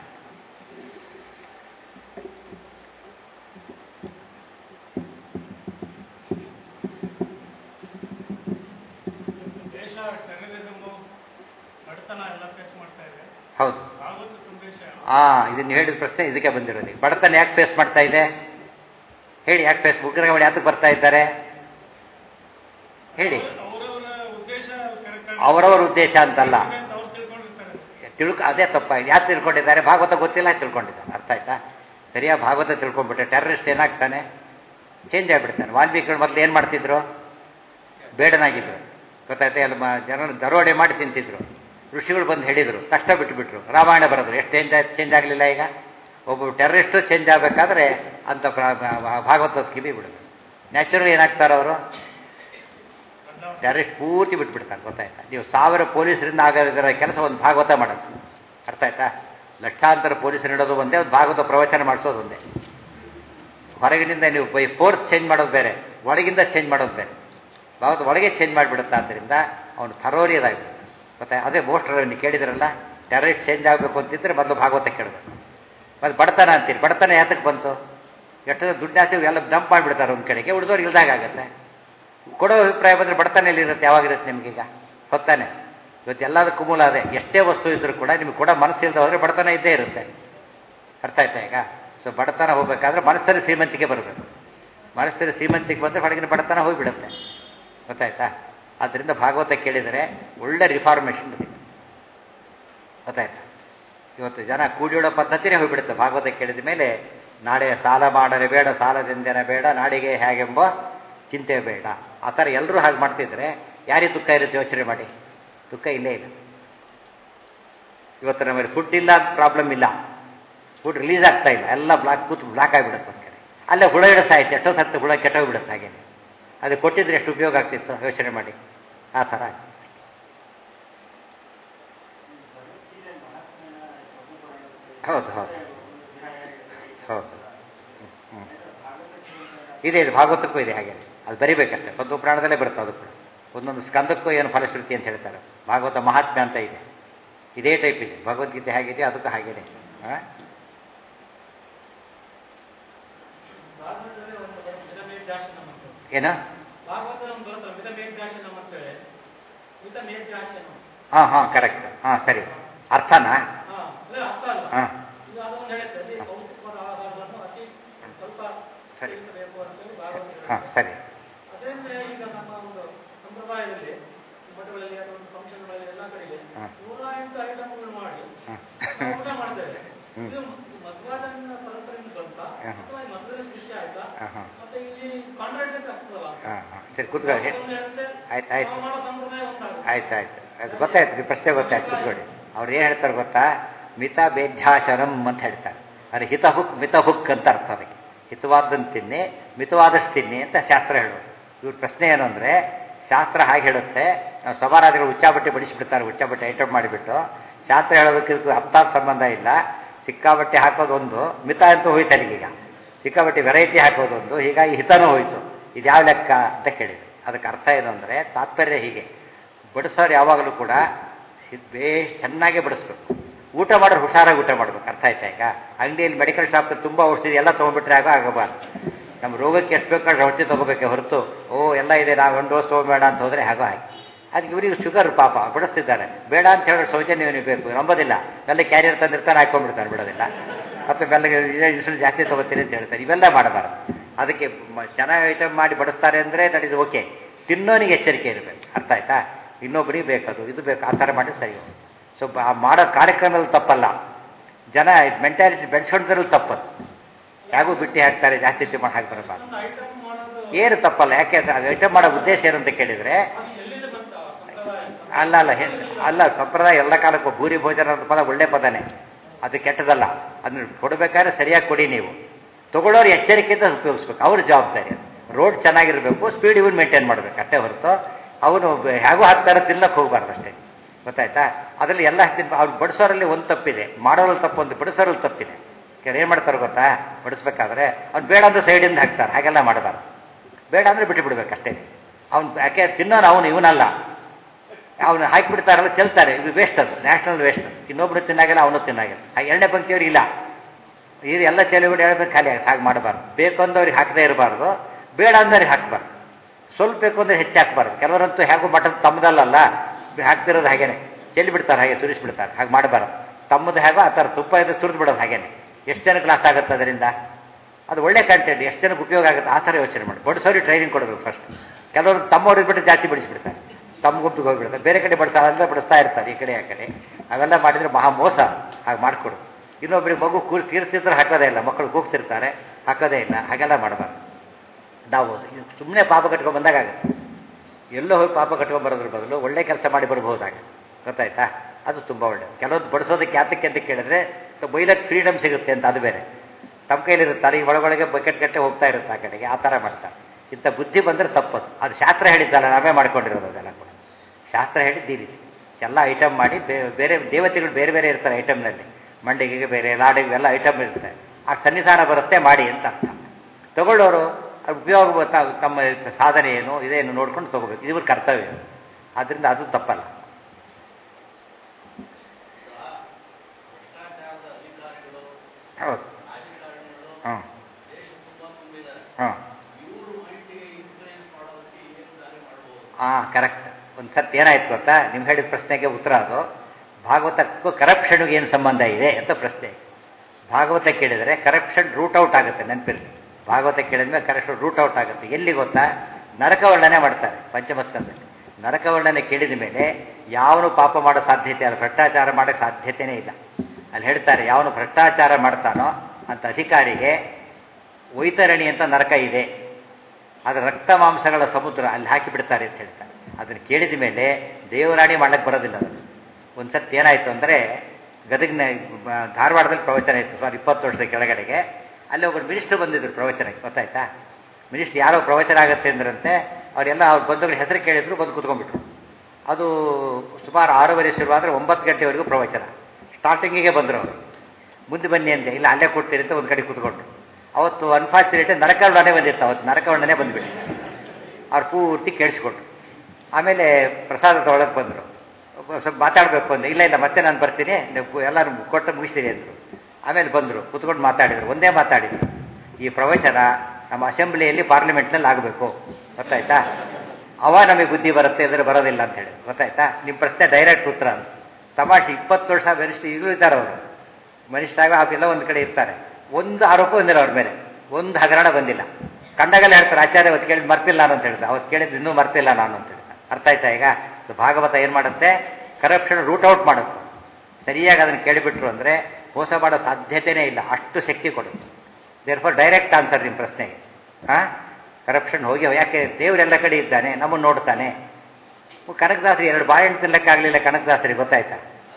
ಹೌದು. ಇದನ್ನು ಹೇಳಿದ ಪ್ರಶ್ನೆ ಇದಕ್ಕೆ ಬಂದಿರೋದು. ಬಡತನ ಯಾಕೆ ಫೇಸ್ ಮಾಡ್ತಾ ಇದೆ ಹೇಳಿ? ಯಾಕೆ ಫೇಸ್ ಉಗ್ರಗಳು ಯಾತಕ್ಕೆ ಬರ್ತಾ ಇದ್ದಾರೆ ಹೇಳಿ? ಅವರವರ ಉದ್ದೇಶ ಅಂತಲ್ಲ, ಅದೇ ತಪ್ಪಾಗಿದೆ. ಯಾರು ತಿಳ್ಕೊಂಡಿದ್ದಾರೆ? ಭಾಗವತ ಗೊತ್ತಿಲ್ಲ, ತಿಳ್ಕೊಂಡಿದ್ದಾರೆ. ಅರ್ಥ ಆಯ್ತಾ? ಸರಿಯಾ ಭಾಗವತ ತಿಳ್ಕೊಂಡ್ಬಿಟ್ಟೆ ಟೆರರಿಸ್ಟ್ ಏನಾಗ್ತಾನೆ? ಚೇಂಜ್ ಆಗಿಬಿಡ್ತಾನೆ. ವಾಲ್ಮೀಕಿಗಳು ಮೊದಲು ಏನು ಮಾಡ್ತಿದ್ರು? ಬೇಡನಾಗಿದ್ರು. ಗೊತ್ತಾಯ್ತಾ? ಎಲ್ಲ ಜನರು ದರೋಡೆ ಮಾಡಿ ತಿಂತಿದ್ರು. ಋಷಿಗಳು ಬಂದು ಹೇಳಿದರು, ಕಷ್ಟ ಬಿಟ್ಟುಬಿಟ್ರು, ರಾಮಾಯಣ ಬರೆದ್ರು. ಎಷ್ಟು ಚೇಂಜ್ ಆಗಲಿಲ್ಲ? ಈಗ ಒಬ್ಬ ಟೆರರಿಸ್ಟು ಚೇಂಜ್ ಆಗಬೇಕಾದ್ರೆ ಅಂತ ಭಾಗವತದ ಕಿವಿ ಬಿಡೋದು. ನ್ಯಾಚುರಲಿ ಏನಾಗ್ತಾರೆ ಅವರು? ಟೆರರಿಸ್ಟ್ ಪೂರ್ತಿ ಬಿಟ್ಬಿಡ್ತಾರೆ. ಗೊತ್ತಾಯ್ತಾ? ನೀವು 1000 ಪೊಲೀಸರಿಂದ ಆಗೋದರ ಕೆಲಸ ಒಂದು ಭಾಗವತ ಮಾಡೋದು. ಅರ್ಥ ಆಯ್ತಾ? ಲಕ್ಷಾಂತರ ಪೊಲೀಸರು ಇಡೋದು ಒಂದೇ, ಒಂದು ಭಾಗವತ ಪ್ರವಚನ ಮಾಡಿಸೋದು ಒಂದೇ. ಹೊರಗಿನಿಂದ ನೀವು ಬೈ ಫೋರ್ಸ್ ಚೇಂಜ್ ಮಾಡೋದು ಬೇರೆ, ಒಳಗಿಂದ ಚೇಂಜ್ ಮಾಡೋದು ಬೇರೆ. ಭಾಗವತ ಒಳಗೆ ಚೇಂಜ್ ಮಾಡಿಬಿಡುತ್ತೆ. ಆದ್ದರಿಂದ ಅವನು ಥರೋರಿಯದಾಗಿಬಿಡುತ್ತೆ. ಗೊತ್ತಾ? ಅದೇ ಮೋಸ್ಟರ್ ನೀವು ಕೇಳಿದ್ರಲ್ಲ, ಟೆರರಿಸ್ಟ್ ಚೇಂಜ್ ಆಗಬೇಕು ಅಂತಿದ್ರೆ ಮೊದಲು ಭಾಗವತ ಕೇಳಬೇಕು. ಮತ್ತು ಬಡತನ ಅಂತೀರಿ, ಬಡತನ ಯಾತಕ್ಕೆ ಬಂತು? ಎಷ್ಟು ದುಡ್ಡು ಹಾಕಿ ಎಲ್ಲ ಡಂಪ್ ಮಾಡಿಬಿಡ್ತಾರೆ ಒಂದು ಕಡೆಗೆ, ಉಳಿದವ್ರಿಗೆ ಇಲ್ದಾಗ ಆಗುತ್ತೆ. ಕೊಡೋ ಅಭಿಪ್ರಾಯ ಬಂದರೆ ಬಡತನೆಯಲ್ಲಿರುತ್ತೆ. ಯಾವಾಗಿರುತ್ತೆ ನಿಮಗೀಗ? ಹೊತ್ತಾನೆ ಇವತ್ತು ಎಲ್ಲದಕ್ಕೂ ಮೂಲ ಅದೇ. ಎಷ್ಟೇ ವಸ್ತು ಇದ್ದರೂ ಕೂಡ ನಿಮಗೆ ಕೊಡೋ ಮನಸ್ಸಿಲ್ಲದೆ ಹೋದರೆ ಬಡತನ ಇದ್ದೇ ಇರುತ್ತೆ. ಅರ್ಥ ಆಯ್ತಾ ಈಗ? ಸೊ ಬಡತನ ಹೋಗಬೇಕಾದ್ರೆ ಮನಸ್ಸಲ್ಲಿ ಶ್ರೀಮಂತಿಕೆ ಬರಬೇಕು. ಮನಸ್ಸಲ್ಲಿ ಶ್ರೀಮಂತಿಕೆ ಬಂದರೆ ಹೊರಗಿನ ಬಡತನ ಹೋಗಿಬಿಡುತ್ತೆ. ಗೊತ್ತಾಯ್ತಾ? ಆದ್ದರಿಂದ ಭಾಗವತ ಕೇಳಿದರೆ ಒಳ್ಳೆ ರಿಫಾರ್ಮೇಷನ್ ಇದೆ. ಗೊತ್ತಾಯ್ತಾ? ಇವತ್ತು ಜನ ಕೂಡಿಯೋಡೋ ಪದ್ಧತಿನೇ ಹೋಗಿಬಿಡುತ್ತೆ. ಭಾಗವತ ಕೇಳಿದ ಮೇಲೆ ನಾಳೆ ಸಾಲ ಮಾಡಲೇ ಬೇಡ, ಸಾಲದಿಂದೇನ ಬೇಡ, ನಾಡಿಗೆ ಹೇಗೆಂಬ ಚಿಂತೆ ಬೇಡ. ಆ ಥರ ಎಲ್ಲರೂ ಹಾಗೆ ಮಾಡ್ತಿದ್ರೆ ಯಾರಿಗೆ ದುಃಖ ಇರುತ್ತೆ? ಯೋಚನೆ ಮಾಡಿ. ದುಃಖ ಇಲ್ಲೇ ಇಲ್ಲ. ಇವತ್ತು ನಮಗೆ ಫುಡ್ ಇಲ್ಲ ಅಂತ ಪ್ರಾಬ್ಲಮ್ ಇಲ್ಲ, ಫುಡ್ ರಿಲೀಸ್ ಆಗ್ತಾ ಇಲ್ಲ, ಎಲ್ಲ ಬ್ಲಾಕ್ ಆಗಿಬಿಡುತ್ತೆ ಒಂದು ಕಡೆ. ಅಲ್ಲೇ ಹುಳ ಹಿಡಿಸಾಯ್ತು, ಎಷ್ಟೋ ಸತ್ತು ಹುಳ ಕೆಟ್ಟೋಗ್ಬಿಡುತ್ತೆ. ಹಾಗೇನೆ ಅದು ಕೊಟ್ಟಿದ್ರೆ ಎಷ್ಟು ಉಪಯೋಗ ಆಗ್ತಿತ್ತು? ಯೋಚನೆ ಮಾಡಿ. ಆ ಥರ ಹೌದು ಹೌದು ಹೌದು. ಇದೆ, ಇದು ಭಾಗವತಕ್ಕೂ ಇದೆ ಹಾಗೆ. ಅದು ಬರಿಬೇಕಷ್ಟೆ, ಪದ್ಮ ಪುರಾಣದಲ್ಲೇ ಬರುತ್ತೆ. ಅದು ಕೂಡ ಒಂದೊಂದು ಸ್ಕಂದಕ್ಕೂ ಏನು ಫಲಶ್ರುತಿ ಅಂತ ಹೇಳ್ತಾರೆ. ಭಾಗವತ ಮಹಾತ್ಮ್ಯ ಅಂತ ಇದೆ. ಇದೇ ಟೈಪ್ ಇದೆ. ಭಗವದ್ಗೀತೆ ಹೇಗಿದೆ ಅದಕ್ಕೂ ಹಾಗೇನೆ. ಏನು? ಹಾಂ ಹಾಂ ಕರೆಕ್ಟ್. ಹಾಂ ಸರಿ. ಅರ್ಥನಾ? ಹಾಂ ಸರಿ. ಹಾಂ ಸರಿ. ಈಗ ನಮ್ಮ ಒಂದು ಸಂಪ್ರದಾಯದಲ್ಲಿ ಮಠಗಳಲ್ಲಿ ಅಥವಾ ಫಂಕ್ಷನ್ಗಳಲ್ಲಿ ಎಲ್ಲ ಕಡೆಗೆ 108 ಐಟಮ್ಗಳು ಮಾಡಿ ಊಟ ಮಾಡ್ತೇವೆ. ಇದು ಮಧ್ವಾಚಾರ್ಯನ ಪರಂಪರೆಯಿಂದ ಬಂತ ಅಥವಾ ಮಧ್ವದಲ್ಲಿ ಸೃಷ್ಟಿ ಆಯ್ತಾ? ಮತ್ತೆ ಇಲ್ಲಿ ಕಾಂಟ್ರಾಕ್ಟ್ ಆಗ್ತದಲ್ಲ? ಸರಿ ಕೂತ್ಕೊಳ್ಳಿ. ಆಯ್ತು ಆಯ್ತು ಆಯ್ತು ಆಯ್ತು ಅದು ಗೊತ್ತಾಯ್ತು. ನಿಮ್ಮ ಪ್ರಶ್ನೆ ಗೊತ್ತಾಯ್ತು. ಕೂತ್ಕೊಳ್ಳಿ. ಅವ್ರು ಏನು ಹೇಳ್ತಾರೆ ಗೊತ್ತಾ? ಮಿತ ಬೇಧ್ಯಾಶನಂ ಅಂತ ಹೇಳ್ತಾರೆ. ಅದು ಹಿತಹುಕ್ ಮಿತಹುಕ್ ಅಂತ ಅರ್ಥ. ಅದಕ್ಕೆ ಹಿತವಾದನ್ನು ತಿನ್ನಿ, ಮಿತವಾದಷ್ಟು ತಿನ್ನಿ ಅಂತ ಶಾಸ್ತ್ರ ಹೇಳೋದು. ಇವ್ರ ಪ್ರಶ್ನೆ ಏನು ಅಂದರೆ, ಶಾಸ್ತ್ರ ಹಾಗೆ ಹೇಳುತ್ತೆ, ನಾವು ಸವಾರಾದಿಗಳು ಉಚ್ಚಾಬಟ್ಟೆ ಬಡಿಸಿಬಿಡ್ತಾರೆ, ಉಚ್ಚಾಬಟ್ಟೆ ಐಟಮ್ ಮಾಡಿಬಿಟ್ಟು. ಶಾಸ್ತ್ರ ಹೇಳೋದಕ್ಕೆ ಅರ್ಥಾತ್ ಸಂಬಂಧ ಇಲ್ಲ. ಸಿಕ್ಕಾಬಟ್ಟೆ ಹಾಕೋದೊಂದು, ಮಿತ ಅಂತೂ ಹೋಯ್ತು ಅಲ್ಲಿಗೀಗ. ಸಿಕ್ಕಾಬಟ್ಟೆ ವೆರೈಟಿ ಹಾಕೋದೊಂದು, ಹೀಗಾಗಿ ಹಿತನೂ ಹೋಯಿತು. ಇದು ಯಾವ ಲೆಕ್ಕ ಅಂತ ಕೇಳಿದೆ. ಅದಕ್ಕೆ ಅರ್ಥ ಏನು ಅಂದರೆ, ತಾತ್ಪರ್ಯ ಹೀಗೆ, ಬಡಿಸೋರು ಯಾವಾಗಲೂ ಕೂಡ ಬೇಸ್ ಚೆನ್ನಾಗೇ ಬಡಿಸ್ಬೇಕು. ಊಟ ಮಾಡೋರು ಹುಷಾರಾಗಿ ಊಟ ಮಾಡ್ಬೇಕು. ಅರ್ಥ ಆಯ್ತಾ? ಈಗ ಅಂಗಡಿಯಲ್ಲಿ ಮೆಡಿಕಲ್ ಶಾಪ್ ತುಂಬ ಔಷಧಿ ಎಲ್ಲ ತೊಗೊಂಡ್ಬಿಟ್ರೆ ಆಗಬಾರ್ದು. ನಮ್ಮ ರೋಗಕ್ಕೆ ಎಷ್ಟು ಬೇಕಾದ್ರೆ ಔಷಧಿ ತೊಗೋಬೇಕೆ ಹೊರತು ಎಲ್ಲ ಇದೆ ನಾವು ಒಂದು ಡೋಸ್ ತೊಗೊಬೇಡ ಅಂತ ಹೋದರೆ ಹಾಗೋ ಹಾಗೆ. ಅದಕ್ಕೆ ಇವರಿಗೆ ಶುಗರ್ ಪಾಪ ಬಿಡಿಸ್ತಿದ್ದಾರೆ. ಬೇಡ ಅಂತ ಹೇಳೋ ಸೌಜನ್ಯ ಬೇಕು, ನಂಬೋದಿಲ್ಲ. ಮೆಲ್ಲ ಕ್ಯಾರಿಯರ್ ತಂದಿರ್ತಾರೆ, ಹಾಕೊಂಡ್ಬಿಡ್ತಾರೆ, ಬಿಡೋದಿಲ್ಲ. ಅಥವಾ ಮೆಲ್ಲಗೆ ಇನ್ಸುಲಿನ್ ಜಾಸ್ತಿ ತೊಗೋತೀರಿ ಅಂತ ಹೇಳ್ತಾರೆ. ಇವೆಲ್ಲ ಮಾಡಬಾರ್ದು. ಅದಕ್ಕೆ ಚೆನ್ನಾಗಿ ಐಟಮ್ ಮಾಡಿ ಬಡಿಸ್ತಾರೆ ಅಂದರೆ ದಟ್ ಇಸ್ ಓಕೆ. ತಿನ್ನೋನಿಗೆ ಎಚ್ಚರಿಕೆ ಇರಬೇಕು. ಅರ್ಥ ಆಯ್ತಾ? ಇನ್ನೊಬ್ಬರಿಗೆ ಬೇಕದು, ಇದು ಬೇಕು, ಆ ಥರ ಮಾಡಿ ಸರಿ. ಸೊ ಆ ಮಾಡೋ ಕಾರ್ಯಕ್ರಮದಲ್ಲಿ ತಪ್ಪಲ್ಲ, ಜನ ಮೆಂಟಾಲಿಟಿ ಬೆಳೆಸ್ಕೊಂಡ್ರೂ ತಪ್ಪದು. ಹೇಗೂ ಬಿಟ್ಟು ಹಾಕ್ತಾರೆ, ಜಾಸ್ತಿ ಮಾಡಿ ಹಾಕಿ ಬರಬಾರ್ದು. ಏನು ತಪ್ಪಲ್ಲ. ಯಾಕೆ ಅದು ಐಟಮ್ ಮಾಡೋ ಉದ್ದೇಶ ಏನು ಅಂತ ಕೇಳಿದರೆ, ಅಲ್ಲ ಅಲ್ಲ ಅಲ್ಲ ಸಂಪ್ರದಾಯ ಎಲ್ಲ ಕಾಲಕ್ಕೂ ಭೂರಿ ಭೋಜನ ಅಂತ ಪದ ಒಳ್ಳೆ ಪದನೇ, ಅದು ಕೆಟ್ಟದಲ್ಲ. ಅದನ್ನ ಕೊಡಬೇಕಾದ್ರೆ ಸರಿಯಾಗಿ ಕೊಡಿ. ನೀವು ತೊಗೊಳ್ಳೋರು ಎಚ್ಚರಿಕೆಯಿಂದ ಉಪಯೋಗಿಸ್ಬೇಕು, ಅವ್ರ ಜವಾಬ್ದಾರಿ. ರೋಡ್ ಚೆನ್ನಾಗಿರಬೇಕು, ಸ್ಪೀಡ್ ಇವನ್ ಮೇಂಟೈನ್ ಮಾಡಬೇಕು ಅಷ್ಟೇ ಹೊರತು ಅವನು ಹೇಗೂ ಹಾಕ್ತಾರೆ ತಿನ್ನಕ್ಕೆ ಹೋಗಬಾರ್ದು ಅಷ್ಟೇ. ಗೊತ್ತಾಯ್ತಾ? ಅದರಲ್ಲಿ ಎಲ್ಲ ಅವ್ರು ಬಡಿಸೋರಲ್ಲಿ ಒಂದು ತಪ್ಪಿದೆ, ಮಾಡೋರಲ್ಲಿ ತಪ್ಪು, ಒಂದು ಬಡಿಸೋರಲ್ಲಿ ತಪ್ಪಿದೆ. ಏನು ಮಾಡ್ತಾರೆ ಗೊತ್ತಾ? ಬಡಿಸ್ಬೇಕಾದ್ರೆ ಅವ್ನು ಬೇಡ ಅಂದ್ರೆ ಸೈಡಿಂದ ಹಾಕ್ತಾರೆ. ಹಾಗೆಲ್ಲ ಮಾಡಬಾರ್ದು. ಬೇಡ ಅಂದರೆ ಬಿಟ್ಟು ಬಿಡ್ಬೇಕು ಅಷ್ಟೇ. ಅವ್ನು ಯಾಕೆ ತಿನ್ನೋನು ಅವನು, ಇವನಲ್ಲ. ಅವನು ಹಾಕಿಬಿಡ್ತಾರಲ್ಲ, ಚೆಲ್ತಾರೆ. ಇದು ವೇಸ್ಟ್, ಅದು ನ್ಯಾಷನಲ್ ವೇಸ್ಟ್. ಇನ್ನೊಬ್ರು ತಿನ್ನಾಗಿಲ್ಲ, ಅವನು ತಿನ್ನಾಗಿಲ್ಲ. ಹಾಗೆ ಎರಡನೇ ಪಂಕ್ತಿಯವ್ರು ಇಲ್ಲ, ಇದು ಎಲ್ಲ ಚೆಲಿಬಿಟ್ಟು ಹೇಳ್ಬೇಕು ಖಾಲಿ ಆಗುತ್ತೆ. ಹಾಗೆ ಮಾಡಬಾರ್ದು. ಬೇಕು ಅಂದವ್ರಿಗೆ ಹಾಕದೇ ಇರಬಾರ್ದು, ಬೇಡ ಅಂದವ್ರಿಗೆ ಹಾಕಬಾರ್ದು. ಸ್ವಲ್ಪ ಬೇಕು ಅಂದರೆ ಹೆಚ್ಚು ಹಾಕಬಾರ್ದು. ಕೆಲವರಂತೂ ಹೇಗೂ ಮಟನ್ ತಮ್ಮದಲ್ಲ ಹಾಕ್ತಿರೋದು ಹಾಗೇನೆ ಚೆಲ್ಲಿ ಬಿಡ್ತಾರೆ, ಹಾಗೆ ಸುರಿಸ್ಬಿಡ್ತಾರೆ. ಹಾಗೆ ಮಾಡಬಾರ್ದು. ತಮ್ಮದು ಹೇಗೋ ಆ ಥರ ತುಪ್ಪ ಇದ್ದು ಸುರಿದು ಬಿಡೋದು ಹಾಗೇನೆ. ಎಷ್ಟು ಜನಕ್ಕೆ ಲಾಸ್ ಆಗುತ್ತೆ ಅದರಿಂದ? ಅದು ಒಳ್ಳೆ ಕಂಟೆಂಟ್, ಎಷ್ಟು ಜನಕ್ಕೆ ಉಪಯೋಗ ಆಗುತ್ತೆ ಆ ಥರ ಯೋಚನೆ ಮಾಡಿ. ಬಡಿಸೋರಿಗೆ ಟ್ರೈನಿಂಗ್ ಕೊಡಬೇಕು ಫಸ್ಟ್. ಕೆಲವರು ತಮ್ಮವ್ರಿಗೆ ಬಿಟ್ಟು ಜಾಸ್ತಿ ಬಡಿಸ್ಬಿಡ್ತಾರೆ, ತಮ್ಮ ಗುಂಪಿಗೆ ಹೋಗಿಬಿಡ್ತಾರೆ. ಬೇರೆ ಕಡೆ ಬಡಿಸ್ತಾರೆ, ಬಡಿಸ್ತಾ ಇರ್ತಾರೆ ಈ ಕಡೆ ಆ ಕಡೆ. ಅವೆಲ್ಲ ಮಾಡಿದರೆ ಮಹಾ ಮೋಸ. ಹಾಗೆ ಮಾಡಿಕೊಡು. ಇನ್ನೊಬ್ಬರಿಗೆ ಮಗು ತೀರಿಸ್ತಿದ್ರೆ ಹಾಕೋದೇ ಇಲ್ಲ, ಮಕ್ಕಳು ಕೂಗ್ತಿರ್ತಾರೆ, ಹಾಕೋದೇ ಇಲ್ಲ. ಹಾಗೆಲ್ಲ ಮಾಡಬಾರ್ದು. ನಾವು ಸುಮ್ಮನೆ ಪಾಪ ಕಟ್ಕೊಂಡು ಬಂದಾಗುತ್ತೆ. ಎಲ್ಲೋ ಹೋಗಿ ಪಾಪ ಕಟ್ಕೊಂಡು ಬರೋದ್ರ ಬದಲು ಒಳ್ಳೆ ಕೆಲಸ ಮಾಡಿ ಬರ್ಬೋದಾಗ. ಗೊತ್ತಾಯ್ತಾ? ಅದು ತುಂಬ ಒಳ್ಳೆಯದು. ಕೆಲವೊಂದು ಬಡಿಸೋದಕ್ಕೆ ಯಾತಕ್ಕೆ ಅಂತ ಕೇಳಿದ್ರೆ ಬೈಲಕ್ಕೆ ಫ್ರೀಡಮ್ ಸಿಗುತ್ತೆ ಅಂತ, ಅದು ಬೇರೆ. ತಮ್ಮ ಕೈಲಿರುತ್ತಾರೆ, ಈ ಒಳಗೊಳಗೆ ಬಕೆಟ್ ಗಟ್ಟೆ ಹೋಗ್ತಾ ಇರುತ್ತೆ ಆ ಕಡೆಗೆ, ಆ ಥರ ಮಾಡ್ತಾರೆ. ಇಂಥ ಬುದ್ಧಿ ಬಂದರೆ ತಪ್ಪದು. ಅದು ಶಾಸ್ತ್ರ ಹೇಳಿದ್ದಲ್ಲ, ನಾವೇ ಮಾಡ್ಕೊಂಡಿರೋದು. ಅದೆಲ್ಲ ಕೂಡ ಶಾಸ್ತ್ರ ಹೇಳಿದ್ದು ಈ ರೀತಿ ಎಲ್ಲ ಐಟಮ್ ಮಾಡಿ. ಬೇರೆ ದೇವತೆಗಳು ಬೇರೆ ಬೇರೆ ಇರ್ತಾರೆ ಐಟಮ್ನಲ್ಲಿ. ಮಂಡಿಗೆಗೆ ಬೇರೆ, ಲಾಡಿಗೆ ಎಲ್ಲ ಐಟಮ್ ಇರುತ್ತೆ. ಆ ಸನ್ನಿಧಾನ ಬರುತ್ತೆ ಮಾಡಿ ಅಂತ ಅರ್ಥ. ತಗೊಳ್ಳೋರು ಉಪಯೋಗ ತಮ್ಮ ಸಾಧನೆ ಏನು ಇದೇನು ನೋಡ್ಕೊಂಡು ತಗೋಬೇಕು. ಇವ್ರ ಕರ್ತವ್ಯ. ಆದ್ದರಿಂದ ಅದು ತಪ್ಪಲ್ಲ. ಹೌದು. ಹಾಂ ಹಾಂ ಹಾಂ ಕರೆಕ್ಟ್. ಒಂದು ಸತ್ತು ಏನಾಯ್ತು ಗೊತ್ತಾ? ನಿಮ್ಮ ಹೇಳಿದ ಪ್ರಶ್ನೆಗೆ ಉತ್ತರ ಅದು. ಭಾಗವತಕ್ಕೂ ಕರಪ್ಷನ್ಗೆ ಏನು ಸಂಬಂಧ ಇದೆ ಅಂತ ಪ್ರಶ್ನೆ. ಭಾಗವತ ಕೇಳಿದರೆ ಕರಪ್ಷನ್ ರೂಟ್ ಔಟ್ ಆಗುತ್ತೆ, ನೆನಪಿರಲಿ. ಭಾಗವತ ಕೇಳಿದ್ಮೇಲೆ ಕರಪ್ಷನ್ ರೂಟ್ ಔಟ್ ಆಗುತ್ತೆ. ಎಲ್ಲಿ ಗೊತ್ತಾ? ನರಕ ವರ್ಣನೆ ಮಾಡ್ತಾರೆ ಪಂಚಮಸ್ಕಂದಲ್ಲಿ. ನರಕ ವರ್ಣನೆ ಕೇಳಿದ ಮೇಲೆ ಯಾವನು ಪಾಪ ಮಾಡೋ ಸಾಧ್ಯತೆ ಇಲ್ಲ, ಭ್ರಷ್ಟಾಚಾರ ಮಾಡೋಕ್ಕೆ ಸಾಧ್ಯತೆಯೇ ಇಲ್ಲ. ಅಲ್ಲಿ ಹೇಳ್ತಾರೆ, ಯಾವನು ಭ್ರಷ್ಟಾಚಾರ ಮಾಡ್ತಾನೋ ಅಂತ ಅಧಿಕಾರಿಗೆ ವೈತರಣಿ ಅಂತ ನರಕ ಇದೆ, ಅದರ ರಕ್ತ ಮಾಂಸಗಳ ಸಮುದ್ರ, ಅಲ್ಲಿ ಹಾಕಿಬಿಡ್ತಾರೆ ಅಂತ ಹೇಳ್ತಾರೆ. ಅದನ್ನು ಕೇಳಿದ ಮೇಲೆ ದೇವರಾಣಿ ಮಾಡಕ್ಕೆ ಬರೋದಿಲ್ಲ. ಅದು ಒಂದು ಸತಿ ಏನಾಯಿತು ಅಂದರೆ, ಗದಗಿನ ಧಾರವಾಡದಲ್ಲಿ ಪ್ರವಚನ ಇತ್ತು ಸುಮಾರು 20 ವರ್ಷದ ಕೆಳಗಡೆಗೆ. ಅಲ್ಲಿ ಒಬ್ಬರು ಮಿನಿಸ್ಟ್ರು ಬಂದಿದ್ರು ಪ್ರವಚನಕ್ಕೆ. ಗೊತ್ತಾಯ್ತಾ? ಮಿನಿಸ್ಟ್ರು ಯಾರೋ ಪ್ರವಚನ ಆಗುತ್ತೆ ಅಂದ್ರಂತೆ. ಅವರೆಲ್ಲ ಅವ್ರ ಬಂಧುಗಳ ಹೆಸರು ಕೇಳಿದ್ರು, ಬಂದು ಕೂತ್ಕೊಂಡ್ಬಿಟ್ರು. ಅದು ಸುಮಾರು 6:30 ಶುರುವಾದರೆ 9 ಗಂಟೆವರೆಗೂ ಪ್ರವಚನ. ಸ್ಟಾರ್ಟಿಂಗಿಗೆ ಬಂದರು ಅವರು. ಮುಂದೆ ಬನ್ನಿ ಅಂದೆ, ಇಲ್ಲ ಅಲ್ಲೇ ಕೊಡ್ತೀರಿ ಅಂತ ಒಂದು ಕಡೆ ಕೂತ್ಕೊಂಡ್ರು. ಅವತ್ತು ಅನ್ಫಾರ್ಚುನೇಟ್ ನರಕವರ್ಣನೆ ಬಂದಿತ್ತು. ಅವತ್ತು ನರಕವರ್ಣನೆ ಬಂದುಬಿಟ್ಟು ಅವ್ರು ಪೂರ್ತಿ ಕೇಳಿಸ್ಕೊಟ್ರು. ಆಮೇಲೆ ಪ್ರಸಾದ ತೊಗೊಳಕ್ಕೆ ಬಂದರು. ಸ್ವಲ್ಪ ಮಾತಾಡಬೇಕು ಅಂದೆ. ಇಲ್ಲ ಇಲ್ಲ ಮತ್ತೆ ನಾನು ಬರ್ತೀನಿ, ನೀವು ಎಲ್ಲರೂ ಕೊಟ್ಟು ಮುಗಿಸ್ತೀನಿ ಅಂದರು. ಆಮೇಲೆ ಬಂದರು, ಕೂತ್ಕೊಂಡು ಮಾತಾಡಿದರು. ಒಂದೇ ಮಾತಾಡಿದರು, ಈ ಪ್ರವಚನ ನಮ್ಮ ಅಸೆಂಬ್ಲಿಯಲ್ಲಿ ಪಾರ್ಲಿಮೆಂಟ್ನಲ್ಲಿ ಆಗಬೇಕು, ಗೊತ್ತಾಯ್ತಾ? ಅವ ನಮಗೆ ಬುದ್ಧಿ ಬರುತ್ತೆ ಅಂದರೆ ಬರೋದಿಲ್ಲ ಅಂತ ಹೇಳಿ, ಗೊತ್ತಾಯ್ತಾ? ನಿಮ್ಮ ಪ್ರಶ್ನೆ ಡೈರೆಕ್ಟ್ ಉತ್ತರ ಅಂತ. ತಮಾಷೆ 20 ವರ್ಷ ವರಿಷ್ಠ ಈಗಲೂ ಇದ್ದಾರೆ ಅವರು, ಮನಿಷ್ಠಾಗ ಅವೆಲ್ಲ ಒಂದು ಕಡೆ ಇರ್ತಾರೆ. ಒಂದು ಆರೋಪ ಬಂದಿಲ್ಲ ಅವ್ರ ಮೇಲೆ, ಒಂದು ಹಗರಣ ಬಂದಿಲ್ಲ. ಕಂಡಾಗಲೇ ಹೇಳ್ತಾರೆ, ಆಚಾರ್ಯ ಅವತ್ತು ಕೇಳಿದ್ದು ಮರ್ತಿಲ್ಲ ನಾನು ಅಂತ ಹೇಳ್ತಾರೆ. ಅವತ್ತು ಕೇಳಿದ್ದು ಇನ್ನೂ ಮರ್ತಿಲ್ಲ ನಾನು ಅಂತ ಹೇಳ್ತಾರೆ. ಅರ್ಥ ಆಯ್ತಾ? ಈಗ ಭಾಗವತ ಏನು ಮಾಡುತ್ತೆ? ಕರಪ್ಷನ್ ರೂಟ್ ಔಟ್ ಮಾಡುತ್ತೆ. ಸರಿಯಾಗಿ ಅದನ್ನು ಕೇಳಿಬಿಟ್ರು ಅಂದರೆ ಮೋಸ ಮಾಡೋ ಸಾಧ್ಯತೆಯೇ ಇಲ್ಲ, ಅಷ್ಟು ಶಕ್ತಿ ಕೊಡುತ್ತೆ. ದೇರ್ಫಾರ್ ಡೈರೆಕ್ಟ್ ಆನ್ಸರ್ ನಿಮ್ಮ ಪ್ರಶ್ನೆಗೆ. ಕರಪ್ಷನ್ ಹೋಗಿ, ಯಾಕೆ ದೇವರೆಲ್ಲ ಕಡೆ ಇದ್ದಾನೆ, ನಮ್ಮನ್ನು ನೋಡ್ತಾನೆ. ಕನಕದಾಸರಿ 2 ಬಾಳೆಹಣ್ಣು ತಿನ್ನಕ್ಕಾಗಲಿಲ್ಲ ಕನಕದಾಸರಿ, ಗೊತ್ತಾಯ್ತಾ?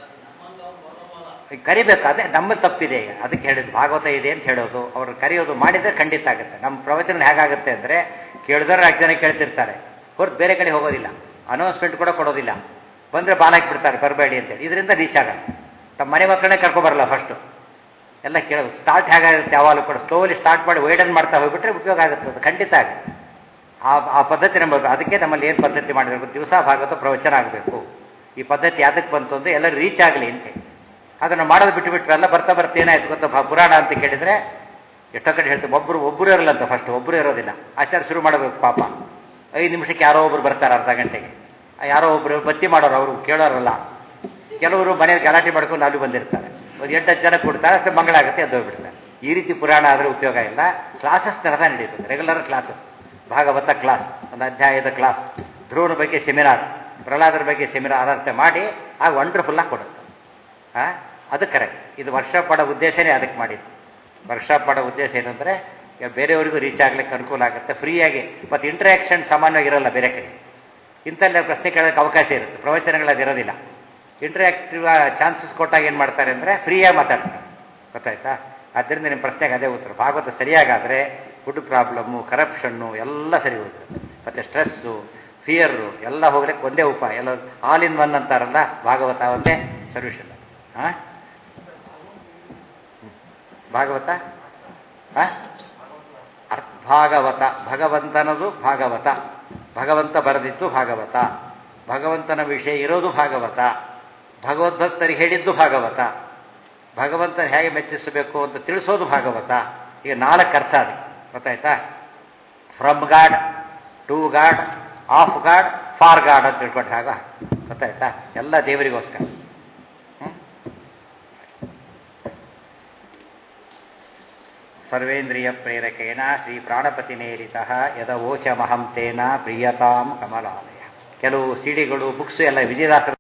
ಕರಿಬೇಕು, ಅದೇ ನಮ್ಮಲ್ಲಿ ತಪ್ಪಿದೆ. ಈಗ ಅದಕ್ಕೆ ಹೇಳಿದ್ದು ಭಾಗವತ ಇದೆ ಅಂತ ಹೇಳೋದು, ಅವ್ರು ಕರೆಯೋದು ಮಾಡಿದರೆ ಖಂಡಿತ ಆಗುತ್ತೆ. ನಮ್ಮ ಪ್ರವಚನ ಹೇಗಾಗುತ್ತೆ ಅಂದರೆ ಕೇಳಿದ್ರೆ 4 ಜನ ಕೇಳ್ತಿರ್ತಾರೆ, ಹೊರತು ಬೇರೆ ಕಡೆ ಹೋಗೋದಿಲ್ಲ, ಅನೌನ್ಸ್ಮೆಂಟ್ ಕೂಡ ಕೊಡೋದಿಲ್ಲ. ಬಂದರೆ ಬಾಲ್ ಹಾಕಿಬಿಡ್ತಾರೆ ಬರಬೇಡಿ ಅಂತೇಳಿ. ಇದರಿಂದ ರೀಚ್ ಆಗಲ್ಲ. ತಮ್ಮ ಮನೆ ಮಕ್ಕಳನ್ನೇ ಕರ್ಕೊಬರಲ್ಲ ಫಸ್ಟು, ಎಲ್ಲ ಕೇಳೋದು. ಸ್ಟಾರ್ಟ್ ಹೇಗಾಗುತ್ತೆ ಯಾವಾಗಲೂ ಕೂಡ ಸ್ಲೋಲಿ ಸ್ಟಾರ್ಟ್ ಮಾಡಿ ವೈಡನ್ ಮಾಡ್ತಾ ಹೋಗ್ಬಿಟ್ರೆ ಉಪಯೋಗ ಆಗುತ್ತೆ, ಅದು ಖಂಡಿತ ಆಗುತ್ತೆ. ಆ ಪದ್ಧತಿ ನಮ್ಮದು. ಅದಕ್ಕೆ ನಮ್ಮಲ್ಲಿ ಏನು ಪದ್ಧತಿ ಮಾಡಬೇಕು, ದಿವಸ ಭಾಗವತ ಪ್ರವಚನ ಆಗಬೇಕು. ಈ ಪದ್ಧತಿ ಯಾತಕ್ಕೆ ಬಂತು ಅಂದರೆ ಎಲ್ಲರೂ ರೀಚ್ ಆಗಲಿ ಅಂತೇಳಿ. ಅದನ್ನು ಮಾಡೋದು ಬಿಟ್ಟುಬಿಟ್ರಲ್ಲ, ಬರ್ತಾ ಬರ್ತಾ ಏನಾಯ್ತು ಗೊತ್ತಾ? ಪುರಾಣ ಅಂತ ಕೇಳಿದರೆ ಎಷ್ಟೋ ಕಡೆ ಹೇಳ್ತೀವಿ, ಒಬ್ಬರು ಇರಲ್ಲ ಅಂತ. ಫಸ್ಟ್ ಒಬ್ಬರು ಇರೋದಿಲ್ಲ, ಆಚಾರ ಶುರು ಮಾಡಬೇಕು. ಪಾಪ 5 ನಿಮಿಷಕ್ಕೆ ಯಾರೋ ಒಬ್ರು ಬರ್ತಾರೆ, ಅರ್ಧ ಗಂಟೆಗೆ ಯಾರೋ ಒಬ್ಬರು ಬತ್ತಿ ಮಾಡೋರು, ಅವರು ಕೇಳೋರಲ್ಲ. ಕೆಲವರು ಮನೆಯಲ್ಲಿ ಗಲಾಟೆ ಮಾಡ್ಕೊಂಡು ಅಲ್ಲಿ ಬಂದಿರ್ತಾರೆ, ಒಂದು 8-10 ಜನ ಕೊಡ್ತಾರೆ, ಅಷ್ಟೇ ಮಂಗಳಾಗುತ್ತೆ, ಅದು ಹೋಗ್ಬಿಡ್ತಾರೆ. ಈ ರೀತಿ ಪುರಾಣ ಆದರೆ ಉಪಯೋಗ ಇಲ್ಲ. ಕ್ಲಾಸಸ್ ಥರದ ನಡೀತದೆ, ರೆಗ್ಯುಲರ್ ಕ್ಲಾಸಸ್. ಭಾಗವತ ಕ್ಲಾಸ್, ಒಂದು ಅಧ್ಯಾಯದ ಕ್ಲಾಸ್, ಧ್ರುವನ ಬಗ್ಗೆ ಸೆಮಿನಾರ್, ಪ್ರಹ್ಲಾದರ ಬಗ್ಗೆ ಸೆಮಿನಾರ್, ಅದರಂತೆ ಮಾಡಿ ಆಗ ವಂಡರ್ಫುಲ್ಲಾಗಿ ಕೊಡುತ್ತೆ. ಅದು ಕರೆಕ್ಟ್. ಇದು ವರ್ಕ್ಶಾಪ್ ಮಾಡೋ ಉದ್ದೇಶನೇ ಅದಕ್ಕೆ ಮಾಡಿದ್ದು. ವರ್ಕ್ಶಾಪ್ ಮಾಡೋ ಉದ್ದೇಶ ಏನಂದರೆ ಬೇರೆಯವರಿಗೂ ರೀಚ್ ಆಗ್ಲಿಕ್ಕೆ ಅನುಕೂಲ ಆಗುತ್ತೆ, ಫ್ರೀಯಾಗಿ. ಮತ್ತು ಇಂಟ್ರ್ಯಾಕ್ಷನ್ ಸಾಮಾನ್ಯವಾಗಿ ಇರೋಲ್ಲ ಬೇರೆ ಕಡೆ. ಇಂಥಲ್ಲ ಪ್ರಶ್ನೆ ಕೇಳೋಕ್ಕೆ ಅವಕಾಶ ಇರುತ್ತೆ, ಪ್ರವಚನಗಳಲ್ಲಿ ಇರೋದಿಲ್ಲ. ಇಂಟ್ರ್ಯಾಕ್ಟಿವ್ ಚಾನ್ಸಸ್ ಕೊಟ್ಟಾಗ ಏನು ಮಾಡ್ತಾರೆ ಅಂದರೆ ಫ್ರೀಯಾಗಿ ಮಾತಾಡ್ತಾರೆ, ಗೊತ್ತಾಯ್ತಾ? ಆದ್ದರಿಂದ ನಿಮ್ಮ ಪ್ರಶ್ನೆಗೆ ಅದೇ ಉತ್ತರ. ಭಾಗವತ ಸರಿಯಾಗಾದರೆ ಫುಡ್ ಪ್ರಾಬ್ಲಮ್ಮು, ಕರಪ್ಷನ್ನು ಎಲ್ಲ ಸರಿ ಹೋಗುತ್ತೆ. ಮತ್ತು ಸ್ಟ್ರೆಸ್ಸು, ಫಿಯರು ಎಲ್ಲ ಹೋಗ್ಲಿಕ್ಕೆ ಒಂದೇ ಉಪಾಯ. ಎಲ್ಲ ಆಲ್ ಇನ್ ಒನ್ ಅಂತಾರಲ್ಲ, ಭಾಗವತ ಒಂದೇ ಸೊಲ್ಯೂಷನ್. ಭಾಗವತ ಭಾಗವತ ಭಗವಂತನದು ಭಾಗವತ, ಭಗವಂತ ಬರೆದಿದ್ದು ಭಾಗವತ, ಭಗವಂತನ ವಿಷಯ ಇರೋದು ಭಾಗವತ, ಭಗವದ್ಭಕ್ತರಿಗೆ ಹೇಳಿದ್ದು ಭಾಗವತ, ಭಗವಂತನ ಹೇಗೆ ಮೆಚ್ಚಿಸಬೇಕು ಅಂತ ತಿಳಿಸೋದು ಭಾಗವತ. ಈಗ 4 ಅರ್ಥ ಅದಕ್ಕೆ, ಗೊತ್ತಾಯ್ತಾ? From God, to God, of God, for God ಅಂತ ತಿಳ್ಕೊಂಡ್ರೆ ಆಗ ಗೊತ್ತಾಯ್ತಾ? ಎಲ್ಲ ದೇವರಿಗೋಸ್ಕರ. ಸರ್ವೇಂದ್ರಿಯ ಪ್ರೇರಕೇಣ ಶ್ರೀ ಪ್ರಾಣಪತಿನೇರಿತಃ ಯದವೋಚಮಹಂ ತೇನ ಪ್ರಿಯತಾಂ ಕಮಲಾಲಯ. ಕೆಲವು ಸಿಡಿಗಳು, ಬುಕ್ಸು ಎಲ್ಲ ವಿಜಯದಾಸರ